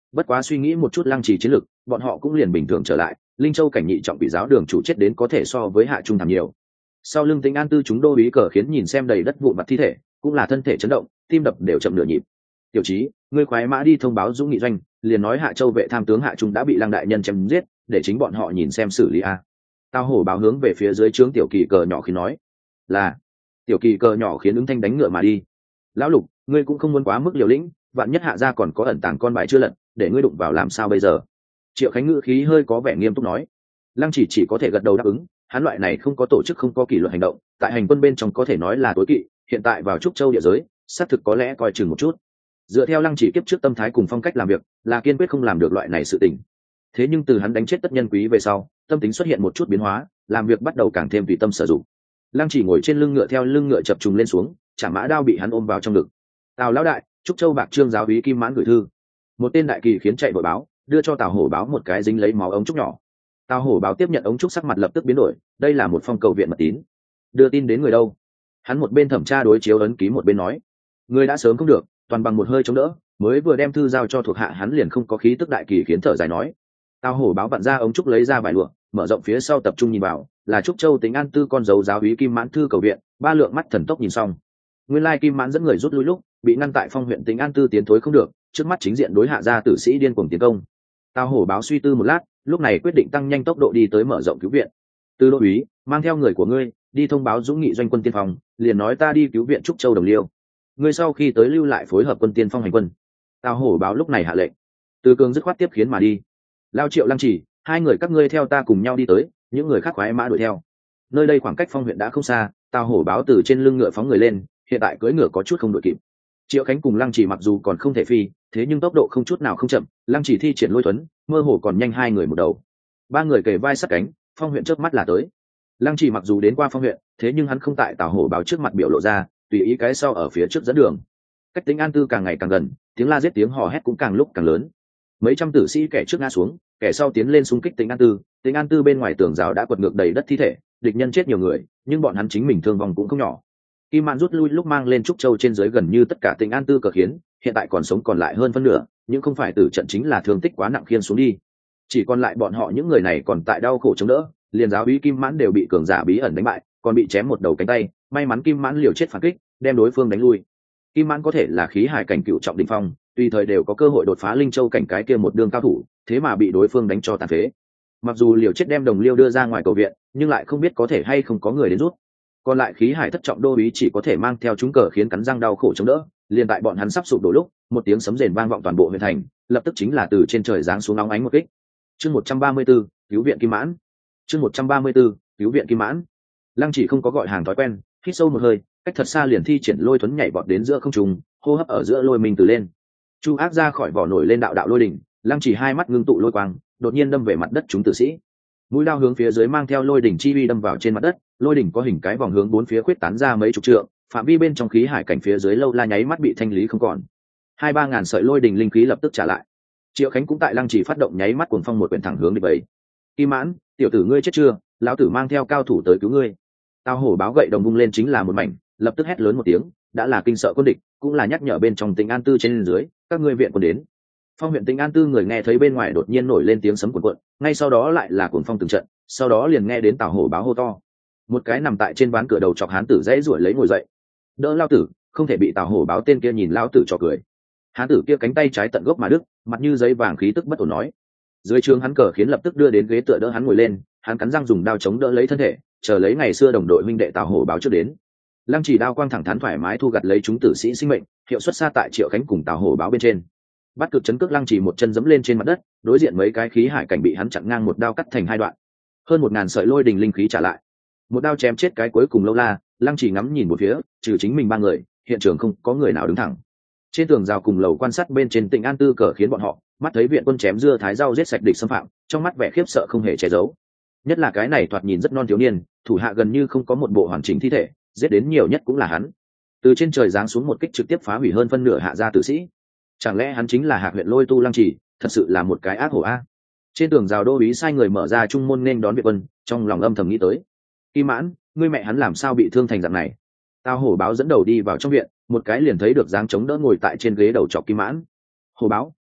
Bất quá suy nghĩ một chút Lăng Trì chiến lực, bọn họ cũng liền bình thường trở lại. Linh Châu cảnh nhị trọng bị giáo đường chủ chết đến có thể so với Hạ Trung thảm nhiều. Sau lưng Tĩnh An Tư chúng đô úy cờ khiến nhìn xem đầy đất vụn mặt thi thể, cũng là thân thể chấn động, tim đập đều chậm nửa nhịp. Tiểu Chí, ngươi khoái mã đi thông báo Dũng Nghị doanh, liền nói Hạ Châu vệ tham tướng Hạ Trung đã bị Lăng đại nhân chém giết, để chính bọn họ nhìn xem xử lý a. Tao hổ báo hướng về phía dưới trướng Tiểu Kỳ cờ nhỏ khi nói là. Tiểu Kỳ cờ nhỏ khiến ứng thanh đánh ngựa mà đi. Lão Lục, ngươi cũng không muốn quá mức liều lĩnh, vạn nhất Hạ gia còn có ẩn tàng con bài chưa lật, để ngươi đụng vào làm sao bây giờ? Triệu Khánh ngữ khí hơi có vẻ nghiêm túc nói. Lăng chỉ có thể gật đầu đáp ứng, hắn loại này không có tổ chức không có kỷ luật hành động, tại hành quân bên trong có thể nói là tối kỵ, hiện tại vào Trúc Châu địa giới, xác thực có lẽ coi chừng một chút. Dựa theo Lăng chỉ kiếp trước tâm thái cùng phong cách làm việc, là kiên quyết không làm được loại này sự tình. Thế nhưng từ hắn đánh chết tất nhân quý về sau, tâm tính xuất hiện một chút biến hóa, làm việc bắt đầu càng thêm tùy tâm sử dụng. Lăng chỉ ngồi trên lưng ngựa theo lưng ngựa chập trùng lên xuống, chả mã đao bị hắn ôm vào trong ngực. Tào lão đại, Trúc Châu bạc trương giáo úy Kim Mãn gửi thư. Một tên đại kỳ khiến chạy vội báo, đưa cho Tào hổ báo một cái dính lấy máu ống trúc nhỏ. Tào hổ báo tiếp nhận ống trúc, sắc mặt lập tức biến đổi, đây là một phong cầu viện mật tín. Đưa tin đến người đâu? Hắn một bên thẩm tra đối chiếu ấn ký một bên nói, người đã sớm không được, toàn bằng một hơi chống đỡ, mới vừa đem thư giao cho thuộc hạ hắn liền không có khí tức. Đại kỳ khiến thở dài nói. Tào hổ báo vặn ra ống trúc lấy ra vải lụa, mở rộng phía sau tập trung nhìn vào, là Trúc Châu Tĩnh An Tư con dấu giáo úy Kim Mãn thư cầu viện. Ba lượng mắt thần tốc nhìn xong, nguyên lai Kim Mãn dẫn người rút lui lúc bị ngăn tại Phong huyện Tĩnh An Tư tiến thối không được, trước mắt chính diện đối hạ gia tử sĩ điên cuồng tiến công. Tào hổ báo suy tư một lát, lúc này quyết định tăng nhanh tốc độ đi tới mở rộng cứu viện. Tư đô úy, mang theo người của ngươi đi thông báo Dũng Nghị doanh quân tiên phong, liền nói ta đi cứu viện Trúc Châu đồng liêu. Ngươi sau khi tới lưu lại phối hợp quân tiên phong hành quân. Tào hổ báo lúc này hạ lệnh. Từ Cường dứt khoát tiếp khiến mà đi. Lao Triệu, Lăng Chỉ, hai người các ngươi theo ta cùng nhau đi tới, những người khác khoái mã đuổi theo. Nơi đây khoảng cách Phong huyện đã không xa, Tào hổ báo từ trên lưng ngựa phóng người lên, hiện tại cưỡi ngựa có chút không đuổi kịp. Triệu Khánh cùng Lăng Chỉ mặc dù còn không thể phi, thế nhưng tốc độ không chút nào không chậm. Lăng Chỉ thi triển lôi thuấn, mơ hồ còn nhanh hai người một đầu. Ba người kề vai sát cánh, Phong huyện chớp mắt là tới. Lăng Chỉ mặc dù đến qua Phong huyện, thế nhưng hắn không tại Tào hổ báo trước mặt biểu lộ ra, tùy ý cái sau ở phía trước dẫn đường. Cách Tĩnh An Tư càng ngày càng gần, tiếng la giết tiếng hò hét cũng càng lúc càng lớn. Mấy trăm tử sĩ kẻ trước ngã xuống, kẻ sau tiến lên xung kích Tĩnh An Tư. Tĩnh An Tư bên ngoài tường rào đã quật ngược đầy đất thi thể, địch nhân chết nhiều người, nhưng bọn hắn chính mình thương vong cũng không nhỏ. Kim Mãn rút lui lúc mang lên Trúc Châu trên dưới gần như tất cả Tĩnh An Tư cờ khiến, hiện tại còn sống còn lại hơn phân nửa, nhưng không phải tử trận chính là thương tích quá nặng khiên xuống đi. Chỉ còn lại bọn họ những người này còn tại đau khổ chống đỡ, liền giáo úy Kim Mãn đều bị cường giả bí ẩn đánh bại, còn bị chém một đầu cánh tay, may mắn Kim Mãn liều chết phản kích, đem đối phương đánh lui. Kim Mãn có thể là khí hải cảnh cựu trọng đỉnh phong, tùy thời đều có cơ hội đột phá Linh Châu cảnh cái kia một đường cao thủ, thế mà bị đối phương đánh cho tàn phế. Mặc dù liều chết đem đồng liêu đưa ra ngoài cầu viện, nhưng lại không biết có thể hay không có người đến rút. Còn lại khí hải thất trọng đô úy chỉ có thể mang theo chúng cờ khiến cắn răng đau khổ chống đỡ. Liền tại bọn hắn sắp sụp đổ lúc, một tiếng sấm rền vang vọng toàn bộ huyện thành, lập tức chính là từ trên trời giáng xuống nóng ánh một kích. Chương 134, cứu viện Kim Mãn. Chương 134, cứu viện Kim Mãn. Lăng Chỉ không có gọi hàng thói quen, hít sâu một hơi, cách thật xa liền thi triển lôi thuấn nhảy vọt đến giữa không trung, hô hấp ở giữa lôi mình từ lên. Chu ác ra khỏi vỏ nổi lên đạo đạo lôi đỉnh, Lăng Chỉ hai mắt ngưng tụ lôi quang, đột nhiên đâm về mặt đất chúng tử sĩ. Mũi đao hướng phía dưới mang theo lôi đỉnh chi uy đâm vào trên mặt đất, lôi đỉnh có hình cái vòng hướng bốn phía khuyết tán ra mấy chục trượng, phạm vi bên trong khí hải cảnh phía dưới lâu la nháy mắt bị thanh lý không còn. 2-3 ngàn sợi lôi đỉnh linh khí lập tức trả lại. Triệu Khánh cũng tại Lăng Chỉ phát động nháy mắt cuồng phong một quyển thẳng hướng đi bầy. Kim Mãn, tiểu tử ngươi chết chưa? Lão tử mang theo cao thủ tới cứu ngươi. Tao hổ báo gậy đồng vung lên chính là một mảnh, lập tức hét lớn một tiếng, đã là kinh sợ quân địch, cũng là nhắc nhở bên trong Tĩnh An Tư trên dưới, các ngươi viện quân đến. Phong huyện Tĩnh An Tư người nghe thấy bên ngoài đột nhiên nổi lên tiếng sấm cuồn cuộn, ngay sau đó lại là cuồng phong từng trận, sau đó liền nghe đến Tào hổ báo hô to. Một cái nằm tại trên ván cửa đầu chọc hán tử dãy rủi lấy ngồi dậy. Đỡ lao tử, không thể bị Tào hổ báo tên kia nhìn lao tử cho cười. Hán tử kia cánh tay trái tận gốc mà đứt, mặt như giấy vàng khí tức bất ổn nói. Dưới trường hắn cờ khiến lập tức đưa đến ghế tựa đỡ hắn ngồi lên, hắn cắn răng dùng đao chống đỡ lấy thân thể, chờ lấy ngày xưa đồng đội huynh đệ Tào hổ báo trước đến. Lăng Chỉ đao quang thẳng thắn thoải mái thu gặt lấy chúng tử sĩ sinh mệnh, hiệu suất xa tại Triệu Khánh cùng Tào hổ báo bên trên. Bắt cực chấn cước Lăng Chỉ một chân giẫm lên trên mặt đất, đối diện mấy cái khí hải cảnh bị hắn chặn ngang một đao cắt thành hai đoạn. Hơn 1000 sợi lôi đình linh khí trả lại. Một đao chém chết cái cuối cùng lâu la, Lăng Chỉ ngắm nhìn một phía, trừ chính mình ba người, hiện trường không có người nào đứng thẳng. Trên tường rào cùng lầu quan sát bên trên Tĩnh An Tư cờ khiến bọn họ mắt thấy viện quân chém dưa thái rau giết sạch địch xâm phạm, trong mắt vẻ khiếp sợ không hề che giấu. Nhất là cái này thoạt nhìn rất non thiếu niên, thủ hạ gần như không có một bộ hoàn chỉnh thi thể, giết đến nhiều nhất cũng là hắn. Từ trên trời giáng xuống một kích trực tiếp phá hủy hơn phân nửa hạ gia tử sĩ. Chẳng lẽ hắn chính là Hạc huyện Lôi Tu Lăng Chỉ, thật sự là một cái ác hổ a. Trên tường rào đô úy sai người mở ra trung môn nên đón viện quân, trong lòng âm thầm nghĩ tới. Kim Mãn, ngươi mẹ hắn làm sao bị thương thành dạng này? Tao hổ báo dẫn đầu đi vào trong viện, một cái liền thấy được dáng chống đỡ ngồi tại trên ghế đầu chọc Kim Mãn. Hổ báo,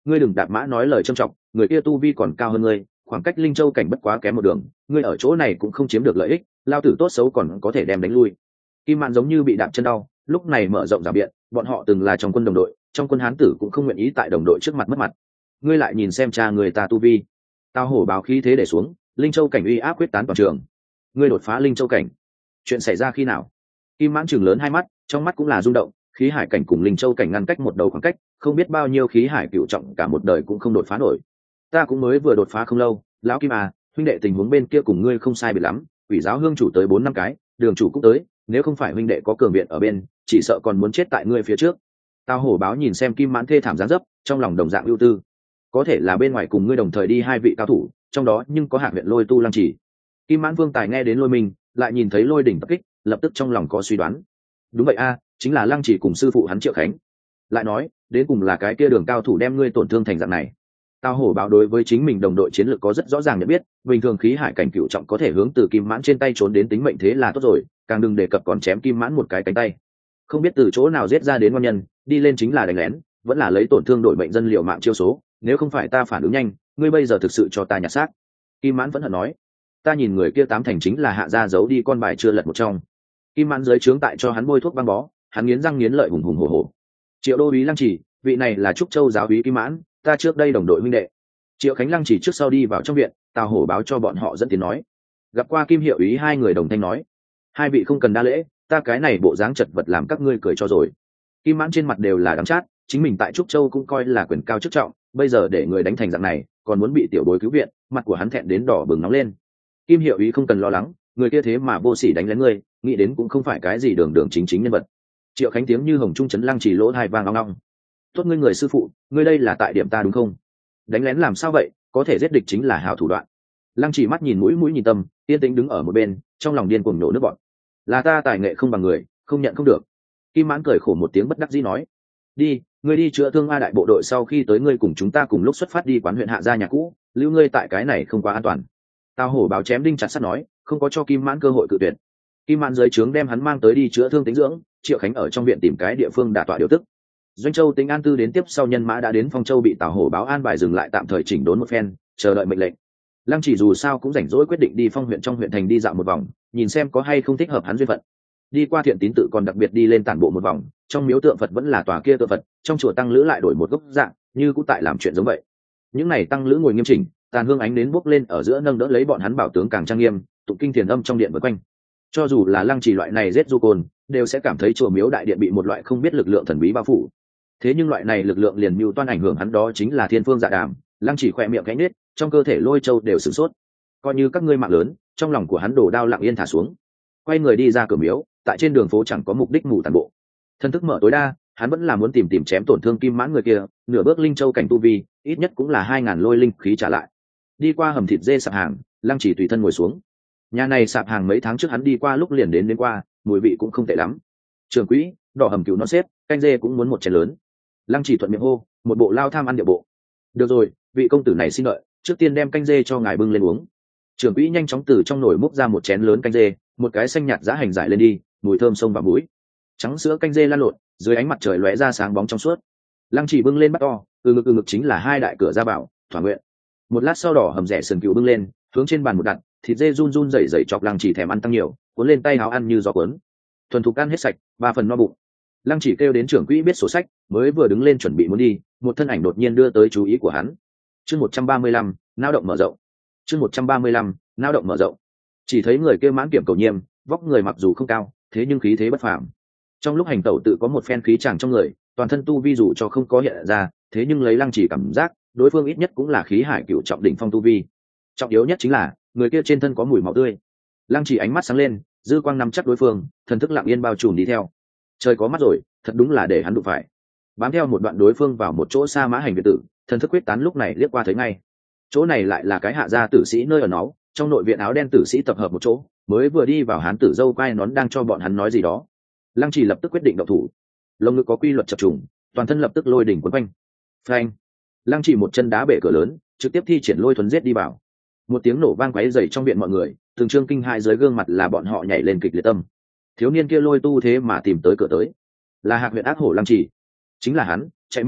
ngươi đừng đạp mã nói lời trâm trọng, người kia tu vi còn cao hơn ngươi, khoảng cách linh châu cảnh bất quá kém một đường, ngươi ở chỗ này cũng không chiếm được lợi ích, lao tử tốt xấu còn có thể đem đánh lui. Kim Mạn giống như bị đạp chân đau, lúc này mở rộng rào biện, bọn họ từng là trong quân đồng đội, trong quân hán tử cũng không nguyện ý tại đồng đội trước mặt mất mặt. Ngươi lại nhìn xem cha người ta tu vi. Tao hổ báo khí thế để xuống, linh châu cảnh uy áp quyết tán toàn trường. Ngươi đột phá linh châu cảnh, chuyện xảy ra khi nào? Kim Mãn chừng lớn hai mắt, trong mắt cũng là rung động, khí hải cảnh cùng linh châu cảnh ngăn cách một đầu khoảng cách, không biết bao nhiêu khí hải cựu trọng cả một đời cũng không đột phá nổi. Ta cũng mới vừa đột phá không lâu, lão Kim à, huynh đệ tình huống bên kia cùng ngươi không sai biệt lắm, quỷ giáo hương chủ tới 4-5 cái, đường chủ cũng tới, nếu không phải huynh đệ có cường viện ở bên, chỉ sợ còn muốn chết tại ngươi phía trước. Tao hổ báo nhìn xem Kim Mãn thê thảm dáng dấp, trong lòng đồng dạng ưu tư. Có thể là bên ngoài cùng ngươi đồng thời đi hai vị cao thủ, trong đó nhưng có Hạ huyện Lôi Tu Lăng Chỉ. Kim Mãn Vương Tài nghe đến Lôi Minh, lại nhìn thấy Lôi đỉnh tập kích, lập tức trong lòng có suy đoán. Đúng vậy a, chính là Lăng Chỉ cùng sư phụ hắn Triệu Khánh. Lại nói, đến cùng là cái kia đường cao thủ đem ngươi tổn thương thành dạng này. Tao hổ báo đối với chính mình đồng đội chiến lược có rất rõ ràng nhận biết, bình thường khí hải cảnh cựu trọng có thể hướng từ Kim Mãn trên tay trốn đến tính mệnh thế là tốt rồi, càng đừng đề cập còn chém Kim Mãn một cái cánh tay. Không biết từ chỗ nào giết ra đến ngon nhân, đi lên chính là đánh lén, vẫn là lấy tổn thương đổi mệnh dân liệu mạng chiêu số, nếu không phải ta phản ứng nhanh, ngươi bây giờ thực sự cho ta nhặt xác. Kim Mãn vẫn hận nói, ta nhìn người kia tám thành chính là Hạ gia giấu đi con bài chưa lật một trong. Kim Mãn dưới trướng tại cho hắn bôi thuốc băng bó, hắn nghiến răng nghiến lợi hùng hùng hổ hổ. Triệu đô úy Lăng Chỉ, vị này là Trúc Châu giáo úy Kim Mãn, ta trước đây đồng đội huynh đệ. Triệu Khánh Lăng Chỉ trước sau đi vào trong viện, Tào Hổ báo cho bọn họ dẫn tiến nói. Gặp qua Kim hiệu úy hai người đồng thanh nói, hai vị không cần đa lễ, ta cái này bộ dáng chật vật làm các ngươi cười cho rồi. Kim Mãn trên mặt đều là đắng chát, chính mình tại Trúc Châu cũng coi là quyền cao chức trọng, bây giờ để người đánh thành dạng này, còn muốn bị tiểu bối cứu viện, mặt của hắn thẹn đến đỏ bừng nóng lên. Kim hiệu úy không cần lo lắng, người kia thế mà vô sỉ đánh lén ngươi, nghĩ đến cũng không phải cái gì đường đường chính chính nhân vật. Triệu Khánh tiếng như hồng trung chấn Lăng Chỉ lỗ hai vang long long. Tốt ngươi người sư phụ, ngươi đây là tại điểm ta đúng không? Đánh lén làm sao vậy, có thể giết địch chính là hảo thủ đoạn. Lăng Chỉ mắt nhìn mũi nhìn tâm, yên tĩnh đứng ở một bên, trong lòng điên cuồng nổ nước bọt. Là ta tài nghệ không bằng người, không nhận không được. Kim Mãn cười khổ một tiếng bất đắc dĩ nói, đi, ngươi đi chữa thương A đại bộ đội, sau khi tới ngươi cùng chúng ta cùng lúc xuất phát đi quán huyện Hạ gia nhà cũ, lưu ngươi tại cái này không quá an toàn. Tao hổ báo chém đinh chặt sắt nói, không có cho Kim Mãn cơ hội cự tuyệt. Kim Mãn dưới trướng đem hắn mang tới đi chữa thương tĩnh dưỡng, Triệu Khánh ở trong viện tìm cái địa phương đả tọa điều tức. Doanh Châu tính an tư đến tiếp sau nhân mã đã đến Phong Châu, bị Tào hổ báo an bài dừng lại tạm thời chỉnh đốn một phen, chờ đợi mệnh lệnh. Lăng Chỉ dù sao cũng rảnh rỗi, quyết định đi Phong huyện trong huyện thành đi dạo một vòng, nhìn xem có hay không thích hợp hắn duyên phận. Đi qua Thiện Tín tự còn đặc biệt đi lên tản bộ một vòng, trong miếu tượng Phật vẫn là tòa kia tượng Phật, trong chùa tăng lữ lại đổi một gốc dạng, như cũng tại làm chuyện giống vậy. Những này tăng lữ ngồi nghiêm chỉnh, tàn hương ánh đến bốc lên ở giữa, nâng đỡ lấy bọn hắn bảo tướng càng trang nghiêm, tụng kinh thiền âm trong điện vây quanh. Cho dù là Lăng Chỉ loại này giết du côn, đều sẽ cảm thấy chùa miếu đại điện bị một loại không biết lực lượng thần bí bao phủ. Thế nhưng loại này lực lượng liền mưu toan ảnh hưởng hắn, đó chính là thiên phương dạ đàm. Lăng Chỉ khỏe miệng cánh nết, trong cơ thể lôi châu đều sửng sốt. Coi như các ngươi mạng lớn, trong lòng của hắn đổ đao lặng yên thả xuống, quay người đi ra cửa miếu. Tại trên đường phố chẳng có mục đích mù tàn bộ, thân thức mở tối đa, hắn vẫn là muốn tìm chém tổn thương Kim Mãn người kia. Nửa bước linh châu cảnh tu vi, ít nhất cũng là 2000 lôi linh khí trả lại. Đi qua hầm thịt dê sạp hàng, Lăng Chỉ tùy thân ngồi xuống. Nhà này sạp hàng mấy tháng trước hắn đi qua lúc liền đến qua, mùi vị cũng không tệ lắm. Trưởng quỹ, đỏ hầm cừu non xếp, canh dê cũng muốn một chén lớn. Lăng Chỉ thuận miệng hô, một bộ lao tham ăn địa bộ. Được rồi, vị công tử này xin lợi, trước tiên đem canh dê cho ngài bưng lên uống. Trưởng quỹ nhanh chóng từ trong nồi múc ra một chén lớn canh dê, một cái xanh nhạt giá hành giải lên đi, mùi thơm xông vào mũi. Trắng sữa canh dê lan lộn, dưới ánh mặt trời lóe ra sáng bóng trong suốt. Lăng Chỉ bưng lên bát to, từ ngực chính là hai đại cửa ra bảo, thỏa nguyện. Một lát sau, đỏ hầm rẻ sườn cừu bưng lên, hướng trên bàn một đặt, thịt dê run run rẩy rẩy chọc Lăng Chỉ thèm ăn tăng nhiều, cuốn lên tay háo ăn như gió cuốn. Thuần thục ăn hết sạch, 3 phần no bụng. Lăng Chỉ kêu đến trưởng quỹ biết sổ sách, mới vừa đứng lên chuẩn bị muốn đi, một thân ảnh đột nhiên đưa tới chú ý của hắn. Chương 135, nao động mở rộng. Chương 135, nao động mở rộng. Chỉ thấy người kia mãn kiểm cầu nhiêm, vóc người mặc dù không cao, thế nhưng khí thế bất phàm. Trong lúc hành tẩu tự có một phen khí chàng trong người, toàn thân tu vi dù cho không có hiện ra, thế nhưng lấy Lăng Chỉ cảm giác, đối phương ít nhất cũng là khí hải cửu trọng đỉnh phong tu vi. Trọng yếu nhất chính là, người kia trên thân có mùi máu tươi. Lăng Chỉ ánh mắt sáng lên, dư quang nắm chắc đối phương, thần thức lặng yên bao trùm đi theo. Trời có mắt rồi, thật đúng là để hắn đụng phải. Bám theo một đoạn đối phương vào một chỗ xa mã hành viện tử, thần thức quyết tán lúc này liếc qua thấy ngay. Chỗ này lại là cái Hạ gia tử sĩ nơi ở nó, trong nội viện áo đen tử sĩ tập hợp một chỗ, mới vừa đi vào hán tử dâu quai nón đang cho bọn hắn nói gì đó. Lăng Chỉ lập tức quyết định động thủ. Lồng ngực có quy luật chập trùng, toàn thân lập tức lôi đỉnh quấn quanh. Phanh! Lăng Chỉ một chân đá bể cửa lớn, trực tiếp thi triển lôi thuần giết đi vào. Một tiếng nổ vang quấy rầy trong viện mọi người, từng trương kinh hai dưới gương mặt là bọn họ nhảy lên kịch liệt tâm. Thiếu niên kia lôi tu thế mà tìm tới cửa tới, là Hạc huyện ác hổ Lăng Chỉ. Chính là hắn, chạy mau,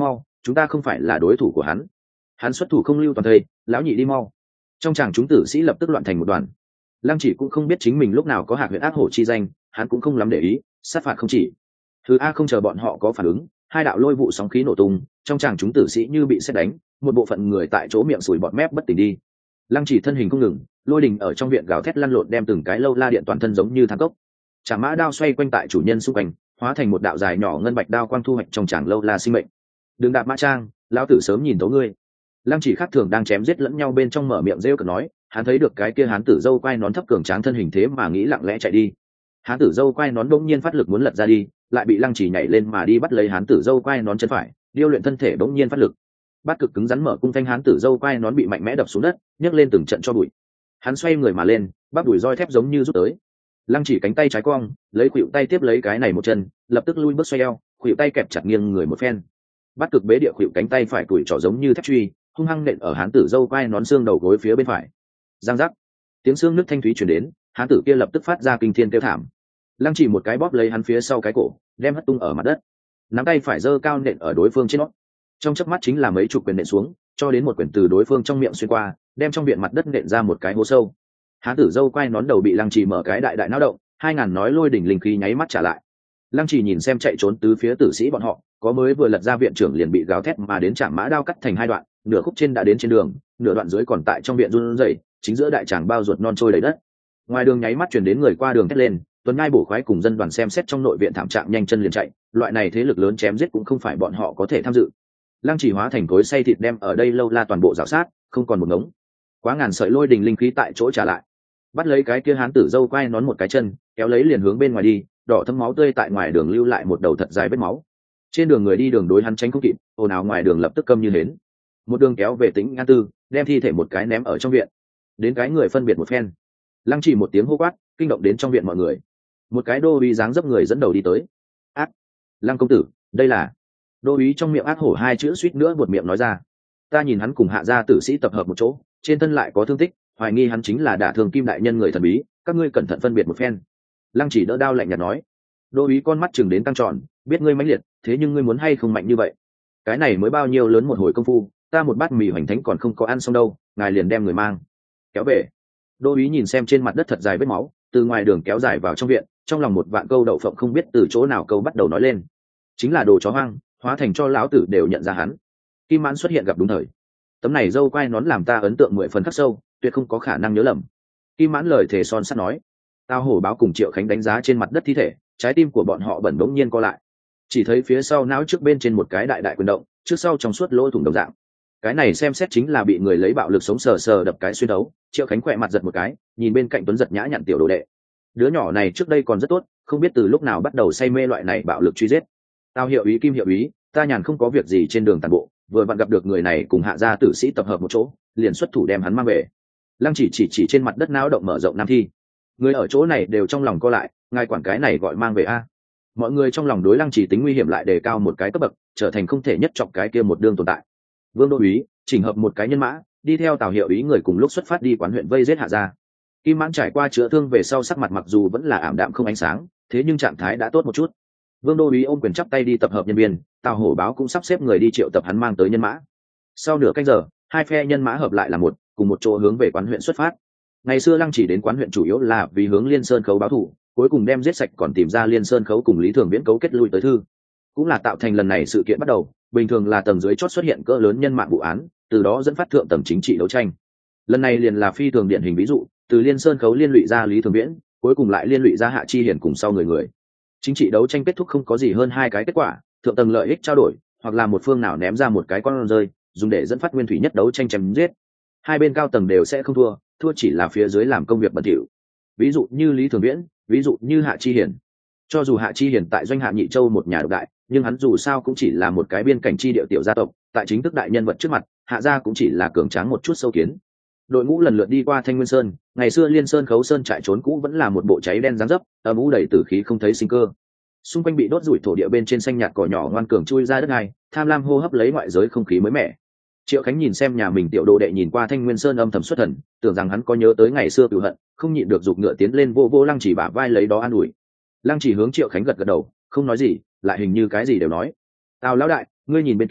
chúng ta không phải là đối thủ của hắn. Hắn xuất thủ không lưu toàn thây, lão nhị đi mau. Trong tràng chúng tử sĩ lập tức loạn thành một đoàn. Lăng Chỉ cũng không biết chính mình lúc nào có Hạc huyện ác hổ chi danh, hắn cũng không lắm để ý, sát phạt không chỉ. Thứ A không chờ bọn họ có phản ứng, hai đạo lôi vụ sóng khí nổ tung, trong tràng chúng tử sĩ như bị sét đánh, một bộ phận người tại chỗ miệng sùi bọt mép bất tỉnh đi. Lăng Chỉ thân hình không ngừng, lôi đình ở trong viện gào thét lăn lộn đem từng cái lâu la điện toàn thân giống như thang cốc. Chả mã đao xoay quanh tại chủ nhân xung quanh, hóa thành một đạo dài nhỏ ngân bạch đao quang thu hoạch trong tràng lâu la sinh mệnh. Đừng đạp mã trang, lão tử sớm nhìn thấu ngươi. Lăng Chỉ khác thường đang chém giết lẫn nhau bên trong mở miệng rêu cợt nói, hắn thấy được cái kia hán tử dâu quai nón thấp cường tráng thân hình thế mà nghĩ lặng lẽ chạy đi. Hán tử dâu quai nón bỗng nhiên phát lực muốn lật ra đi, lại bị Lăng Chỉ nhảy lên mà đi bắt lấy hán tử dâu quai nón chân phải, điêu luyện thân thể bỗng nhiên phát lực. Bát cực cứng rắn mở cung thanh hán tử dâu quai nón bị mạnh mẽ đập xuống đất, nhấc lên từng trận cho bụi. Hắn xoay người mà lên, bắp đùi roi thép giống như rút tới. Lăng Chỉ cánh tay trái cong, lấy khuỷu tay tiếp lấy cái này một chân, lập tức lui bước xoay eo, khuỷu tay kẹp chặt nghiêng người một phen. Bát cực bế địa khuỷu cánh tay phải tuổi trỏ giống như thép truy, hung hăng nện ở hán tử dâu quai nón xương đầu gối phía bên phải. Giang giác, tiếng xương nứt thanh thúy truyền đến, hán tử kia lập tức phát ra kinh thiên kêu thảm. Lăng Chỉ một cái bóp lấy hắn phía sau cái cổ, đem hất tung ở mặt đất. Nắm tay phải giơ cao nện ở đối phương trên nót. Trong chớp mắt chính là mấy chục quyền nện xuống, cho đến một quyền từ đối phương trong miệng xuyên qua, đem trong viện mặt đất nện ra một cái hố sâu. Hán tử dâu quai nón đầu bị Lăng Chỉ mở cái đại đại náo động, 2000 nói lôi đỉnh linh khí nháy mắt trả lại. Lăng Chỉ nhìn xem chạy trốn tứ phía tử sĩ bọn họ, có mới vừa lật ra viện trưởng liền bị gào thét mà đến chạm mã đao cắt thành hai đoạn, nửa khúc trên đã đến trên đường, nửa đoạn dưới còn tại trong viện run rẩy, chính giữa đại tràng bao ruột non trôi đầy đất. Ngoài đường nháy mắt truyền đến người qua đường thét lên, tuần ngai bổ khoái cùng dân đoàn xem xét trong nội viện thảm trạng nhanh chân liền chạy, loại này thế lực lớn chém giết cũng không phải bọn họ có thể tham dự. Lăng Chỉ hóa thành cối xay thịt đem ở đây lâu la toàn bộ rào sát, không còn một ngống. Quá ngàn sợi lôi đình linh khí tại chỗ trả lại. Bắt lấy cái kia hán tử dâu quai nón một cái chân, kéo lấy liền hướng bên ngoài đi, đỏ thấm máu tươi tại ngoài đường lưu lại một đầu thật dài vết máu. Trên đường người đi đường đối hắn tránh không kịp, ồn ào ngoài đường lập tức câm như hến. Một đường kéo về Tĩnh An Tư, đem thi thể một cái ném ở trong viện. Đến cái người phân biệt một phen. Lăng Chỉ một tiếng hô quát, kinh động đến trong viện mọi người. Một cái đô uý dáng dấp người dẫn đầu đi tới. Ác, Lăng công tử, đây là. Đô uý trong miệng ác hổ hai chữ suýt nữa buột miệng nói ra. Ta nhìn hắn cùng hạ gia tử sĩ tập hợp một chỗ, trên thân lại có thương tích, hoài nghi hắn chính là đả thương Kim đại nhân người thần bí, các ngươi cẩn thận phân biệt một phen. Lăng Chỉ đỡ đao lạnh nhạt nói. Đô uý con mắt chừng đến tăng tròn, biết ngươi mãnh liệt, thế nhưng ngươi muốn hay không mạnh như vậy? Cái này mới bao nhiêu lớn một hồi công phu, ta một bát mì hoành thánh còn không có ăn xong đâu, ngài liền đem người mang kéo về. Đô uý nhìn xem trên mặt đất thật dài vết máu, từ ngoài đường kéo dài vào trong viện, trong lòng một vạn câu đậu phộng không biết từ chỗ nào câu bắt đầu nói lên. Chính là đồ chó hoang, hóa thành cho lão tử đều nhận ra hắn. Kim Mãn xuất hiện gặp đúng thời. Tấm này dâu quai nón làm ta ấn tượng 10 phần khắc sâu, tuyệt không có khả năng nhớ lầm. Kim Mãn lời thề son sắt nói. Tao hổ báo cùng Triệu Khánh đánh giá trên mặt đất thi thể, trái tim của bọn họ bẩn bỗng nhiên co lại. Chỉ thấy phía sau não trước bên trên một cái đại đại quyền động, trước sau trong suốt lỗ thủng đồng dạng. Cái này xem xét chính là bị người lấy bạo lực sống sờ sờ đập cái xuyên đấu. Triệu Khánh khỏe mặt giật một cái, nhìn bên cạnh Tuấn giật nhã nhặn tiểu đồ đệ. Đứa nhỏ này trước đây còn rất tốt, không biết từ lúc nào bắt đầu say mê loại này bạo lực truy giết. Tao hiệu ý Kim hiệu ý, ta nhàn không có việc gì trên đường tàn bộ, vừa vặn gặp được người này cùng hạ gia tử sĩ tập hợp một chỗ, liền xuất thủ đem hắn mang về. Lăng chỉ trên mặt đất náo động mở rộng nam thi. Người ở chỗ này đều trong lòng co lại, ngài quản cái này gọi mang về a. Mọi người trong lòng đối Lăng Chỉ tính nguy hiểm lại đề cao một cái cấp bậc, trở thành không thể nhất trọng cái kia một đương tồn tại. Vương đô úy chỉnh hợp một cái nhân mã, đi theo Tào hiệu ý người cùng lúc xuất phát đi quán huyện vây giết hạ gia. Kim Mãn trải qua chữa thương về sau sắc mặt mặc dù vẫn là ảm đạm không ánh sáng, thế nhưng trạng thái đã tốt một chút. Vương đô úy ôm quyền chắp tay đi tập hợp nhân viên, Tào hổ báo cũng sắp xếp người đi triệu tập hắn mang tới nhân mã. Sau nửa canh giờ, hai phe nhân mã hợp lại là một, cùng một chỗ hướng về quán huyện xuất phát. Ngày xưa Lăng Chỉ đến quán huyện chủ yếu là vì hướng Liên Sơn khấu báo thù, cuối cùng đem giết sạch còn tìm ra Liên Sơn khấu cùng Lý Thường Viễn cấu kết lui tới thư, cũng là tạo thành lần này sự kiện bắt đầu. Bình thường là tầng dưới chót xuất hiện cỡ lớn nhân mạng vụ án, từ đó dẫn phát thượng tầng chính trị đấu tranh. Lần này liền là phi thường điển hình ví dụ, từ Liên Sơn khấu liên lụy ra Lý Thường Viễn, cuối cùng lại liên lụy ra Hạ Chi Hiển cùng sau người. Chính trị đấu tranh kết thúc không có gì hơn hai cái kết quả, thượng tầng lợi ích trao đổi, hoặc là một phương nào ném ra một cái con rơi, dùng để dẫn phát nguyên thủy nhất đấu tranh chém giết. Hai bên cao tầng đều sẽ không thua, thua chỉ là phía dưới làm công việc bẩn thỉu. Ví dụ như Lý Thường Viễn, ví dụ như Hạ Chi Hiển. Cho dù Hạ Chi Hiển tại doanh Hạ Nhị Châu một nhà độc đại, nhưng hắn dù sao cũng chỉ là một cái biên cảnh chi địa tiểu gia tộc, tại chính thức đại nhân vật trước mặt, Hạ gia cũng chỉ là cường tráng một chút sâu kiến. Đội ngũ lần lượt đi qua Thanh Nguyên Sơn, ngày xưa Liên Sơn khấu sơn trại trốn cũ vẫn là một bộ cháy đen ráng dấp, âm u đầy tử khí không thấy sinh cơ. Xung quanh bị đốt rủi thổ địa bên trên xanh nhạt cỏ nhỏ ngoan cường chui ra đất này, tham lam hô hấp lấy ngoại giới không khí mới mẻ. Triệu Khánh nhìn xem nhà mình tiểu đồ đệ nhìn qua Thanh Nguyên Sơn âm thầm xuất thần, tưởng rằng hắn có nhớ tới ngày xưa cựu hận, không nhịn được giục ngựa tiến lên vô vô Lăng Chỉ bả vai lấy đó an ủi. Lăng Chỉ hướng Triệu Khánh gật gật đầu, không nói gì, lại hình như cái gì đều nói. Tào lão đại, ngươi nhìn bên kia,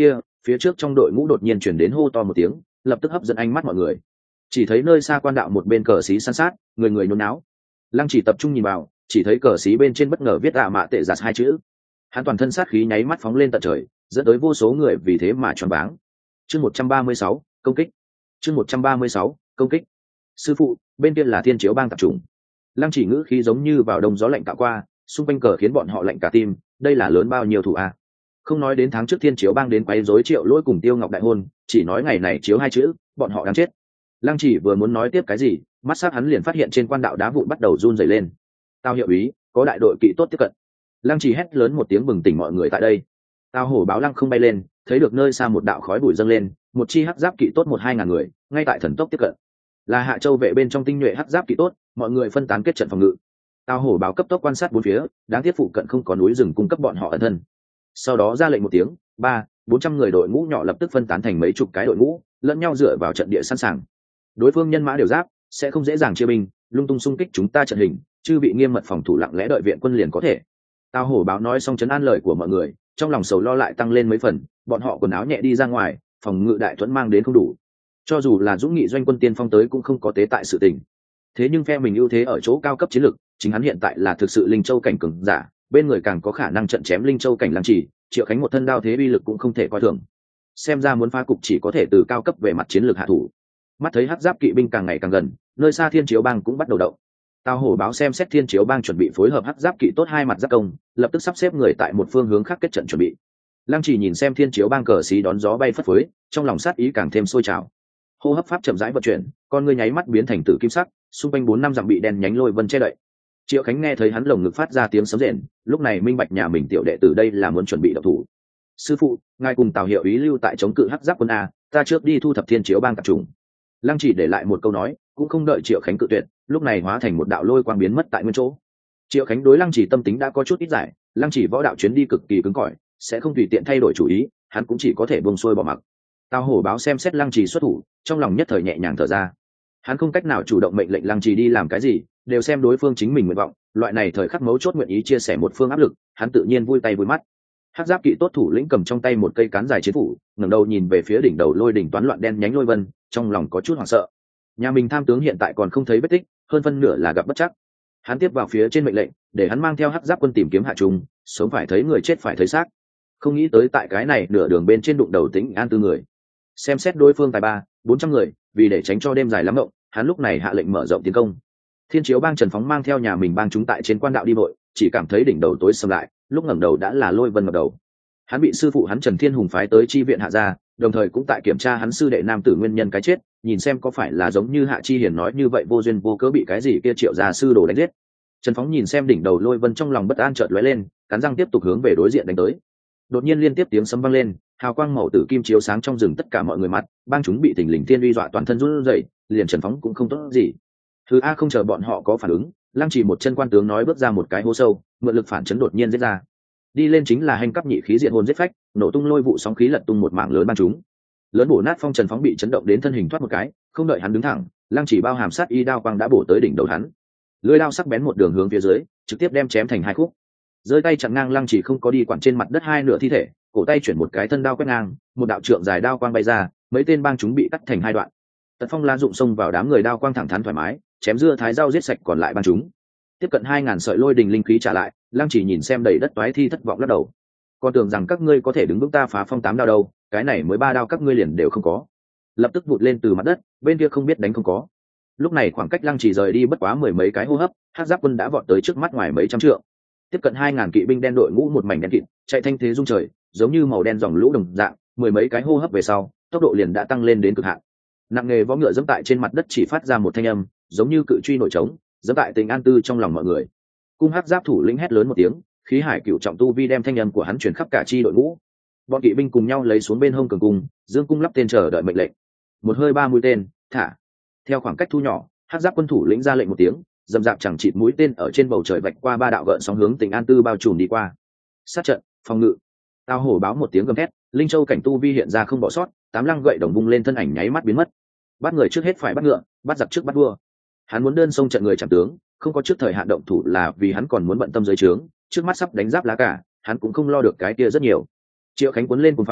phía trước trong đội ngũ đột nhiên chuyển đến hô to một tiếng, lập tức hấp dẫn ánh mắt mọi người. Chỉ thấy nơi xa quan đạo một bên cờ xí san sát, người người nhốn náo. Lăng Chỉ tập trung nhìn vào, chỉ thấy cờ xí bên trên bất ngờ viết ạ mạ tệ giặt hai chữ. Hắn toàn thân sát khí nháy mắt phóng lên tận trời, dẫn tới vô số người vì thế mà choáng váng. Chương 136, công kích. Chương 136, công kích. Sư phụ, bên kia là Thiên Chiếu Bang tập trung. Lăng Chỉ ngữ khí giống như vào đông gió lạnh tạo qua, xung quanh cờ khiến bọn họ lạnh cả tim, đây là lớn bao nhiêu thủ a. Không nói đến tháng trước Thiên Chiếu Bang đến quấy rối Triệu Lỗi cùng Tiêu Ngọc đại hôn, chỉ nói ngày này chiếu hai chữ, bọn họ đáng chết. Lăng Chỉ vừa muốn nói tiếp cái gì, mắt sắc hắn liền phát hiện trên quan đạo đá vụn bắt đầu run rẩy lên. Tao hiệu ý, có đại đội kỵ tốt tiếp cận. Lăng Chỉ hét lớn một tiếng bừng tỉnh mọi người tại đây. Tao hổ báo lăng không bay lên, thấy được nơi xa một đạo khói bụi dâng lên, một chi hắc giáp kỵ tốt 1-2 ngàn người, ngay tại thần tốc tiếp cận. Là Hạ Châu vệ bên trong tinh nhuệ hắc giáp kỵ tốt, mọi người phân tán kết trận phòng ngự. Tao hổ báo cấp tốc quan sát bốn phía, đáng tiếc phụ cận không có núi rừng cung cấp bọn họ ẩn thân. Sau đó ra lệnh một tiếng, 300-400 người đội ngũ nhỏ lập tức phân tán thành mấy chục cái đội ngũ, lẫn nhau dựa vào trận địa sẵn sàng. Đối phương nhân mã đều giáp, sẽ không dễ dàng chia binh, lung tung xung kích chúng ta trận hình, chư bị nghiêm mật phòng thủ lặng lẽ đợi viện quân liền có thể. Tao hổ báo nói xong trấn an lời của mọi người, trong lòng sầu lo lại tăng lên mấy phần, bọn họ quần áo nhẹ đi ra ngoài, phòng ngự đại thuẫn mang đến không đủ. Cho dù là dũng nghị doanh quân tiên phong tới cũng không có tế tại sự tình. Thế nhưng phe mình ưu thế ở chỗ cao cấp chiến lược, chính hắn hiện tại là thực sự linh châu cảnh cường giả, bên người càng có khả năng trận chém linh châu cảnh Lăng Chỉ, Triệu Khánh một thân đao thế uy lực cũng không thể coi thường. Xem ra muốn phá cục chỉ có thể từ cao cấp về mặt chiến lược hạ thủ. Mắt thấy hắc giáp kỵ binh càng ngày càng gần, nơi xa Thiên Chiếu Bang cũng bắt đầu động. Tao hổ báo xem xét Thiên Chiếu Bang chuẩn bị phối hợp hắc giáp kỵ tốt hai mặt giáp công, lập tức sắp xếp người tại một phương hướng khác kết trận chuẩn bị. Lăng Chỉ nhìn xem Thiên Chiếu Bang cờ xí đón gió bay phất phới, trong lòng sát ý càng thêm sôi trào. Hô hấp pháp chậm rãi vận chuyển, con ngươi nháy mắt biến thành tử kim sắc, xung quanh 4-5 dặm bị đen nhánh lôi vân che đậy. Triệu Khánh nghe thấy hắn lồng ngực phát ra tiếng sấm rền, lúc này minh bạch nhà mình tiểu đệ tử đây là muốn chuẩn bị động thủ. Sư phụ, ngài cùng Tào Hiệu Ý lưu tại chống cự hắc giáp quân a, ta trước đi thu thập Thiên Chiếu Bang tập trung. Lăng Chỉ để lại một câu nói, cũng không đợi Triệu Khánh cự tuyệt, lúc này hóa thành một đạo lôi quang biến mất tại nguyên chỗ. Triệu Khánh đối Lăng Chỉ tâm tính đã có chút ít giải, Lăng Chỉ võ đạo chuyến đi cực kỳ cứng cỏi, sẽ không tùy tiện thay đổi chủ ý, hắn cũng chỉ có thể buông xuôi bỏ mặc. Tào hổ báo xem xét Lăng Chỉ xuất thủ, trong lòng nhất thời nhẹ nhàng thở ra. Hắn không cách nào chủ động mệnh lệnh Lăng Chỉ đi làm cái gì, đều xem đối phương chính mình nguyện vọng, loại này thời khắc mấu chốt nguyện ý chia sẻ một phương áp lực, hắn tự nhiên vui tay vui mắt. Hắc giáp kỵ tốt thủ lĩnh cầm trong tay một cây cán dài chiến phủ, ngẩng đầu nhìn về phía đỉnh đầu lôi đỉnh toán loạn đen nhánh lôi vân, trong lòng có chút hoảng sợ. Nhà mình tham tướng hiện tại còn không thấy vết tích, hơn phân nửa là gặp bất chắc. Hắn tiếp vào phía trên mệnh lệnh, để hắn mang theo hắc giáp quân tìm kiếm Hạ Trung, sống phải thấy người chết phải thấy xác. Không nghĩ tới tại cái này nửa đường bên trên đụng đầu Tĩnh An tư người. Xem xét đối phương tài 300-400 người, vì để tránh cho đêm dài lắm mộng, hắn lúc này hạ lệnh mở rộng tiến công. Thiên Chiếu Bang Trần Phóng mang theo nhà mình bang chúng tại trên quan đạo đi vội, chỉ cảm thấy đỉnh đầu tối sầm lại, lúc ngẩng đầu đã là lôi vân ngập đầu. Hắn bị sư phụ hắn Trần Thiên Hùng phái tới chi viện Hạ gia, đồng thời cũng tại kiểm tra hắn sư đệ nam tử nguyên nhân cái chết, nhìn xem có phải là giống như Hạ Chi Hiền nói như vậy vô duyên vô cớ bị cái gì kia Triệu gia sư đồ đánh giết. Trần Phóng nhìn xem đỉnh đầu lôi vân trong lòng bất an chợt lóe lên, cắn răng tiếp tục hướng về đối diện đánh tới. Đột nhiên liên tiếp tiếng sấm vang lên, hào quang màu tử kim chiếu sáng trong rừng tất cả mọi người mặt, bang chúng bị thình lình thiên uy dọa toàn thân run rẩy, liền Trần Phóng cũng không tốt gì. Thứ A không chờ bọn họ có phản ứng, Lăng Chỉ một chân quan tướng nói bước ra một cái hố sâu, mượn lực phản chấn đột nhiên giết ra. Đi lên chính là hành cấp nhị khí diện hồn giết phách, nổ tung lôi vụ sóng khí lật tung một mảng lớn bang chúng. Lớn bổ nát phong Trần Phóng bị chấn động đến thân hình thoát một cái, không đợi hắn đứng thẳng, Lăng Chỉ bao hàm sát y đao quang đã bổ tới đỉnh đầu hắn. Lưỡi đao sắc bén một đường hướng phía dưới, trực tiếp đem chém thành hai khúc. Rơi tay chặn ngang Lăng Chỉ không có đi quản trên mặt đất hai nửa thi thể, cổ tay chuyển một cái thân đao quét ngang, một đạo trượng dài đao quang bay ra, mấy tên bang chúng bị cắt thành hai đoạn. Tật Phong lá dụng xông vào đám người đao quang thẳng thắn thoải mái, chém dưa thái rau giết sạch còn lại bang chúng. Tiếp cận 2000 sợi lôi đình linh khí trả lại, Lăng Chỉ nhìn xem đầy đất toái thi thất vọng lắc đầu. Con tưởng rằng các ngươi có thể đứng vững ta phá phong 8 đao đâu, cái này mới 3 đao các ngươi liền đều không có. Lập tức vụt lên từ mặt đất, bên kia không biết đánh không có. Lúc này khoảng cách Lăng Chỉ rời đi bất quá mười mấy cái hô hấp, hắc giáp quân đã vọt tới trước mắt ngoài mấy trăm trượng. Tiếp cận 2000 kỵ binh đen đội ngũ một mảnh đen kịt, chạy thanh thế rung trời, giống như màu đen dòng lũ đồng dạng, mười mấy cái hô hấp về sau, tốc độ liền đã tăng lên đến cực hạn. Nặng nghề võ ngựa dẫm tại trên mặt đất chỉ phát ra một thanh âm, giống như cự truy nổi trống, dẫm tại Tình An Tư trong lòng mọi người. Cung hắc giáp thủ lĩnh hét lớn một tiếng, khí hải cựu trọng tu vi đem thanh âm của hắn truyền khắp cả chi đội ngũ. Bọn kỵ binh cùng nhau lấy xuống bên hông cường cung, dương cung lắp tên chờ đợi mệnh lệnh. Một hơi 3 mũi tên, thả. Theo khoảng cách thu nhỏ, hắc giáp quân thủ lĩnh ra lệnh một tiếng, dầm dạp chẳng chịt mũi tên ở trên bầu trời vạch qua 3 đạo gợn sóng hướng Tình An Tư bao trùm đi qua. Sát trận, phòng ngự. Tao hổ báo một tiếng gầm thét, linh châu cảnh tu vi hiện ra không bỏ sót, 8 lăng gậy đồng vung lên thân ảnh nháy mắt biến mất. Bắt người trước hết phải bắt ngựa, bắt giặc trước bắt vua. Hắn muốn đơn xông trận người chạm tướng, không có trước thời hạn động thủ là vì hắn còn muốn bận tâm dưới trướng, trước mắt sắp đánh giáp lá cả, hắn cũng không lo được cái kia rất nhiều. Triệu Khánh cuốn lên cùng phòng,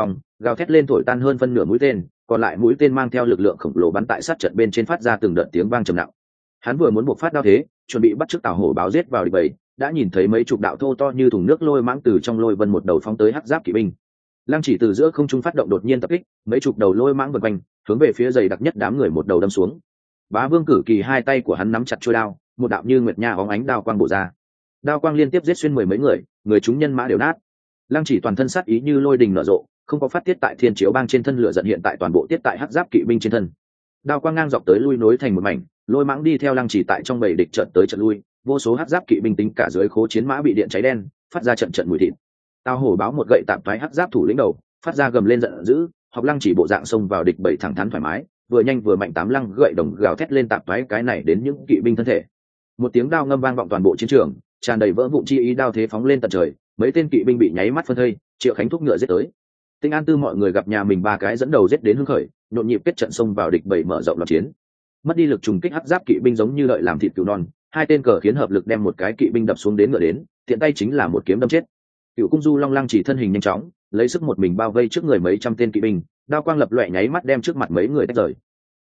gào thét lên thổi tan hơn phân nửa mũi tên, còn lại mũi tên mang theo lực lượng khổng lồ bắn tại sát trận bên trên, phát ra từng đợt tiếng vang trầm nặng. Hắn vừa muốn buộc phát đao thế, chuẩn bị bắt chước Tào Hổ báo giết vào địch bầy, đã nhìn thấy mấy chục đạo thô to như thùng nước lôi mãng từ trong lôi vân một đầu phóng tới hắc giáp kỵ binh. Lăng Chỉ từ giữa không trung phát động đột nhiên tập kích, mấy chục đầu lôi mãng vần quanh, hướng về phía dày đặc nhất đám người một đầu đâm xuống. Bá Vương Cử Kỳ hai tay của hắn nắm chặt chuôi đao, một đạo như nguyệt nha óng ánh đao quang bổ ra. Đao quang liên tiếp giết xuyên mười mấy người, người chúng nhân mã đều nát. Lăng Chỉ toàn thân sát ý như lôi đình nở rộ, không có phát tiết tại Thiên Chiếu Bang trên thân, lửa giận hiện tại toàn bộ tiết tại hắc giáp kỵ binh trên thân. Đao quang ngang dọc tới lui nối thành một mảnh, lôi mãng đi theo Lăng Chỉ tại trong bầy địch trận tới trận lui, vô số hắc giáp kỵ binh tính cả dưới khố chiến mã bị điện cháy đen, phát ra trận trận mùi thịt. Tào Hổ báo một gậy tạm thoái hắc giáp thủ lĩnh đầu, phát ra gầm lên giận dữ, học Lăng Chỉ bộ dạng xông vào địch bầy thẳng thắn thoải mái, vừa nhanh vừa mạnh tám lăng gậy đồng gào thét lên tạm thoái cái này đến những kỵ binh thân thể. Một tiếng đao ngâm vang vọng toàn bộ chiến trường, tràn đầy vỡ vụn chi ý, đao thế phóng lên tận trời, mấy tên kỵ binh bị nháy mắt phân thây. Triệu Khánh thúc ngựa giết tới. Tinh An Tư mọi người gặp nhà mình ba cái dẫn đầu giết đến hưng khởi, nhộn nhịp kết trận xông vào địch bầy mở rộng loạt chiến. Mất đi lực trùng kích, hắc giáp kỵ binh giống như đợi làm thịt cừu non, hai tên cờ khiến hợp lực đem một cái kỵ binh đập xuống đến ngựa đến, tiện tay chính là một kiếm đâm chết. Cựu Cung Du Long Lăng Chỉ thân hình nhanh chóng, lấy sức một mình bao vây trước người mấy trăm tên kỵ binh, đao quang lập loè nháy mắt đem trước mặt mấy người tách rời.